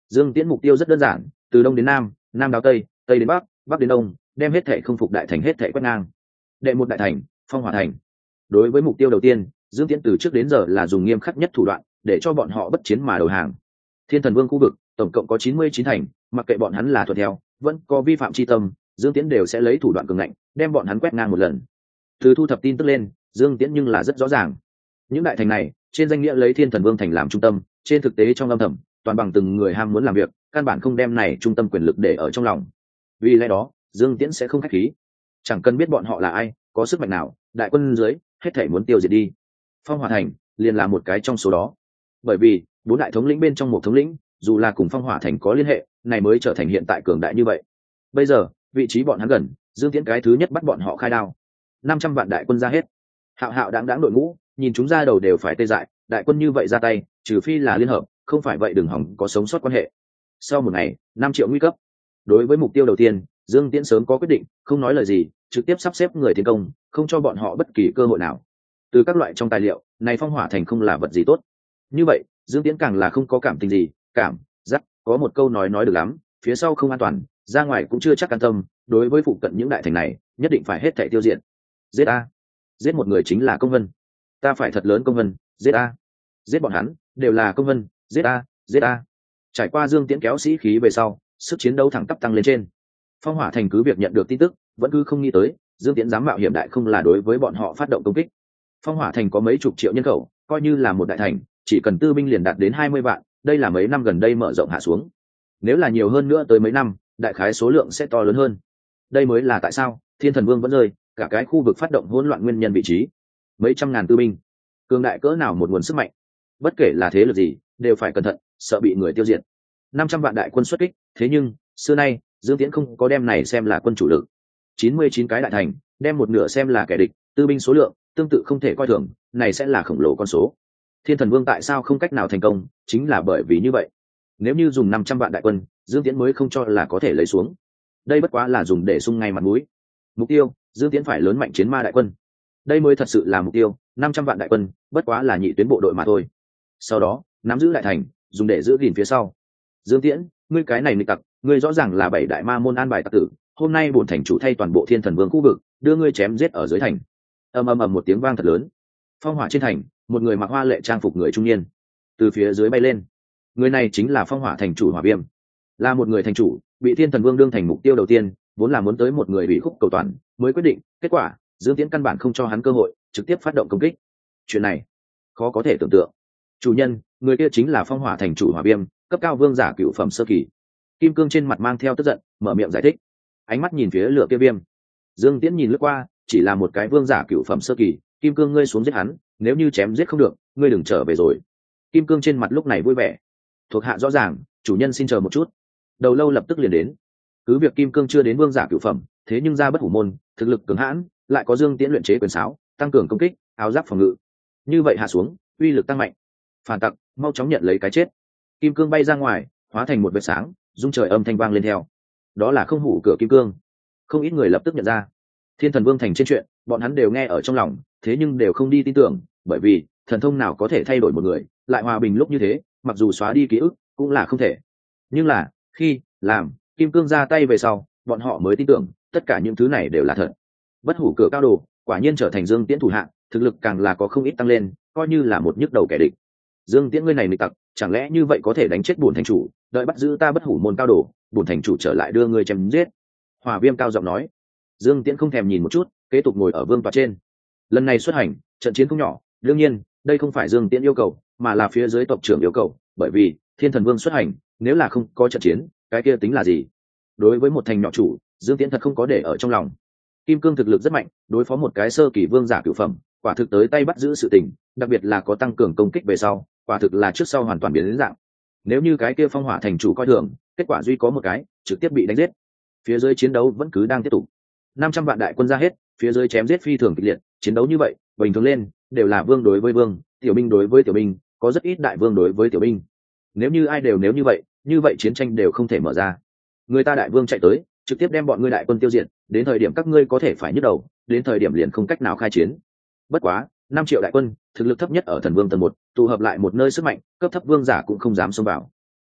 Dương Tiễn mục tiêu rất đơn giản, từ đông đến nam, nam đáo tây, tây đến bắc, bắc đến đông, đem hết thể không phục đại thành hết thể quét ngang. Đệ một đại thành, Phong Hỏa thành. Đối với mục tiêu đầu tiên, Dương Tiễn từ trước đến giờ là dùng nghiêm khắc nhất thủ đoạn để cho bọn họ bất chiến mà đầu hàng. Thiên Thần Vương khu vực tổng cộng có chín mươi chín thành, mặc kệ bọn hắn là thuận theo vẫn có vi phạm chi tâm, Dương Tiễn đều sẽ lấy thủ đoạn cường ngạnh đem bọn hắn quét ngang một lần. Từ thu thập tin tức lên, Dương Tiễn nhưng là rất rõ ràng, những đại thành này trên danh nghĩa lấy Thiên Thần Vương thành làm trung tâm, trên thực tế trong âm thầm toàn bằng từng người ham muốn làm việc, căn bản không đem này trung tâm quyền lực để ở trong lòng. Vì lẽ đó Dương Tiễn sẽ không khách khí, chẳng cần biết bọn họ là ai, có sức mạnh nào, đại quân dưới hết thể muốn tiêu diệt đi. Phong Hỏa thành liền là một cái trong số đó, bởi vì bốn đại thống lĩnh bên trong một thống lĩnh dù là cùng Phong Hỏa thành có liên hệ, này mới trở thành hiện tại cường đại như vậy. Bây giờ vị trí bọn hắn gần, Dương Tiễn cái thứ nhất bắt bọn họ khai đao. Năm trăm vạn đại quân ra hết, hạo hạo đáng đáng đội ngũ, nhìn chúng ra đầu đều phải tê dại. Đại quân như vậy ra tay, trừ phi là liên hợp, không phải vậy đừng hỏng có sống sót quan hệ. Sau một ngày, năm triệu nguy cấp. Đối với mục tiêu đầu tiên, Dương Tiễn sớm có quyết định, không nói lời gì, trực tiếp sắp xếp người tiến công, không cho bọn họ bất kỳ cơ hội nào. Từ các loại trong tài liệu, này Phong Hỏa thành không là vật gì tốt. Như vậy, Dương Tiễn càng là không có cảm tình gì, cảm giác có một câu nói nói được lắm, phía sau không an toàn, ra ngoài cũng chưa chắc an tâm. Đối với phụ cận những đại thành này, nhất định phải hết thảy tiêu diệt. Giết a, giết một người chính là công vân, ta phải thật lớn công vân, giết a, giết bọn hắn đều là công vân, giết a, giết a. Trải qua Dương Tiễn kéo sĩ khí về sau, sức chiến đấu thẳng tắp tăng lên trên. Phong Hỏa thành cứ việc nhận được tin tức, vẫn cứ không nghĩ tới Dương Tiễn dám mạo hiểm đại không là đối với bọn họ phát động công kích. Phong Hỏa thành có mấy chục triệu nhân khẩu, coi như là một đại thành, chỉ cần tư binh liền đạt đến hai mươi vạn, đây là mấy năm gần đây mở rộng hạ xuống. Nếu là nhiều hơn nữa tới mấy năm, đại khái số lượng sẽ to lớn hơn. Đây mới là tại sao Thiên Thần Vương vẫn rơi, cả cái khu vực phát động hỗn loạn nguyên nhân vị trí. Mấy trăm ngàn tư binh, cường đại cỡ nào một nguồn sức mạnh, bất kể là thế lực gì, đều phải cẩn thận, sợ bị người tiêu diệt. Năm trăm vạn đại quân xuất kích, thế nhưng xưa nay Dương Tiễn không có đem này xem là quân chủ lực. Chín mươi chín cái đại thành, đem một nửa xem là kẻ địch, tư binh số lượng tương tự không thể coi thường, này sẽ là khổng lồ con số. Thiên Thần Vương tại sao không cách nào thành công, chính là bởi vì như vậy. Nếu như dùng năm trăm vạn đại quân, Dương Tiễn mới không cho là có thể lấy xuống. Đây bất quá là dùng để sung ngay mặt mũi. Mục tiêu, Dương Tiễn phải lớn mạnh chiến ma đại quân. Đây mới thật sự là mục tiêu, năm trăm vạn đại quân, bất quá là nhị tuyến bộ đội mà thôi. Sau đó, nắm giữ đại thành, dùng để giữ gìn phía sau. Dương Tiễn, ngươi cái này nghịch tặc, ngươi rõ ràng là bảy đại ma môn an bài tặc tử, hôm nay bổn thành chủ thay toàn bộ Thiên Thần Vương khu vực, đưa ngươi chém giết ở dưới thành. Ầm ầm ầm một tiếng vang thật lớn. Phong hỏa trên thành, một người mặc hoa lệ trang phục người trung niên từ phía dưới bay lên. Người này chính là Phong Hỏa thành chủ Hỏa Viêm, là một người thành chủ bị Thiên Thần Vương đương thành mục tiêu đầu tiên, vốn là muốn tới một người bị khúc cầu toàn mới quyết định, kết quả Dương Tiễn căn bản không cho hắn cơ hội, trực tiếp phát động công kích. Chuyện này khó có thể tưởng tượng. Chủ nhân, người kia chính là Phong Hỏa thành chủ Hỏa Viêm, cấp cao vương giả cựu phẩm sơ kỳ. Kim Cương trên mặt mang theo tức giận, mở miệng giải thích, ánh mắt nhìn phía lửa kia Viêm. Dương Tiễn nhìn lướt qua, chỉ là một cái vương giả cựu phẩm sơ kỳ. Kim Cương, ngươi xuống giết hắn, nếu như chém giết không được, ngươi đừng trở về rồi. Kim Cương trên mặt lúc này vui vẻ, thuộc hạ rõ ràng, chủ nhân xin chờ một chút. Đầu lâu lập tức liền đến. Cứ việc Kim Cương chưa đến vương giả cựu phẩm, thế nhưng ra bất hủ môn, thực lực cường hãn, lại có Dương Tiễn luyện chế quyền sáo, tăng cường công kích, áo giáp phòng ngự. Như vậy hạ xuống, uy lực tăng mạnh. Phản tặc, mau chóng nhận lấy cái chết. Kim Cương bay ra ngoài, hóa thành một vệt sáng, rung trời âm thanh vang lên theo. Đó là không hủ cửa Kim Cương. Không ít người lập tức nhận ra, Thiên Thần Vương thành trên chuyện, bọn hắn đều nghe ở trong lòng, thế nhưng đều không đi tin tưởng, bởi vì thần thông nào có thể thay đổi một người, lại hòa bình lúc như thế, mặc dù xóa đi ký ức cũng là không thể. Nhưng là khi làm Kim Cương ra tay về sau, bọn họ mới tin tưởng tất cả những thứ này đều là thật. Bất hủ cửa cao đồ quả nhiên trở thành Dương Tiễn thủ hạ, thực lực càng là có không ít tăng lên, coi như là một nhức đầu kẻ địch. Dương Tiễn ngươi này nghịch tặc, chẳng lẽ như vậy có thể đánh chết bổn thành chủ, đợi bắt giữ ta bất hủ môn cao đồ, bổn thành chủ trở lại đưa ngươi chém giết. Hỏa Viêm cao giọng nói. Dương Tiễn không thèm nhìn một chút, kế tục ngồi ở vương tọa trên. Lần này xuất hành, trận chiến không nhỏ, đương nhiên đây không phải Dương Tiễn yêu cầu, mà là phía dưới tộc trưởng yêu cầu, bởi vì Thiên Thần Vương xuất hành, nếu là không có trận chiến, cái kia tính là gì? Đối với một thành nhỏ chủ, Dương Tiễn thật không có để ở trong lòng. Kim Cương thực lực rất mạnh, đối phó một cái sơ kỳ vương giả cửu phẩm, quả thực tới tay bắt giữ sự tình, đặc biệt là có tăng cường công kích về sau, quả thực là trước sau hoàn toàn biến đến dạng. Nếu như cái kia Phong Hỏa thành chủ coi thường, kết quả duy có một cái, trực tiếp bị đánh giết. Phía dưới chiến đấu vẫn cứ đang tiếp tục. Năm trăm vạn đại quân ra hết, phía dưới chém giết phi thường kịch liệt, chiến đấu như vậy, bình thường lên, đều là vương đối với vương, tiểu binh đối với tiểu binh, có rất ít đại vương đối với tiểu binh. Nếu như ai đều nếu như vậy, như vậy chiến tranh đều không thể mở ra. Người ta đại vương chạy tới, trực tiếp đem bọn ngươi đại quân tiêu diệt, đến thời điểm các ngươi có thể phải nhức đầu, đến thời điểm liền không cách nào khai chiến. Bất quá, năm triệu đại quân, thực lực thấp nhất ở thần vương tầng một, tụ hợp lại một nơi sức mạnh, cấp thấp vương giả cũng không dám xông vào.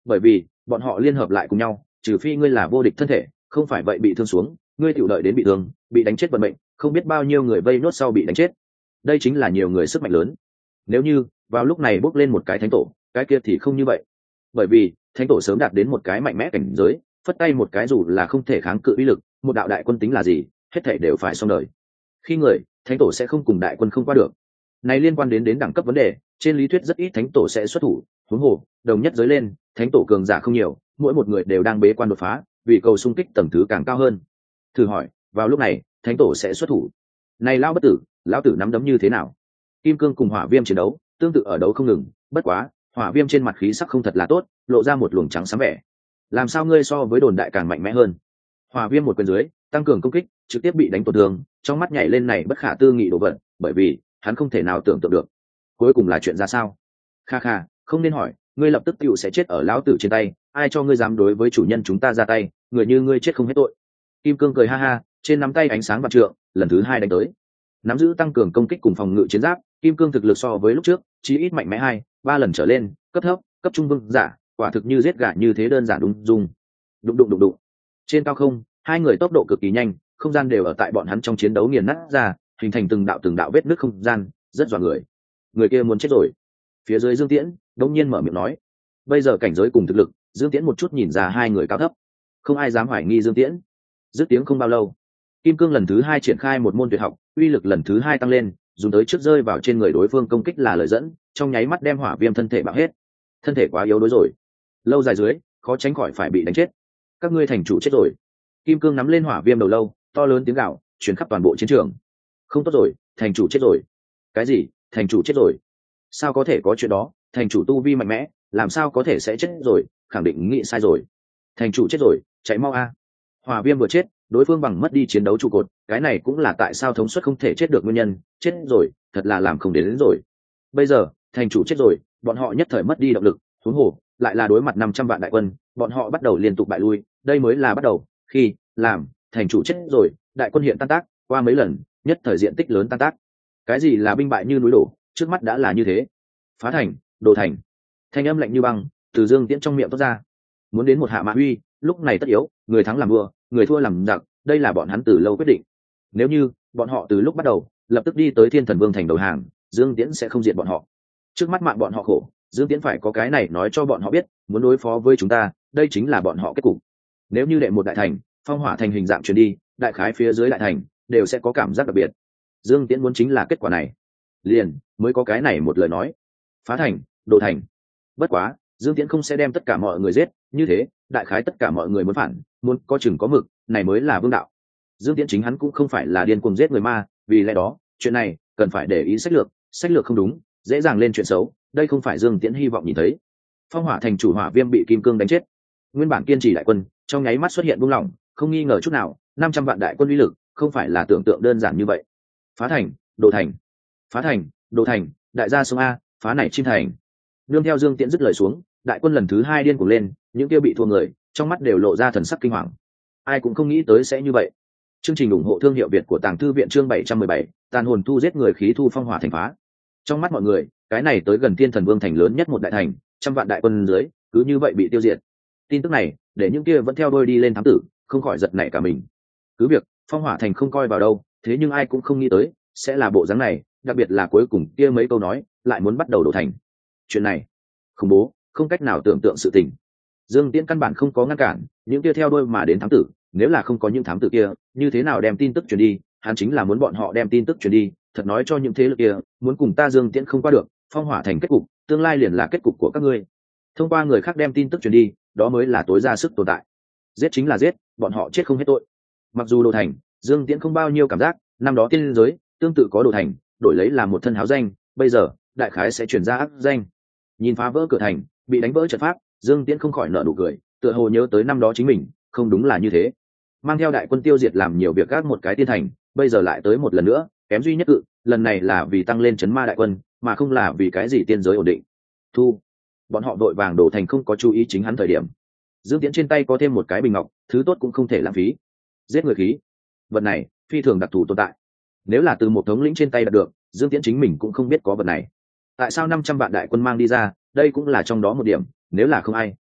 bởi vì bọn họ liên hợp lại cùng nhau, trừ phi ngươi là vô địch thân thể, không phải vậy bị thương xuống ngươi tự đợi đến bị thương bị đánh chết vận mệnh, không biết bao nhiêu người vây nốt sau bị đánh chết. Đây chính là nhiều người sức mạnh lớn. Nếu như vào lúc này bước lên một cái thánh tổ, cái kia thì không như vậy, bởi vì thánh tổ sớm đạt đến một cái mạnh mẽ cảnh giới, phất tay một cái dù là không thể kháng cự uy lực, một đạo đại quân tính là gì, hết thảy đều phải xong đời. Khi người thánh tổ sẽ không cùng đại quân không qua được, này liên quan đến đến đẳng cấp vấn đề, trên lý thuyết rất ít thánh tổ sẽ xuất thủ, huống hồ đồng nhất giới lên thánh tổ cường giả không nhiều, mỗi một người đều đang bế quan đột phá, vì cầu xung kích tầng thứ càng cao hơn. Thử hỏi vào lúc này thánh tổ sẽ xuất thủ, này lão bất tử lão tử nắm đấm như thế nào? Kim cương cùng hỏa viêm chiến đấu tương tự ở đấu không ngừng, bất quá hỏa viêm trên mặt khí sắc không thật là tốt, lộ ra một luồng trắng sáng vẻ. Làm sao ngươi so với đồn đại càng mạnh mẽ hơn? Hỏa viêm một quyền dưới tăng cường công kích, trực tiếp bị đánh tổn thương, trong mắt nhảy lên này bất khả tư nghị đồ vật, bởi vì hắn không thể nào tưởng tượng được cuối cùng là chuyện ra sao. Kha kha, không nên hỏi, ngươi lập tức tựu sẽ chết ở lão tử trên tay, ai cho ngươi dám đối với chủ nhân chúng ta ra tay, người như ngươi chết không hết tội. Kim cương cười ha ha, trên nắm tay ánh sáng vạn trượng, lần thứ hai đánh tới. Nắm giữ tăng cường công kích cùng phòng ngự chiến giáp, kim cương thực lực so với lúc trước chí ít mạnh mẽ hai ba lần trở lên, cấp thấp cấp trung vương giả, quả thực như giết gà như thế đơn giản ung dung. Đụng đụng đụng đụng. Trên cao không, hai người tốc độ cực kỳ nhanh, không gian đều ở tại bọn hắn trong chiến đấu nghiền nát ra, hình thành từng đạo từng đạo vết nứt không gian, rất dọa người. Người kia muốn chết rồi. Phía dưới Dương Tiễn đột nhiên mở miệng nói, bây giờ cảnh giới cùng thực lực, Dương Tiễn một chút nhìn ra hai người cao thấp, không ai dám hoài nghi Dương Tiễn. Dứt tiếng không bao lâu, kim cương lần thứ hai triển khai một môn tuyệt học, uy lực lần thứ hai tăng lên, dùng tới trước rơi vào trên người đối phương công kích là lời dẫn, trong nháy mắt đem hỏa viêm thân thể bạo hết. Thân thể quá yếu đuối rồi, lâu dài dưới khó tránh khỏi phải bị đánh chết. Các ngươi thành chủ chết rồi. Kim cương nắm lên hỏa viêm đầu lâu, to lớn tiếng gào truyền khắp toàn bộ chiến trường. Không tốt rồi, thành chủ chết rồi. Cái gì? Thành chủ chết rồi? Sao có thể có chuyện đó? Thành chủ tu vi mạnh mẽ, làm sao có thể sẽ chết rồi? Khẳng định nghĩ sai rồi. Thành chủ chết rồi, chạy mau a. Hỏa viêm vừa chết, đối phương bằng mất đi chiến đấu trụ cột, cái này cũng là tại sao thống suất không thể chết được nguyên nhân. Chết rồi, thật là làm không đến, đến rồi. Bây giờ thành chủ chết rồi, bọn họ nhất thời mất đi động lực, huống hồ lại là đối mặt năm trăm vạn đại quân, bọn họ bắt đầu liên tục bại lui. Đây mới là bắt đầu. Khi làm thành chủ chết rồi, đại quân hiện tan tác, qua mấy lần nhất thời diện tích lớn tan tác. Cái gì là binh bại như núi đổ, trước mắt đã là như thế. Phá thành, đồ thành. Thanh âm lạnh như băng từ Dương Tiễn trong miệng toát ra. Muốn đến một hạ mã uy, lúc này tất yếu người thắng làm vua, người thua làm giặc, đây là bọn hắn từ lâu quyết định. Nếu như bọn họ từ lúc bắt đầu lập tức đi tới Thiên Thần Vương thành đầu hàng, Dương Tiễn sẽ không diệt bọn họ. Trước mắt mạng bọn họ khổ, Dương Tiễn phải có cái này nói cho bọn họ biết, muốn đối phó với chúng ta, đây chính là bọn họ kết cục. Nếu như đệ một đại thành phong hỏa thành hình dạng truyền đi, đại khái phía dưới đại thành đều sẽ có cảm giác đặc biệt. Dương Tiễn muốn chính là kết quả này, liền mới có cái này một lời nói. Phá thành, đồ thành. Bất quá Dương Tiễn không sẽ đem tất cả mọi người giết, như thế đại khái tất cả mọi người muốn phản, muốn có chừng có mực, này mới là vương đạo. Dương Tiễn chính hắn cũng không phải là điên cuồng giết người ma, vì lẽ đó chuyện này cần phải để ý sách lược, sách lược không đúng dễ dàng lên chuyện xấu, đây không phải Dương Tiễn hy vọng nhìn thấy. Phong hỏa thành chủ hỏa viêm bị kim cương đánh chết, nguyên bản kiên trì đại quân trong nháy mắt xuất hiện buông lỏng, không nghi ngờ chút nào, năm trăm vạn đại quân uy lực không phải là tưởng tượng đơn giản như vậy. Phá thành, đồ thành. Phá thành, đồ thành, đại gia sông a, phá này chim thành. Nương theo Dương Tiễn dứt lời xuống, đại quân lần thứ hai điên cuồng lên, những kia bị thua người trong mắt đều lộ ra thần sắc kinh hoàng. Ai cũng không nghĩ tới sẽ như vậy. Chương trình ủng hộ thương hiệu Việt của Tàng Thư viện chương bảy trăm mười bảy, tàn hồn thu giết người khí thu phong hỏa thành phá. Trong mắt mọi người, cái này tới gần Thiên Thần Vương thành lớn nhất một đại thành, trăm vạn đại quân dưới, cứ như vậy bị tiêu diệt. Tin tức này, để những kia vẫn theo đuôi đi lên thám tử, không khỏi giật nảy cả mình. Cứ việc phong hỏa thành không coi vào đâu, thế nhưng ai cũng không nghĩ tới sẽ là bộ dáng này, đặc biệt là cuối cùng kia mấy câu nói, lại muốn bắt đầu đổ thành. Chuyện này, khủng bố, không cách nào tưởng tượng sự tình. Dương Tiễn căn bản không có ngăn cản những kia theo đuôi mà đến thám tử, nếu là không có những thám tử kia, như thế nào đem tin tức truyền đi, hắn chính là muốn bọn họ đem tin tức truyền đi, thật nói cho những thế lực kia, muốn cùng ta Dương Tiễn không qua được, phong hỏa thành kết cục, tương lai liền là kết cục của các ngươi. Thông qua người khác đem tin tức truyền đi, đó mới là tối ra sức tồn tại. Giết chính là giết, bọn họ chết không hết tội. Mặc dù đồ thành, Dương Tiễn không bao nhiêu cảm giác, năm đó tiên giới tương tự có đồ thành, đổi lấy là một thân háo danh, bây giờ đại khái sẽ chuyển ra ác danh. Nhìn phá vỡ cửa thành, bị đánh vỡ trận pháp, Dương Tiễn không khỏi nở nụ cười, tựa hồ nhớ tới năm đó chính mình, không đúng là như thế. Mang theo đại quân tiêu diệt làm nhiều việc gác một cái tiên thành, bây giờ lại tới một lần nữa, kém duy nhất cự, lần này là vì tăng lên chấn ma đại quân, mà không là vì cái gì tiên giới ổn định. Thu, bọn họ đội vàng đổ thành không có chú ý chính hắn thời điểm. Dương Tiễn trên tay có thêm một cái bình ngọc, thứ tốt cũng không thể lãng phí. Giết người khí, vật này phi thường đặc thù tồn tại. Nếu là từ một thống lĩnh trên tay đạt được, Dương Tiễn chính mình cũng không biết có vật này. Tại sao năm trăm vạn đại quân mang đi ra, đây cũng là trong đó một điểm, nếu là không ai.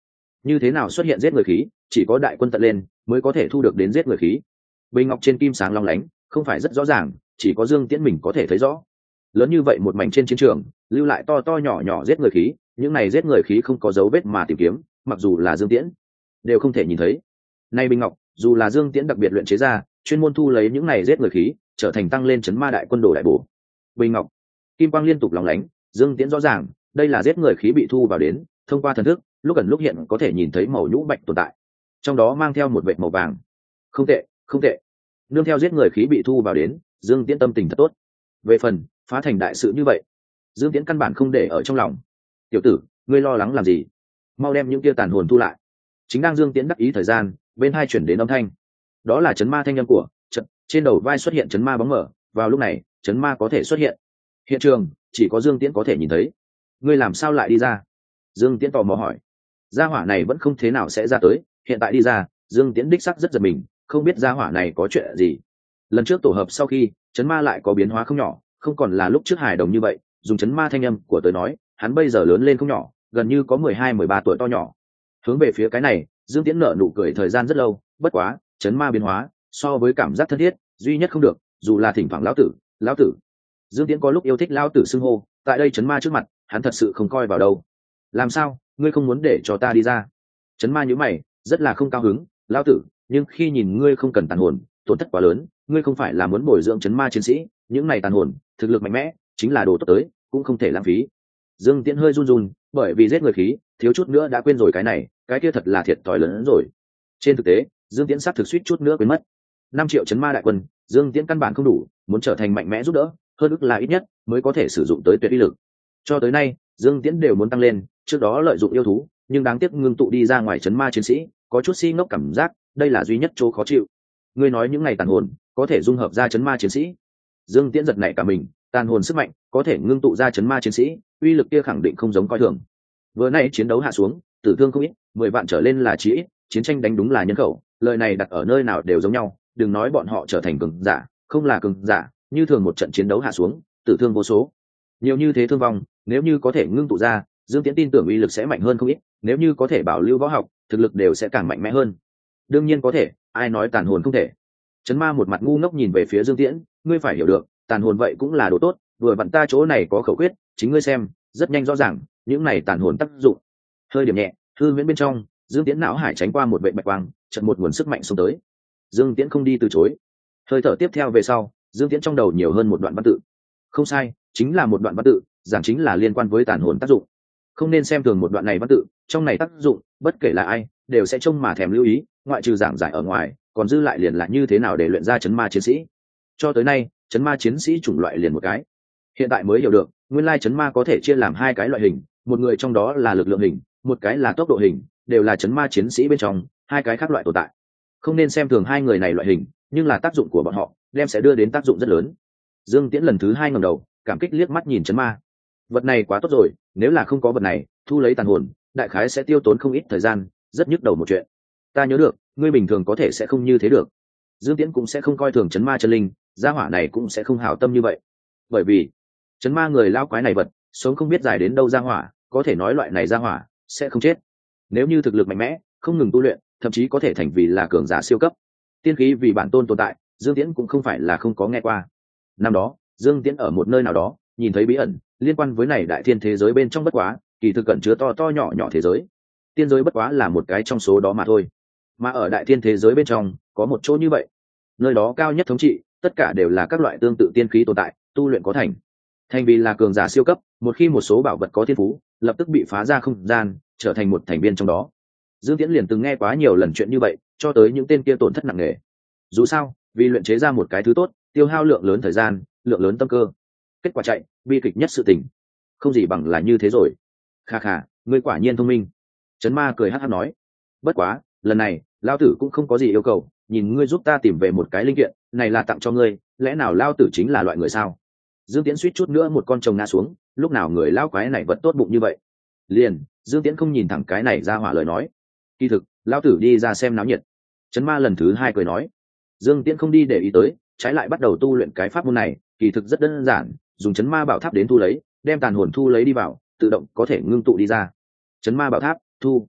như thế nào xuất hiện giết người khí, chỉ có đại quân tận lên mới có thể thu được đến giết người khí. Bình ngọc trên kim sáng long lánh, không phải rất rõ ràng, chỉ có Dương Tiễn mình có thể thấy rõ. Lớn như vậy một mảnh trên chiến trường, lưu lại to to nhỏ nhỏ giết người khí, những này giết người khí không có dấu vết mà tìm kiếm, mặc dù là Dương Tiễn đều không thể nhìn thấy. Nay bình ngọc, dù là Dương Tiễn đặc biệt luyện chế ra, chuyên môn thu lấy những này giết người khí, trở thành tăng lên chấn ma đại quân đồ đại bổ. Bình ngọc, kim quang liên tục lóng lánh, Dương Tiễn rõ ràng, đây là giết người khí bị thu vào đến, thông qua thần thức, lúc gần lúc hiện có thể nhìn thấy màu nhũ bạch tồn tại, trong đó mang theo một vệt màu vàng. Không tệ, không tệ. Nương theo giết người khí bị thu vào đến, Dương Tiễn tâm tình thật tốt. Về phần phá thành đại sự như vậy, Dương Tiễn căn bản không để ở trong lòng. Tiểu tử, ngươi lo lắng làm gì? Mau đem những kia tàn hồn thu lại. Chính đang Dương Tiễn đắc ý thời gian, bên hai chuyển đến âm thanh. Đó là chấn ma thanh âm của, chợt trên đầu vai xuất hiện chấn ma bóng mở, vào lúc này, chấn ma có thể xuất hiện. Hiện trường chỉ có Dương Tiễn có thể nhìn thấy. Ngươi làm sao lại đi ra? Dương Tiễn tò mò hỏi. Gia hỏa này vẫn không thế nào sẽ ra tới, hiện tại đi ra, Dương Tiễn đích sắc rất giật mình, không biết gia hỏa này có chuyện gì. Lần trước tổ hợp sau khi, chấn ma lại có biến hóa không nhỏ, không còn là lúc trước hài đồng như vậy, dùng chấn ma thanh âm của tới nói, hắn bây giờ lớn lên không nhỏ, gần như có mười hai mười ba tuổi to nhỏ. Hướng về phía cái này, Dương Tiễn nở nụ cười thời gian rất lâu, bất quá, chấn ma biến hóa, so với cảm giác thân thiết, duy nhất không được, dù là thỉnh thoảng lão tử, lão tử. Dương Tiễn có lúc yêu thích lão tử xưng hô, tại đây chấn ma trước mặt, hắn thật sự không coi vào đâu. Làm sao, ngươi không muốn để cho ta đi ra? Chấn ma nhíu mày, rất là không cao hứng, lão tử, nhưng khi nhìn ngươi không cần tàn hồn, tổn thất quá lớn, ngươi không phải là muốn bồi dưỡng chấn ma chiến sĩ, những này tàn hồn, thực lực mạnh mẽ, chính là đồ tốt tới, cũng không thể lãng phí. Dương Tiễn hơi run run, bởi vì giết người khí, thiếu chút nữa đã quên rồi cái này, cái kia thật là thiệt thòi lớn hơn rồi. Trên thực tế, Dương Tiễn xác thực suýt chút nữa quên mất. năm triệu chấn ma đại quân, Dương Tiễn căn bản không đủ, muốn trở thành mạnh mẽ giúp đỡ, hơn ức là ít nhất mới có thể sử dụng tới tuyệt uy lực. Cho tới nay, Dương Tiễn đều muốn tăng lên, trước đó lợi dụng yêu thú, nhưng đáng tiếc ngưng tụ đi ra ngoài chấn ma chiến sĩ, có chút si ngốc cảm giác, đây là duy nhất chỗ khó chịu. Ngươi nói những này tàn hồn có thể dung hợp ra chấn ma chiến sĩ? Dương Tiễn giật nảy cả mình, tàn hồn sức mạnh có thể ngưng tụ ra chấn ma chiến sĩ, uy lực kia khẳng định không giống coi thường. Vừa nay chiến đấu hạ xuống, tử thương không ít, mười vạn trở lên là chí ít, chiến tranh đánh đúng là nhân khẩu, lời này đặt ở nơi nào đều giống nhau, đừng nói bọn họ trở thành cường giả, không là cường giả, như thường một trận chiến đấu hạ xuống, tử thương vô số. Nhiều như thế thương vong, nếu như có thể ngưng tụ ra, Dương Tiễn tin tưởng uy lực sẽ mạnh hơn không ít, nếu như có thể bảo lưu võ học, thực lực đều sẽ càng mạnh mẽ hơn. Đương nhiên có thể, ai nói tàn hồn không thể. Chấn ma một mặt ngu ngốc nhìn về phía Dương Tiễn, ngươi phải hiểu được, tàn hồn vậy cũng là đồ tốt, vừa vặn ta chỗ này có khẩu quyết, chính ngươi xem, rất nhanh rõ ràng, những này tàn hồn tác dụng. Hơi điểm nhẹ, hư huyễn bên trong, Dương Tiễn não hải tránh qua một vệ bạch quang, chợt một nguồn sức mạnh xông tới. Dương Tiễn không đi từ chối. Hơi thở tiếp theo về sau, Dương Tiễn trong đầu nhiều hơn một đoạn văn tự. Không sai, chính là một đoạn văn tự, giảng chính là liên quan với tàn hồn tác dụng. Không nên xem thường một đoạn này văn tự, trong này tác dụng, bất kể là ai, đều sẽ trông mà thèm lưu ý, ngoại trừ giảng giải ở ngoài, còn dư lại liền là như thế nào để luyện ra chấn ma chiến sĩ. Cho tới nay, chấn ma chiến sĩ chủng loại liền một cái. Hiện tại mới hiểu được, nguyên lai chấn ma có thể chia làm hai cái loại hình, một người trong đó là lực lượng hình, một cái là tốc độ hình, đều là chấn ma chiến sĩ bên trong hai cái khác loại tồn tại. Không nên xem thường hai người này loại hình, nhưng là tác dụng của bọn họ đem sẽ đưa đến tác dụng rất lớn. Dương Tiễn lần thứ hai ngẩng đầu, cảm kích liếc mắt nhìn chấn ma. Vật này quá tốt rồi, nếu là không có vật này, thu lấy tàn hồn, đại khái sẽ tiêu tốn không ít thời gian, rất nhức đầu một chuyện. Ta nhớ được, ngươi bình thường có thể sẽ không như thế được. Dương Tiễn cũng sẽ không coi thường chấn ma chân linh, gia hỏa này cũng sẽ không hảo tâm như vậy. Bởi vì, chấn ma người lao quái này vật, sống không biết dài đến đâu gia hỏa, có thể nói loại này gia hỏa sẽ không chết. Nếu như thực lực mạnh mẽ, không ngừng tu luyện, thậm chí có thể thành vì là cường giả siêu cấp. Tiên khí vì bản tôn tồn tại, Dương Tiễn cũng không phải là không có nghe qua. Năm đó, Dương Tiễn ở một nơi nào đó, nhìn thấy bí ẩn liên quan với này đại thiên thế giới bên trong bất quá, kỳ thực cẩn chứa to to nhỏ nhỏ thế giới. Tiên giới bất quá là một cái trong số đó mà thôi. Mà ở đại thiên thế giới bên trong, có một chỗ như vậy. Nơi đó cao nhất thống trị, tất cả đều là các loại tương tự tiên khí tồn tại, tu luyện có thành. Thành vì là cường giả siêu cấp, một khi một số bảo vật có thiên phú, lập tức bị phá ra không gian, trở thành một thành viên trong đó. Dương Tiễn liền từng nghe quá nhiều lần chuyện như vậy, cho tới những tên kia tổn thất nặng nề. Dù sao, vì luyện chế ra một cái thứ tốt, tiêu hao lượng lớn thời gian, lượng lớn tâm cơ. Kết quả chạy, bi kịch nhất sự tình. Không gì bằng là như thế rồi. Kha kha, ngươi quả nhiên thông minh. Trấn Ma cười hắc hắc nói. Bất quá, lần này, lao tử cũng không có gì yêu cầu, nhìn ngươi giúp ta tìm về một cái linh kiện, này là tặng cho ngươi, lẽ nào lao tử chính là loại người sao? Dương Tiễn suýt chút nữa một con trồng ngã xuống, lúc nào người lao quái này vẫn tốt bụng như vậy. Liền, Dương Tiễn không nhìn thẳng cái này ra hỏa lời nói. Kỳ thực, lao tử đi ra xem náo nhiệt. Trấn Ma lần thứ hai cười nói. Dương Tiễn không đi để ý tới, trái lại bắt đầu tu luyện cái pháp môn này, kỳ thực rất đơn giản, dùng Trấn Ma bảo tháp đến thu lấy, đem tàn hồn thu lấy đi vào, tự động có thể ngưng tụ đi ra. Trấn Ma bảo tháp, thu.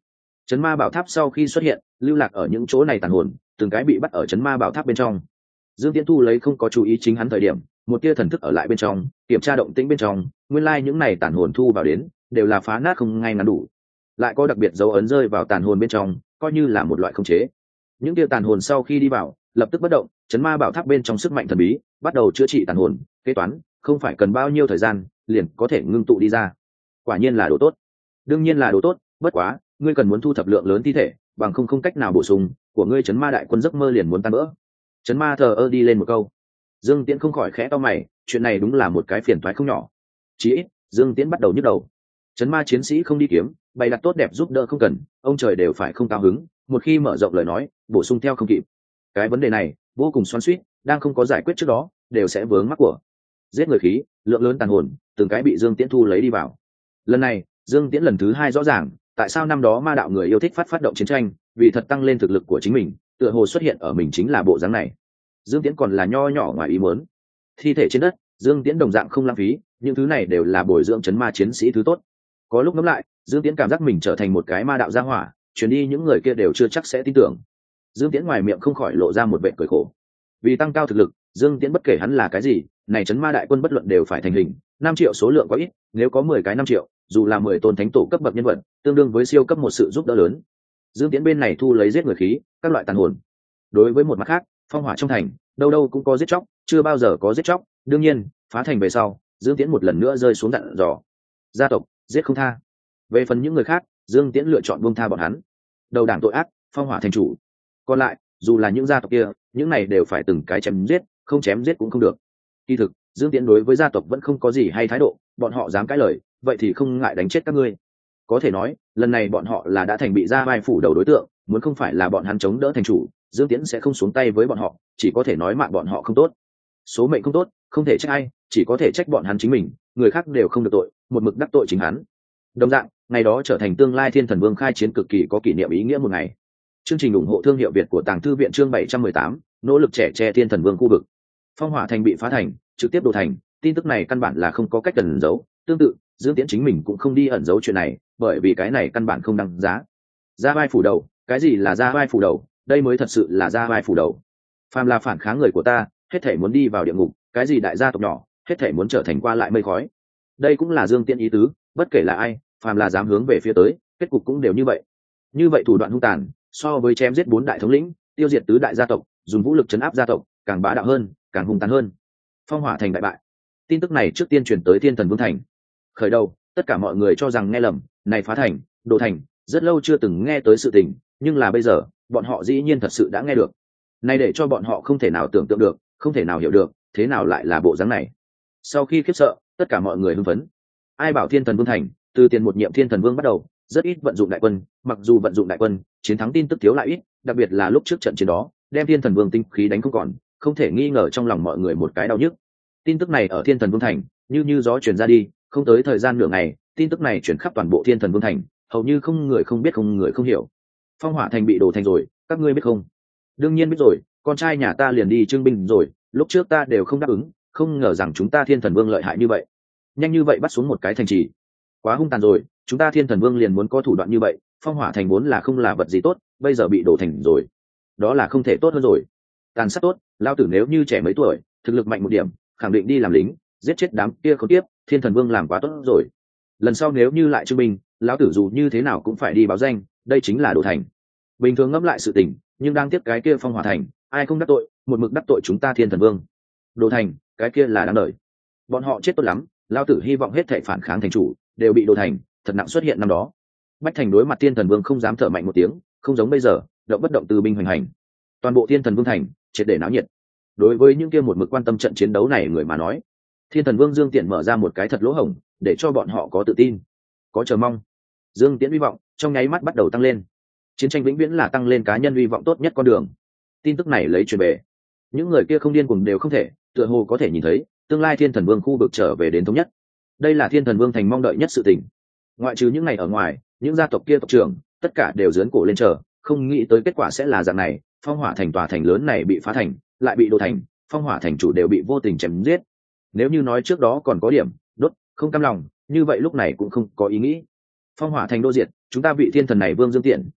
Chấn ma bảo tháp sau khi xuất hiện, lưu lạc ở những chỗ này tàn hồn từng cái bị bắt ở chấn ma bảo tháp bên trong. Dương Tiễn thu lấy không có chú ý chính hắn thời điểm, một tia thần thức ở lại bên trong, kiểm tra động tĩnh bên trong, nguyên lai like những này tàn hồn thu vào đến đều là phá nát không ngay ngắn đủ, lại có đặc biệt dấu ấn rơi vào tàn hồn bên trong, coi như là một loại khống chế. Những tia tàn hồn sau khi đi vào, lập tức bất động, chấn ma bảo tháp bên trong sức mạnh thần bí bắt đầu chữa trị tàn hồn, kế toán không phải cần bao nhiêu thời gian liền có thể ngưng tụ đi ra. Quả nhiên là đồ tốt. Đương nhiên là đồ tốt, bất quá ngươi cần muốn thu thập lượng lớn thi thể, bằng không không cách nào bổ sung, của ngươi chấn ma đại quân giấc mơ liền muốn tan vỡ. Chấn ma thờ ơ đi lên một câu. Dương Tiễn không khỏi khẽ to mày, chuyện này đúng là một cái phiền toái không nhỏ. Chí ít Dương Tiễn bắt đầu nhức đầu. Chấn ma chiến sĩ không đi kiếm, bày đặt tốt đẹp giúp đỡ không cần, ông trời đều phải không cao hứng, một khi mở rộng lời nói bổ sung theo không kịp. Cái vấn đề này vô cùng xoắn xuýt, đang không có giải quyết trước đó đều sẽ vướng mắc của giết người khí, lượng lớn tàn hồn từng cái bị Dương Tiễn thu lấy đi vào. Lần này Dương Tiễn lần thứ hai rõ ràng tại sao năm đó ma đạo người yêu thích phát phát động chiến tranh, vì thật tăng lên thực lực của chính mình, tựa hồ xuất hiện ở mình chính là bộ dáng này. Dương Tiễn còn là nho nhỏ ngoài ý muốn. Thi thể trên đất, Dương Tiễn đồng dạng không lãng phí, những thứ này đều là bồi dưỡng chấn ma chiến sĩ thứ tốt. Có lúc ngẫm lại, Dương Tiễn cảm giác mình trở thành một cái ma đạo gia hỏa, chuyển đi những người kia đều chưa chắc sẽ tin tưởng. Dương Tiễn ngoài miệng không khỏi lộ ra một vẻ cười khổ. Vì tăng cao thực lực, Dương Tiễn bất kể hắn là cái gì, này chấn ma đại quân bất luận đều phải thành hình, năm triệu số lượng quá ít, nếu có mười cái năm triệu, dù là mười tôn thánh tổ cấp bậc nhân vật, tương đương với siêu cấp một sự giúp đỡ lớn. Dương Tiễn bên này thu lấy giết người khí, các loại tàn hồn. Đối với một mặt khác, phong hỏa trong thành, đâu đâu cũng có giết chóc, chưa bao giờ có giết chóc, đương nhiên, phá thành về sau, Dương Tiễn một lần nữa rơi xuống dặn dò. Gia tộc, giết không tha. Về phần những người khác, Dương Tiễn lựa chọn buông tha bọn hắn. Đầu đảng tội ác, phong hỏa thành chủ. Còn lại, dù là những gia tộc kia, những này đều phải từng cái chém giết, không chém giết cũng không được. Kỳ thực, Dương Tiễn đối với gia tộc vẫn không có gì hay thái độ, bọn họ dám cãi lời, vậy thì không ngại đánh chết các ngươi. Có thể nói, lần này bọn họ là đã thành bị ra vai phủ đầu đối tượng, muốn không phải là bọn hắn chống đỡ thành chủ, Dương Tiễn sẽ không xuống tay với bọn họ, chỉ có thể nói mạng bọn họ không tốt. Số mệnh không tốt, không thể trách ai, chỉ có thể trách bọn hắn chính mình, người khác đều không được tội, một mực đắc tội chính hắn. Đồng dạng, ngày đó trở thành tương lai Thiên Thần Vương khai chiến cực kỳ có kỷ niệm ý nghĩa một ngày. Chương trình ủng hộ thương hiệu Việt của Tàng Thư viện chương bảy trăm mười tám, nỗ lực trẻ che Thiên Thần Vương khu vực. Phong Hỏa thành bị phá thành, trực tiếp đổ thành, tin tức này căn bản là không có cách ẩn giấu, tương tự, Dương Tiễn chính mình cũng không đi ẩn giấu chuyện này, bởi vì cái này căn bản không đăng giá. Ra vai phủ đầu, cái gì là ra vai phủ đầu, đây mới thật sự là ra vai phủ đầu. Phàm là phản kháng người của ta, hết thảy muốn đi vào địa ngục, cái gì đại gia tộc nhỏ, hết thảy muốn trở thành qua lại mây khói. Đây cũng là Dương Tiễn ý tứ, bất kể là ai, phàm là dám hướng về phía tới, kết cục cũng đều như vậy. Như vậy thủ đoạn hung tàn, so với chém giết bốn đại thống lĩnh, tiêu diệt tứ đại gia tộc, dùng vũ lực trấn áp gia tộc, càng bá đạo hơn, càng hung tàn hơn. Phong Hỏa thành đại bại. Tin tức này trước tiên truyền tới Thiên Thần Vương thành. Khởi đầu, tất cả mọi người cho rằng nghe lầm, này phá thành, đồ thành, rất lâu chưa từng nghe tới sự tình, nhưng là bây giờ, bọn họ dĩ nhiên thật sự đã nghe được. Này để cho bọn họ không thể nào tưởng tượng được, không thể nào hiểu được, thế nào lại là bộ dáng này. Sau khi khiếp sợ, tất cả mọi người hưng phấn. Ai bảo Thiên Thần Vương thành, từ tiền một nhiệm Thiên Thần Vương bắt đầu, rất ít vận dụng đại quân, mặc dù vận dụng đại quân, chiến thắng tin tức thiếu lại ít, đặc biệt là lúc trước trận chiến đó, đem Thiên Thần Vương tinh khí đánh không còn, không thể nghi ngờ trong lòng mọi người một cái đau nhức. Tin tức này ở Thiên Thần Vương thành, như như gió truyền ra đi, không tới thời gian nửa ngày, tin tức này truyền khắp toàn bộ Thiên Thần Vương thành, hầu như không người không biết không người không hiểu. Phong Hỏa thành bị đổ thành rồi, các ngươi biết không? Đương nhiên biết rồi, con trai nhà ta liền đi trưng binh rồi, lúc trước ta đều không đáp ứng, không ngờ rằng chúng ta Thiên Thần Vương lợi hại như vậy, nhanh như vậy bắt xuống một cái thành trì, quá hung tàn rồi, chúng ta Thiên Thần Vương liền muốn có thủ đoạn như vậy. Phong Hỏa thành vốn là không là vật gì tốt, bây giờ bị đổ thành rồi, đó là không thể tốt hơn rồi. Tàn sát tốt, lao tử nếu như trẻ mấy tuổi, thực lực mạnh một điểm, khẳng định đi làm lính, giết chết đám kia không tiếp. Thiên Thần Vương làm quá tốt rồi, lần sau nếu như lại trưng binh, lão tử dù như thế nào cũng phải đi báo danh, đây chính là đổ thành. Bình thường ngẫm lại sự tình, nhưng đang tiếp cái kia Phong Hỏa thành, ai không đắc tội, một mực đắc tội chúng ta Thiên Thần Vương. Đổ thành, cái kia là đáng đời. Bọn họ chết tốt lắm, lão tử hy vọng hết thảy phản kháng thành chủ đều bị đổ thành, thật nặng xuất hiện năm đó. Bách Thành đối mặt Thiên Thần Vương không dám thở mạnh một tiếng, không giống bây giờ, động bất động từ binh hoành hành. Toàn bộ Thiên Thần Vương thành triệt để náo nhiệt. Đối với những kia một mực quan tâm trận chiến đấu này người mà nói, Thiên Thần Vương Dương Tiễn mở ra một cái thật lỗ hổng, để cho bọn họ có tự tin, có chờ mong. Dương Tiễn hy vọng trong nháy mắt bắt đầu tăng lên. Chiến tranh vĩnh viễn là tăng lên cá nhân hy vọng tốt nhất con đường. Tin tức này lấy truyền về, những người kia không điên cuồng đều không thể, tựa hồ có thể nhìn thấy tương lai Thiên Thần Vương khu vực trở về đến thống nhất. Đây là Thiên Thần Vương thành mong đợi nhất sự tình. Ngoại trừ những ngày ở ngoài, những gia tộc kia tộc trưởng tất cả đều giương cổ lên chờ, không nghĩ tới kết quả sẽ là dạng này. Phong Hỏa thành tòa thành lớn này bị phá thành, lại bị đổ thành, Phong Hỏa thành chủ đều bị vô tình chém giết. Nếu như nói trước đó còn có điểm đốt không cam lòng, như vậy lúc này cũng không có ý nghĩ. Phong Hỏa thành đô diệt, chúng ta vị Thiên Thần này Vương Dương Tiễn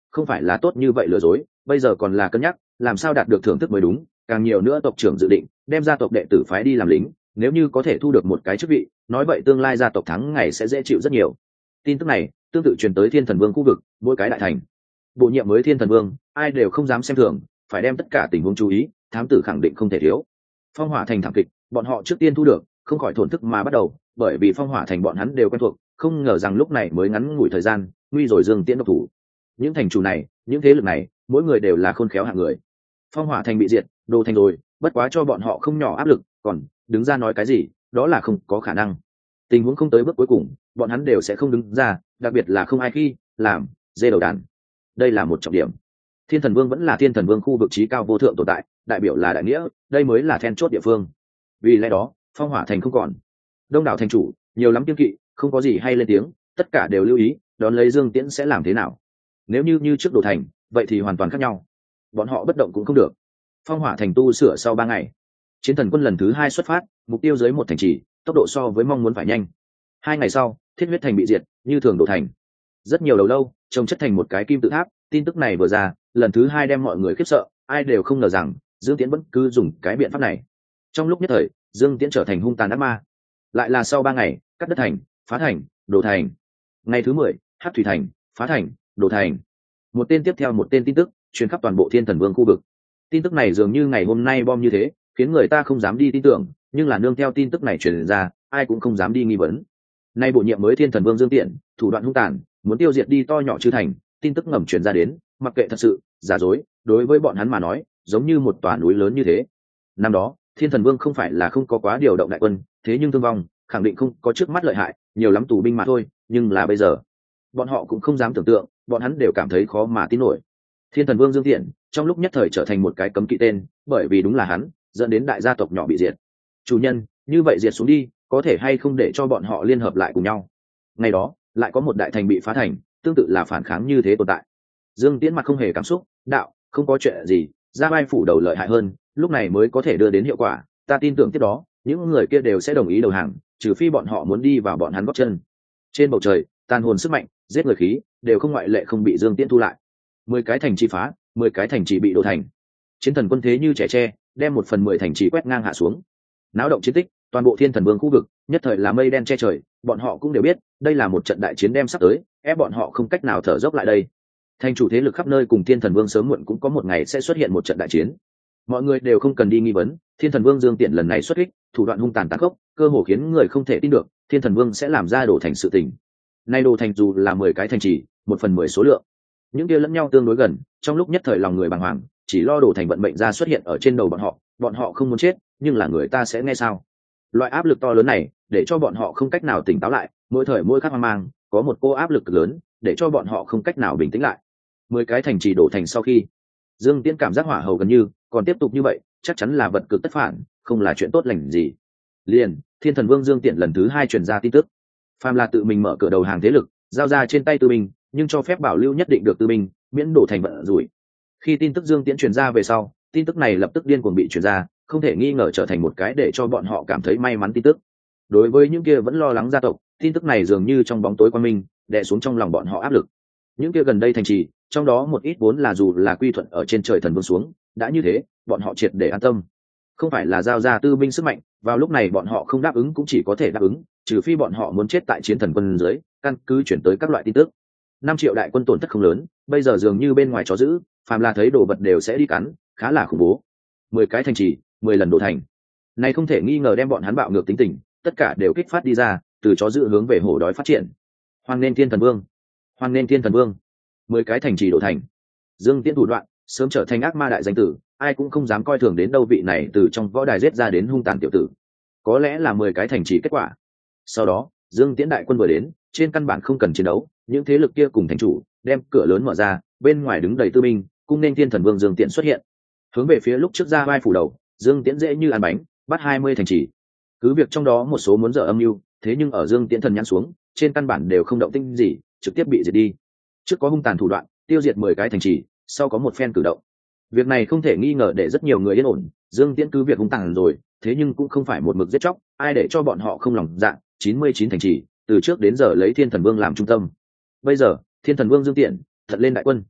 không phải là tốt như vậy lừa dối, bây giờ còn là cân nhắc làm sao đạt được thưởng thức mới đúng. Càng nhiều nữa tộc trưởng dự định đem gia tộc đệ tử phái đi làm lính, nếu như có thể thu được một cái chức vị, nói vậy tương lai gia tộc thắng ngày sẽ dễ chịu rất nhiều. Tin tức này tương tự truyền tới Thiên Thần Vương khu vực mỗi cái đại thành. Bổ nhiệm mới Thiên Thần Vương, ai đều không dám xem thường, phải đem tất cả tình huống chú ý, thám tử khẳng định không thể thiếu. Phong Hỏa Thành thảm kịch, bọn họ trước tiên thu được, không khỏi thổn thức mà bắt đầu, bởi vì Phong Hỏa Thành bọn hắn đều quen thuộc, không ngờ rằng lúc này mới ngắn ngủi thời gian, nguy rồi Dương Tiễn độc thủ. Những thành chủ này, những thế lực này, mỗi người đều là khôn khéo hạng người. Phong Hỏa Thành bị diệt, đồ thành rồi, bất quá cho bọn họ không nhỏ áp lực, còn đứng ra nói cái gì, đó là không có khả năng. Tình huống không tới bước cuối cùng, bọn hắn đều sẽ không đứng ra, đặc biệt là không ai khi làm dê đầu đàn. Đây là một trọng điểm. Thiên Thần Vương vẫn là Thiên Thần Vương khu vực trí cao vô thượng tồn tại, đại biểu là đại nghĩa, đây mới là then chốt địa phương. Vì lẽ đó, Phong Hỏa Thành không còn đông đảo thành chủ, nhiều lắm kiên kỵ, không có gì hay lên tiếng, tất cả đều lưu ý, đón lấy Dương Tiễn sẽ làm thế nào. Nếu như như trước đồ thành, vậy thì hoàn toàn khác nhau. Bọn họ bất động cũng không được. Phong Hỏa Thành tu sửa sau ba ngày, Chiến Thần Quân lần thứ hai xuất phát, mục tiêu dưới một thành trì, tốc độ so với mong muốn phải nhanh. Hai ngày sau, Thiết Huyết Thành bị diệt, như thường đổ thành. Rất nhiều đầu lâu trông chất thành một cái kim tự tháp. Tin tức này vừa ra, lần thứ hai đem mọi người khiếp sợ, ai đều không ngờ rằng Dương Tiễn vẫn cứ dùng cái biện pháp này. Trong lúc nhất thời, Dương Tiễn trở thành hung tàn ác ma. Lại là sau ba ngày, cắt đất thành, phá thành, đổ thành. Ngày thứ mười, Hắc Thủy Thành, phá thành, đổ thành. Một tên tiếp theo một tên tin tức truyền khắp toàn bộ Thiên Thần Vương khu vực. Tin tức này dường như ngày hôm nay bom như thế, khiến người ta không dám đi tin tưởng, nhưng là nương theo tin tức này truyền ra, ai cũng không dám đi nghi vấn. Nay bổ nhiệm mới Thiên Thần Vương Dương Tiễn, thủ đoạn hung tàn, muốn tiêu diệt đi to nhỏ chư thành, tin tức ngầm truyền ra đến, mặc kệ thật sự giả dối, đối với bọn hắn mà nói giống như một tòa núi lớn như thế. Năm đó Thiên Thần Vương không phải là không có quá điều động đại quân, thế nhưng thương vong khẳng định không có trước mắt lợi hại, nhiều lắm tù binh mà thôi, nhưng là bây giờ bọn họ cũng không dám tưởng tượng, bọn hắn đều cảm thấy khó mà tin nổi. Thiên Thần Vương Dương Tiễn trong lúc nhất thời trở thành một cái cấm kỵ tên, bởi vì đúng là hắn dẫn đến đại gia tộc nhỏ bị diệt. Chủ nhân, như vậy diệt xuống đi, có thể hay không để cho bọn họ liên hợp lại cùng nhau? Ngày đó lại có một đại thành bị phá thành, tương tự là phản kháng như thế tồn tại. Dương Tiễn mặt không hề cảm xúc, đạo, không có chuyện gì, ra vai phủ đầu lợi hại hơn, lúc này mới có thể đưa đến hiệu quả, ta tin tưởng tiếp đó những người kia đều sẽ đồng ý đầu hàng, trừ phi bọn họ muốn đi vào bọn hắn gót chân. Trên bầu trời, tàn hồn sức mạnh, giết người khí, đều không ngoại lệ không bị Dương Tiễn thu lại. Mười cái thành trì phá, mười cái thành trì bị đổ thành. Chiến Thần Quân thế như trẻ tre, đem một phần mười thành trì quét ngang hạ xuống. Náo động chiến tích, toàn bộ Thiên Thần Vương khu vực, nhất thời là mây đen che trời, bọn họ cũng đều biết, đây là một trận đại chiến đem sắp tới, ép bọn họ không cách nào thở dốc lại đây. Thành chủ thế lực khắp nơi cùng Thiên Thần Vương sớm muộn cũng có một ngày sẽ xuất hiện một trận đại chiến. Mọi người đều không cần đi nghi vấn, Thiên Thần Vương Dương Tiễn lần này xuất kích, thủ đoạn hung tàn tàn khốc, cơ hồ khiến người không thể tin được, Thiên Thần Vương sẽ làm ra đổ thành sự tình. Nay đổ thành dù là mười cái thành trì, một phần mười số lượng, những kia lẫn nhau tương đối gần, trong lúc nhất thời lòng người bàng hoàng, chỉ lo đổ thành vận mệnh ra xuất hiện ở trên đầu bọn họ, bọn họ không muốn chết, nhưng là người ta sẽ nghe sao? Loại áp lực to lớn này, để cho bọn họ không cách nào tỉnh táo lại, mỗi thời mỗi khắc hoang mang, có một cô áp lực cực lớn, để cho bọn họ không cách nào bình tĩnh lại. Mười cái thành trì đổ thành sau khi, Dương Tiễn cảm giác hỏa hầu gần như, còn tiếp tục như vậy, chắc chắn là vật cực tất phản, không là chuyện tốt lành gì. Liền, Thiên Thần Vương Dương Tiễn lần thứ hai truyền ra tin tức, phàm là tự mình mở cửa đầu hàng thế lực, giao ra trên tay tư binh, nhưng cho phép bảo lưu nhất định được tư binh, miễn đổ thành vận rủi. Khi tin tức Dương Tiễn truyền ra về sau, tin tức này lập tức điên cuồng bị truyền ra, không thể nghi ngờ trở thành một cái để cho bọn họ cảm thấy may mắn tin tức. Đối với những kia vẫn lo lắng gia tộc, tin tức này dường như trong bóng tối quang minh, đè xuống trong lòng bọn họ áp lực. Những kia gần đây thành trì, trong đó một ít vốn là dù là quy thuận ở trên trời thần vương xuống, đã như thế, bọn họ triệt để an tâm. Không phải là giao ra tư binh sức mạnh, vào lúc này bọn họ không đáp ứng cũng chỉ có thể đáp ứng, trừ phi bọn họ muốn chết tại Chiến Thần Quân dưới, căn cứ chuyển tới các loại tin tức. Năm triệu đại quân tổn thất không lớn, bây giờ dường như bên ngoài chó dữ, phàm là thấy đồ vật đều sẽ đi cắn, khá là khủng bố. Mười cái thành trì, mười lần đổ thành. Này không thể nghi ngờ đem bọn hắn bạo ngược tính tình, tất cả đều kích phát đi ra, từ chó dữ hướng về hổ đói phát triển. Hoan nên Thiên Thần Vương, hoan nên Thiên Thần Vương. Mười cái thành trì đổ thành. Dương Tiễn thủ đoạn, sớm trở thành ác ma đại danh tử, ai cũng không dám coi thường đến đâu vị này từ trong võ đài giết ra đến hung tàn tiểu tử. Có lẽ là mười cái thành trì kết quả. Sau đó, Dương Tiễn đại quân vừa đến, trên căn bản không cần chiến đấu, những thế lực kia cùng thành chủ đem cửa lớn mở ra, bên ngoài đứng đầy tư binh, cung nên Thiên Thần Vương Dương Tiễn xuất hiện. Hướng về phía lúc trước ra vai phủ đầu, Dương Tiễn dễ như ăn bánh, bắt hai mươi thành trì. Cứ việc trong đó một số muốn dở âm mưu, thế nhưng ở Dương Tiễn thần nhãn xuống, trên căn bản đều không động tĩnh gì, trực tiếp bị diệt đi. Trước có hung tàn thủ đoạn, tiêu diệt mười cái thành trì, sau có một phen cử động. Việc này không thể nghi ngờ để rất nhiều người yên ổn, Dương Tiễn cứ việc hung tàn rồi, thế nhưng cũng không phải một mực giết chóc, ai để cho bọn họ không lòng dạ, chín mươi chín thành trì, từ trước đến giờ lấy Thiên Thần Vương làm trung tâm. Bây giờ, Thiên Thần Vương Dương Tiễn thật lên đại quân,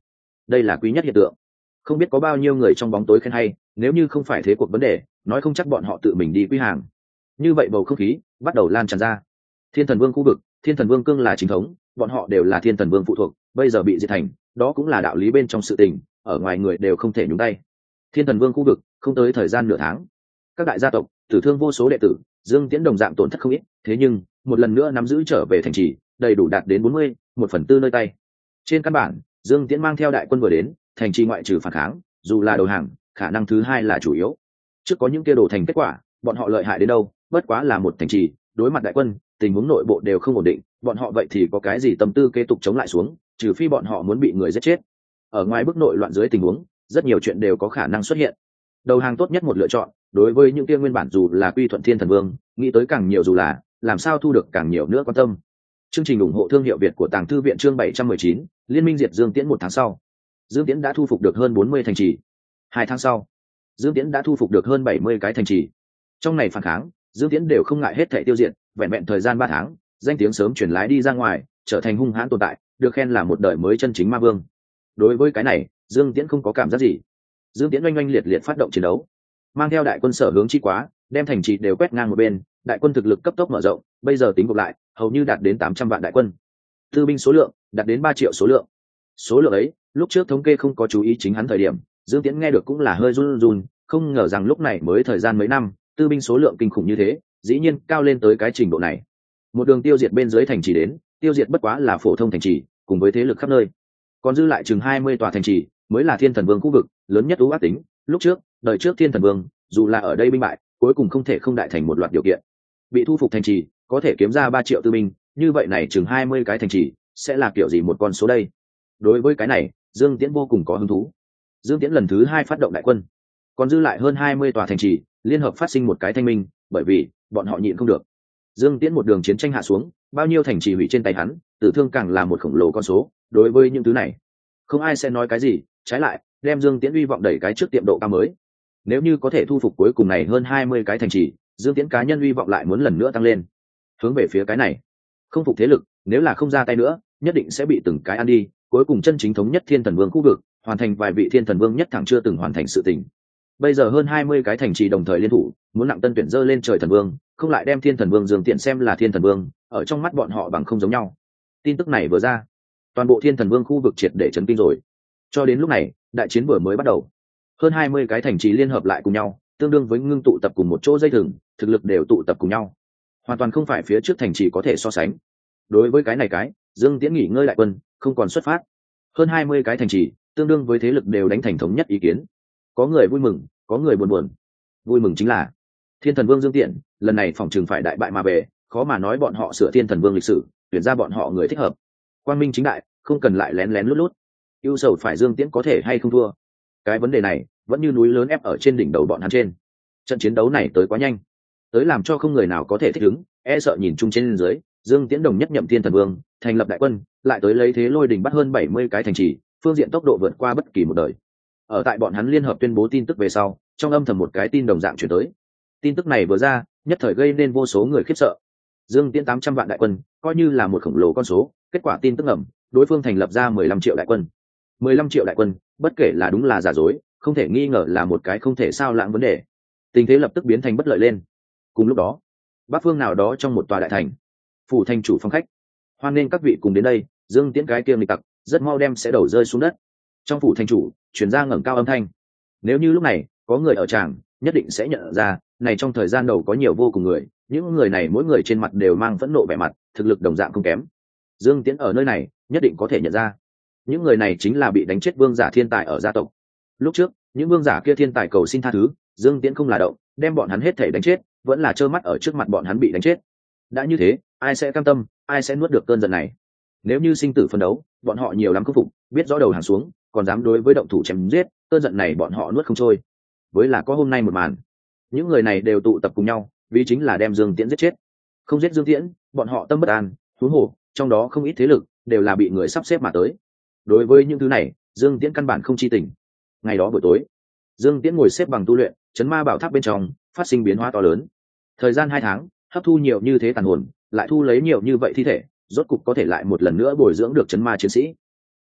đây là quý nhất hiện tượng. Không biết có bao nhiêu người trong bóng tối khen hay, nếu như không phải thế cuộc vấn đề, nói không chắc bọn họ tự mình đi quy hàng. Như vậy bầu không khí bắt đầu lan tràn ra. Thiên Thần Vương khu vực, Thiên Thần Vương cương là chính thống, bọn họ đều là Thiên Thần Vương phụ thuộc, bây giờ bị diệt thành, đó cũng là đạo lý bên trong sự tình, ở ngoài người đều không thể nhúng tay. Thiên Thần Vương khu vực, không tới thời gian nửa tháng, các đại gia tộc tử thương vô số đệ tử, Dương Tiễn đồng dạng tổn thất không ít, thế nhưng một lần nữa nắm giữ trở về thành trì, đầy đủ đạt đến bốn mươi, một phần tư nơi tay. Trên căn bản, Dương Tiễn mang theo đại quân vừa đến, thành trì ngoại trừ phản kháng, dù là đầu hàng, khả năng thứ hai là chủ yếu. Trước có những kia đồ thành kết quả, bọn họ lợi hại đến đâu, bất quá là một thành trì, đối mặt đại quân, tình huống nội bộ đều không ổn định, bọn họ vậy thì có cái gì tâm tư kế tục chống lại xuống, trừ phi bọn họ muốn bị người giết chết. Ở ngoài bức nội loạn dưới tình huống, rất nhiều chuyện đều có khả năng xuất hiện. Đầu hàng tốt nhất một lựa chọn, đối với những kia nguyên bản dù là quy thuận Thiên Thần Vương, nghĩ tới càng nhiều dù là, làm sao thu được càng nhiều nữa quan tâm. Chương trình ủng hộ thương hiệu Việt của Tàng Thư viện chương bảy trăm mười chín, Liên minh diệt Dương Tiễn một tháng sau. Dương Tiễn đã thu phục được hơn bốn mươi thành trì. Hai tháng sau, Dương Tiễn đã thu phục được hơn bảy mươi cái thành trì. Trong này phản kháng, Dương Tiễn đều không ngại hết thảy tiêu diệt, vẹn vẹn thời gian ba tháng, danh tiếng sớm truyền lái đi ra ngoài, trở thành hung hãn tồn tại, được khen là một đời mới chân chính ma vương. Đối với cái này, Dương Tiễn không có cảm giác gì. Dương Tiễn oanh oanh liệt liệt phát động chiến đấu, mang theo đại quân sở hướng chi quá, đem thành trì đều quét ngang một bên, đại quân thực lực cấp tốc mở rộng, bây giờ tính gộp lại, hầu như đạt đến tám trăm vạn đại quân. Tư binh số lượng đạt đến ba triệu số lượng. Số lượng ấy, lúc trước thống kê không có chú ý chính hắn thời điểm, Dương Tiễn nghe được cũng là hơi run run, không ngờ rằng lúc này mới thời gian mấy năm, tư binh số lượng kinh khủng như thế, dĩ nhiên cao lên tới cái trình độ này. Một đường tiêu diệt bên dưới thành trì đến, tiêu diệt bất quá là phổ thông thành trì, cùng với thế lực khắp nơi. Còn dư lại chừng hai mươi tòa thành trì, mới là Thiên Thần Vương khu vực, lớn nhất ưu ác tính. Lúc trước, đời trước Thiên Thần Vương, dù là ở đây binh bại, cuối cùng không thể không đại thành một loạt điều kiện. Bị thu phục thành trì, có thể kiếm ra ba triệu tư binh, như vậy này chừng hai mươi cái thành trì, sẽ là kiểu gì một con số đây? Đối với cái này, Dương Tiễn vô cùng có hứng thú. Dương Tiễn lần thứ hai phát động đại quân, còn dư lại hơn hai mươi tòa thành trì, liên hợp phát sinh một cái thanh minh, bởi vì bọn họ nhịn không được. Dương Tiễn một đường chiến tranh hạ xuống, bao nhiêu thành trì hủy trên tay hắn, tử thương càng là một khổng lồ con số. Đối với những thứ này, không ai sẽ nói cái gì, trái lại đem Dương Tiễn uy vọng đẩy cái trước tiệm độ cao mới. Nếu như có thể thu phục cuối cùng này hơn hai mươi cái thành trì, Dương Tiễn cá nhân uy vọng lại muốn lần nữa tăng lên. Hướng về phía cái này, không phục thế lực, nếu là không ra tay nữa, nhất định sẽ bị từng cái ăn đi, cuối cùng chân chính thống nhất Thiên Thần Vương khu vực, hoàn thành vài vị Thiên Thần Vương nhất thẳng chưa từng hoàn thành sự tình. Bây giờ hơn hai mươi cái thành trì đồng thời liên thủ, muốn nặng tân tuyển dơ lên trời thần vương, không lại đem Thiên Thần Vương Dương Tiễn xem là Thiên Thần Vương, ở trong mắt bọn họ bằng không giống nhau. Tin tức này vừa ra, toàn bộ Thiên Thần Vương khu vực triệt để chấn kinh rồi. Cho đến lúc này, đại chiến vừa mới bắt đầu. Hơn hai mươi cái thành trì liên hợp lại cùng nhau, tương đương với ngưng tụ tập cùng một chỗ dây thừng, thực lực đều tụ tập cùng nhau. Hoàn toàn không phải phía trước thành trì có thể so sánh. Đối với cái này cái, Dương Tiễn nghỉ ngơi lại quân, không còn xuất phát. Hơn hai mươi cái thành trì, tương đương với thế lực đều đánh thành thống nhất ý kiến. Có người vui mừng, có người buồn buồn. Vui mừng chính là Thiên Thần Vương Dương Tiễn, lần này phòng trường phải đại bại mà về, khó mà nói bọn họ sửa Thiên Thần Vương lịch sử, tuyển ra bọn họ người thích hợp. Quang minh chính đại, không cần lại lén lén lút lút. Ưu sầu phải Dương Tiễn có thể hay không thua. Cái vấn đề này, vẫn như núi lớn ép ở trên đỉnh đầu bọn hắn trên. Trận chiến đấu này tới quá nhanh, tới làm cho không người nào có thể thích ứng, e sợ nhìn chung trên dưới, Dương Tiễn đồng nhất nhậm Thiên Thần Vương, thành lập đại quân, lại tới lấy thế lôi đình bắt hơn bảy mươi cái thành trì, phương diện tốc độ vượt qua bất kỳ một đời. Ở tại bọn hắn liên hợp tuyên bố tin tức về sau, trong âm thầm một cái tin đồng dạng chuyển tới. Tin tức này vừa ra, nhất thời gây nên vô số người khiếp sợ. Dương Tiễn tám trăm vạn đại quân, coi như là một khổng lồ con số, kết quả tin tức ẩm, đối phương thành lập ra mười lăm triệu đại quân. mười lăm triệu đại quân, bất kể là đúng là giả dối, không thể nghi ngờ là một cái không thể sao lãng vấn đề. Tình thế lập tức biến thành bất lợi lên. Cùng lúc đó, bắc phương nào đó trong một tòa đại thành, phủ thành chủ phong khách, hoan nên các vị cùng đến đây. Dương Tiễn cái kia nghịch tặc, rất mau đem sẽ đầu rơi xuống đất. Trong phủ thành chủ truyền ra ngẩng cao âm thanh. Nếu như lúc này có người ở tràng, nhất định sẽ nhận ra, này trong thời gian đầu có nhiều vô cùng người, những người này mỗi người trên mặt đều mang phẫn nộ vẻ mặt, thực lực đồng dạng không kém. Dương Tiễn ở nơi này, nhất định có thể nhận ra. Những người này chính là bị đánh chết vương giả thiên tài ở gia tộc. Lúc trước, những vương giả kia thiên tài cầu xin tha thứ, Dương Tiễn không là động, đem bọn hắn hết thể đánh chết, vẫn là trơ mắt ở trước mặt bọn hắn bị đánh chết. Đã như thế, ai sẽ cam tâm, ai sẽ nuốt được cơn giận này? Nếu như sinh tử phân đấu, bọn họ nhiều lắm khâm phục, biết rõ đầu hàng xuống, còn dám đối với động thủ chém giết, cơn giận này bọn họ nuốt không trôi. Với là có hôm nay một màn, những người này đều tụ tập cùng nhau, vì chính là đem Dương Tiễn giết chết. Không giết Dương Tiễn, bọn họ tâm bất an, huống hồ, trong đó không ít thế lực đều là bị người sắp xếp mà tới. Đối với những thứ này, Dương Tiễn căn bản không chi tình. Ngày đó buổi tối, Dương Tiễn ngồi xếp bằng tu luyện, chấn ma bảo tháp bên trong phát sinh biến hóa to lớn. Thời gian hai tháng, hấp thu nhiều như thế tàn hồn, lại thu lấy nhiều như vậy thi thể, rốt cục có thể lại một lần nữa bồi dưỡng được chấn ma chiến sĩ.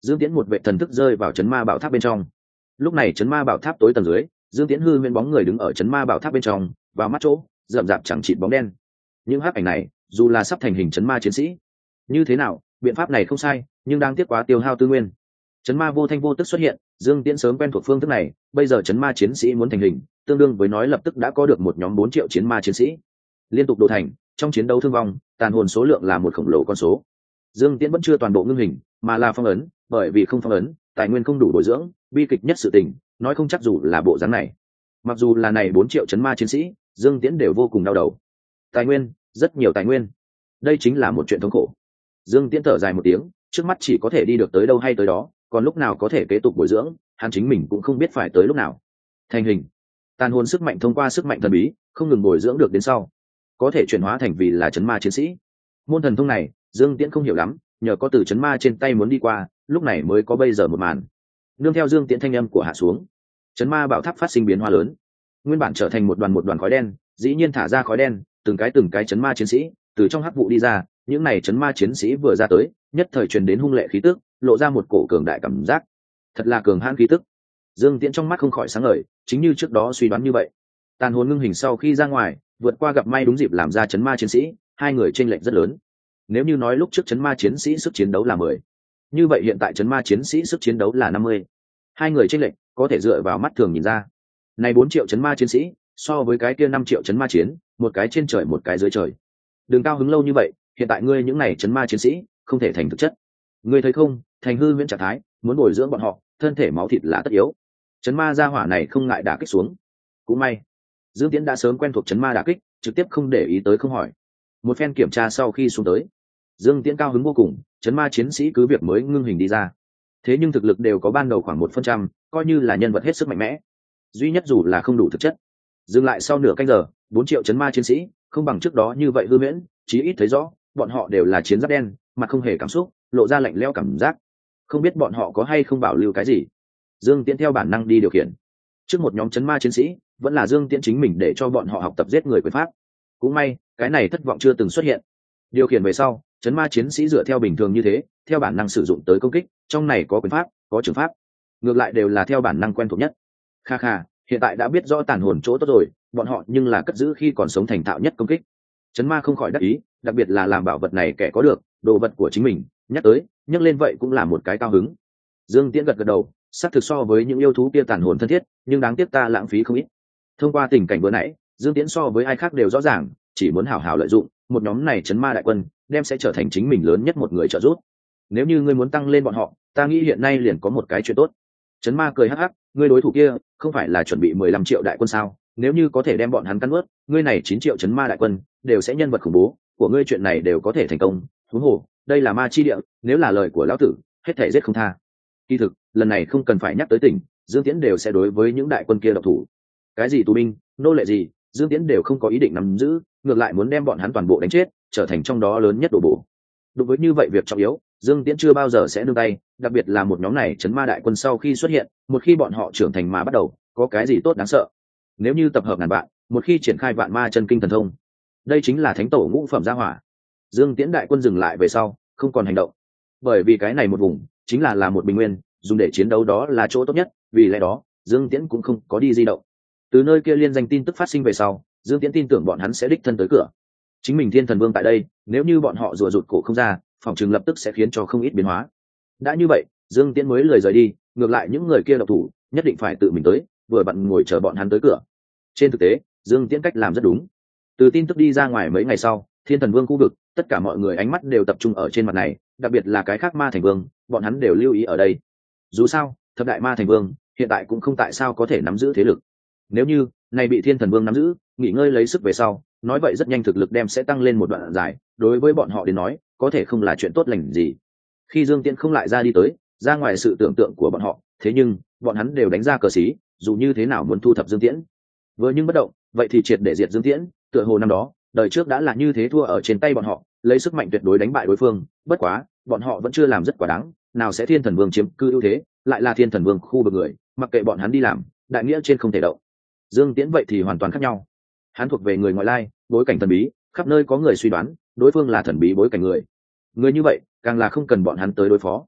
Dương Tiễn một vệ thần thức rơi vào chấn ma bảo tháp bên trong. Lúc này chấn ma bảo tháp tối tầng dưới, Dương Tiễn hư nguyên bóng người đứng ở chấn ma bảo tháp bên trong, vào mắt chỗ rậm rạp chẳng chịt bóng đen. Những hắc ảnh này dù là sắp thành hình chấn ma chiến sĩ, như thế nào biện pháp này không sai, nhưng đang tiếc quá tiêu hao tư nguyên. Chấn ma vô thanh vô tức xuất hiện, Dương Tiễn sớm quen thuộc phương thức này, bây giờ chấn ma chiến sĩ muốn thành hình, tương đương với nói lập tức đã có được một nhóm bốn triệu chiến ma chiến sĩ liên tục độ thành. Trong chiến đấu thương vong, tàn hồn số lượng là một khổng lồ con số. Dương Tiễn vẫn chưa toàn bộ ngưng hình, mà là phong ấn, bởi vì không phong ấn, tài nguyên không đủ bồi dưỡng, bi kịch nhất sự tình, nói không chắc dù là bộ dáng này. Mặc dù là này bốn triệu chấn ma chiến sĩ, Dương Tiễn đều vô cùng đau đầu. Tài nguyên, rất nhiều tài nguyên. Đây chính là một chuyện thống khổ. Dương Tiễn thở dài một tiếng, trước mắt chỉ có thể đi được tới đâu hay tới đó, còn lúc nào có thể kế tục bồi dưỡng, hắn chính mình cũng không biết phải tới lúc nào. Thành hình, tàn hồn sức mạnh thông qua sức mạnh thần bí, không ngừng bồi dưỡng được đến sau, có thể chuyển hóa thành vì là chấn ma chiến sĩ. Môn thần thông này, Dương Tiễn không hiểu lắm, nhờ có từ chấn ma trên tay muốn đi qua, lúc này mới có bây giờ một màn. Nương theo Dương Tiễn thanh âm của hạ xuống, chấn ma bảo tháp phát sinh biến hóa lớn, nguyên bản trở thành một đoàn một đoàn khói đen, dĩ nhiên thả ra khói đen, từng cái từng cái chấn ma chiến sĩ từ trong hắc vụ đi ra. Những này chấn ma chiến sĩ vừa ra tới, nhất thời truyền đến hung lệ khí tức, lộ ra một cổ cường đại cảm giác, thật là cường hãn khí tức. Dương Tiễn trong mắt không khỏi sáng ngời, chính như trước đó suy đoán như vậy. Tàn hồn ngưng hình sau khi ra ngoài, vượt qua gặp may đúng dịp làm ra chấn ma chiến sĩ, hai người chênh lệch rất lớn. Nếu như nói lúc trước chấn ma chiến sĩ sức chiến đấu là mười, như vậy hiện tại chấn ma chiến sĩ sức chiến đấu là năm mươi. Hai người chênh lệch có thể dựa vào mắt thường nhìn ra. Này bốn triệu chấn ma chiến sĩ, so với cái kia năm triệu chấn ma chiến, một cái trên trời một cái dưới trời. Đừng cao hứng lâu như vậy, hiện tại ngươi những này chấn ma chiến sĩ không thể thành thực chất. Ngươi thấy không, thành hư huyễn trạng thái, muốn bồi dưỡng bọn họ, thân thể máu thịt là tất yếu. Chấn ma gia hỏa này không ngại đả kích xuống. Cũng may, Dương Tiễn đã sớm quen thuộc chấn ma đả kích, trực tiếp không để ý tới không hỏi. Một phen kiểm tra sau khi xuống tới, Dương Tiễn cao hứng vô cùng, chấn ma chiến sĩ cứ việc mới ngưng hình đi ra, thế nhưng thực lực đều có ban đầu khoảng một phần trăm, coi như là nhân vật hết sức mạnh mẽ. Duy nhất dù là không đủ thực chất. Dừng lại sau nửa canh giờ, bốn triệu chấn ma chiến sĩ không bằng trước đó như vậy hư huyễn, chí ít thấy rõ, bọn họ đều là chiến giáp đen, mặt không hề cảm xúc, lộ ra lạnh lẽo cảm giác. Không biết bọn họ có hay không bảo lưu cái gì. Dương Tiễn theo bản năng đi điều khiển. Trước một nhóm chấn ma chiến sĩ, vẫn là Dương Tiễn chính mình để cho bọn họ học tập giết người quyền pháp. Cũng may, cái này thất vọng chưa từng xuất hiện. Điều khiển về sau, chấn ma chiến sĩ dựa theo bình thường như thế, theo bản năng sử dụng tới công kích, trong này có quyền pháp, có trường pháp, ngược lại đều là theo bản năng quen thuộc nhất. Kha kha, hiện tại đã biết rõ tàn hồn chỗ tốt rồi, bọn họ nhưng là cất giữ khi còn sống thành thạo nhất công kích. Chấn ma không khỏi đắc ý, đặc biệt là làm bảo vật này kẻ có được, đồ vật của chính mình, nhắc tới, nhắc lên vậy cũng là một cái cao hứng. Dương Tiễn gật gật đầu, xác thực so với những yêu thú kia tàn hồn thân thiết, nhưng đáng tiếc ta lãng phí không ít. Thông qua tình cảnh vừa nãy, Dương Tiễn so với ai khác đều rõ ràng, chỉ muốn hảo hảo lợi dụng một nhóm này chấn ma đại quân, đem sẽ trở thành chính mình lớn nhất một người trợ giúp. Nếu như ngươi muốn tăng lên bọn họ, ta nghĩ hiện nay liền có một cái chuyện tốt. Chấn ma cười hắc hắc, ngươi đối thủ kia không phải là chuẩn bị mười lăm triệu đại quân sao? Nếu như có thể đem bọn hắn cắn nuốt, ngươi này chín triệu chấn ma đại quân đều sẽ nhân vật khủng bố, của ngươi chuyện này đều có thể thành công. Huống hồ, đây là ma chi địa, nếu là lời của lão tử, hết thảy giết không tha. Kỳ thực, lần này không cần phải nhắc tới tỉnh, Dương Tiễn đều sẽ đối với những đại quân kia độc thủ. Cái gì tù binh, nô lệ gì, Dương Tiễn đều không có ý định nắm giữ, ngược lại muốn đem bọn hắn toàn bộ đánh chết, trở thành trong đó lớn nhất đổ bổ. Đối với như vậy việc trọng yếu, Dương Tiễn chưa bao giờ sẽ nương tay, đặc biệt là một nhóm này chấn ma đại quân sau khi xuất hiện, một khi bọn họ trưởng thành mà bắt đầu, có cái gì tốt đáng sợ. Nếu như tập hợp ngàn vạn, một khi triển khai vạn ma chân kinh thần thông, đây chính là thánh tổ ngũ phẩm gia hỏa. Dương Tiễn đại quân dừng lại về sau, không còn hành động. Bởi vì cái này một vùng, chính là là một bình nguyên, dùng để chiến đấu đó là chỗ tốt nhất, vì lẽ đó, Dương Tiễn cũng không có đi di động. Từ nơi kia liên danh tin tức phát sinh về sau, Dương Tiễn tin tưởng bọn hắn sẽ đích thân tới cửa. Chính mình Thiên Thần Vương tại đây, nếu như bọn họ rùa rụt cổ không ra, phòng trường lập tức sẽ khiến cho không ít biến hóa. Đã như vậy, Dương Tiễn mới lười rời đi, ngược lại những người kia độc thủ, nhất định phải tự mình tới, vừa bận ngồi chờ bọn hắn tới cửa. Trên thực tế, Dương Tiễn cách làm rất đúng. Từ tin tức đi ra ngoài mấy ngày sau, Thiên Thần Vương khu vực, tất cả mọi người ánh mắt đều tập trung ở trên mặt này, đặc biệt là cái khác ma thành vương, bọn hắn đều lưu ý ở đây. Dù sao, thập đại ma thành vương hiện tại cũng không tại sao có thể nắm giữ thế lực. Nếu như này bị Thiên Thần Vương nắm giữ, nghỉ ngơi lấy sức về sau, nói vậy rất nhanh thực lực đem sẽ tăng lên một đoạn dài, đối với bọn họ đến nói, có thể không là chuyện tốt lành gì. Khi Dương Tiễn không lại ra đi tới, ra ngoài sự tưởng tượng của bọn họ, thế nhưng bọn hắn đều đánh ra cờ xí, dù như thế nào muốn thu thập Dương Tiễn. Vừa nhưng bất động, vậy thì triệt để diệt Dương Tiễn, tựa hồ năm đó, đời trước đã là như thế thua ở trên tay bọn họ, lấy sức mạnh tuyệt đối đánh bại đối phương, bất quá, bọn họ vẫn chưa làm rất quả đáng, nào sẽ Thiên Thần Vương chiếm cư ưu thế, lại là Thiên Thần Vương khu vực người, mặc kệ bọn hắn đi làm, đại nghĩa trên không thể động. Dương Tiễn vậy thì hoàn toàn khác nhau. Hắn thuộc về người ngoại lai, bối cảnh thần bí, khắp nơi có người suy đoán, đối phương là thần bí bối cảnh người. Người như vậy, càng là không cần bọn hắn tới đối phó.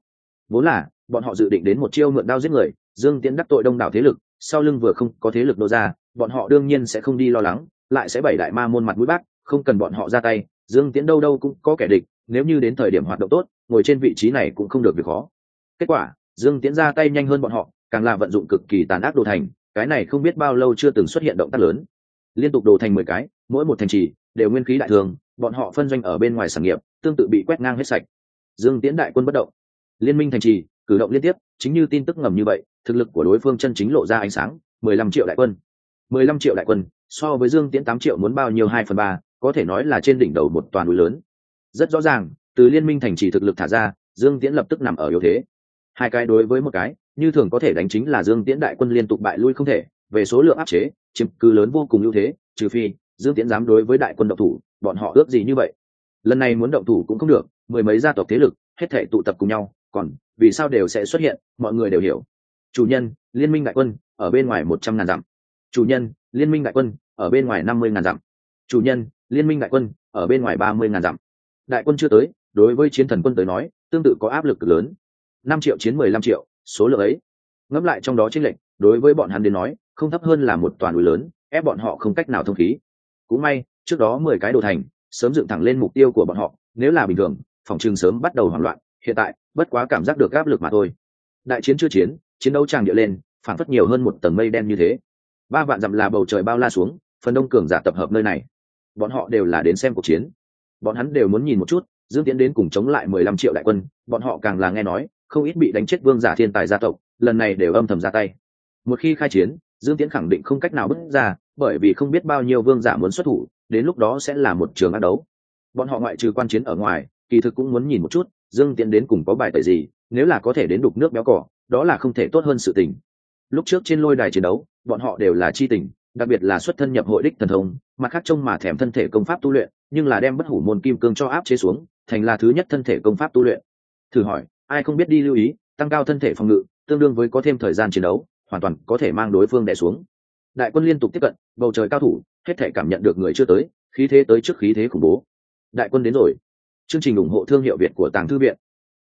vốn là bọn họ dự định đến một chiêu mượn đao giết người, Dương Tiễn đắc tội đông đảo thế lực, sau lưng vừa không có thế lực nô ra, bọn họ đương nhiên sẽ không đi lo lắng, lại sẽ bảy đại ma môn mặt mũi bác, không cần bọn họ ra tay, Dương Tiễn đâu đâu cũng có kẻ địch, nếu như đến thời điểm hoạt động tốt, ngồi trên vị trí này cũng không được việc khó. Kết quả, Dương Tiễn ra tay nhanh hơn bọn họ, càng là vận dụng cực kỳ tàn ác đồ thành, cái này không biết bao lâu chưa từng xuất hiện động tác lớn. Liên tục đồ thành mười cái, mỗi một thành trì đều nguyên khí đại thường, bọn họ phân doanh ở bên ngoài sản nghiệp, tương tự bị quét ngang hết sạch. Dương Tiễn đại quân bất động, liên minh thành trì cử động liên tiếp, chính như tin tức ngầm như vậy, thực lực của đối phương chân chính lộ ra ánh sáng. mười lăm triệu đại quân, mười lăm triệu đại quân, so với Dương Tiễn tám triệu muốn bao nhiêu hai phần ba, có thể nói là trên đỉnh đầu một toàn núi lớn. Rất rõ ràng, từ liên minh thành trì thực lực thả ra, Dương Tiễn lập tức nằm ở yếu thế. Hai cái đối với một cái, như thường có thể đánh chính là Dương Tiễn đại quân liên tục bại lui không thể, về số lượng áp chế, chiếm cứ lớn vô cùng ưu thế, trừ phi Dương Tiễn dám đối với đại quân động thủ, bọn họ ước gì như vậy. Lần này muốn động thủ cũng không được, mười mấy gia tộc thế lực hết thảy tụ tập cùng nhau, còn vì sao đều sẽ xuất hiện, mọi người đều hiểu. Chủ nhân, liên minh đại quân ở bên ngoài một trăm ngàn dặm. Chủ nhân, liên minh đại quân ở bên ngoài năm mươi ngàn dặm. Chủ nhân, liên minh đại quân ở bên ngoài ba mươi ngàn dặm. Đại quân chưa tới, đối với chiến thần quân tới nói, tương tự có áp lực cực lớn. Năm triệu chiến mười lăm triệu, số lượng ấy, ngẫm lại trong đó chênh lệch, đối với bọn hắn đến nói, không thấp hơn là một toàn núi lớn, ép bọn họ không cách nào thông khí. Cũng may, trước đó mười cái đồ thành, sớm dựng thẳng lên mục tiêu của bọn họ, nếu là bình thường, phòng trường sớm bắt đầu hoảng loạn, hiện tại, bất quá cảm giác được áp lực mà thôi. Đại chiến chưa chiến, chiến đấu tràng địa lên, phản phất nhiều hơn một tầng mây đen như thế. Ba vạn dặm là bầu trời bao la xuống, phần đông cường giả tập hợp nơi này. Bọn họ đều là đến xem cuộc chiến. Bọn hắn đều muốn nhìn một chút, Dương Tiễn đến cùng chống lại mười lăm triệu đại quân, bọn họ càng là nghe nói, không ít bị đánh chết vương giả thiên tài gia tộc, lần này đều âm thầm ra tay. Một khi khai chiến, Dương Tiễn khẳng định không cách nào bước ra, bởi vì không biết bao nhiêu vương giả muốn xuất thủ, đến lúc đó sẽ là một trường ác đấu. Bọn họ ngoại trừ quan chiến ở ngoài, kỳ thực cũng muốn nhìn một chút, Dương Tiễn đến cùng có bài tẩy gì, nếu là có thể đến đục nước béo cỏ, đó là không thể tốt hơn sự tình. Lúc trước trên lôi đài chiến đấu, bọn họ đều là chi tình, đặc biệt là xuất thân nhập hội đích thần thông, mặt khác trông mà thèm thân thể công pháp tu luyện, nhưng là đem bất hủ môn kim cương cho áp chế xuống, thành là thứ nhất thân thể công pháp tu luyện. Thử hỏi, ai không biết đi lưu ý, tăng cao thân thể phòng ngự, tương đương với có thêm thời gian chiến đấu, hoàn toàn có thể mang đối phương đè xuống. Đại quân liên tục tiếp cận, bầu trời cao thủ, hết thể cảm nhận được người chưa tới, khí thế tới trước khí thế khủng bố. Đại quân đến rồi. Chương trình ủng hộ thương hiệu Việt của Tàng Thư viện.